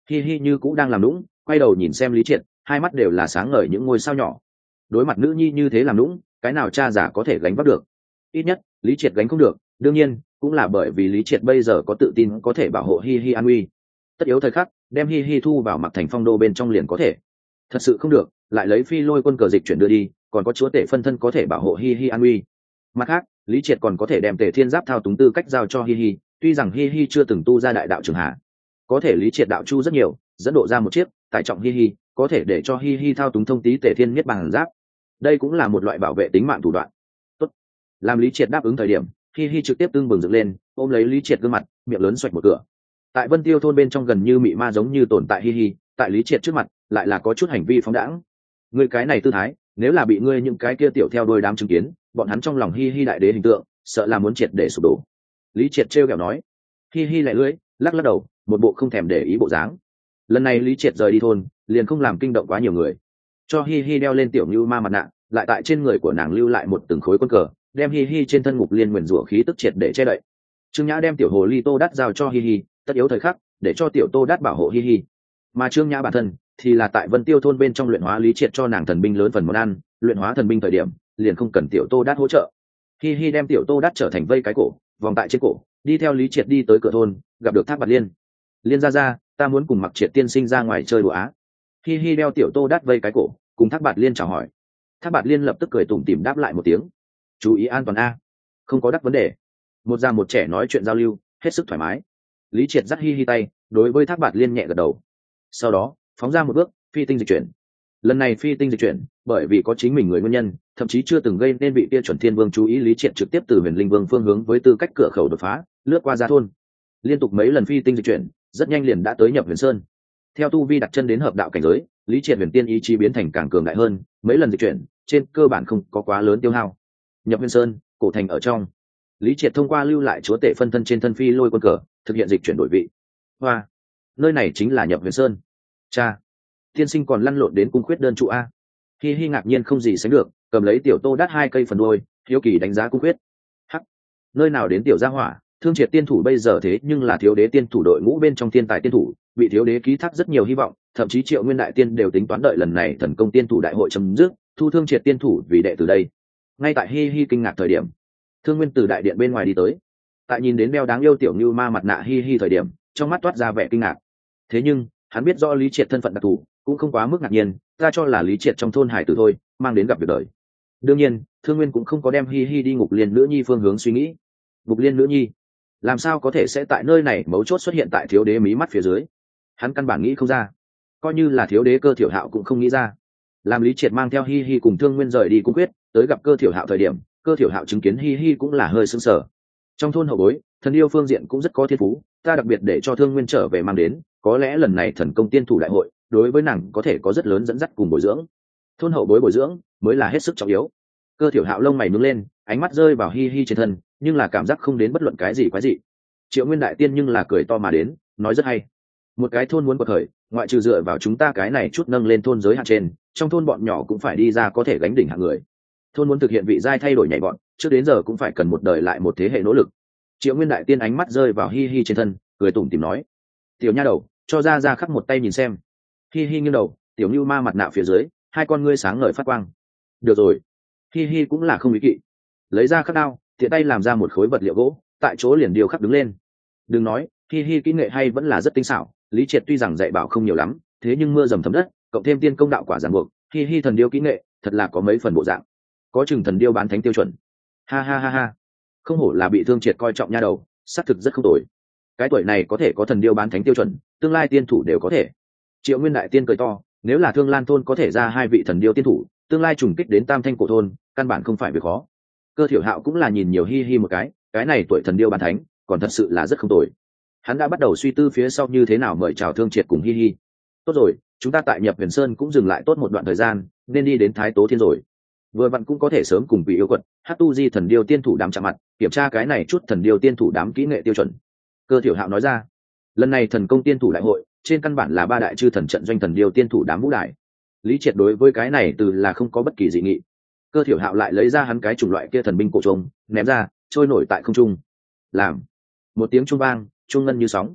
hi hi như cũng đang làm lũng, quay đầu nhìn xem lý triệt, hai mắt đều là sáng ngời những ngôi sao nhỏ. Đối mặt nữ nhi như thế làm lũng, cái nào cha giả có thể gánh vác được? Ít nhất lý triệt gánh không được, đương nhiên cũng là bởi vì lý triệt bây giờ có tự tin có thể bảo hộ hi hi an nguy. Tất yếu thời khắc đem hi hi thu vào mặc thành phong đô bên trong liền có thể. Thật sự không được lại lấy phi lôi quân cờ dịch chuyển đưa đi, còn có chúa tể phân thân có thể bảo hộ hi hi an nguy. Mặt khác lý triệt còn có thể đem tề thiên giáp thao túng tư cách giao cho hi hi, tuy rằng hi hi chưa từng tu ra đại đạo trường hạ, có thể lý triệt đạo chu rất nhiều, dẫn độ ra một chiếc tải trọng hi hi, có thể để cho hi hi thao túng thông tý tề thiên nhất bằng giáp, đây cũng là một loại bảo vệ tính mạng thủ đoạn. Tốt. Làm lý triệt đáp ứng thời điểm, hi hi trực tiếp tương bừng dựng lên, ôm lấy lý triệt gương mặt, miệng lớn xoạch một cửa. Tại Vân Tiêu thôn bên trong gần như mị ma giống như tồn tại hi hi, tại lý triệt trước mặt lại là có chút hành vi phóng đãng. Ngươi cái này tư thái, nếu là bị ngươi những cái kia tiểu theo đôi đám chứng kiến, bọn hắn trong lòng hi hi đại đế hình tượng sợ là muốn triệt để sụp đổ. Lý triệt trêu ghẹo nói. Hi hi lại lưỡi lắc lắc đầu, một bộ không thèm để ý bộ dáng. Lần này lý triệt rời đi thôn, liền không làm kinh động quá nhiều người, cho hi hi đeo lên tiểu như ma mặt nạ, lại tại trên người của nàng lưu lại một từng khối quân cờ, đem hi hi trên thân ngục liên nguyền rủa khí tức triệt để che đậy. Trương Nhã đem tiểu hồ ly tô đắt giao cho hi hi, tất yếu thời khắc để cho tiểu tô đắt bảo hộ hi hi, mà Trương Nhã bản thân thì là tại Vân Tiêu thôn bên trong luyện hóa lý triệt cho nàng thần binh lớn phần món ăn, luyện hóa thần binh thời điểm liền không cần tiểu tô đắt hỗ trợ. Hi hi đem tiểu tô đắt trở thành vây cái cổ, vòng tại trên cổ, đi theo lý triệt đi tới cửa thôn, gặp được Thác Bạt Liên. Liên ra ra, ta muốn cùng Mặc Triệt tiên sinh ra ngoài chơi đùa á. Hi hi đeo tiểu tô đắt vây cái cổ, cùng Thác Bạt Liên chào hỏi. Thác Bạt Liên lập tức cười tủm tỉm đáp lại một tiếng. Chú ý an toàn a. Không có đắc vấn đề. Một già một trẻ nói chuyện giao lưu hết sức thoải mái. Lý triệt dắt hi hi tay, đối với Thác Bạt Liên nhẹ gật đầu. Sau đó phóng ra một bước, phi tinh dịch chuyển. Lần này phi tinh dịch chuyển bởi vì có chính mình người nguyên nhân, thậm chí chưa từng gây nên bị tia chuẩn thiên vương chú ý. Lý triệt trực tiếp từ huyền linh vương phương hướng với tư cách cửa khẩu đột phá, lướt qua gia thôn, liên tục mấy lần phi tinh dịch chuyển, rất nhanh liền đã tới nhập huyền sơn. Theo tu vi đặt chân đến hợp đạo cảnh giới, lý triệt huyền tiên ý chí biến thành càng cường đại hơn, mấy lần dịch chuyển trên cơ bản không có quá lớn tiêu hao. Nhập huyền sơn, cổ thành ở trong, lý triệt thông qua lưu lại chúa tể phân thân trên thân phi lôi quân cờ thực hiện dịch chuyển đổi vị. Hoa, nơi này chính là nhập huyền sơn. Cha, tiên sinh còn lăn lộn đến cung khuyết đơn trụ a. Hi hi ngạc nhiên không gì sánh được, cầm lấy tiểu tô đắt hai cây phần đôi, hiếu kỳ đánh giá cung khuyết. Hắc, nơi nào đến tiểu gia hỏa, thương triệt tiên thủ bây giờ thế nhưng là thiếu đế tiên thủ đội ngũ bên trong thiên tài tiên thủ, bị thiếu đế ký thác rất nhiều hy vọng, thậm chí Triệu Nguyên đại tiên đều tính toán đợi lần này thần công tiên thủ đại hội chấm dứt, thu thương triệt tiên thủ vì đệ từ đây. Ngay tại hi hi kinh ngạc thời điểm, Thương Nguyên từ đại điện bên ngoài đi tới, tại nhìn đến beo đáng yêu tiểu như ma mặt nạ hi hi thời điểm, trong mắt toát ra vẻ kinh ngạc. Thế nhưng hắn biết rõ lý triệt thân phận đặc thù, cũng không quá mức ngạc nhiên, ta cho là lý triệt trong thôn hải tử thôi, mang đến gặp việc đời. Đương nhiên Thương Nguyên cũng không có đem hi hi đi ngục liên nữ nhi phương hướng suy nghĩ. Ngục liên nữ nhi làm sao có thể sẽ tại nơi này mấu chốt xuất hiện tại thiếu đế mí mắt phía dưới, hắn căn bản nghĩ không ra, coi như là thiếu đế Cơ Thiểu Hạo cũng không nghĩ ra. Làm lý triệt mang theo hi hi cùng Thương Nguyên rời đi cung quyết, tới gặp Cơ Thiểu Hạo thời điểm, Cơ Thiểu Hạo chứng kiến hi hi cũng là hơi sững sờ. Trong thôn hậu bối, thần yêu phương diện cũng rất có thiên phú, ta đặc biệt để cho Thương Nguyên trở về mang đến, có lẽ lần này thần công tiên thủ đại hội đối với nàng có thể có rất lớn dẫn dắt cùng bồi dưỡng. Thôn hậu bối bồi dưỡng mới là hết sức trọng yếu. Cơ Thiểu Hạo lông mày nhướng lên, ánh mắt rơi vào hi hi trên thân, nhưng là cảm giác không đến bất luận cái gì quái gì. Triệu Nguyên đại tiên nhưng là cười to mà đến, nói rất hay. Một cái thôn muốn quật khởi, ngoại trừ dựa vào chúng ta cái này chút nâng lên thôn giới hạn trên, trong thôn bọn nhỏ cũng phải đi ra có thể gánh đỉnh hạng người. Thôn muốn thực hiện vị giai thay đổi nhảy vọt, trước đến giờ cũng phải cần một đời lại một thế hệ nỗ lực. Triệu Nguyên đại tiên ánh mắt rơi vào hi hi trên thân, cười tủm tỉm nói: "Tiểu nha đầu, cho ra ra khắc một tay nhìn xem." Hi hi nghiêng đầu, tiểu Nưu Ma mặt nạ phía dưới, hai con ngươi sáng ngời phát quang. "Được rồi." Hi hi cũng là không ý kỵ, lấy ra khắc đao, tiện tay làm ra một khối vật liệu gỗ, tại chỗ liền điêu khắc đứng lên. Đừng nói, hi hi kỹ nghệ hay vẫn là rất tinh xảo, lý triệt tuy rằng dạy bảo không nhiều lắm, thế nhưng mưa dầm thấm đất, cộng thêm tiên công đạo quả giảng buộc, hi hi thần điêu kỹ nghệ thật là có mấy phần bộ dạng, có chừng thần điêu bán thánh tiêu chuẩn. Ha ha ha ha, không hổ là bị thương triệt coi trọng nha đầu, xác thực rất không tồi. Cái tuổi này có thể có thần điêu bán thánh tiêu chuẩn, tương lai tiên thủ đều có thể. Triệu Nguyên đại tiên cười to, nếu là Thương Lan thôn có thể ra hai vị thần điêu tiên thủ, tương lai trùng kích đến Tam Thanh cổ thôn, căn bản không phải việc khó. Cơ Thiểu Hạo cũng là nhìn nhiều hi hi một cái, cái này tuổi thần điêu bán thánh, còn thật sự là rất không tồi. Hắn đã bắt đầu suy tư phía sau như thế nào mời chào Thương Triệt cùng hi hi. Tốt rồi, chúng ta tại Nhập Huyền Sơn cũng dừng lại tốt một đoạn thời gian, nên đi đến Thái Tố Thiên rồi. Vừa vặn cũng có thể sớm cùng Quỷ Yêu Quật, Hát Tu Di thần điêu tiên thủ đám chạm mặt, kiểm tra cái này chút thần điêu tiên thủ đám kỹ nghệ tiêu chuẩn. Cơ Thiểu Hạo nói ra, lần này thần công tiên thủ đại hội, trên căn bản là ba đại chư thần trận doanh thần điêu tiên thủ đám vũ đại. Lý Triệt đối với cái này từ là không có bất kỳ dị nghị. Cơ Thiểu Hạo lại lấy ra hắn cái chủng loại kia thần binh cổ trùng, ném ra, trôi nổi tại không trung. Làm một tiếng chuông vang, chuông ngân như sóng.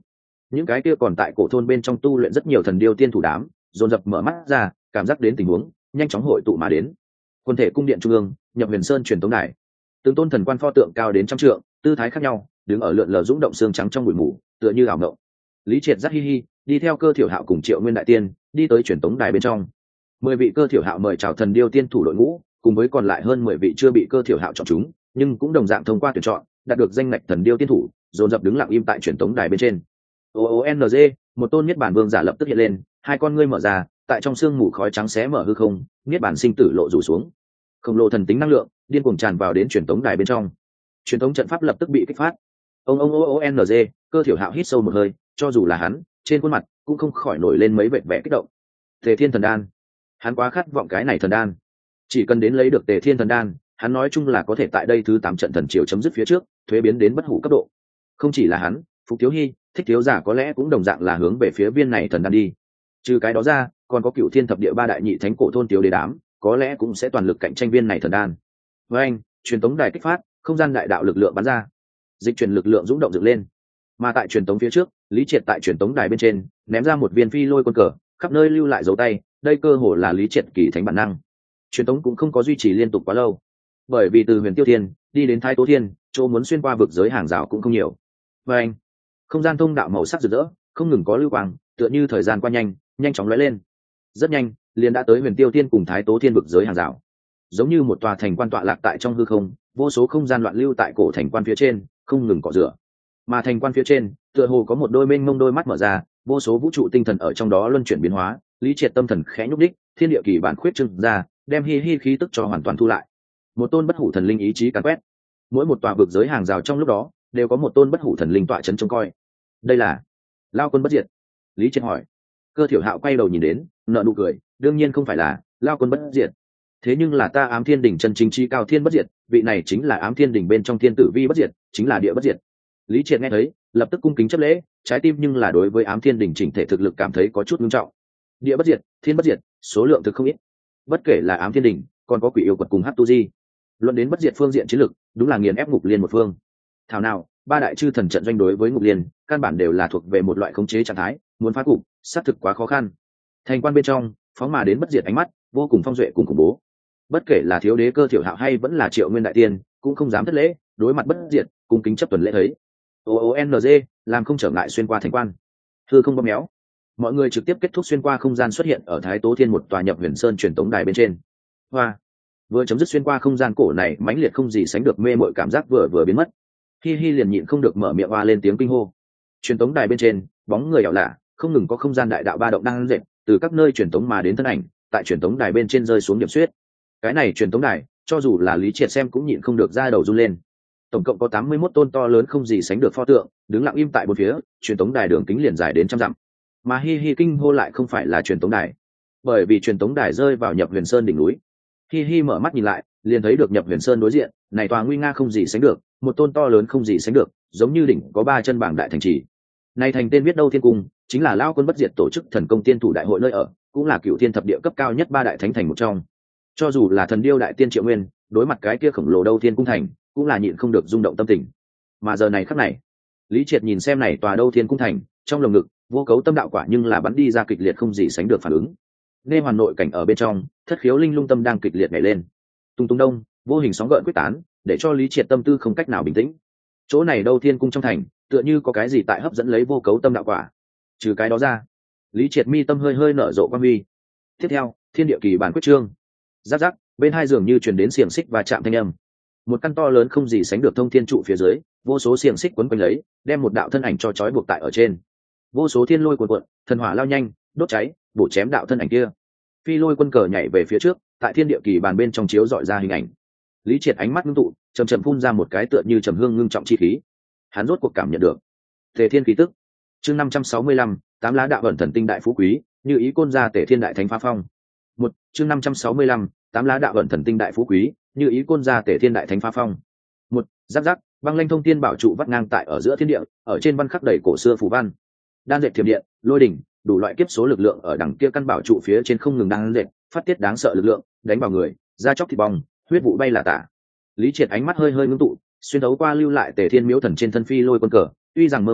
những cái kia còn tại cổ thôn bên trong tu luyện rất nhiều thần điêu tiên thủ đám dồn dập mở mắt ra, cảm giác đến tình huống nhanh chóng hội tụ mà đến. Quân thể cung điện trung ương, Nhập Huyền Sơn truyền tống đài, từng tôn thần quan pho tượng cao đến trăm trượng, tư thái khác nhau, đứng ở lượn lờ rung động xương trắng trong bụi mù, tựa như ảo ngộng. Lý Triệt dắt hi hi đi theo Cơ Thiểu Hạo cùng Triệu Nguyên đại tiên đi tới truyền tống đài bên trong. Mười vị Cơ Thiểu Hạo mời chào thần điêu tiên thủ đội ngũ, cùng với còn lại hơn mười vị chưa bị Cơ Thiểu Hạo chọn chúng, nhưng cũng đồng dạng thông qua tuyển chọn, đạt được danh ngạch thần điêu tiên thủ, dồn dập đứng lặng im tại truyền tống đài bên trên. O O N G, một tôn niết bản vương giả lập tức hiện lên, hai con ngươi mở ra, tại trong sương mù khói trắng xé mở hư không, niết bản sinh tử lộ rủ xuống. Khổng lồ thần tính năng lượng điên cuồng tràn vào đến truyền tống đài bên trong. Truyền tống trận pháp lập tức bị kích phát. Ông ông O O N G, Cơ Thiểu Hạo hít sâu một hơi, cho dù là hắn, trên khuôn mặt cũng không khỏi nổi lên mấy vệt vẻ kích động. Tề Thiên Thần Đan, hắn quá khát vọng cái này thần đan. Chỉ cần đến lấy được Tề Thiên Thần Đan, hắn nói chung là có thể tại đây thứ tám trận thần triều chấm dứt phía trước, thuế biến đến bất hủ cấp độ. Không chỉ là hắn, Phục Thiếu Hi, Thích Thiếu Giả có lẽ cũng đồng dạng là hướng về phía viên này thần đan đi. Trừ cái đó ra, còn có Cửu Thiên Thập Địa ba đại nhị thánh cổ thôn tiểu đế đám, có lẽ cũng sẽ toàn lực cạnh tranh viên này thần đan. Với anh, truyền tống đài kích phát, không gian đại đạo lực lượng bắn ra, dịch truyền lực lượng dũng động dựng lên. Mà tại truyền tống phía trước, Lý Triệt tại truyền tống đài bên trên ném ra một viên phi lôi quân cờ, khắp nơi lưu lại dấu tay, đây cơ hồ là Lý Triệt kỳ thánh bản năng. Truyền tống cũng không có duy trì liên tục quá lâu, bởi vì từ Huyền Tiêu Thiên đi đến Thái Tố Thiên, chỗ muốn xuyên qua vực giới hàng rào cũng không nhiều. Với anh, không gian thông đạo màu sắc rực rỡ, không ngừng có lưu quang, tựa như thời gian qua nhanh, nhanh chóng lóe lên. Rất nhanh, liền đã tới Huyền Tiêu Thiên cùng Thái Tố Thiên vực giới hàng rào. Giống như một tòa thành quan tọa lạc tại trong hư không, vô số không gian loạn lưu tại cổ thành quan phía trên, không ngừng cọ rửa. Mà thành quan phía trên, tựa hồ có một đôi mênh mông đôi mắt mở ra, vô số vũ trụ tinh thần ở trong đó luân chuyển biến hóa. Lý Triệt tâm thần khẽ nhúc đích, thiên địa kỳ bản khuyết trưng ra, đem hi hi khí tức cho hoàn toàn thu lại. Một tôn bất hủ thần linh ý chí càn quét. Mỗi một tòa vực giới hàng rào trong lúc đó, đều có một tôn bất hủ thần linh tọa chấn trông coi. Đây là Lao Quân bất diệt. Lý Triệt hỏi. Cơ Thiểu Hạo quay đầu nhìn đến, nở nụ cười, đương nhiên không phải là Lao Quân bất diệt. Thế nhưng là ta Ám Thiên Đỉnh chân chính chi cao thiên bất diệt, vị này chính là Ám Thiên Đỉnh bên trong thiên tử vi bất diệt, chính là địa bất diệt. Lý Triệt nghe thấy, lập tức cung kính chấp lễ, trái tim nhưng là đối với Ám Thiên Đỉnh chỉnh thể thực lực cảm thấy có chút nghiêm trọng. Địa bất diệt, thiên bất diệt, số lượng thực không ít. Bất kể là Ám Thiên Đỉnh, còn có Quỷ Yêu Quật cùng Hắc Tu Di, luận đến bất diệt phương diện chiến lực, đúng là nghiền ép Ngục Liên một phương. Thảo nào, ba đại chư thần trận doanh đối với Ngục Liên, căn bản đều là thuộc về một loại khống chế trạng thái, muốn phá cục, xác thực quá khó khăn. Thành quan bên trong, phóng mà đến bất diệt ánh mắt, vô cùng phong duệ cùng khủng bố. Bất kể là thiếu đế Cơ Thiểu Hạo hay vẫn là Triệu Nguyên đại tiên, cũng không dám thất lễ, đối mặt bất diệt, cung kính chấp tuần lễ thấy. O O N G, làm không trở ngại xuyên qua thành quan. Hư không bóp méo. Mọi người trực tiếp kết thúc xuyên qua không gian xuất hiện ở Thái Tố Thiên một tòa Nhập Huyền Sơn truyền tống đài bên trên. Hoa, vừa chấm dứt xuyên qua không gian cổ này, mãnh liệt không gì sánh được mê mội cảm giác vừa vừa biến mất. Hi hi liền nhịn không được mở miệng hoa lên tiếng kinh hô. Truyền tống đài bên trên, bóng người ảo lạ, không ngừng có không gian đại đạo ba động đang dệt, từ các nơi truyền tống mà đến thân ảnh, tại truyền tống đài bên trên rơi xuống điểm xuyết. Cái này truyền tống đài, cho dù là Lý Triệt xem cũng nhịn không được ra đầu run lên. Tổng cộng có tám mươi mốt tôn to lớn không gì sánh được pho tượng, đứng lặng im tại bốn phía, truyền tống đài đường kính liền dài đến trăm dặm. Mà hi hi kinh hô lại không phải là truyền tống đài, bởi vì truyền tống đài rơi vào Nhập Huyền Sơn đỉnh núi. Hi hi mở mắt nhìn lại, liền thấy được Nhập Huyền Sơn đối diện, này tòa nguy nga không gì sánh được, một tôn to lớn không gì sánh được, giống như đỉnh có ba chân bảng đại thành trì. Này thành tên viết đâu Thiên Cung, chính là Lao Quân bất diệt tổ chức thần công tiên thủ đại hội nơi ở, cũng là Cửu Thiên Thập Địa cấp cao nhất ba đại thánh thành một trong. Cho dù là thần điêu đại tiên Triệu Nguyên, đối mặt cái kia khổng lồ đâu Thiên Cung thành, cũng là nhịn không được rung động tâm tình. Mà giờ này khắc này, Lý Triệt nhìn xem này tòa đâu Thiên Cung thành, trong lồng ngực vô cấu tâm đạo quả nhưng là bắn đi ra kịch liệt không gì sánh được phản ứng. Nghe hoàn nội cảnh ở bên trong, thất khiếu linh lung tâm đang kịch liệt nhảy lên. Tung tung đông, vô hình sóng gợn quyết tán, để cho Lý Triệt tâm tư không cách nào bình tĩnh. Chỗ này đâu Thiên Cung trong thành, tựa như có cái gì tại hấp dẫn lấy vô cấu tâm đạo quả. Trừ cái đó ra, Lý Triệt mi tâm hơi hơi nở rộ quan huy. Tiếp theo, thiên địa kỳ bản quyết trương. Giáp giáp, bên hai giường như truyền đến xiềng xích và chạm thanh âm. Một căn to lớn không gì sánh được thông thiên trụ phía dưới, vô số xiềng xích quấn quanh lấy, đem một đạo thân ảnh cho trói buộc tại ở trên. Vô số thiên lôi cuồn cuộn, thần hỏa lao nhanh, đốt cháy, bổ chém đạo thân ảnh kia. Phi lôi quân cờ nhảy về phía trước, tại thiên địa kỳ bàn bên trong chiếu dọi ra hình ảnh. Lý Triệt ánh mắt ngưng tụ, chầm chậm phun ra một cái tựa như trầm hương ngưng trọng chi khí. Hắn rốt cuộc cảm nhận được Tề Thiên khí tức. Chương năm trăm sáu mươi lăm, tám lá đạo ẩn thần tinh đại phú quý, như ý côn gia Tề Thiên đại thánh phá phong. Một, chương năm trăm sáu mươi lăm, tám lá đạo ẩn thần tinh đại phú quý, như ý côn gia Tề Thiên đại thánh phá phong. Một, giáp giáp, băng lanh thông thiên bảo trụ vắt ngang tại ở giữa thiên địa, ở trên văn khắc đầy cổ xưa phù văn. Đan dệt thiểm điện, lôi đỉnh, đủ loại kiếp số lực lượng ở đằng kia căn bảo trụ phía trên không ngừng đang dệt, phát tiết đáng sợ lực lượng, đánh vào người, da chóc thịt bong, huyết vụ bay là tả. Lý Triệt ánh mắt hơi hơi ngưng tụ, xuyên thấu qua lưu lại Tề Thiên miếu thần trên thân phi lôi quân cờ, tuy rằng mơ hồ,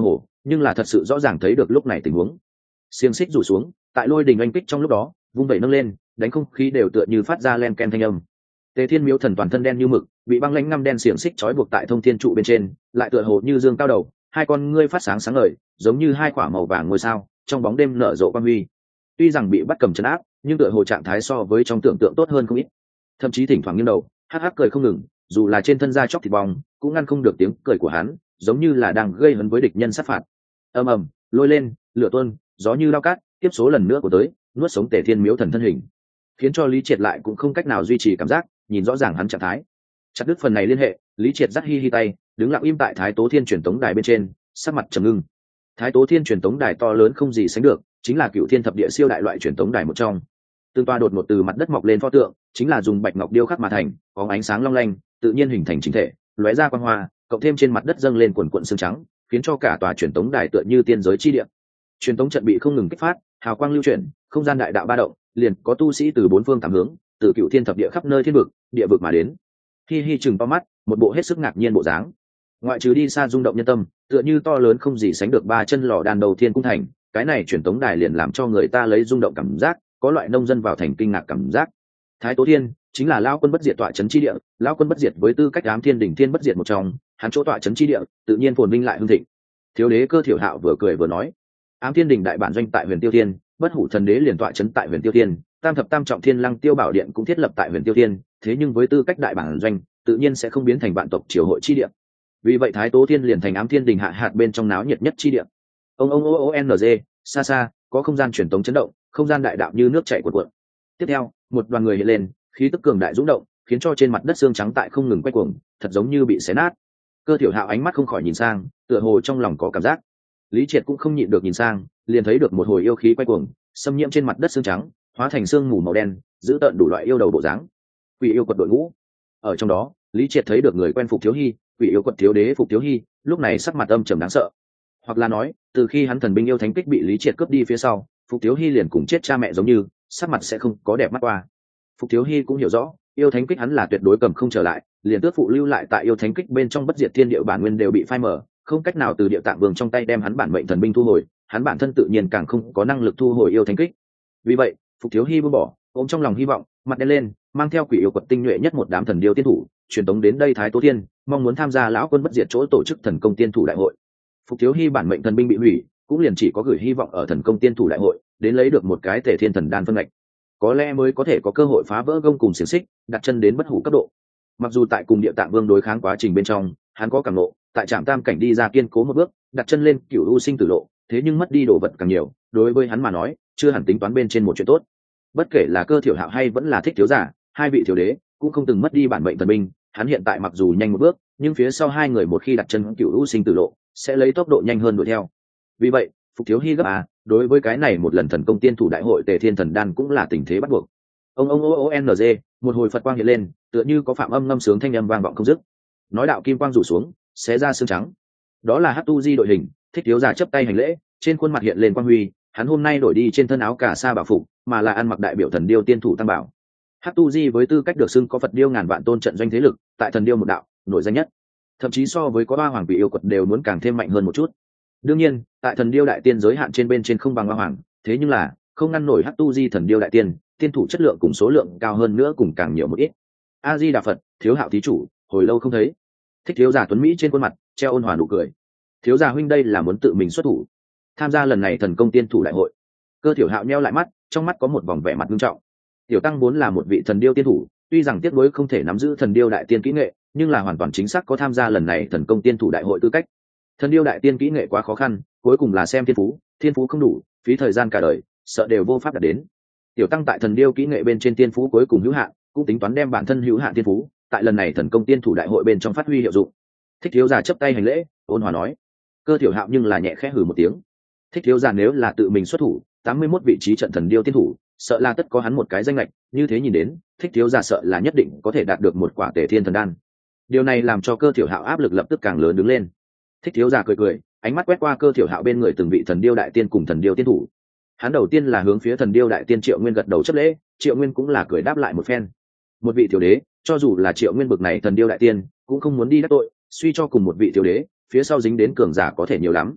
nhưng là thật sự rõ ràng thấy được lúc này tình huống. Xiềng xích rủ xuống, tại lôi đình anh kích trong lúc đó vung vẩy nâng lên, đánh không khí đều tựa như phát ra len ken thanh âm. Tề Thiên Miếu Thần toàn thân đen như mực, bị băng lãnh ngăm đen xiềng xích trói buộc tại thông thiên trụ bên trên, lại tựa hồ như dương cao đầu, hai con ngươi phát sáng sáng ngời, giống như hai quả màu vàng ngôi sao, trong bóng đêm nở rộ quang huy. Tuy rằng bị bắt cầm trấn áp, nhưng tựa hồ trạng thái so với trong tưởng tượng tốt hơn không ít. Thậm chí thỉnh thoảng nghiêng đầu, hắc hắc cười không ngừng, dù là trên thân da chóc thịt bong, cũng ngăn không được tiếng cười của hắn, giống như là đang gây hấn với địch nhân sát phạt. Ầm ầm, lôi lên, lửa tuôn, gió như lao cát, tiếp số lần nữa của tới, nuốt sống Tề Thiên Miếu Thần thân hình, khiến cho Lý Triệt lại cũng không cách nào duy trì cảm giác, nhìn rõ ràng hắn trạng thái. Chặt đứt phần này liên hệ, Lý Triệt dắt hi hi tay, đứng lặng im tại Thái Tố Thiên truyền tống đài bên trên, sắc mặt trầm ngưng. Thái Tố Thiên truyền tống đài to lớn không gì sánh được, chính là cựu thiên thập địa siêu đại loại truyền tống đài một trong. Tương toa đột ngột từ mặt đất mọc lên pho tượng, chính là dùng bạch ngọc điêu khắc mà thành, có ánh sáng long lanh, tự nhiên hình thành chính thể, lóe ra quang hoa, cộng thêm trên mặt đất dâng lên quần quần sương trắng, khiến cho cả tòa truyền tống đài tựa như tiên giới chi địa. Truyền tống trận bị không ngừng kích phát, hào quang lưu chuyển, không gian đại đạo ba động, liền có tu sĩ từ bốn phương tám hướng, từ cựu thiên thập địa khắp nơi thiên vực, địa vực mà đến. Hi hi chừng to mắt, một bộ hết sức ngạc nhiên bộ dáng. Ngoại trừ đi xa rung động nhân tâm, tựa như to lớn không gì sánh được ba chân lò đàn đầu thiên cung thành, cái này truyền tống đài liền làm cho người ta lấy rung động cảm giác, có loại nông dân vào thành kinh ngạc cảm giác. Thái Tố Thiên chính là lão quân bất diệt tọa trấn chi địa, lão quân bất diệt với tư cách ám thiên đỉnh thiên bất diệt một trong, hắn chỗ tọa trấn chi địa, tự nhiên phồn vinh lại hưng thịnh. Thiếu đế Cơ Thiểu Hạo vừa cười vừa nói, ám thiên đỉnh đại bản doanh tại Huyền Tiêu Thiên, bất hủ thần đế liền tọa trấn tại Huyền Tiêu Thiên, tam thập tam trọng thiên lăng tiêu bảo điện cũng thiết lập tại Huyền Tiêu Thiên, thế nhưng với tư cách đại bản doanh, tự nhiên sẽ không biến thành vạn tộc triều hội chi địa. Vì vậy Thái Tố Thiên liền thành ám thiên đỉnh hạ hạt bên trong náo nhiệt nhất chi địa. Ông ông o n g xa xa có không gian truyền tống chấn động, không gian đại đạo như nước chảy cuộn cuộn. Tiếp theo, một đoàn người hiện lên, khí tức cường đại dũng động, khiến cho trên mặt đất xương trắng tại không ngừng quay cuồng, thật giống như bị xé nát. Cơ Thiểu Hạo ánh mắt không khỏi nhìn sang, tựa hồ trong lòng có cảm giác. Lý Triệt cũng không nhịn được nhìn sang, liền thấy được một hồi yêu khí quay cuồng, xâm nhiễm trên mặt đất xương trắng, hóa thành xương mù màu đen, giữ tận đủ loại yêu đầu bộ dáng. Quỷ yêu quật đội ngũ. Ở trong đó, Lý Triệt thấy được người quen Phục Thiếu Hi, quỷ yêu quật thiếu đế Phục Thiếu Hi, lúc này sắc mặt âm trầm đáng sợ. Hoặc là nói, từ khi hắn thần binh yêu thánh kích bị Lý Triệt cướp đi phía sau, Phục Thiếu Hi liền cùng chết cha mẹ giống như, sắc mặt sẽ không có đẹp mắt qua. Phục Thiếu Hi cũng hiểu rõ, yêu thánh kích hắn là tuyệt đối cầm không trở lại, liền tước phụ lưu lại tại yêu thánh kích bên trong bất diệt thiên địa bản nguyên đều bị phai mở, không cách nào từ địa tạng vương trong tay đem hắn bản mệnh thần binh thu hồi, hắn bản thân tự nhiên càng không có năng lực thu hồi yêu thánh kích. Vì vậy, Phục Thiếu Hi buông bỏ, ôm trong lòng hy vọng, mặt đen lên, mang theo quỷ yêu quật tinh nhuệ nhất một đám thần điêu tiên thủ, truyền tống đến đây Thái Tố Thiên, mong muốn tham gia lão quân bất diệt chỗ tổ chức thần công tiên thủ đại hội. Phục Thiếu Hi bản mệnh thần binh bị hủy, cũng liền chỉ có gửi hy vọng ở thần công tiên thủ đại hội, đến lấy được một cái Tề Thiên Thần đan phân ngạch, có lẽ mới có thể có cơ hội phá vỡ gông cùng xiềng xích, đặt chân đến bất hủ cấp độ. Mặc dù tại cùng địa tạng vương đối kháng quá trình bên trong, hắn có cảm nộ, tại trạm tam cảnh đi ra kiên cố một bước, đặt chân lên cửu u sinh tử lộ, thế nhưng mất đi đồ vật càng nhiều, đối với hắn mà nói, chưa hẳn tính toán bên trên một chuyện tốt. Bất kể là Cơ Thiểu Hạo hay vẫn là Thích Thiếu Giả, hai vị thiếu đế cũng không từng mất đi bản mệnh thần binh, hắn hiện tại mặc dù nhanh một bước, nhưng phía sau hai người một khi đặt chân cửu u sinh tử lộ, sẽ lấy tốc độ nhanh hơn đuổi theo. Vì vậy, Phục Thiếu Hi gấp à, đối với cái này một lần thần công tiên thủ đại hội Tề Thiên Thần đan cũng là tình thế bắt buộc. Ông ông o n g, một hồi Phật quang hiện lên, tựa như có phạm âm ngâm sướng thanh âm vang vọng không dứt. Nói đạo kim quang rủ xuống, xé ra xương trắng. Đó là Hắc Tu Di đội hình, Thích Thiếu Giả chấp tay hành lễ, trên khuôn mặt hiện lên quang huy, hắn hôm nay đổi đi trên thân áo cà sa bảo phục, mà là ăn mặc đại biểu thần điêu tiên thủ tăng bảo. Hắc Tu Di với tư cách được xưng có Phật điêu ngàn vạn tôn trận doanh thế lực, tại thần điêu một đạo, nổi danh nhất. Thậm chí so với có ba hoàng vị yêu quật đều muốn càng thêm mạnh hơn một chút. Đương nhiên, tại thần điêu đại tiên giới hạn trên bên trên không bằng ba hoàng, thế nhưng là không ngăn nổi Hắc Tu Di thần điêu đại tiên, tiên thủ chất lượng cùng số lượng cao hơn nữa cùng càng nhiều một ít. A Di Đà Phật, Thiếu Hạo thí chủ, hồi lâu không thấy. Thích Thiếu Giả tuấn mỹ trên khuôn mặt treo ôn hòa nụ cười. Thiếu Giả huynh đây là muốn tự mình xuất thủ tham gia lần này thần công tiên thủ đại hội. Cơ Thiểu Hạo nheo lại mắt, trong mắt có một vòng vẻ mặt nghiêm trọng. Tiểu tăng vốn là một vị thần điêu tiên thủ, tuy rằng tiếc nuối không thể nắm giữ thần điêu đại tiên kỹ nghệ, nhưng là hoàn toàn chính xác có tham gia lần này thần công tiên thủ đại hội tư cách. Thần điêu đại tiên kỹ nghệ quá khó khăn, cuối cùng là xem thiên phú, thiên phú không đủ, phí thời gian cả đời, sợ đều vô pháp đạt đến. Tiểu tăng tại thần điêu kỹ nghệ bên trên tiên phú cuối cùng hữu hạn, cũng tính toán đem bản thân hữu hạn tiên phú, tại lần này thần công tiên thủ đại hội bên trong phát huy hiệu dụng. Thích Thiếu Giả chấp tay hành lễ, ôn hòa nói. Cơ Thiểu Hạo nhưng là nhẹ khẽ hừ một tiếng. Thích Thiếu Giả nếu là tự mình xuất thủ, tám mươi mốt vị trí trận thần điêu tiên thủ, sợ là tất có hắn một cái danh lệch, như thế nhìn đến, Thích Thiếu Giả sợ là nhất định có thể đạt được một quả Tề Thiên Thần đan. Điều này làm cho Cơ Thiểu Hạo áp lực lập tức càng lớn đứng lên. Thích Thiếu Giả cười cười, ánh mắt quét qua Cơ Thiểu Hạo bên người từng vị thần điêu đại tiên cùng thần điêu tiên thủ. Hắn đầu tiên là hướng phía thần điêu đại tiên Triệu Nguyên gật đầu chấp lễ, Triệu Nguyên cũng là cười đáp lại một phen. Một vị thiếu đế, cho dù là Triệu Nguyên bực này thần điêu đại tiên, cũng không muốn đi đắc tội, suy cho cùng một vị thiếu đế, phía sau dính đến cường giả có thể nhiều lắm.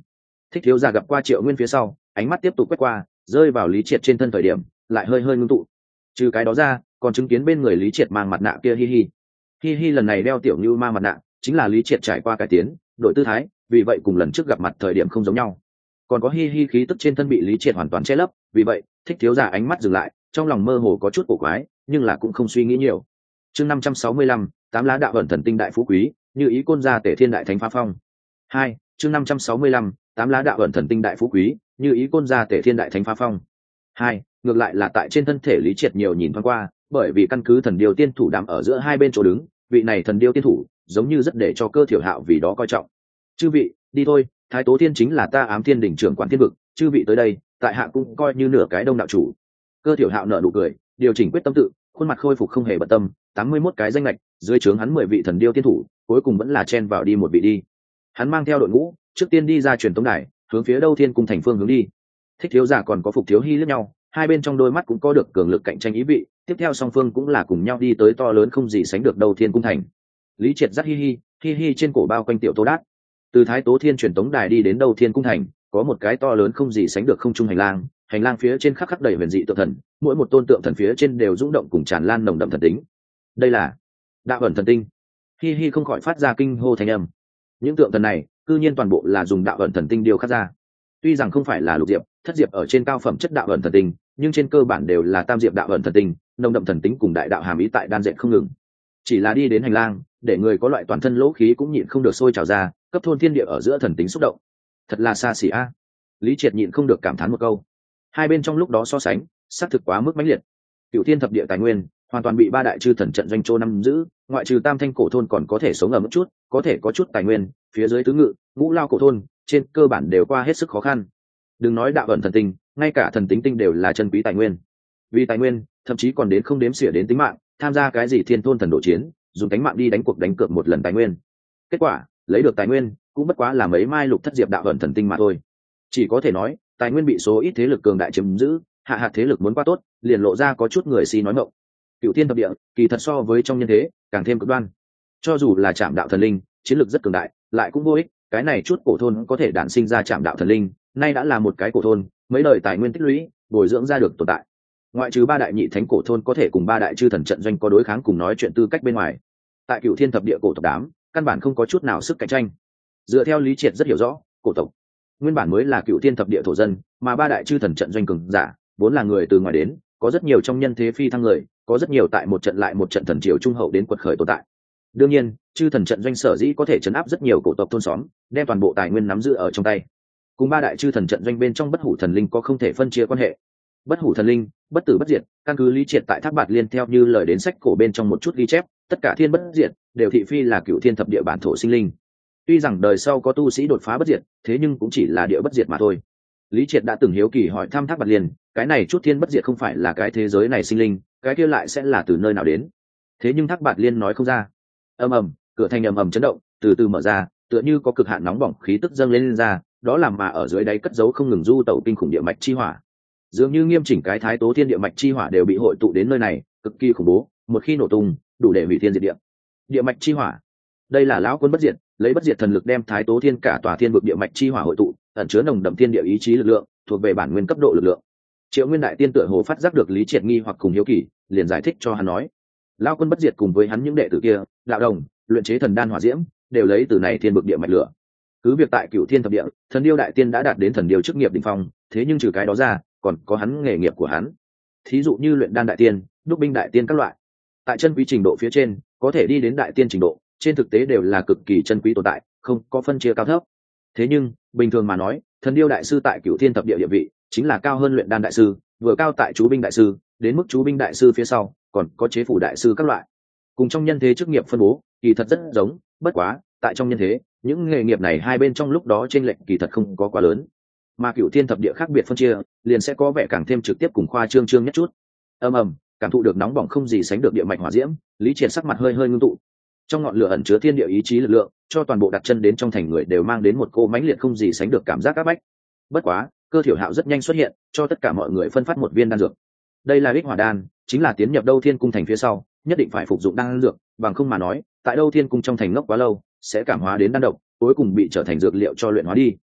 Thích thiếu gia gặp qua Triệu Nguyên phía sau, ánh mắt tiếp tục quét qua, rơi vào Lý Triệt trên thân thời điểm, lại hơi hơi ngưng tụ. Trừ cái đó ra, còn chứng kiến bên người Lý Triệt mang mặt nạ kia Hi Hi. Hi Hi lần này đeo tiểu như ma mặt nạ, chính là Lý Triệt trải qua cải tiến, đổi tư thái, vì vậy cùng lần trước gặp mặt thời điểm không giống nhau. Còn có Hi Hi khí tức trên thân bị Lý Triệt hoàn toàn che lấp, vì vậy, Thích thiếu gia ánh mắt dừng lại, trong lòng mơ hồ có chút cổ quái, nhưng là cũng không suy nghĩ nhiều. Chương năm trăm sáu mươi lăm, tám lá đạo ẩn thần tinh đại phú quý, như ý côn gia Tể Thiên đại thánh phá phong. Hai, chương năm trăm sáu mươi lăm, tám lá đạo ẩn thần tinh đại phú quý, như ý côn gia Tể Thiên đại thánh phá phong. Hai, ngược lại là tại trên thân thể Lý Triệt nhiều nhìn thoáng qua, bởi vì căn cứ thần điêu tiên thủ đám ở giữa hai bên chỗ đứng, vị này thần điêu tiên thủ giống như rất để cho Cơ Thiểu Hạo vì đó coi trọng. Chư vị, đi thôi, Thái Tố Thiên chính là ta Ám Thiên đỉnh trưởng quản thiên vực, chư vị tới đây, tại hạ cũng coi như nửa cái đông đạo chủ. Cơ Thiểu Hạo nở nụ cười, điều chỉnh quyết tâm tự, khuôn mặt khôi phục không hề bận tâm, tám mươi mốt cái danh lệch, dưới trướng hắn mười vị thần điêu tiên thủ, cuối cùng vẫn là chen vào đi một vị đi. Hắn mang theo đội ngũ, trước tiên đi ra truyền tống đài, hướng phía Đâu Thiên cung thành phương hướng đi. Thích thiếu giả còn có Phục Thiếu Hi liếc nhau, hai bên trong đôi mắt cũng có được cường lực cạnh tranh ý vị, tiếp theo song phương cũng là cùng nhau đi tới to lớn không gì sánh được Đâu Thiên cung thành. Lý Triệt dắt Hi Hi, Hi Hi trên cổ bao quanh tiểu Tô Đát. Từ Thái Tố Thiên truyền tống đài đi đến Đâu Thiên cung thành, có một cái to lớn không gì sánh được không trung hành lang, hành lang phía trên khắc khắc đầy huyền dị tượng thần, mỗi một tôn tượng thần phía trên đều rung động cùng tràn lan nồng đậm thần tính. Đây là đạo ẩn thần tinh. Hi Hi không khỏi phát ra kinh hô thành âm. Những tượng thần này, cư nhiên toàn bộ là dùng đạo ẩn thần tinh điêu khắc ra. Tuy rằng không phải là lục diệp, thất diệp ở trên cao phẩm chất đạo ẩn thần tinh, nhưng trên cơ bản đều là tam diệp đạo ẩn thần tinh, nồng đậm thần tính cùng đại đạo hàm ý tại đan dệt không ngừng. Chỉ là đi đến hành lang, để người có loại toàn thân lỗ khí cũng nhịn không được sôi trào ra, cấp thôn thiên địa ở giữa thần tính xúc động. Thật là xa xỉ a. Lý Triệt nhịn không được cảm thán một câu. Hai bên trong lúc đó so sánh, xác thực quá mức mãnh liệt. Cựu thiên thập địa tài nguyên hoàn toàn bị ba đại chư thần trận doanh châu nắm giữ, ngoại trừ tam thanh cổ thôn còn có thể sống ở một chút, có thể có chút tài nguyên, phía dưới tứ ngự, ngũ lao cổ thôn, trên cơ bản đều qua hết sức khó khăn. Đừng nói đạo ẩn thần tinh, ngay cả thần tính tinh đều là chân quý tài nguyên. Vì tài nguyên, thậm chí còn đến không đếm xỉa đến tính mạng, tham gia cái gì thiên thôn thần độ chiến, dùng cánh mạng đi đánh cuộc đánh cược một lần tài nguyên. Kết quả, lấy được tài nguyên, cũng bất quá là mấy mai lục thất diệp đạo ẩn thần tinh mà thôi. Chỉ có thể nói, tài nguyên bị số ít thế lực cường đại chiếm giữ, hạ hạt thế lực muốn qua tốt, liền lộ ra có chút người si nói mộng. Cựu thiên thập địa, kỳ thật so với trong nhân thế, càng thêm cực đoan. Cho dù là Trảm đạo thần linh, chiến lược rất cường đại, lại cũng vô ích, cái này chút cổ thôn có thể đản sinh ra Trảm đạo thần linh, nay đã là một cái cổ thôn, mấy đời tài nguyên tích lũy, bồi dưỡng ra được tồn tại. Ngoại trừ ba đại nhị thánh cổ thôn có thể cùng ba đại chư thần trận doanh có đối kháng cùng nói chuyện tư cách bên ngoài, tại Cựu thiên thập địa cổ tộc đám, căn bản không có chút nào sức cạnh tranh. Dựa theo Lý Triệt rất hiểu rõ, cổ tộc nguyên bản mới là Cựu thiên thập địa thổ dân, mà ba đại chư thần trận doanh cường giả vốn là người từ ngoài đến, có rất nhiều trong nhân thế phi thăng người, có rất nhiều tại một trận lại một trận thần triều trung hậu đến quật khởi tồn tại. Đương nhiên, chư thần trận doanh sở dĩ có thể chấn áp rất nhiều cổ tộc thôn xóm, đem toàn bộ tài nguyên nắm giữ ở trong tay. Cùng ba đại chư thần trận doanh bên trong bất hủ thần linh có không thể phân chia quan hệ. Bất hủ thần linh, bất tử bất diệt, căn cứ Lý Triệt tại Thác Bạt Liên theo như lời đến sách cổ bên trong một chút ghi chép, tất cả thiên bất diệt đều thị phi là Cựu thiên thập địa bản thổ sinh linh. Tuy rằng đời sau có tu sĩ đột phá bất diệt, thế nhưng cũng chỉ là địa bất diệt mà thôi. Lý Triệt đã từng hiếu kỳ hỏi thăm Thác Bạt Liên, cái này chút thiên bất diệt không phải là cái thế giới này sinh linh, cái kia lại sẽ là từ nơi nào đến? Thế nhưng Thác Bạt Liên nói không ra. Ầm ầm, cửa thành ầm ầm chấn động, từ từ mở ra, tựa như có cực hạn nóng bỏng khí tức dâng lên, lên ra, đó làm mà ở dưới đáy cất giấu không ngừng du tẩu kinh khủng địa mạch chi hỏa. Dường như nghiêm chỉnh cái Thái Tố Thiên địa mạch chi hỏa đều bị hội tụ đến nơi này, cực kỳ khủng bố, một khi nổ tung, đủ để hủy thiên diệt địa. Địa mạch chi hỏa, đây là lão quân bất diệt, lấy bất diệt thần lực đem Thái Tố Thiên cả tòa thiên vực địa mạch chi hỏa hội tụ, ẩn chứa nồng đậm thiên địa ý chí lực lượng, thuộc về bản nguyên cấp độ lực lượng. Triệu Nguyên đại tiên tựa hồ phát giác được Lý Triệt nghi hoặc cùng hiếu kỳ, liền giải thích cho hắn nói, lão quân bất diệt cùng với hắn những đệ tử kia, đạo đồng, luyện chế thần đan hỏa diễm, đều lấy từ này thiên vực địa mạch lửa. Cứ việc tại Cửu thiên thập địa, thần điêu đại tiên đã đạt đến thần điêu chức nghiệp đỉnh phong, thế nhưng trừ cái đó ra, còn có hắn nghề nghiệp của hắn. Thí dụ như luyện đan đại tiên, đúc binh đại tiên các loại. Tại chân quý trình độ phía trên, có thể đi đến đại tiên trình độ, trên thực tế đều là cực kỳ chân quý tồn tại, không có phân chia cao thấp. Thế nhưng, bình thường mà nói, thần điêu đại sư tại Cửu thiên thập địa địa vị, chính là cao hơn luyện đan đại sư, vừa cao tại chú binh đại sư, đến mức chú binh đại sư phía sau, còn có chế phủ đại sư các loại. Cùng trong nhân thế chức nghiệp phân bố, kỳ thật rất giống, bất quá, tại trong nhân thế, những nghề nghiệp này hai bên trong lúc đó chênh lệch kỳ thật không có quá lớn. Mà Cửu thiên thập địa khác biệt phân chia, liền sẽ có vẻ càng thêm trực tiếp cùng khoa trương trương nhất chút. Ầm ầm, cảm thụ được nóng bỏng không gì sánh được địa mạch hỏa diễm, Lý Triệt sắc mặt hơi hơi ngưng tụ. Trong ngọn lửa ẩn chứa thiên địa ý chí lực lượng, cho toàn bộ đặt chân đến trong thành người đều mang đến một cô mãnh liệt không gì sánh được cảm giác áp bách. Bất quá, Cơ Thiểu Hạo rất nhanh xuất hiện, cho tất cả mọi người phân phát một viên đan dược. Đây là ích hỏa đan, chính là tiến nhập Đâu Thiên cung thành phía sau, nhất định phải phục dụng đan dược, bằng không mà nói, tại Đâu Thiên cung trong thành ngốc quá lâu, sẽ cảm hóa đến đan độc, cuối cùng bị trở thành dược liệu cho luyện hóa đi.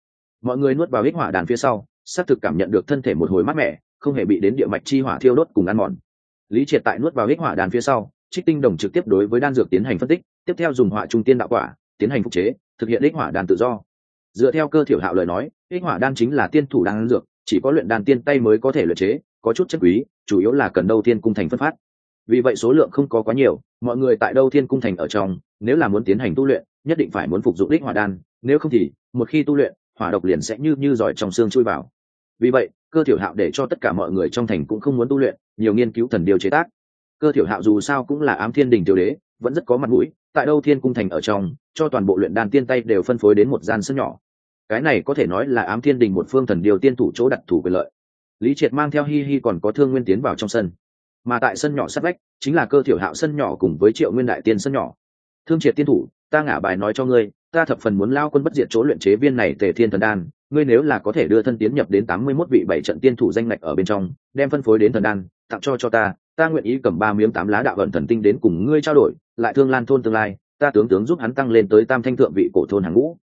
Mọi người nuốt vào ích hỏa đàn phía sau, xác thực cảm nhận được thân thể một hồi mát mẻ, không hề bị đến địa mạch chi hỏa thiêu đốt cùng ăn mòn. Lý Triệt tại nuốt vào ích hỏa đàn phía sau, Trích Tinh Đồng trực tiếp đối với đan dược tiến hành phân tích, tiếp theo dùng hỏa trung tiên đạo quả tiến hành phục chế, thực hiện ích hỏa đan tự do. Dựa theo Cơ Thiểu Hạo lời nói, ích hỏa đan chính là tiên thủ đan dược, chỉ có luyện đan tiên tay mới có thể luyện chế, có chút chất quý, chủ yếu là cần Đâu Thiên cung thành phân phát. Vì vậy số lượng không có quá nhiều, mọi người tại Đâu Thiên cung thành ở trong, nếu là muốn tiến hành tu luyện, nhất định phải muốn phục dụng ích hỏa đan, nếu không thì một khi tu luyện, hỏa độc liền sẽ như như giỏi trong xương chui vào. Vì vậy, Cơ Thiểu Hạo để cho tất cả mọi người trong thành cũng không muốn tu luyện, nhiều nghiên cứu thần điều chế tác. Cơ Thiểu Hạo dù sao cũng là Ám Thiên Đình tiểu đế, vẫn rất có mặt mũi, tại Đâu Thiên cung thành ở trong, cho toàn bộ luyện đan tiên tay đều phân phối đến một gian sân nhỏ. Cái này có thể nói là Ám Thiên Đình một phương thần điều tiên thủ chỗ đặt thủ quyền lợi. Lý Triệt mang theo Hi Hi còn có Thương Nguyên tiến vào trong sân, mà tại sân nhỏ sát vách chính là Cơ Thiểu Hạo sân nhỏ cùng với Triệu Nguyên đại tiên sân nhỏ. Thương Triệt tiên thủ, ta ngả bài nói cho ngươi, ta thập phần muốn lao quân bất diệt chỗ luyện chế viên này Tề Thiên thần đan, ngươi nếu là có thể đưa thân tiến nhập đến tám mươi mốt vị bảy trận tiên thủ danh ngạch ở bên trong, đem phân phối đến thần đan, tặng cho cho ta, ta nguyện ý cầm ba miếng tám lá đạo vận thần tinh đến cùng ngươi trao đổi, lại Thương Lan thôn tương lai, ta tướng tướng giúp hắn tăng lên tới tam thanh thượng vị cổ thôn hàng ngũ.